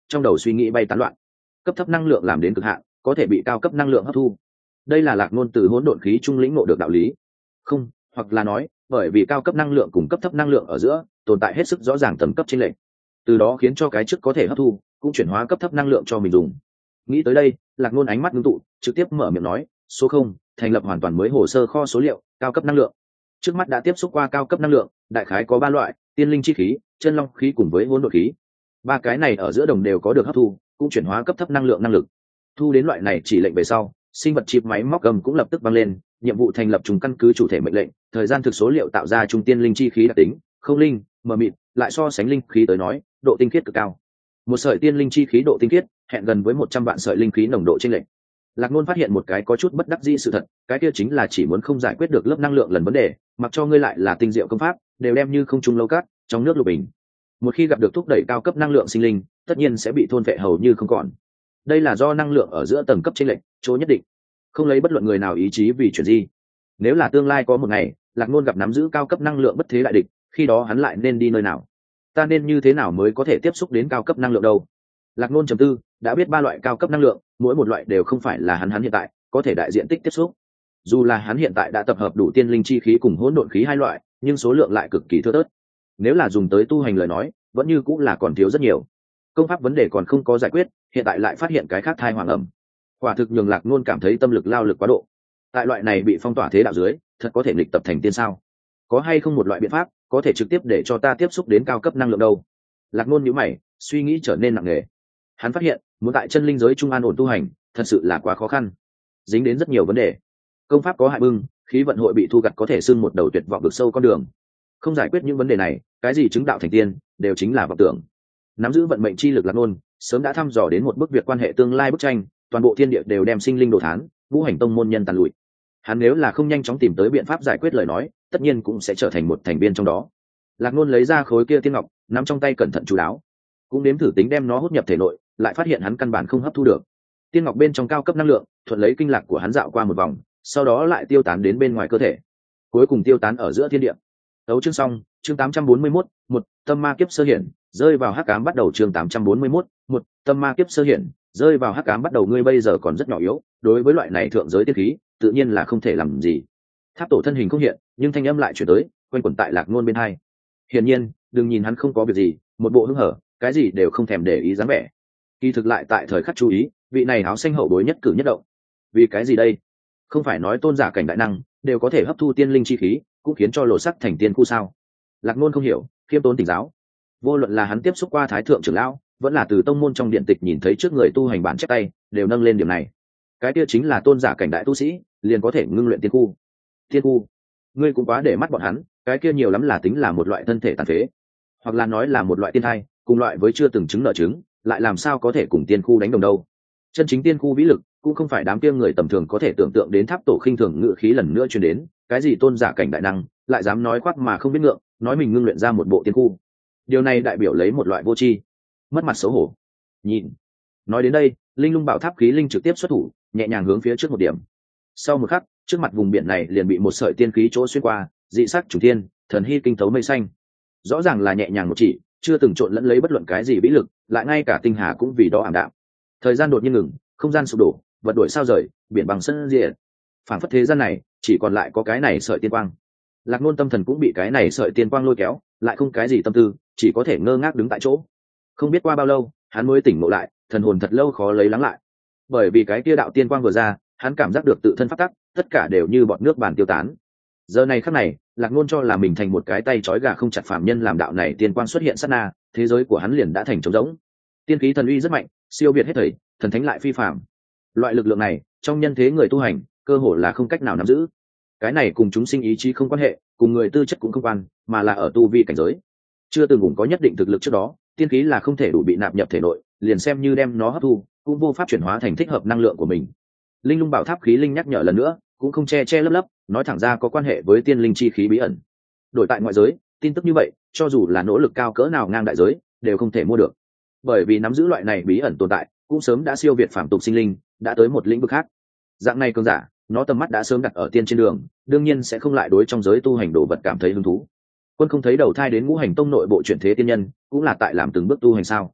trong đầu suy nghĩ bay tán loạn. Cấp thấp năng lượng làm đến cực hạn có thể bị cao cấp năng lượng hấp thu. Đây là Lạc Ngôn từ hỗn độn khí trung lĩnh ngộ được đạo lý. Không, hoặc là nói, bởi vì cao cấp năng lượng cùng cấp thấp năng lượng ở giữa tồn tại hết sức rõ ràng tầng cấp chênh lệch, từ đó khiến cho cái trước có thể hấp thu cũng chuyển hóa cấp thấp năng lượng cho mình dùng. Nghĩ tới đây, Lạc Ngôn ánh mắt ngưng tụ, trực tiếp mở miệng nói, số 0, thành lập hoàn toàn mới hồ sơ kho số liệu cao cấp năng lượng. Trước mắt đã tiếp xúc qua cao cấp năng lượng, đại khái có 3 loại: tiên linh chi khí, chân long khí cùng với hỗn độn khí. Ba cái này ở giữa đồng đều có được hấp thu cũng chuyển hóa cấp thấp năng lượng năng lực. Thu đến loại này chỉ lệnh về sau, sinh vật chip máy móc cầm cũng lập tức vang lên, nhiệm vụ thành lập trùng căn cứ chủ thể mệnh lệnh, thời gian thực số liệu tạo ra trung tiên linh chi khí đặc tính, không linh, mờ mịt, lại so sánh linh khí tới nói, độ tinh khiết cực cao. Một sợi tiên linh chi khí độ tinh khiết hẹn gần với 100 vạn sợi linh khí nồng độ chênh lệch. Lạc Ngôn phát hiện một cái có chút bất đắc dĩ sự thật, cái kia chính là chỉ muốn không giải quyết được lớp năng lượng lần vấn đề, mặc cho ngươi lại là tinh diệu công pháp, đều đem như không trung lâu cát, trong nước lục bình. Một khi gặp được thúc đẩy cao cấp năng lượng sinh linh, tất nhiên sẽ bị thôn phệ hầu như không còn. Đây là do năng lượng ở giữa tầng cấp chênh lệch, chỗ nhất định, không lấy bất luận người nào ý chí vì chuyện gì. Nếu là tương lai có một ngày, Lạc Ngôn gặp nắm giữ cao cấp năng lượng bất thế đại địch, khi đó hắn lại nên đi nơi nào? Ta nên như thế nào mới có thể tiếp xúc đến cao cấp năng lượng đâu? Lạc Ngôn trầm tư, đã biết 3 loại cao cấp năng lượng, mỗi một loại đều không phải là hắn hiện tại có thể đại diện tích tiếp xúc. Dù là hắn hiện tại đã tập hợp đủ tiên linh chi khí cùng hỗn độn khí 2 loại, nhưng số lượng lại cực kỳ thưa thớt. Nếu là dùng tới tu hành lời nói, vẫn như cũng là còn thiếu rất nhiều. Công pháp vấn đề còn không có giải quyết, hiện tại lại phát hiện cái khác thai hoàng ẩm. Quả thực nhường Lạc Ngôn cảm thấy tâm lực lao lực quá độ. Tại loại này bị phong tỏa thế đạo dưới, thật có thể nghịch tập thành tiên sao? Có hay không một loại biện pháp có thể trực tiếp để cho ta tiếp xúc đến cao cấp năng lượng đâu? Lạc Ngôn nhíu mày, suy nghĩ trở nên nặng nề. Hắn phát hiện, muốn tại chân linh giới trung an ổn tu hành, thật sự là quá khó khăn, dính đến rất nhiều vấn đề. Công pháp có hại bưng, khí vận hội bị thu gặt có thể xưng một đầu tuyệt vọng vực sâu con đường. Không giải quyết những vấn đề này, cái gì chứng đạo thành tiên, đều chính là vọng tưởng. Nắm giữ vận mệnh chi lực Lạc Ngôn, sớm đã thăm dò đến một bức việc quan hệ tương lai bức tranh, toàn bộ thiên địa đều đem sinh linh đồ thán, ngũ hành tông môn nhân tàn lụi. Hắn nếu là không nhanh chóng tìm tới biện pháp giải quyết lời nói, tất nhiên cũng sẽ trở thành một thành viên trong đó. Lạc Ngôn lấy ra khối kia tiên ngọc, nắm trong tay cẩn thận chú đáo, cũng nếm thử tính đem nó hút nhập thể nội, lại phát hiện hắn căn bản không hấp thu được. Tiên ngọc bên trong cao cấp năng lượng thuận lấy kinh lạc của hắn dạo qua một vòng, sau đó lại tiêu tán đến bên ngoài cơ thể, cuối cùng tiêu tán ở giữa thiên địa. Tấu chương xong, chương 841, một tâm ma kiếp sơ hiển, rơi vào hắc ám bắt đầu. Chương 841, một tâm ma kiếp sơ hiển, rơi vào hắc ám bắt đầu. Ngươi bây giờ còn rất nhỏ yếu, đối với loại này thượng giới tiên khí, tự nhiên là không thể làm gì. Tháp tổ thân hình không hiện, nhưng thanh âm lại chuyển tới, quanh quẩn tại Lạc Ngôn bên hai. Hiển nhiên, đừng nhìn hắn không có việc gì, một bộ hứng hở, cái gì đều không thèm để ý dáng vẻ. Kỳ thực lại tại thời khắc chú ý, vị này áo xanh hậu bối nhất cử nhất động. Vì cái gì đây? Không phải nói tôn giả cảnh đại năng đều có thể hấp thu tiên linh chi khí, cũng khiến cho lộ sắc thành tiên khu sao? Lạc Ngôn không hiểu, khiêm tốn tỉnh giáo. Vô luận là hắn tiếp xúc qua thái thượng trưởng lão, vẫn là từ tông môn trong điện tịch nhìn thấy trước người tu hành bản chép tay, đều nâng lên điểm này. Cái kia chính là tôn giả cảnh đại tu sĩ, liền có thể ngưng luyện tiên khu. Tiên khu? Ngươi cũng quá để mắt bọn hắn, cái kia nhiều lắm là tính là một loại thân thể tàn phế, hoặc là nói là một loại tiên thai, cùng loại với chưa từng chứng nợ chứng, lại làm sao có thể cùng tiên khu đánh đồng đâu? Chân chính tiên khu vĩ lực, cũng không phải đám kia người tầm thường có thể tưởng tượng đến. Tháp tổ khinh thường ngự khí lần nữa truyền đến, cái gì tôn giả cảnh đại năng, lại dám nói khoác mà không biết ngượng, nói mình ngưng luyện ra một bộ tiên khu. Điều này đại biểu lấy một loại vô tri, mất mặt xấu hổ. Nhìn, nói đến đây, linh lung bảo tháp khí linh trực tiếp xuất thủ, nhẹ nhàng hướng phía trước một điểm. Sau một khắc, trước mặt vùng biển này liền bị một sợi tiên khí chỗ xuyên qua, dị sắc chủ thiên, thần hy kinh thấu mây xanh. Rõ ràng là nhẹ nhàng một chỉ, chưa từng trộn lẫn lấy bất luận cái gì vĩ lực, lại ngay cả tinh hà cũng vì đó ảm đạm. Thời gian đột nhiên ngừng, không gian sụp đổ, vật đổi sao rời, biển bằng sân diện. Phản phất thế gian này chỉ còn lại có cái này sợi tiên quang. Lạc Ngôn tâm thần cũng bị cái này sợi tiên quang lôi kéo, lại không cái gì tâm tư, chỉ có thể ngơ ngác đứng tại chỗ. Không biết qua bao lâu, hắn mới tỉnh ngộ lại, thần hồn thật lâu khó lấy lắng lại. Bởi vì cái kia đạo tiên quang vừa ra, hắn cảm giác được tự thân pháp tắc, tất cả đều như bọt nước bàn tiêu tán. Giờ này khắc này, Lạc Ngôn cho là mình thành một cái tay trói gà không chặt phàm nhân. Làm đạo này tiên quang xuất hiện sát na, thế giới của hắn liền đã thành trống rỗng. Tiên khí thần uy rất mạnh, siêu việt hết thảy, thần thánh lại phi phàm. Loại lực lượng này, trong nhân thế người tu hành, cơ hồ là không cách nào nắm giữ. Cái này cùng chúng sinh ý chí không quan hệ, cùng người tư chất cũng không quan, mà là ở tu vi cảnh giới. Chưa từng cũng có nhất định thực lực trước đó, tiên khí là không thể đủ bị nạp nhập thể nội, liền xem như đem nó hấp thu, cũng vô pháp chuyển hóa thành thích hợp năng lượng của mình. Linh lung bảo tháp khí linh nhắc nhở lần nữa, cũng không che che lấp lấp, nói thẳng ra có quan hệ với tiên linh chi khí bí ẩn. Đổi tại ngoại giới, tin tức như vậy, cho dù là nỗ lực cao cỡ nào ngang đại giới, đều không thể mua được. Bởi vì nắm giữ loại này bí ẩn tồn tại, cũng sớm đã siêu việt phàm tục sinh linh, đã tới một lĩnh vực khác. Dạng này cường giả, nó tầm mắt đã sớm đặt ở tiên trên đường, đương nhiên sẽ không lại đối trong giới tu hành đồ vật cảm thấy hứng thú. Quân không thấy đầu thai đến ngũ hành tông nội bộ chuyển thế tiên nhân, cũng là tại làm từng bước tu hành sao?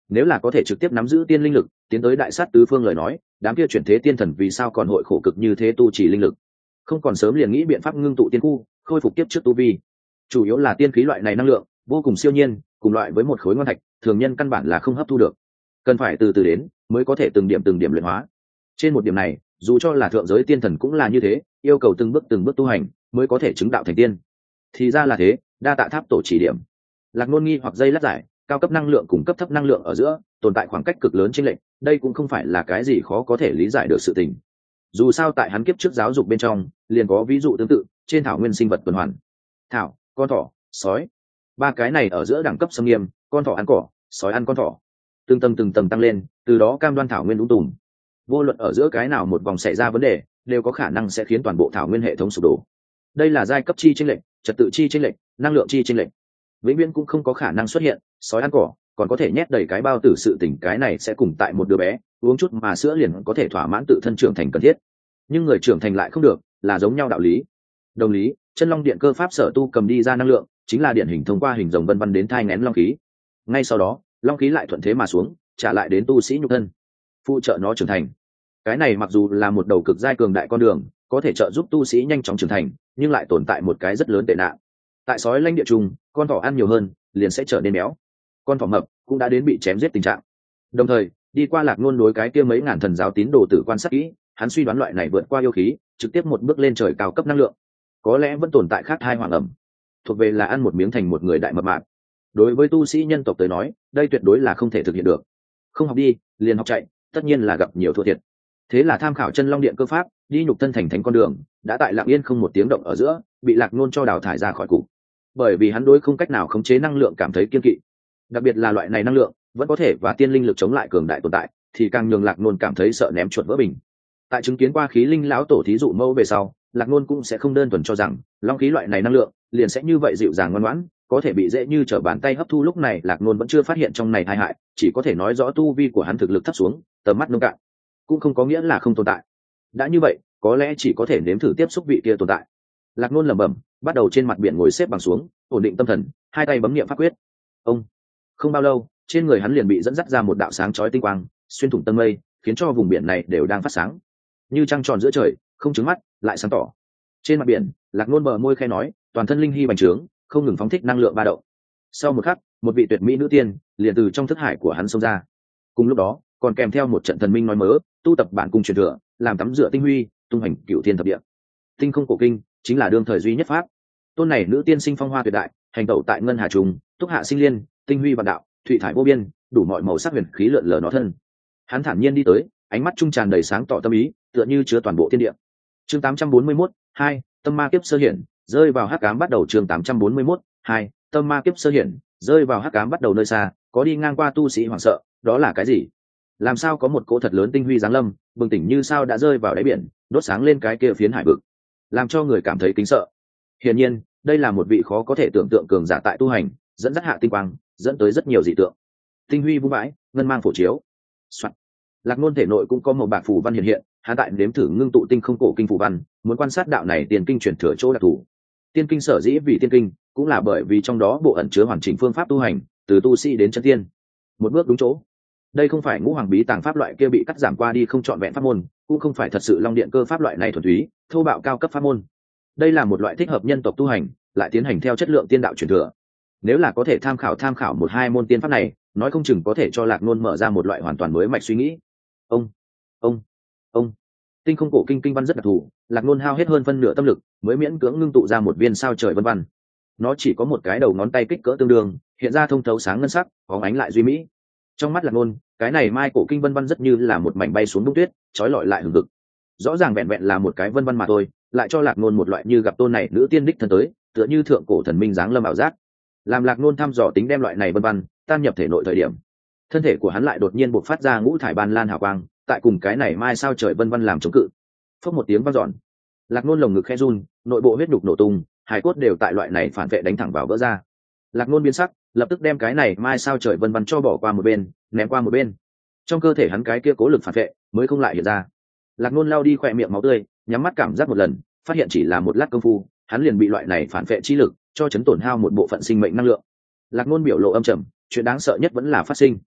Nếu là có thể trực tiếp nắm giữ tiên linh lực tiến tới đại sát tứ phương lời nói, đám kia chuyển thế tiên thần vì sao còn hội khổ cực như thế tu trì linh lực, không còn sớm liền nghĩ biện pháp ngưng tụ tiên khu khôi phục tiếp trước tu vi. Chủ yếu là tiên khí loại này năng lượng vô cùng siêu nhiên, cùng loại với một khối ngon thạch, thường nhân căn bản là không hấp thu được, cần phải từ từ đến mới có thể từng điểm luyện hóa. Trên một điểm này, dù cho là thượng giới tiên thần cũng là như thế, yêu cầu từng bước tu hành mới có thể chứng đạo thành tiên. Thì ra là thế, đa tạ tháp tổ chỉ điểm. Lạc Nôn nghi hoặc dây lát giải, cao cấp năng lượng cùng cấp thấp năng lượng ở giữa tồn tại khoảng cách cực lớn chênh lệch, đây cũng không phải là cái gì khó có thể lý giải được sự tình. Dù sao tại hắn kiếp trước giáo dục bên trong liền có ví dụ tương tự, trên thảo nguyên sinh vật tuần hoàn, thảo, con thỏ, sói, ba cái này ở giữa đẳng cấp xâm nghiêm, con thỏ ăn cỏ, sói ăn con thỏ, từng tầng tăng lên, từ đó cam đoan thảo nguyên ung tùm. Vô luận ở giữa cái nào một vòng xảy ra vấn đề đều có khả năng sẽ khiến toàn bộ thảo nguyên hệ thống sụp đổ. Đây là giai cấp chi chênh lệch, trật tự chi chênh lệch, năng lượng chi chênh lệch. Vĩnh viễn cũng không có khả năng xuất hiện sói ăn cỏ còn có thể nhét đầy cái bao tử, sự tình cái này sẽ cùng tại một đứa bé uống chút mà sữa liền có thể thỏa mãn tự thân trưởng thành cần thiết, nhưng người trưởng thành lại không được, là giống nhau đạo lý. Đồng lý, chân long điện cơ pháp sở tu cầm đi ra năng lượng chính là điển hình thông qua hình rồng vân vân đến thai nghén long khí, ngay sau đó long khí lại thuận thế mà xuống trả lại đến tu sĩ nhục thân, phụ trợ nó trưởng thành. Cái này mặc dù là một đầu cực giai cường đại con đường, có thể trợ giúp tu sĩ nhanh chóng trưởng thành, nhưng lại tồn tại một cái rất lớn tệ nạn. Tại sói lãnh địa trung, con thỏ ăn nhiều hơn liền sẽ trở nên béo, con thỏ mập cũng đã đến bị chém giết tình trạng. Đồng thời đi qua Lạc Nôn đối cái kia mấy ngàn thần giáo tín đồ tử quan sát kỹ, hắn suy đoán loại này vượt qua yêu khí trực tiếp một bước lên trời cao cấp năng lượng có lẽ vẫn tồn tại khác hai hoàng ẩm, thuộc về là ăn một miếng thành một người đại mập mạp. Đối với tu sĩ nhân tộc tới nói, đây tuyệt đối là không thể thực hiện được. Không học đi liền học chạy, tất nhiên là gặp nhiều thua thiệt. Thế là tham khảo chân long điện cơ pháp, đi nhục thân thành thánh con đường đã tại Lặng Yên không một tiếng động ở giữa bị Lạc Nôn cho đào thải ra khỏi cục. Bởi vì hắn đối không cách nào khống chế năng lượng cảm thấy kiên kỵ, đặc biệt là loại này năng lượng vẫn có thể và tiên linh lực chống lại cường đại tồn tại, thì càng nhường Lạc Nôn cảm thấy sợ ném chuột vỡ bình. Tại chứng kiến qua khí linh lão tổ thí dụ mẫu về sau, Lạc Nôn cũng sẽ không đơn thuần cho rằng long khí loại này năng lượng liền sẽ như vậy dịu dàng ngoan ngoãn, có thể bị dễ như trở bàn tay hấp thu. Lúc này Lạc Nôn vẫn chưa phát hiện trong này tai hại, chỉ có thể nói rõ tu vi của hắn thực lực thấp xuống, tầm mắt nông cạn, cũng không có nghĩa là không tồn tại. Đã như vậy, có lẽ chỉ có thể nếm thử tiếp xúc vị kia tồn tại. Lạc Nôn lẩm bẩm, bắt đầu trên mặt biển ngồi xếp bằng xuống, ổn định tâm thần, hai tay bấm niệm pháp quyết. Ông. Không bao lâu, trên người hắn liền bị dẫn dắt ra một đạo sáng chói tinh quang, xuyên thủng tầng mây, khiến cho vùng biển này đều đang phát sáng, như trăng tròn giữa trời, không trứng mắt, lại sáng tỏ. Trên mặt biển, Lạc Nôn bờ môi khẽ nói, toàn thân linh hy bành trướng, không ngừng phóng thích năng lượng ba động. Sau một khắc, một vị tuyệt mỹ nữ tiên liền từ trong thức hải của hắn xông ra. Cùng lúc đó, còn kèm theo một trận thần minh nói mớ, tu tập bản cung truyền thừa, làm tắm rửa tinh huy, tung hành cửu thiên thập địa. Tinh không cổ kinh chính là đương thời duy nhất pháp. Tôn này nữ tiên sinh phong hoa tuyệt đại, hành tẩu tại ngân hà trùng, túc hạ sinh liên, tinh huy vạn đạo, thủy thải vô biên, đủ mọi màu sắc huyền khí lượn lờ nó thân. Hắn thản nhiên đi tới, ánh mắt trung tràn đầy sáng tỏ tâm ý, tựa như chứa toàn bộ thiên địa. Chương 841, 2, tâm ma kiếp sơ hiển, rơi vào hắc ám bắt đầu. Chương 841, 2, tâm ma kiếp sơ hiển, rơi vào hắc ám bắt đầu. Nơi xa, có đi ngang qua tu sĩ hoảng sợ, đó là cái gì? Làm sao có một cỗ thật lớn tinh huy giáng lâm, bừng tỉnh như sao đã rơi vào đáy biển, đốt sáng lên cái kia phiến hải vực, làm cho người cảm thấy kính sợ. Hiển nhiên, đây là một vị khó có thể tưởng tượng cường giả tại tu hành, dẫn dắt hạ tinh quang, dẫn tới rất nhiều dị tượng. Tinh huy vung vãi, ngân mang phổ chiếu. Soạn. Lạc Nôn thể nội cũng có một bạc phù văn hiện hiện, hắn tại nếm thử ngưng tụ tinh không cổ kinh phù văn, muốn quan sát đạo này tiền kinh chuyển thừa chỗ đặc thù. Tiên kinh sở dĩ vì tiên kinh, cũng là bởi vì trong đó bộ ẩn chứa hoàn chỉnh phương pháp tu hành, từ tu sĩ đến chân tiên. Một bước đúng chỗ. Đây không phải ngũ hoàng bí tàng pháp loại kia bị cắt giảm qua đi không trọn vẹn pháp môn, cũng không phải thật sự long điện cơ pháp loại này thuần túy, thô bạo cao cấp pháp môn. Đây là một loại thích hợp nhân tộc tu hành, lại tiến hành theo chất lượng tiên đạo truyền thừa. Nếu là có thể tham khảo một hai môn tiên pháp này, nói không chừng có thể cho Lạc Nôn mở ra một loại hoàn toàn mới mạch suy nghĩ. Ông, tinh không cổ kinh kinh văn rất đặc thù, Lạc Nôn hao hết hơn phân nửa tâm lực mới miễn cưỡng ngưng tụ ra một viên sao trời vân văn. Nó chỉ có một cái đầu ngón tay kích cỡ tương đương, hiện ra thông thấu sáng ngân sắc, bóng ánh lại duy mỹ. Trong mắt Lạc Nôn, cái này mai cổ kinh vân văn rất như là một mảnh bay xuống bông tuyết, trói lọi lại hừng hực. Rõ ràng vẹn vẹn là một cái vân văn mà thôi, lại cho Lạc Nôn một loại như gặp tôn này nữ tiên đích thân tới, tựa như thượng cổ thần minh giáng lâm ảo giác. Làm Lạc Nôn thăm dò tính đem loại này vân văn tan nhập thể nội thời điểm, thân thể của hắn lại đột nhiên bộc phát ra ngũ thải ban lan hào quang, tại cùng cái này mai sao trời vân văn làm chống cự. Phốc một tiếng vang dọn, Lạc Nôn lồng ngực khẽ run, nội bộ huyết nhục nổ tung, hải cốt đều tại loại này phản vệ đánh thẳng vào vỡ ra. Lạc Nôn biến sắc, lập tức đem cái này mai sao trời vân văn cho bỏ qua một bên, ném qua một bên. Trong cơ thể hắn cái kia cố lực phản vệ mới không lại hiện ra. Lạc Nôn lau đi khỏe miệng máu tươi, nhắm mắt cảm giác một lần, phát hiện chỉ là một lát công phu, hắn liền bị loại này phản vệ chi lực cho chấn tổn hao một bộ phận sinh mệnh năng lượng. Lạc Nôn biểu lộ âm trầm, chuyện đáng sợ nhất vẫn là phát sinh.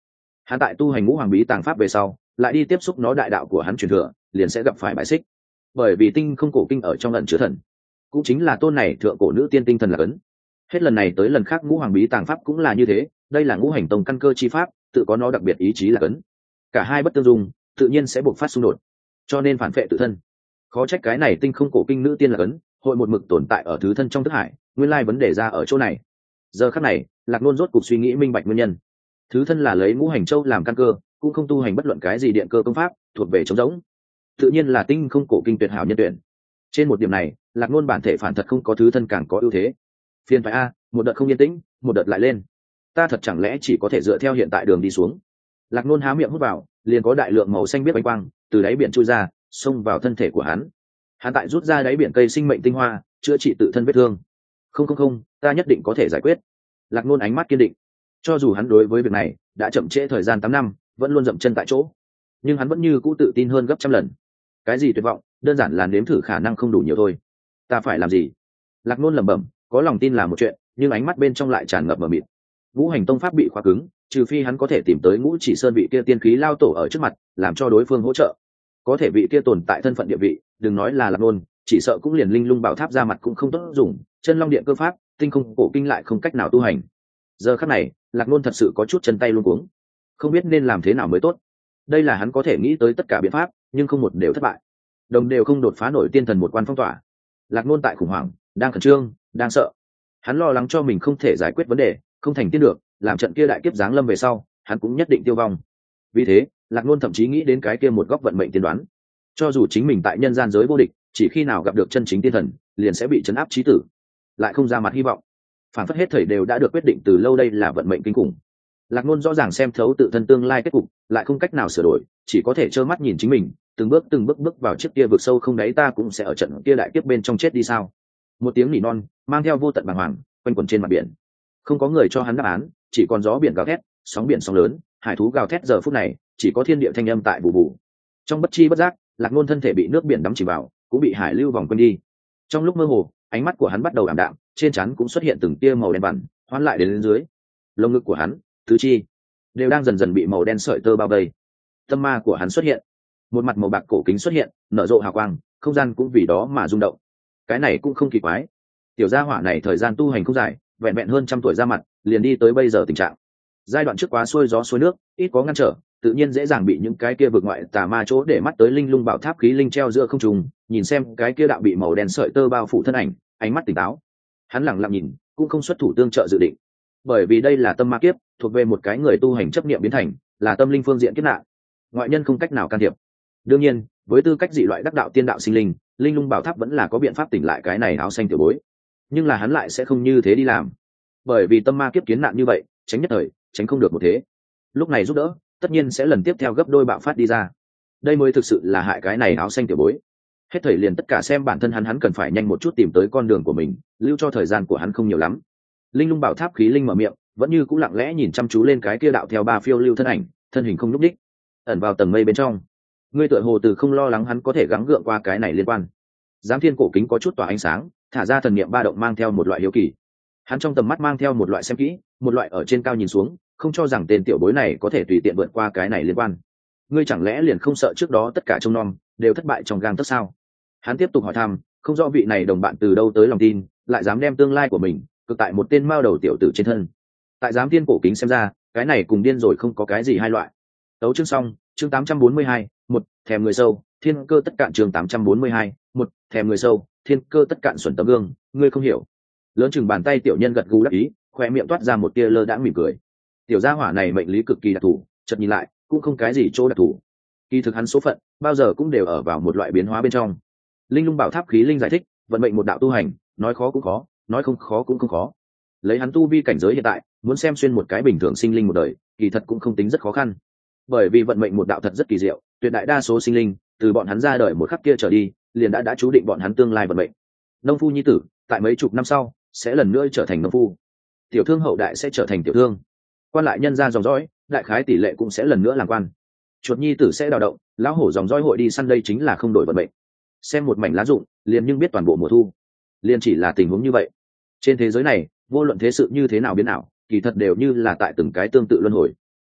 Hắn tại tu hành ngũ hoàng bí tàng pháp về sau lại đi tiếp xúc nó đại đạo của hắn truyền thừa, liền sẽ gặp phải bại xích. Bởi vì tinh không cổ kinh ở trong ẩn chứa thần, cũng chính là tôn này thượng cổ nữ tiên tinh thần là cấn. Hết lần này tới lần khác ngũ hoàng bí tàng pháp cũng là như thế, đây là ngũ hành tông căn cơ chi pháp, tự có nó đặc biệt ý chí là cấn. Cả hai bất tương dung, tự nhiên sẽ buộc phát xung đột, cho nên phản vệ tự thân. Khó trách cái này tinh không cổ kinh nữ tiên là cấn hội một mực tồn tại ở thứ thân trong thức hải, nguyên lai vấn đề ra ở chỗ này. Giờ khắc này, Lạc Nôn rốt cục suy nghĩ minh bạch nguyên nhân. Thứ thân là lấy ngũ hành châu làm căn cơ, cũng không tu hành bất luận cái gì điện cơ công pháp, thuộc về trống rỗng, tự nhiên là tinh không cổ kinh tuyệt hảo nhân tuyển. Trên một điểm này, Lạc Nôn bản thể phản thật không có thứ thân càng có ưu thế. Phiền phải a, một đợt không yên tĩnh, một đợt lại lên, ta thật chẳng lẽ chỉ có thể dựa theo hiện tại đường đi xuống? Lạc Nôn há miệng hút vào, liền có đại lượng màu xanh biết bánh quang từ đáy biển trôi ra, xông vào thân thể của hắn. Hắn tại rút ra đáy biển cây sinh mệnh tinh hoa, chữa trị tự thân vết thương. Không, ta nhất định có thể giải quyết. Lạc Nôn ánh mắt kiên định. Cho dù hắn đối với việc này đã chậm trễ thời gian 8 năm, vẫn luôn dậm chân tại chỗ, nhưng hắn vẫn như cũ tự tin hơn gấp trăm lần. Cái gì tuyệt vọng, đơn giản là nếm thử khả năng không đủ nhiều thôi. Ta phải làm gì? Lạc Nôn lẩm bẩm, có lòng tin là một chuyện, nhưng ánh mắt bên trong lại tràn ngập mờ mịt. Ngũ hành tông pháp bị khóa cứng, trừ phi hắn có thể tìm tới Ngũ Chỉ Sơn vị kia tiên khí lao tổ ở trước mặt, làm cho đối phương hỗ trợ. Có thể vị kia tồn tại thân phận địa vị, đừng nói là Lạc Nôn, chỉ sợ cũng liền linh lung bảo tháp ra mặt cũng không tốt dùng, chân long điện cơ pháp, tinh không cổ kinh lại không cách nào tu hành. Giờ khắc này, Lạc Nôn thật sự có chút chân tay luống cuống, không biết nên làm thế nào mới tốt. Đây là hắn có thể nghĩ tới tất cả biện pháp, nhưng không một đều thất bại, đồng đều không đột phá nổi tiên thần một quan phong tỏa. Lạc Nôn tại khủng hoảng, đang khẩn trương, đang sợ. Hắn lo lắng cho mình không thể giải quyết vấn đề, không thành tiên được, làm trận kia đại kiếp giáng lâm về sau, hắn cũng nhất định tiêu vong. Vì thế, Lạc Nôn thậm chí nghĩ đến cái kia một góc vận mệnh tiên đoán. Cho dù chính mình tại nhân gian giới vô địch, chỉ khi nào gặp được chân chính tiên thần, liền sẽ bị trấn áp chí tử, lại không ra mặt hy vọng. Phản phất hết thảy đều đã được quyết định từ lâu, đây là vận mệnh kinh khủng. Lạc Nôn rõ ràng xem thấu tự thân tương lai kết cục, lại không cách nào sửa đổi, chỉ có thể trơ mắt nhìn chính mình từng bước bước vào chiếc kia vực sâu không đáy. Ta cũng sẽ ở trận kia đại kiếp bên trong chết đi sao? Một tiếng nỉ non mang theo vô tận bàng hoàng quanh quẩn trên mặt biển. Không có người cho hắn đáp án, chỉ còn gió biển gào thét, sóng biển sóng lớn, hải thú gào thét. Giờ phút này chỉ có thiên địa thanh âm tại bù bù. Trong bất chi bất giác, Lạc Nôn thân thể bị nước biển đắm chìm vào, cũng bị hải lưu vòng quanh đi. Trong lúc mơ hồ, ánh mắt của hắn bắt đầu ảm đạm, trên trán cũng xuất hiện từng tia màu đen vằn, hoán lại đến lên dưới. Lồng ngực của hắn, tứ chi đều đang dần dần bị màu đen sợi tơ bao vây. Tâm ma của hắn xuất hiện, một mặt màu bạc cổ kính xuất hiện, nở rộ hào quang, không gian cũng vì đó mà rung động. Cái này cũng không kỳ quái, tiểu gia hỏa này thời gian tu hành không dài, vẹn vẹn hơn trăm tuổi ra mặt, liền đi tới bây giờ tình trạng. Giai đoạn trước quá xuôi gió xuôi nước, ít có ngăn trở, tự nhiên dễ dàng bị những cái kia vượt ngoại tà ma chỗ để mắt tới. Linh lung bảo tháp khí linh treo giữa không trung, nhìn xem cái kia đạo bị màu đen sợi tơ bao phủ thân ảnh, ánh mắt tỉnh táo. Hắn lặng lặng nhìn, cũng không xuất thủ tương trợ dự định, bởi vì đây là tâm ma kiếp, thuộc về một cái người tu hành chấp niệm biến thành, là tâm linh phương diện kiếp nạn, ngoại nhân không cách nào can thiệp. Đương nhiên, với tư cách dị loại đắc đạo tiên đạo sinh linh, linh lung bảo tháp vẫn là có biện pháp tỉnh lại cái này áo xanh tiểu bối, nhưng là hắn lại sẽ không như thế đi làm, bởi vì tâm ma kiếp kiến nạn như vậy, tránh nhất thời, tránh không được một thế. Lúc này giúp đỡ, tất nhiên sẽ lần tiếp theo gấp đôi bạo phát đi ra. Đây mới thực sự là hại cái này áo xanh tiểu bối. Hết thời liền tất cả xem bản thân hắn cần phải nhanh một chút tìm tới con đường của mình, lưu cho thời gian của hắn không nhiều lắm. Linh lung bảo tháp khí linh mở miệng, vẫn như cũng lặng lẽ nhìn chăm chú lên cái kia đạo theo ba phiêu lưu thân ảnh, thân hình không nhúc đích, ẩn vào tầng mây bên trong. Ngươi tựa hồ từ không lo lắng hắn có thể gắng gượng qua cái này liên quan. Giám thiên cổ kính có chút tỏa ánh sáng, thả ra thần niệm ba động mang theo một loại hiếu kỳ. Hắn trong tầm mắt mang theo một loại xem kỹ, một loại ở trên cao nhìn xuống, không cho rằng tên tiểu bối này có thể tùy tiện vượt qua cái này liên quan. Ngươi chẳng lẽ liền không sợ trước đó tất cả trông nom đều thất bại trong gang tấc sao? Hắn tiếp tục hỏi thăm, không rõ vị này đồng bạn từ đâu tới lòng tin, lại dám đem tương lai của mình cực tại một tên mao đầu tiểu tử trên thân. Tại giám thiên cổ kính xem ra, cái này cùng điên rồi không có cái gì hai loại. Tấu chương xong, chương 842, một thèm người sâu, thiên cơ tất cạn. Chương 842, một thèm người sâu, thiên cơ tất cạn. Xuẩn tấm gương, ngươi không hiểu. Lớn chừng bàn tay tiểu nhân gật gù đáp ý, khoe miệng toát ra một tia lơ đãng mỉm cười. Tiểu gia hỏa này mệnh lý cực kỳ đặc thù, chợt nhìn lại cũng không cái gì chỗ đặc thù. Kỳ thực hắn số phận bao giờ cũng đều ở vào một loại biến hóa bên trong. Linh lung bảo tháp khí linh giải thích, vận mệnh một đạo tu hành, nói khó cũng khó, nói không khó cũng không khó. Lấy hắn tu vi cảnh giới hiện tại, muốn xem xuyên một cái bình thường sinh linh một đời, kỳ thật cũng không tính rất khó khăn. Bởi vì vận mệnh một đạo thật rất kỳ diệu, tuyệt đại đa số sinh linh, từ bọn hắn ra đời một khắc kia trở đi, liền đã chú định bọn hắn tương lai vận mệnh. Nông phu nhi tử, tại mấy chục năm sau, sẽ lần nữa trở thành nông phu. Tiểu thương hậu đại sẽ trở thành tiểu thương. Quan lại nhân gia dòng dõi, đại khái tỷ lệ cũng sẽ lần nữa làm quan. Chuột nhi tử sẽ đào động, lão hổ dòng dõi hội đi săn, đây chính là không đổi vận mệnh. Xem một mảnh lá rụng, liền nhưng biết toàn bộ mùa thu. Liền chỉ là tình huống như vậy. Trên thế giới này, vô luận thế sự như thế nào biến ảo, kỳ thật đều như là tại từng cái tương tự luân hồi.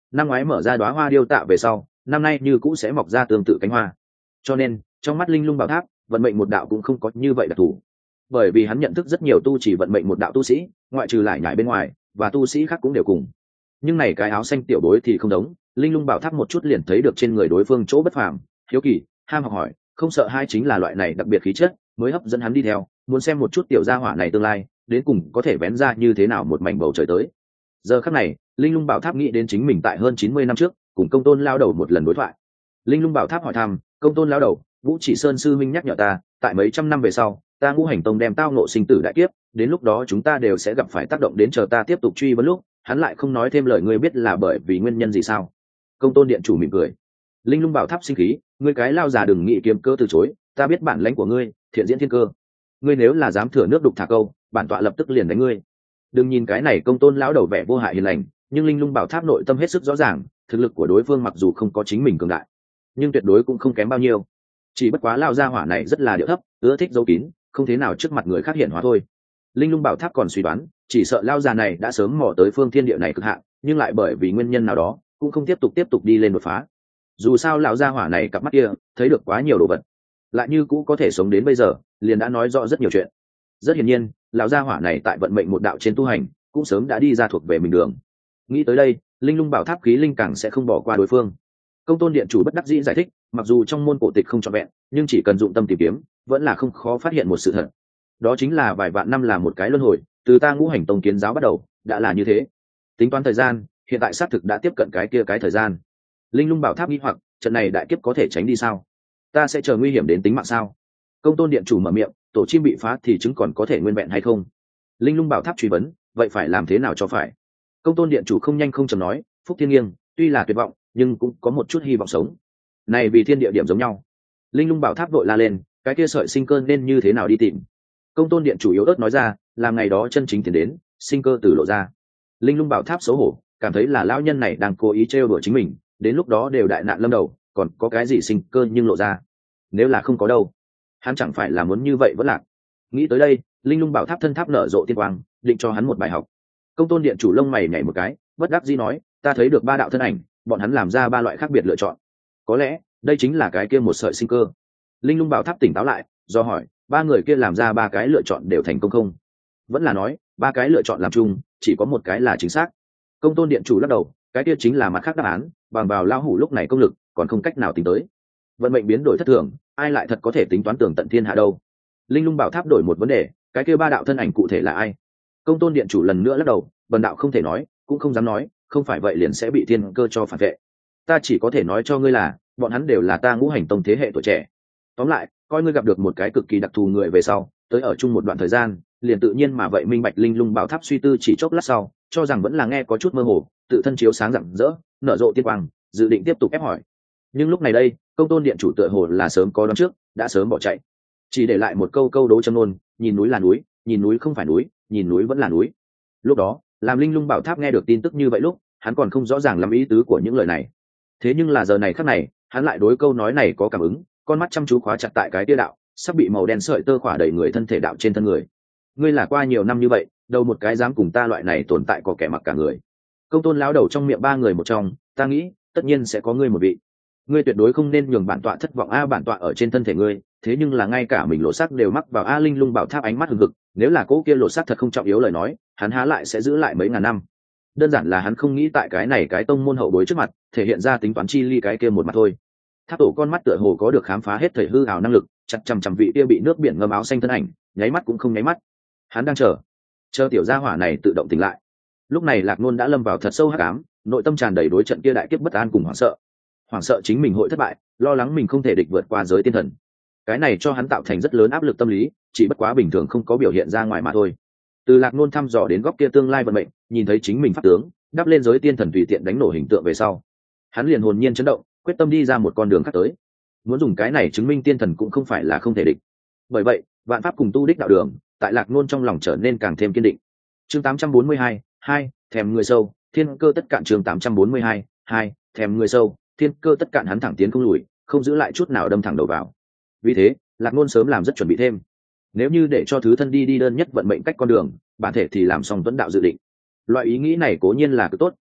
năm ngoái mở ra đóa hoa điêu tạ về sau, năm nay như cũ sẽ mọc ra tương tự cánh hoa. Cho nên trong mắt linh lung bảo tháp, vận mệnh một đạo cũng không có như vậy đặc thù, bởi vì hắn nhận thức rất nhiều tu chỉ vận mệnh một đạo tu sĩ, ngoại trừ lại nhải bên ngoài, và tu sĩ khác cũng đều cùng. Nhưng này cái áo xanh tiểu bối thì không giống, linh lung bảo tháp một chút liền thấy được trên người đối phương chỗ bất phàm, hiếu kỳ, ham học hỏi, không sợ hai chính là loại này đặc biệt khí chất, mới hấp dẫn hắn đi theo, muốn xem một chút tiểu gia hỏa này tương lai đến cùng có thể vén ra như thế nào một mảnh bầu trời tới. Giờ khắc này, linh lung bảo tháp nghĩ đến chính mình tại hơn 90 năm trước cùng công tôn lao đầu một lần đối thoại. Linh lung bảo tháp hỏi thăm, công tôn lao đầu, Vũ Chỉ Sơn sư minh nhắc nhở ta, tại mấy trăm năm về sau, ta Ngũ Hành Tông đem tao ngộ sinh tử đại kiếp, đến lúc đó chúng ta đều sẽ gặp phải tác động đến, chờ ta tiếp tục truy vấn lúc, hắn lại không nói thêm lời, ngươi biết là bởi vì nguyên nhân gì sao? Công tôn điện chủ mỉm cười. Linh lung bảo tháp sinh khí, ngươi cái lao già đừng nghĩ kiếm cơ từ chối, ta biết bản lãnh của ngươi, thiện diễn thiên cơ. Ngươi nếu là dám thừa nước đục thả câu, bản tọa lập tức liền đánh ngươi. Đừng nhìn cái này công tôn lão đầu vẻ vô hại hiền lành, nhưng linh lung bảo tháp nội tâm hết sức rõ ràng, thực lực của đối phương mặc dù không có chính mình cường đại, nhưng tuyệt đối cũng không kém bao nhiêu. Chỉ bất quá lao gia hỏa này rất là điệu thấp, ưa thích giấu kín, không thế nào trước mặt người khác hiện hóa thôi. Linh lung bảo tháp còn suy đoán, chỉ sợ lao già này đã sớm mò tới phương thiên địa này cực hạn, nhưng lại bởi vì nguyên nhân nào đó cũng không tiếp tục đi lên đột phá. Dù sao lão gia hỏa này cặp mắt kia thấy được quá nhiều đồ vật, lại như cũ có thể sống đến bây giờ, liền đã nói rõ rất nhiều chuyện. Rất hiển nhiên, lão gia hỏa này tại vận mệnh một đạo trên tu hành cũng sớm đã đi ra thuộc về mình đường. Nghĩ tới đây, linh lung bảo tháp khí linh càng sẽ không bỏ qua đối phương. Công tôn điện chủ bất đắc dĩ giải thích, mặc dù trong môn cổ tịch không trọn vẹn, nhưng chỉ cần dụng tâm tìm kiếm, vẫn là không khó phát hiện một sự thật. Đó chính là vài vạn năm là một cái luân hồi, từ ta Ngũ Hành Tông kiến giáo bắt đầu, đã là như thế. Tính toán thời gian, hiện tại xác thực đã tiếp cận cái thời gian. Linh lung bảo tháp nghi hoặc, trận này đại kiếp có thể tránh đi sao? Ta sẽ chờ nguy hiểm đến tính mạng sao? Công tôn điện chủ mở miệng, tổ chim bị phá thì chứng còn có thể nguyên vẹn hay không? Linh lung bảo tháp truy vấn, vậy phải làm thế nào cho phải? Công tôn điện chủ không nhanh không chậm nói, Phúc Thiên Nghiêng tuy là tuyệt vọng, nhưng cũng có một chút hy vọng sống. Này vì thiên địa điểm giống nhau. Linh lung bảo tháp vội la lên, cái kia sợi sinh cơ nên như thế nào đi tìm? Công tôn điện chủ yếu ớt nói ra, là ngày đó chân chính tiến đến, sinh cơ từ lộ ra. Linh lung bảo tháp xấu hổ, cảm thấy là lão nhân này đang cố ý trêu đùa chính mình, đến lúc đó đều đại nạn lâm đầu, còn có cái gì sinh cơ nhưng lộ ra? Nếu là không có đâu, hắn chẳng phải là muốn như vậy vẫn lạc. Nghĩ tới đây, linh lung bảo tháp thân tháp nở rộ tiên quang, định cho hắn một bài học. Công tôn điện chủ lông mày nhảy một cái, bất đắc dĩ nói, ta thấy được ba đạo thân ảnh, bọn hắn làm ra ba loại khác biệt lựa chọn, có lẽ đây chính là cái kia một sợi sinh cơ. Linh lung bảo tháp tỉnh táo lại, do hỏi, ba người kia làm ra ba cái lựa chọn đều thành công không? Vẫn là nói ba cái lựa chọn làm chung, chỉ có một cái là chính xác? Công tôn điện chủ lắc đầu, cái kia chính là mặt khác đáp án, bằng vào lao hủ lúc này công lực còn không cách nào tính tới. Vận mệnh biến đổi thất thường, ai lại thật có thể tính toán tường tận thiên hạ đâu? Linh lung bảo tháp đổi một vấn đề, cái kia ba đạo thân ảnh cụ thể là ai? Công tôn điện chủ lần nữa lắc đầu, bần đạo không thể nói, cũng không dám nói, không phải vậy liền sẽ bị thiên cơ cho phản vệ. Ta chỉ có thể nói cho ngươi là, bọn hắn đều là ta Ngũ Hành Tông thế hệ tuổi trẻ. Tóm lại, coi ngươi gặp được một cái cực kỳ đặc thù người về sau, tới ở chung một đoạn thời gian, liền tự nhiên mà vậy minh bạch. Linh lung bảo tháp suy tư chỉ chốc lát sau, cho rằng vẫn là nghe có chút mơ hồ, tự thân chiếu sáng rạng rỡ, nở rộ tiên quang, dự định tiếp tục ép hỏi. Nhưng lúc này đây, công tôn điện chủ tựa hồ là sớm có đoán trước, đã sớm bỏ chạy, chỉ để lại một câu đố châm ngôn, nhìn núi là núi, nhìn núi không phải núi, nhìn núi vẫn là núi. Lúc đó, làm linh lung bảo tháp nghe được tin tức như vậy lúc, hắn còn không rõ ràng lắm ý tứ của những lời này. Thế nhưng là giờ này khắc này, hắn lại đối câu nói này có cảm ứng, con mắt chăm chú khóa chặt tại cái tia đạo sắp bị màu đen sợi tơ khỏa đầy người thân thể đạo trên thân người. Ngươi là qua nhiều năm như vậy, đâu một cái dám cùng ta loại này tồn tại có kẻ mặc cả người? Công tôn lão đầu trong miệng ba người một trong, ta nghĩ tất nhiên sẽ có ngươi một vị. Ngươi tuyệt đối không nên nhường bản tọa thất vọng. Bản tọa ở trên thân thể ngươi, thế nhưng là ngay cả mình lộ sắc đều mắc vào. Linh lung bảo tháp ánh mắt hừng hực, nếu là cỗ kia lộ sắc thật không trọng yếu lời nói, hắn há lại sẽ giữ lại mấy ngàn năm? Đơn giản là hắn không nghĩ tại cái này cái tông môn hậu bối trước mặt thể hiện ra tính toán chi ly cái kia một mặt thôi. Tháp tổ con mắt tựa hồ có được khám phá hết thảy hư ảo năng lực, chặt chằm vị kia bị nước biển ngâm áo xanh thân ảnh, nháy mắt cũng không nháy mắt. Hắn đang chờ tiểu gia hỏa này tự động tỉnh lại. Lúc này Lạc Nôn đã lâm vào thật sâu hắc ám, nội tâm tràn đầy đối trận kia đại kiếp bất an cùng hoảng sợ chính mình hội thất bại, lo lắng mình không thể địch vượt qua giới tiên thần. Cái này cho hắn tạo thành rất lớn áp lực tâm lý, chỉ bất quá bình thường không có biểu hiện ra ngoài mà thôi. Từ Lạc Nôn thăm dò đến góc kia tương lai vận mệnh, nhìn thấy chính mình pháp tướng đắp lên giới tiên thần tùy tiện đánh nổ hình tượng về sau, hắn liền hồn nhiên chấn động, quyết tâm đi ra một con đường khác tới. Muốn dùng cái này chứng minh tiên thần cũng không phải là không thể địch. Bởi vậy, vạn pháp cùng tu đích đạo đường, tại Lạc Nôn trong lòng trở nên càng thêm kiên định. Chương 842, 2, thèm người sâu, thiên cơ tất cạn. Chương 842, 2, thèm người sâu, thiên cơ tất cạn. Hắn thẳng tiến không lùi, không giữ lại chút nào đâm thẳng đầu vào. Vì thế, Lạc Nôn sớm làm rất chuẩn bị thêm. Nếu như để cho thứ thân đi đơn nhất vận mệnh cách con đường, bản thể thì làm xong tuấn đạo dự định. Loại ý nghĩ này cố nhiên là cực tốt,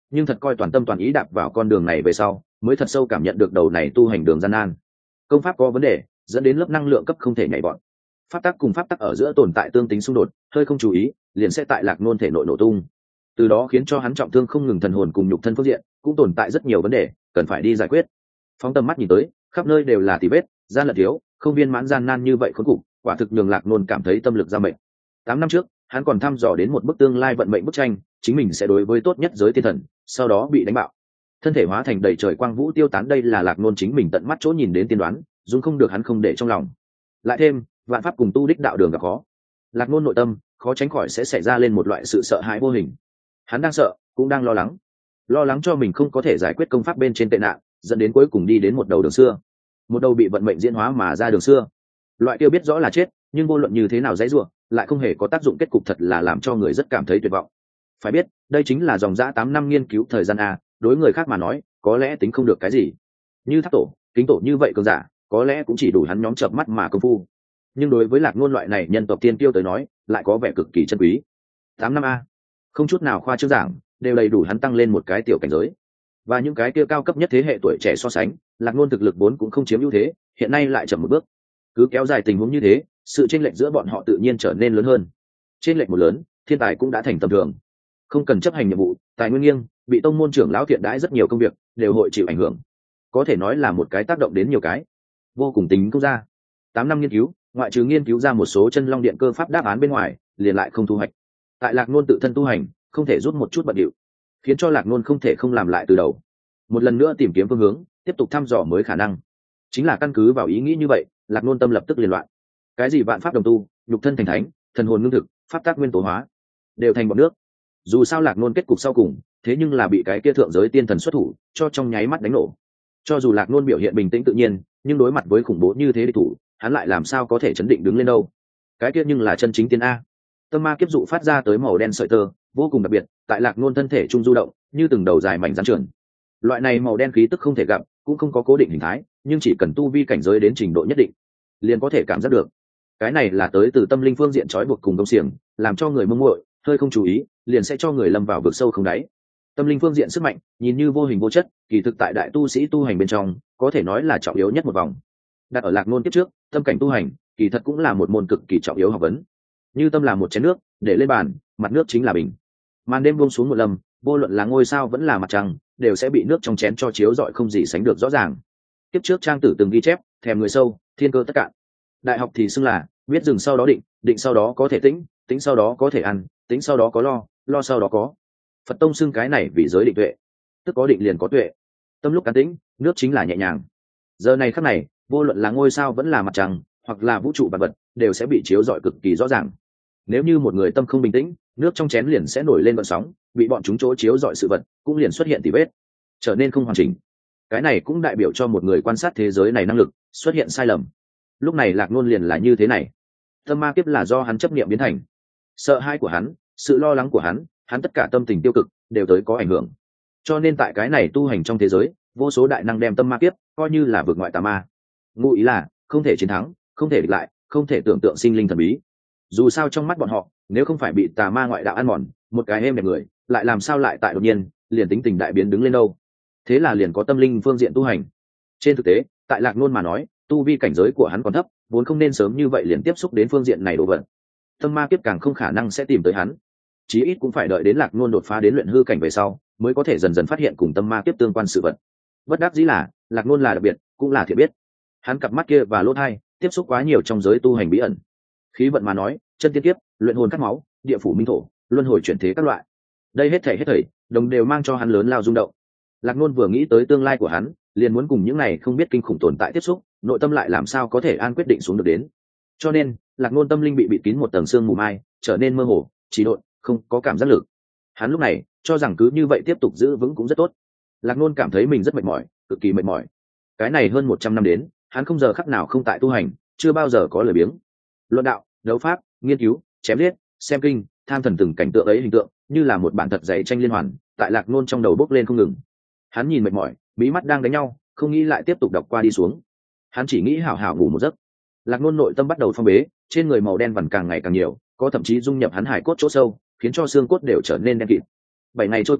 nhưng thật coi toàn tâm toàn ý đạp vào con đường này về sau mới thật sâu cảm nhận được đầu này tu hành đường gian nan. Công pháp có vấn đề dẫn đến lớp năng lượng cấp không thể nhảy bọn, pháp tắc cùng pháp tắc ở giữa tồn tại tương tính xung đột, hơi không chú ý liền sẽ tại Lạc Nôn thể nội nổ tung, từ đó khiến cho hắn trọng thương không ngừng, thần hồn cùng nhục thân phương diện cũng tồn tại rất nhiều vấn đề cần phải đi giải quyết. Phóng tầm mắt nhìn tới, khắp nơi đều là tì vết, gian lận thiếu, không viên mãn, gian nan như vậy khốn cục, quả thực nhường Lạc Nôn cảm thấy tâm lực ra mệnh. 8 năm trước hắn còn thăm dò đến một bức tương lai vận mệnh bức tranh, chính mình sẽ đối với tốt nhất giới tiên thần, sau đó bị đánh bạo, thân thể hóa thành đầy trời quang vũ tiêu tán. Đây là Lạc Nôn chính mình tận mắt chỗ nhìn đến tiên đoán, dung không được hắn không để trong lòng. Lại thêm vạn pháp cùng tu đích đạo đường gặp khó, Lạc Nôn nội tâm khó tránh khỏi sẽ xảy ra lên một loại sự sợ hãi vô hình. Hắn đang sợ cũng đang lo lắng cho mình không có thể giải quyết công pháp bên trên tệ nạn, dẫn đến cuối cùng đi đến một đầu đường xưa, một đầu bị vận mệnh diễn hóa mà ra đường xưa. Loại kia biết rõ là chết nhưng vô luận như thế nào dãy ruộng lại không hề có tác dụng kết cục, thật là làm cho người rất cảm thấy tuyệt vọng. Phải biết đây chính là dòng dã 8 năm nghiên cứu thời gian a, đối người khác mà nói có lẽ tính không được cái gì, như Thác Tổ, Kính Tổ như vậy cường giả có lẽ cũng chỉ đủ hắn nhóm chợp mắt mà công phu, nhưng đối với Lạc Nôn loại này nhân tộc tiên tiêu tới nói lại có vẻ cực kỳ chân quý. 8 năm a, không chút nào khoa trương giảng, đều đầy đủ hắn tăng lên một cái tiểu cảnh giới. Và những cái kia cao cấp nhất thế hệ tuổi trẻ so sánh, Lạc Nôn thực lực vốn cũng không chiếm ưu thế, hiện nay lại chậm một bước. Cứ kéo dài tình huống như thế, sự chênh lệch giữa bọn họ tự nhiên trở nên lớn hơn. Chênh lệch một lớn, thiên tài cũng đã thành tầm thường. Không cần chấp hành nhiệm vụ, tài nguyên nghiêng, bị tông môn trưởng lão thiện đãi rất nhiều công việc đều hội chịu ảnh hưởng. Có thể nói là một cái tác động đến nhiều cái, vô cùng tính công ra. 8 năm nghiên cứu, ngoại trừ nghiên cứu ra một số chân long điện cơ pháp đáp án bên ngoài, liền lại không thu hoạch. Tại Lạc Nôn tự thân tu hành, không thể rút một chút bận điệu, khiến cho Lạc Nôn không thể không làm lại từ đầu, một lần nữa tìm kiếm phương hướng, tiếp tục thăm dò mới khả năng. Chính là căn cứ vào ý nghĩ như vậy, Lạc Nôn tâm lập tức liên loạn. Cái gì vạn pháp đồng tu, nhục thân thành thánh, thần hồn ngưng thực, pháp tác nguyên tố hóa, đều thành bọt nước. Dù sao Lạc Nôn kết cục sau cùng, thế nhưng là bị cái kia thượng giới tiên thần xuất thủ cho trong nháy mắt đánh nổ. Cho dù Lạc Nôn biểu hiện bình tĩnh tự nhiên, nhưng đối mặt với khủng bố như thế địch thủ, hắn lại làm sao có thể chấn định đứng lên đâu. Cái kia nhưng là chân chính tiên a. Tâm ma kiếp dụ phát ra tới màu đen sợi tơ, vô cùng đặc biệt, tại Lạc Nôn thân thể trung du động, như từng đầu dài mảnh rắn trườn. Loại này màu đen khí tức không thể gặp, cũng không có cố định hình thái, nhưng chỉ cần tu vi cảnh giới đến trình độ nhất định, liền có thể cảm giác được. Cái này là tới từ tâm linh phương diện trói buộc cùng công xiềng, làm cho người mông muội, hơi không chú ý, liền sẽ cho người lâm vào vực sâu không đáy. Tâm linh phương diện sức mạnh, nhìn như vô hình vô chất, kỳ thực tại đại tu sĩ tu hành bên trong, có thể nói là trọng yếu nhất một vòng. Đặt ở Lạc Nôn kiếp trước, tâm cảnh tu hành, kỳ thật cũng là một môn cực kỳ trọng yếu học vấn. Như tâm là một chén nước, để lên bàn, mặt nước chính là bình. Màn đêm buông xuống một lầm, vô luận là ngôi sao vẫn là mặt trăng, đều sẽ bị nước trong chén cho chiếu rọi không gì sánh được rõ ràng. Kiếp trước trang tử từng ghi chép, thèm người sâu, thiên cơ tất cạn. Đại học thì xưng là biết dừng sau đó định, định sau đó có thể tĩnh, tĩnh sau đó có thể ăn, tĩnh sau đó có lo, lo sau đó có. Phật tông xưng cái này vì giới định tuệ, tức có định liền có tuệ. Tâm lúc an tĩnh, nước chính là nhẹ nhàng. Giờ này khắc này, vô luận là ngôi sao vẫn là mặt trăng, hoặc là vũ trụ vạn vật, đều sẽ bị chiếu rọi cực kỳ rõ ràng. Nếu như một người tâm không bình tĩnh, nước trong chén liền sẽ nổi lên vận sóng, bị bọn chúng chỗ chiếu rọi sự vật, cũng liền xuất hiện tỉ vết, trở nên không hoàn chỉnh. Cái này cũng đại biểu cho một người quan sát thế giới này năng lực xuất hiện sai lầm. Lúc này Lạc Nôn liền là như thế này. Tâm ma kiếp là do hắn chấp niệm biến thành. Sợ hãi của hắn, sự lo lắng của hắn tất cả tâm tình tiêu cực đều tới có ảnh hưởng. Cho nên tại cái này tu hành trong thế giới, vô số đại năng đem tâm ma kiếp coi như là vượt ngoại tà ma. Ngụ ý là không thể chiến thắng, không thể địch lại, không thể tưởng tượng sinh linh thần bí. Dù sao trong mắt bọn họ, nếu không phải bị tà ma ngoại đạo ăn mòn, một cái êm đẹp người lại làm sao lại tại đột nhiên liền tính tình đại biến đứng lên đâu. Thế là liền có tâm linh phương diện tu hành. Trên thực tế, tại Lạc Nôn mà nói, tu vi cảnh giới của hắn còn thấp, vốn không nên sớm như vậy liền tiếp xúc đến phương diện này đồ vật. Tâm ma kiếp càng không khả năng sẽ tìm tới hắn, chí ít cũng phải đợi đến Lạc Nôn đột phá đến luyện hư cảnh về sau, mới có thể dần dần phát hiện cùng tâm ma kiếp tương quan sự vật. Bất đắc dĩ là Lạc Nôn là đặc biệt, cũng là thiện biết. Hắn cặp mắt kia và lỗ tai tiếp xúc quá nhiều trong giới tu hành bí ẩn. Khí vận mà nói, chân tiên kiếp, luyện hồn cắt máu, địa phủ minh thổ, luân hồi chuyển thế các loại, đây hết thảy đồng đều mang cho hắn lớn lao rung động. Lạc Nôn vừa nghĩ tới tương lai của hắn, liền muốn cùng những này không biết kinh khủng tồn tại tiếp xúc, nội tâm lại làm sao có thể an quyết định xuống được đến. Cho nên Lạc Nôn tâm linh bị bịt kín một tầng sương mù mai, trở nên mơ hồ, trì độn, không có cảm giác lực. Hắn lúc này cho rằng cứ như vậy tiếp tục giữ vững cũng rất tốt. Lạc Nôn cảm thấy mình rất mệt mỏi, cực kỳ mệt mỏi. Cái này hơn 100 năm đến, hắn không giờ khắc nào không tại tu hành, chưa bao giờ có lười biếng. Luận đạo, đấu pháp, nghiên cứu, chém giết, xem kinh, tham thần từng cảnh tượng ấy hình tượng, như là một bản thật dày tranh liên hoàn, tại Lạc Nôn trong đầu bốc lên không ngừng. Hắn nhìn mệt mỏi, mí mắt đang đánh nhau, không nghĩ lại tiếp tục đọc qua đi xuống. Hắn chỉ nghĩ hảo hảo ngủ một giấc. Lạc Nôn nội tâm bắt đầu phong bế, trên người màu đen vằn càng ngày càng nhiều, có thậm chí dung nhập hắn hải cốt chỗ sâu, khiến cho xương cốt đều trở nên đen kịt. 7 ngày trôi qua,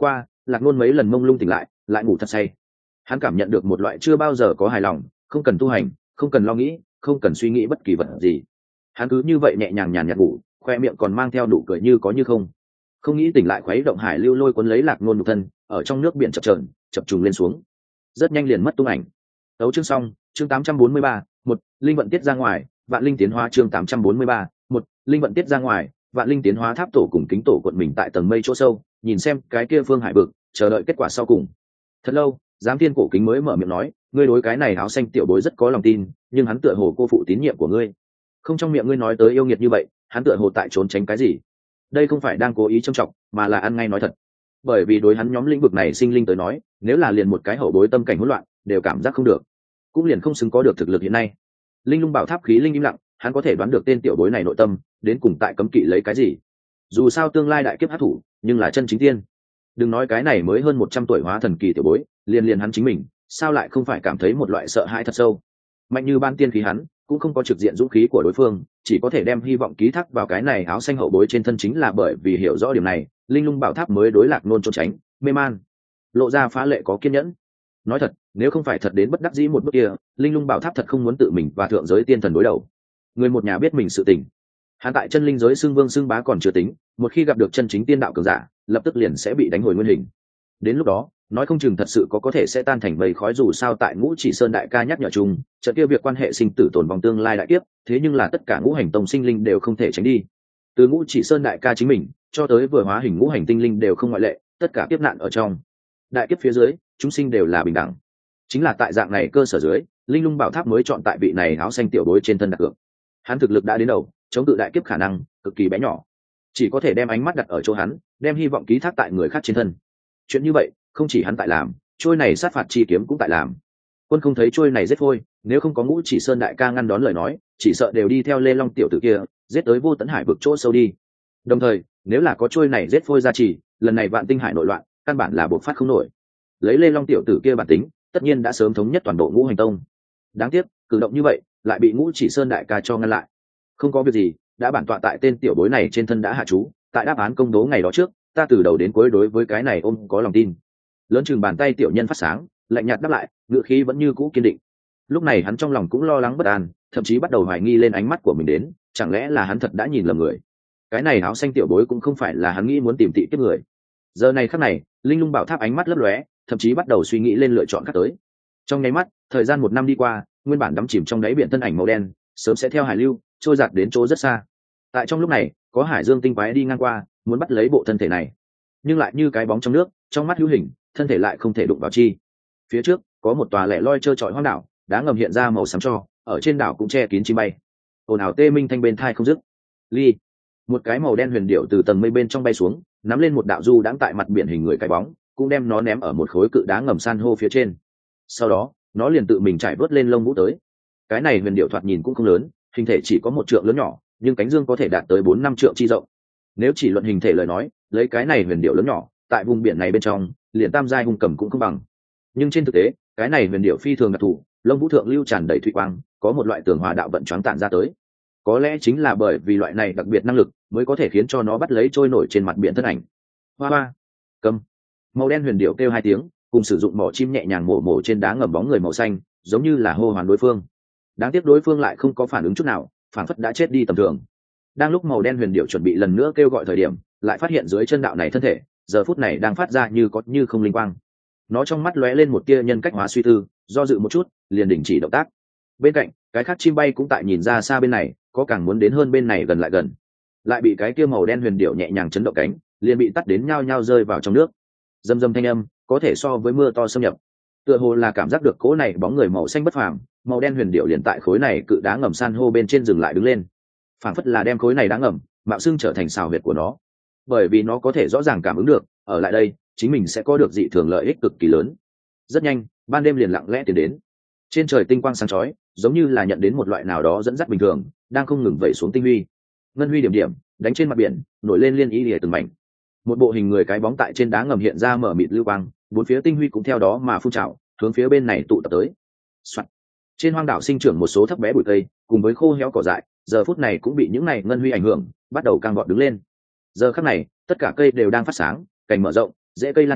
Lạc Nôn mấy lần mông lung tỉnh lại ngủ thật say. Hắn cảm nhận được một loại chưa bao giờ có hài lòng, không cần tu hành, không cần lo nghĩ, không cần suy nghĩ bất kỳ vật gì. Hắn cứ như vậy nhẹ nhàng nhàn nhạt ngủ, khoe miệng còn mang theo nụ cười như có như không. Không nghĩ tỉnh lại khuấy động hải lưu lôi cuốn lấy Lạc Nôn nhục thân, ở trong nước biển chập chờn, chập trùng lên xuống. Rất nhanh liền mất tung ảnh. Tấu chương xong, chương 843, một linh vận tiết ra ngoài, vạn linh tiến hóa chương 843, một linh vận tiết ra ngoài, vạn linh tiến hóa tháp tổ cùng kính tổ quận mình tại tầng mây chỗ sâu, nhìn xem cái kia phương hải vực, chờ đợi kết quả sau cùng. Thật lâu, giám thiên cổ kính mới mở miệng nói, ngươi đối cái này áo xanh tiểu bối rất có lòng tin, nhưng hắn tựa hồ cô phụ tín nhiệm của ngươi. Không trong miệng ngươi nói tới yêu nghiệt như vậy, hắn tựa hồ tại trốn tránh cái gì? Đây không phải đang cố ý trông trọng, mà là ăn ngay nói thật. Bởi vì đối hắn nhóm lĩnh vực này sinh linh tới nói, nếu là liền một cái hậu bối tâm cảnh hỗn loạn, đều cảm giác không được, cũng liền không xứng có được thực lực hiện nay. Linh lung bảo tháp khí linh im lặng, hắn có thể đoán được tên tiểu bối này nội tâm đến cùng tại cấm kỵ lấy cái gì. Dù sao tương lai đại kiếp hắc thủ, nhưng là chân chính tiên. Đừng nói cái này mới hơn 100 tuổi hóa thần kỳ tiểu bối, liền hắn chính mình, sao lại không phải cảm thấy một loại sợ hãi thật sâu. Mạnh như ban tiên khí hắn, cũng không có trực diện dũng khí của đối phương, chỉ có thể đem hy vọng ký thác vào cái này áo xanh hậu bối trên thân. Chính là bởi vì hiểu rõ điểm này, linh lung bảo tháp mới đối Lạc Nôn trốn tránh, mê man, lộ ra phá lệ có kiên nhẫn. Nói thật, nếu không phải thật đến bất đắc dĩ một bước kia, linh lung bảo tháp thật không muốn tự mình và thượng giới tiên thần đối đầu. Người một nhà biết mình sự tình, hắn tại chân linh giới xưng vương xưng bá còn chưa tính, một khi gặp được chân chính tiên đạo cường giả, lập tức liền sẽ bị đánh hồi nguyên hình. Đến lúc đó, nói không chừng thật sự có thể sẽ tan thành mây khói. Dù sao tại Ngũ Chỉ Sơn đại ca nhắc nhở chung, trận kia việc quan hệ sinh tử tồn vong tương lai đại kiếp, thế nhưng là tất cả ngũ hành tông sinh linh đều không thể tránh đi. Từ Ngũ Chỉ Sơn đại ca chính mình, cho tới vừa hóa hình ngũ hành tinh linh đều không ngoại lệ, tất cả kiếp nạn ở trong đại kiếp phía dưới, chúng sinh đều là bình đẳng. Chính là tại dạng này cơ sở dưới, linh lung bảo tháp mới chọn tại vị này áo xanh tiểu bối trên thân đặt cược. Hắn thực lực đã đến đầu, chống cự đại kiếp khả năng cực kỳ bé nhỏ, chỉ có thể đem ánh mắt đặt ở chỗ hắn, đem hy vọng ký thác tại người khác trên thân. Chuyện như vậy không chỉ hắn tại làm, trôi này sát phạt chi kiếm cũng tại làm. Quân không thấy trôi này giết phôi, nếu không có Ngũ Chỉ Sơn đại ca ngăn đón lời nói, chỉ sợ đều đi theo Lê Long tiểu tử kia giết tới vô tận hải vực chỗ sâu đi. Đồng thời, nếu là có trôi này giết phôi gia trì, lần này vạn tinh hải nội loạn căn bản là buộc phát không nổi. Lấy Lê Long tiểu tử kia bản tính, tất nhiên đã sớm thống nhất toàn bộ ngũ hành tông. Đáng tiếc, cử động như vậy lại bị Ngũ Chỉ Sơn đại ca cho ngăn lại. Không có việc gì, đã bản tọa tại tên tiểu bối này trên thân đã hạ chú, tại đáp án công đố ngày đó trước, ta từ đầu đến cuối đối với cái này ôm có lòng tin. Lớn chừng bàn tay tiểu nhân phát sáng, lạnh nhạt đáp lại, ngựa khí vẫn như cũ kiên định. Lúc này hắn trong lòng cũng lo lắng bất an, thậm chí bắt đầu hoài nghi lên ánh mắt của mình đến, chẳng lẽ là hắn thật đã nhìn lầm người. Cái này áo xanh tiểu bối cũng không phải là hắn nghĩ muốn tìm tị kiếp người. Giờ này khắc này, linh lung bảo tháp ánh mắt lấp lóe, thậm chí bắt đầu suy nghĩ lên lựa chọn khác tới. Trong nháy mắt, thời gian 1 năm đi qua, nguyên bản đắm chìm trong đáy biển thân ảnh màu đen sớm sẽ theo hải lưu trôi giạt đến chỗ rất xa. Tại trong lúc này, có hải dương tinh quái đi ngang qua, muốn bắt lấy bộ thân thể này, nhưng lại như cái bóng trong nước, trong mắt hữu hình, thân thể lại không thể đụng vào chi. Phía trước có một tòa lẻ loi trơ trọi hoang đảo, đá ngầm hiện ra màu xám cho, ở trên đảo cũng che kín chim bay, ồn ào tê minh thanh bên thai không dứt. Ly, một cái màu đen huyền điệu từ tầng mây bên trong bay xuống, nắm lên một đạo du đãng tại mặt biển hình người cái bóng, cũng đem nó ném ở một khối cự đá ngầm san hô phía trên. Sau đó, nó liền tự mình trải vớt lên lông vũ tới. Cái này huyền điệu thoạt nhìn cũng không lớn, hình thể chỉ có 1 trượng lớn nhỏ, nhưng cánh dương có thể đạt tới 4-5 trượng chi rộng. Nếu chỉ luận hình thể lời nói, lấy cái này huyền điệu lớn nhỏ, tại vùng biển này bên trong, liền tam giai hung cầm cũng không bằng. Nhưng trên thực tế, cái này huyền điệu phi thường đặc thù, lông vũ thượng lưu tràn đầy thủy quang, có một loại tường hòa đạo vận choáng tản ra tới. Có lẽ chính là bởi vì loại này đặc biệt năng lực, mới có thể khiến cho nó bắt lấy trôi nổi trên mặt biển thân ảnh. Hoa hoa, cầm. Màu đen huyền điệu kêu 2 tiếng, cùng sử dụng mỏ chim nhẹ nhàng mổ trên đá ngầm bóng người màu xanh, giống như là hô hoán đối phương. Đáng tiếc đối phương lại không có phản ứng chút nào, phản phất đã chết đi tầm thường. Đang lúc màu đen huyền điệu chuẩn bị lần nữa kêu gọi thời điểm, lại phát hiện dưới chân đạo này thân thể giờ phút này đang phát ra như có như không linh quang. Nó trong mắt lóe lên một tia nhân cách hóa suy tư, do dự một chút, liền đình chỉ động tác. Bên cạnh, cái khác chim bay cũng tại nhìn ra xa bên này, có càng muốn đến hơn bên này gần lại gần. Lại bị cái kia màu đen huyền điệu nhẹ nhàng chấn động cánh, liền bị tắt đến nhao nhao rơi vào trong nước. Rầm rầm thanh âm, có thể so với mưa to xâm nhập. Tựa hồ là cảm giác được cỗ này bóng người màu xanh bất phàm, màu đen huyền điệu liền tại khối này cự đá ngầm san hô bên trên dừng lại đứng lên. Phảng phất là đem khối này đá ngầm mạo xưng trở thành xào huyệt của nó, bởi vì nó có thể rõ ràng cảm ứng được ở lại đây chính mình sẽ có được dị thường lợi ích cực kỳ lớn. Rất nhanh, ban đêm liền lặng lẽ tiến đến. Trên trời tinh quang sáng chói, giống như là nhận đến một loại nào đó dẫn dắt bình thường, đang không ngừng vẩy xuống tinh huy. Ngân huy điểm điểm đánh trên mặt biển, nổi lên liên ý lìa từng mảnh. Một bộ hình người cái bóng tại trên đá ngầm hiện ra mở mịt lưu quang, bốn phía tinh huy cũng theo đó mà phun trào, hướng phía bên này tụ tập tới. Soạn. Trên hoang đảo sinh trưởng một số thấp bé bụi cây, cùng với khô héo cỏ dại, giờ phút này cũng bị những này ngân huy ảnh hưởng, bắt đầu căng gọn đứng lên. Giờ khắc này, tất cả cây đều đang phát sáng, cành mở rộng, rễ cây lan tràn,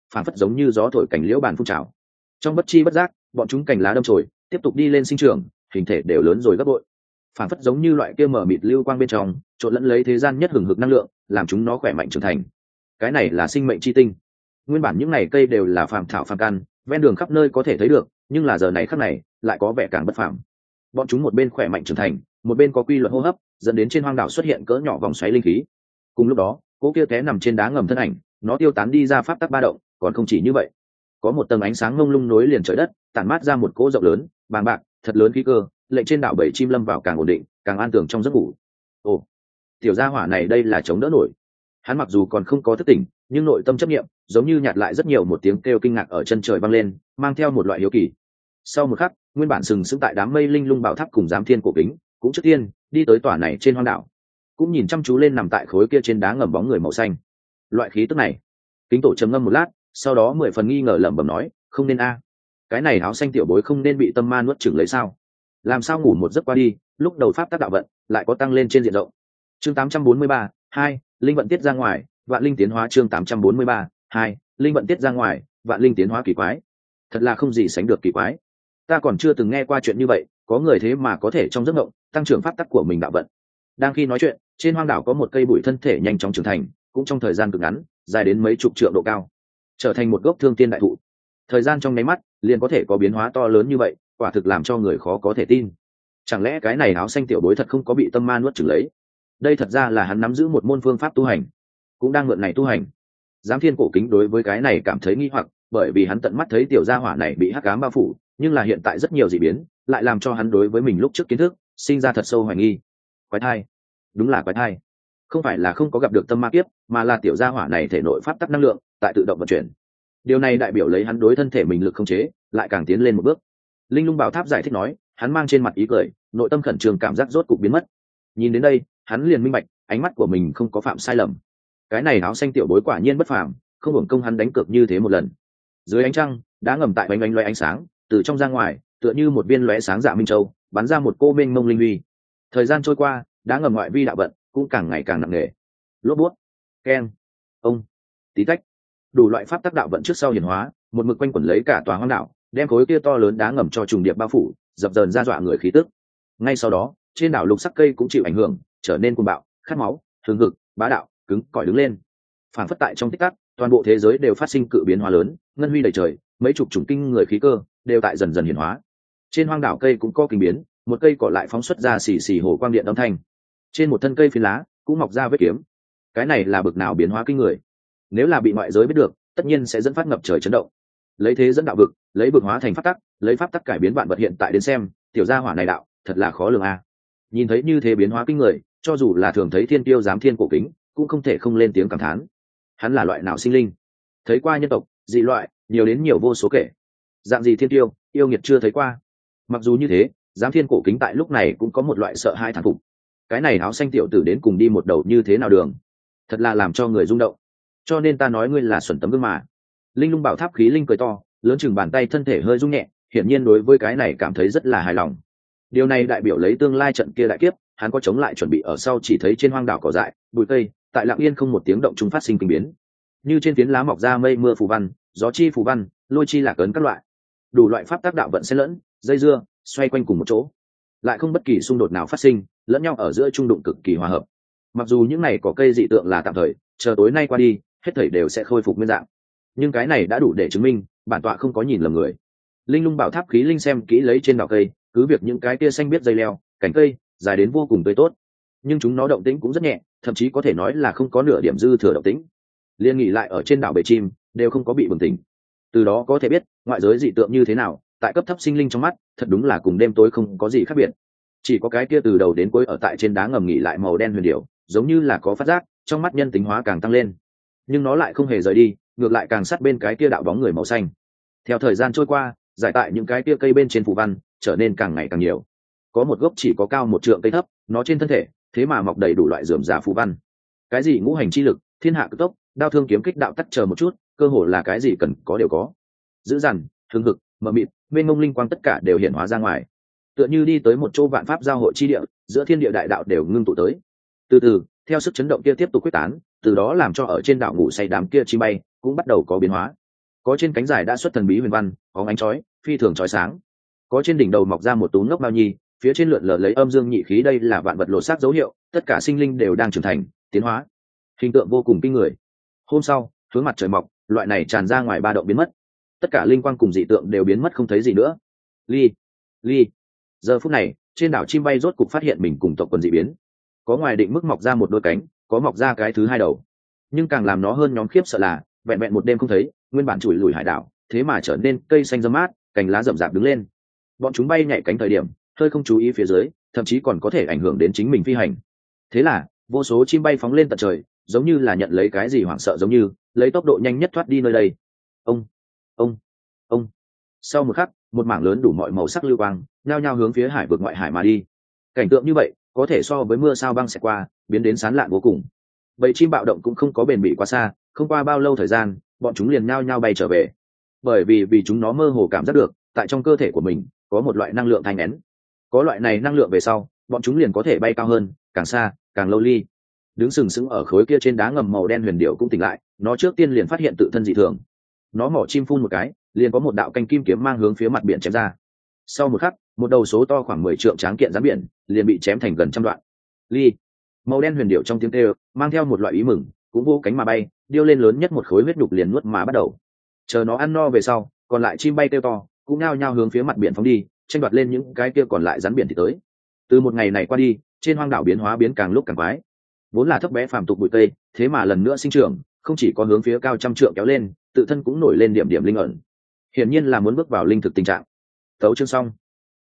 phản phất giống như gió thổi cành liễu bàn phun trào. Trong bất chi bất giác, bọn chúng cành lá đâm chồi, tiếp tục đi lên sinh trưởng, hình thể đều lớn rồi gấp bội. Phản phất giống như loại kia mở mịt lưu quang bên trong, trộn lẫn lấy thế gian nhất hừng hực năng lượng, làm chúng nó khỏe mạnh trưởng thành. Cái này là sinh mệnh chi tinh. Nguyên bản những này cây đều là phàm thảo phàm căn, ven đường khắp nơi có thể thấy được, nhưng là giờ này khắc này, lại có vẻ càng bất phàm. Bọn chúng một bên khỏe mạnh trưởng thành, một bên có quy luật hô hấp, dẫn đến trên hoang đảo xuất hiện cỡ nhỏ vòng xoáy linh khí. Cùng lúc đó, cỗ kia té nằm trên đá ngầm thân ảnh, nó tiêu tán đi ra pháp tắc ba động, còn không chỉ như vậy, có một tầng ánh sáng ngông lung nối liền trời đất, tản mát ra một cỗ rộng lớn, bàng bạc, thật lớn khí cơ, lệnh trên đảo bảy chim lâm vào càng ổn định, càng an tường trong giấc ngủ. Ồ, tiểu gia hỏa này đây là chống đỡ nổi. Hắn mặc dù còn không có thức tỉnh, nhưng nội tâm chấp niệm, giống như nhạt lại rất nhiều, một tiếng kêu kinh ngạc ở chân trời vang lên, mang theo một loại hiếu kỳ. Sau một khắc, nguyên bản sừng sững tại đám mây linh lung bảo tháp cùng giám thiên cổ kính, cũng trước tiên đi tới tòa này trên hoang đảo, cũng nhìn chăm chú lên nằm tại khối kia trên đá ngầm bóng người màu xanh. Loại khí tức này, kính tổ trầm ngâm một lát, sau đó 10 phần nghi ngờ lẩm bẩm nói, không nên a, cái này áo xanh tiểu bối không nên bị tâm ma nuốt chửng lấy sao? Làm sao ngủ một giấc qua đi, lúc đầu pháp tác đạo vận lại có tăng lên trên diện rộng. Chương 843, 2, linh vận tiết ra ngoài, vạn linh tiến hóa. Chương 843, 2, linh vận tiết ra ngoài, vạn linh tiến hóa. Kỳ quái, thật là không gì sánh được kỳ quái. Ta còn chưa từng nghe qua chuyện như vậy, có người thế mà có thể trong giấc mộng tăng trưởng pháp tắc của mình đạo vận. Đang khi nói chuyện, trên hoang đảo có một cây bụi thân thể nhanh chóng trưởng thành, cũng trong thời gian cực ngắn, dài đến mấy chục trượng độ cao, trở thành một gốc thương tiên đại thụ. Thời gian trong nháy mắt, liền có thể có biến hóa to lớn như vậy, quả thực làm cho người khó có thể tin. Chẳng lẽ cái này áo xanh tiểu bối thật không có bị tâm ma nuốt chửng lấy? Đây thật ra là hắn nắm giữ một môn phương pháp tu hành, cũng đang mượn này tu hành. Giám thiên cổ kính đối với cái này cảm thấy nghi hoặc, bởi vì hắn tận mắt thấy tiểu gia hỏa này bị hắc ám bao phủ, nhưng là hiện tại rất nhiều dị biến, lại làm cho hắn đối với mình lúc trước kiến thức sinh ra thật sâu hoài nghi. Quái thai, đúng là quái thai. Không phải là không có gặp được tâm ma kiếp, mà là tiểu gia hỏa này thể nội pháp tắc năng lượng tại tự động vận chuyển. Điều này đại biểu lấy hắn đối thân thể mình lực không chế lại càng tiến lên một bước. Linh lung bảo tháp giải thích nói, hắn mang trên mặt ý cười, nội tâm khẩn trương cảm giác rốt cục biến mất. Nhìn đến đây, hắn liền minh bạch, ánh mắt của mình không có phạm sai lầm. Cái này áo xanh tiểu bối quả nhiên bất phàm, không hưởng công hắn đánh cược như thế một lần. Dưới ánh trăng, đá ngầm tại bánh bánh loé ánh sáng, từ trong ra ngoài, tựa như một viên lóe sáng dạ minh châu, bắn ra một cô mênh mông linh huy. Thời gian trôi qua, đá ngầm ngoại vi đạo vận cũng càng ngày càng nặng nề. Lốp bút, keng, ông, tí tách, đủ loại pháp tắc đạo vận trước sau hiển hóa, một mực quanh quẩn lấy cả tòa hoang đảo, đem khối kia to lớn đá ngầm cho trùng điệp bao phủ, dập dờn ra dọa người khí tức. Ngay sau đó, trên đảo lục sắc cây cũng chịu ảnh hưởng, trở nên cuồng bạo, khát máu, hừng hực, bá đạo, cứng cỏi đứng lên. Phản phất tại trong tích tắc, toàn bộ thế giới đều phát sinh cự biến hóa lớn, ngân huy đầy trời, mấy chục chủng kinh người khí cơ đều tại dần dần hiển hóa. Trên hoang đảo cây cũng có kinh biến, một cây cỏ lại phóng xuất ra xì xì hồ quang điện âm thanh. Trên một thân cây phiến lá cũng mọc ra vết kiếm. Cái này là bực nào biến hóa kinh người? Nếu là bị ngoại giới biết được, tất nhiên sẽ dẫn phát ngập trời chấn động. Lấy thế dẫn đạo vực, lấy vực hóa thành pháp tắc, lấy pháp tắc cải biến vạn vật hiện tại đến xem, tiểu gia hỏa này đạo thật là khó lường a. Nhìn thấy như thế biến hóa kinh người, cho dù là thường thấy thiên tiêu giám thiên cổ kính, cũng không thể không lên tiếng cảm thán. Hắn là loại nào sinh linh? Thấy qua nhân tộc, dị loại, nhiều đến nhiều vô số kể. Dạng gì thiên tiêu, yêu nghiệt chưa thấy qua. Mặc dù như thế, giám thiên cổ kính tại lúc này cũng có một loại sợ hãi thán phục. Cái này áo xanh tiểu tử đến cùng đi một đầu như thế nào đường? Thật là làm cho người rung động. Cho nên ta nói ngươi là xuẩn tấm gương mà. Linh lung bảo tháp khí linh cười to, lớn chừng bàn tay, thân thể hơi rung nhẹ, hiển nhiên đối với cái này cảm thấy rất là hài lòng. Điều này đại biểu lấy tương lai trận kia đại kiếp, hắn có chống lại chuẩn bị ở sau. Chỉ thấy trên hoang đảo cỏ dại, bụi cây, tại lặng yên không một tiếng động trung phát sinh kinh biến. Như trên phiến lá mọc ra mây mưa phù văn, gió chi phù văn, lôi chi lạc ấn các loại. Đủ loại pháp tác đạo vận xen lẫn, dây dưa, xoay quanh cùng một chỗ. Lại không bất kỳ xung đột nào phát sinh, lẫn nhau ở giữa trung đụng cực kỳ hòa hợp. Mặc dù những này cỏ cây dị tượng là tạm thời, chờ tối nay qua đi, hết thảy đều sẽ khôi phục nguyên dạng. Nhưng cái này đã đủ để chứng minh, bản tọa không có nhìn lầm người. Linh lung bảo tháp khí linh xem kỹ lấy trên đảo cây, cứ việc những cái tia xanh biết dây leo, cành cây dài đến vô cùng tươi tốt, nhưng chúng nó động tĩnh cũng rất nhẹ, thậm chí có thể nói là không có nửa điểm dư thừa động tĩnh. Liên nghỉ lại ở trên đảo bầy chim đều không có bị bừng tỉnh. Từ đó có thể biết ngoại giới dị tượng như thế nào, tại cấp thấp sinh linh trong mắt, thật đúng là cùng đêm tối không có gì khác biệt. Chỉ có cái kia từ đầu đến cuối ở tại trên đá ngầm nghỉ lại màu đen huyền điểu, giống như là có phát giác, trong mắt nhân tính hóa càng tăng lên. Nhưng nó lại không hề rời đi, ngược lại càng sát bên cái kia đạo bóng người màu xanh. Theo thời gian trôi qua, giải tại những cái kia cây bên trên phù văn trở nên càng ngày càng nhiều. Có một gốc chỉ có cao một trượng cây thấp, nó trên thân thể thế mà mọc đầy đủ loại rườm rà phù văn. Cái gì ngũ hành chi lực, thiên hạ cực tốc, đao thương kiếm kích đạo tắc, chờ một chút, cơ hồ là cái gì cần có đều có. Dữ dằn, hưng hực, mờ mịt, mênh mông linh quang tất cả đều hiện hóa ra ngoài. Tựa như đi tới một chỗ vạn pháp giao hội chi địa, giữa thiên địa đại đạo đều ngưng tụ tới. Từ từ, theo sức chấn động kia tiếp tục quyết tán, từ đó làm cho ở trên đảo ngủ say đám kia chim bay cũng bắt đầu có biến hóa. có trên cánh dài đã xuất thần bí huyền văn có ánh chói phi thường chói sáng, có trên đỉnh đầu mọc ra một túm ngốc bao nhi, phía trên lượn lờ lấy âm dương nhị khí, đây là vạn vật lột xác dấu hiệu, tất cả sinh linh đều đang trưởng thành tiến hóa, hình tượng vô cùng kinh người. Hôm sau hướng mặt trời mọc, loại này tràn ra ngoài ba động biến mất, tất cả linh quang cùng dị tượng đều biến mất không thấy gì nữa. Ly giờ phút này trên đảo chim bay rốt cục phát hiện mình cùng tộc quần dị biến, có ngoài định mức mọc ra một đôi cánh, có mọc ra cái thứ hai đầu, nhưng càng làm nó hơn nhóm khiếp sợ là vẹn vẹn một đêm không thấy, nguyên bản chùi lùi hải đảo thế mà trở nên cây xanh râm mát, cành lá rậm rạp đứng lên. Bọn chúng bay nhảy cánh thời điểm hơi không chú ý phía dưới, thậm chí còn có thể ảnh hưởng đến chính mình phi hành. Thế là vô số chim bay phóng lên tận trời, giống như là nhận lấy cái gì hoảng sợ, giống như lấy tốc độ nhanh nhất thoát đi nơi đây. Ông sau một khắc, một mảng lớn đủ mọi màu sắc lưu quang nhao nhao hướng phía hải vực ngoại hải mà đi. Cảnh tượng như vậy có thể so với mưa sao băng xẹt qua, biến đến sán lạn vô cùng. Bầy chim bạo động cũng không có bền bỉ quá xa, không qua bao lâu thời gian bọn chúng liền nhao nhao bay trở về, bởi vì chúng nó mơ hồ cảm giác được tại trong cơ thể của mình có một loại năng lượng thanh nén. Có loại này năng lượng về sau, bọn chúng liền có thể bay cao hơn, càng xa càng lâu ly. Đứng sừng sững ở khối kia trên đá ngầm màu đen huyền điệu cũng tỉnh lại, nó trước tiên liền phát hiện tự thân dị thường. Nó mỏ chim phun một cái, liền có một đạo canh kim kiếm mang hướng phía mặt biển chém ra. Sau một khắc, một đầu số to khoảng 10 trượng tráng kiện rắn biển liền bị chém thành gần trăm đoạn. Ly màu đen huyền điệu trong tiếng kêu mang theo một loại ý mừng, cũng vô cánh mà bay, điêu lên lớn nhất một khối huyết nhục liền nuốt mà bắt đầu. Chờ nó ăn no về sau, còn lại chim bay kêu to cũng nao nhao hướng phía mặt biển phóng đi, tranh đoạt lên những cái kia còn lại rắn biển thì tới. Từ một ngày này qua đi, trên hoang đảo biến hóa biến càng lúc càng quái. Vốn là thấp bé phàm tục bụi cây, thế mà lần nữa sinh trưởng, không chỉ có hướng phía cao trăm trượng kéo lên, tự thân cũng nổi lên điểm điểm linh ẩn, hiển nhiên là muốn bước vào linh thực tình trạng. Tấu chương xong.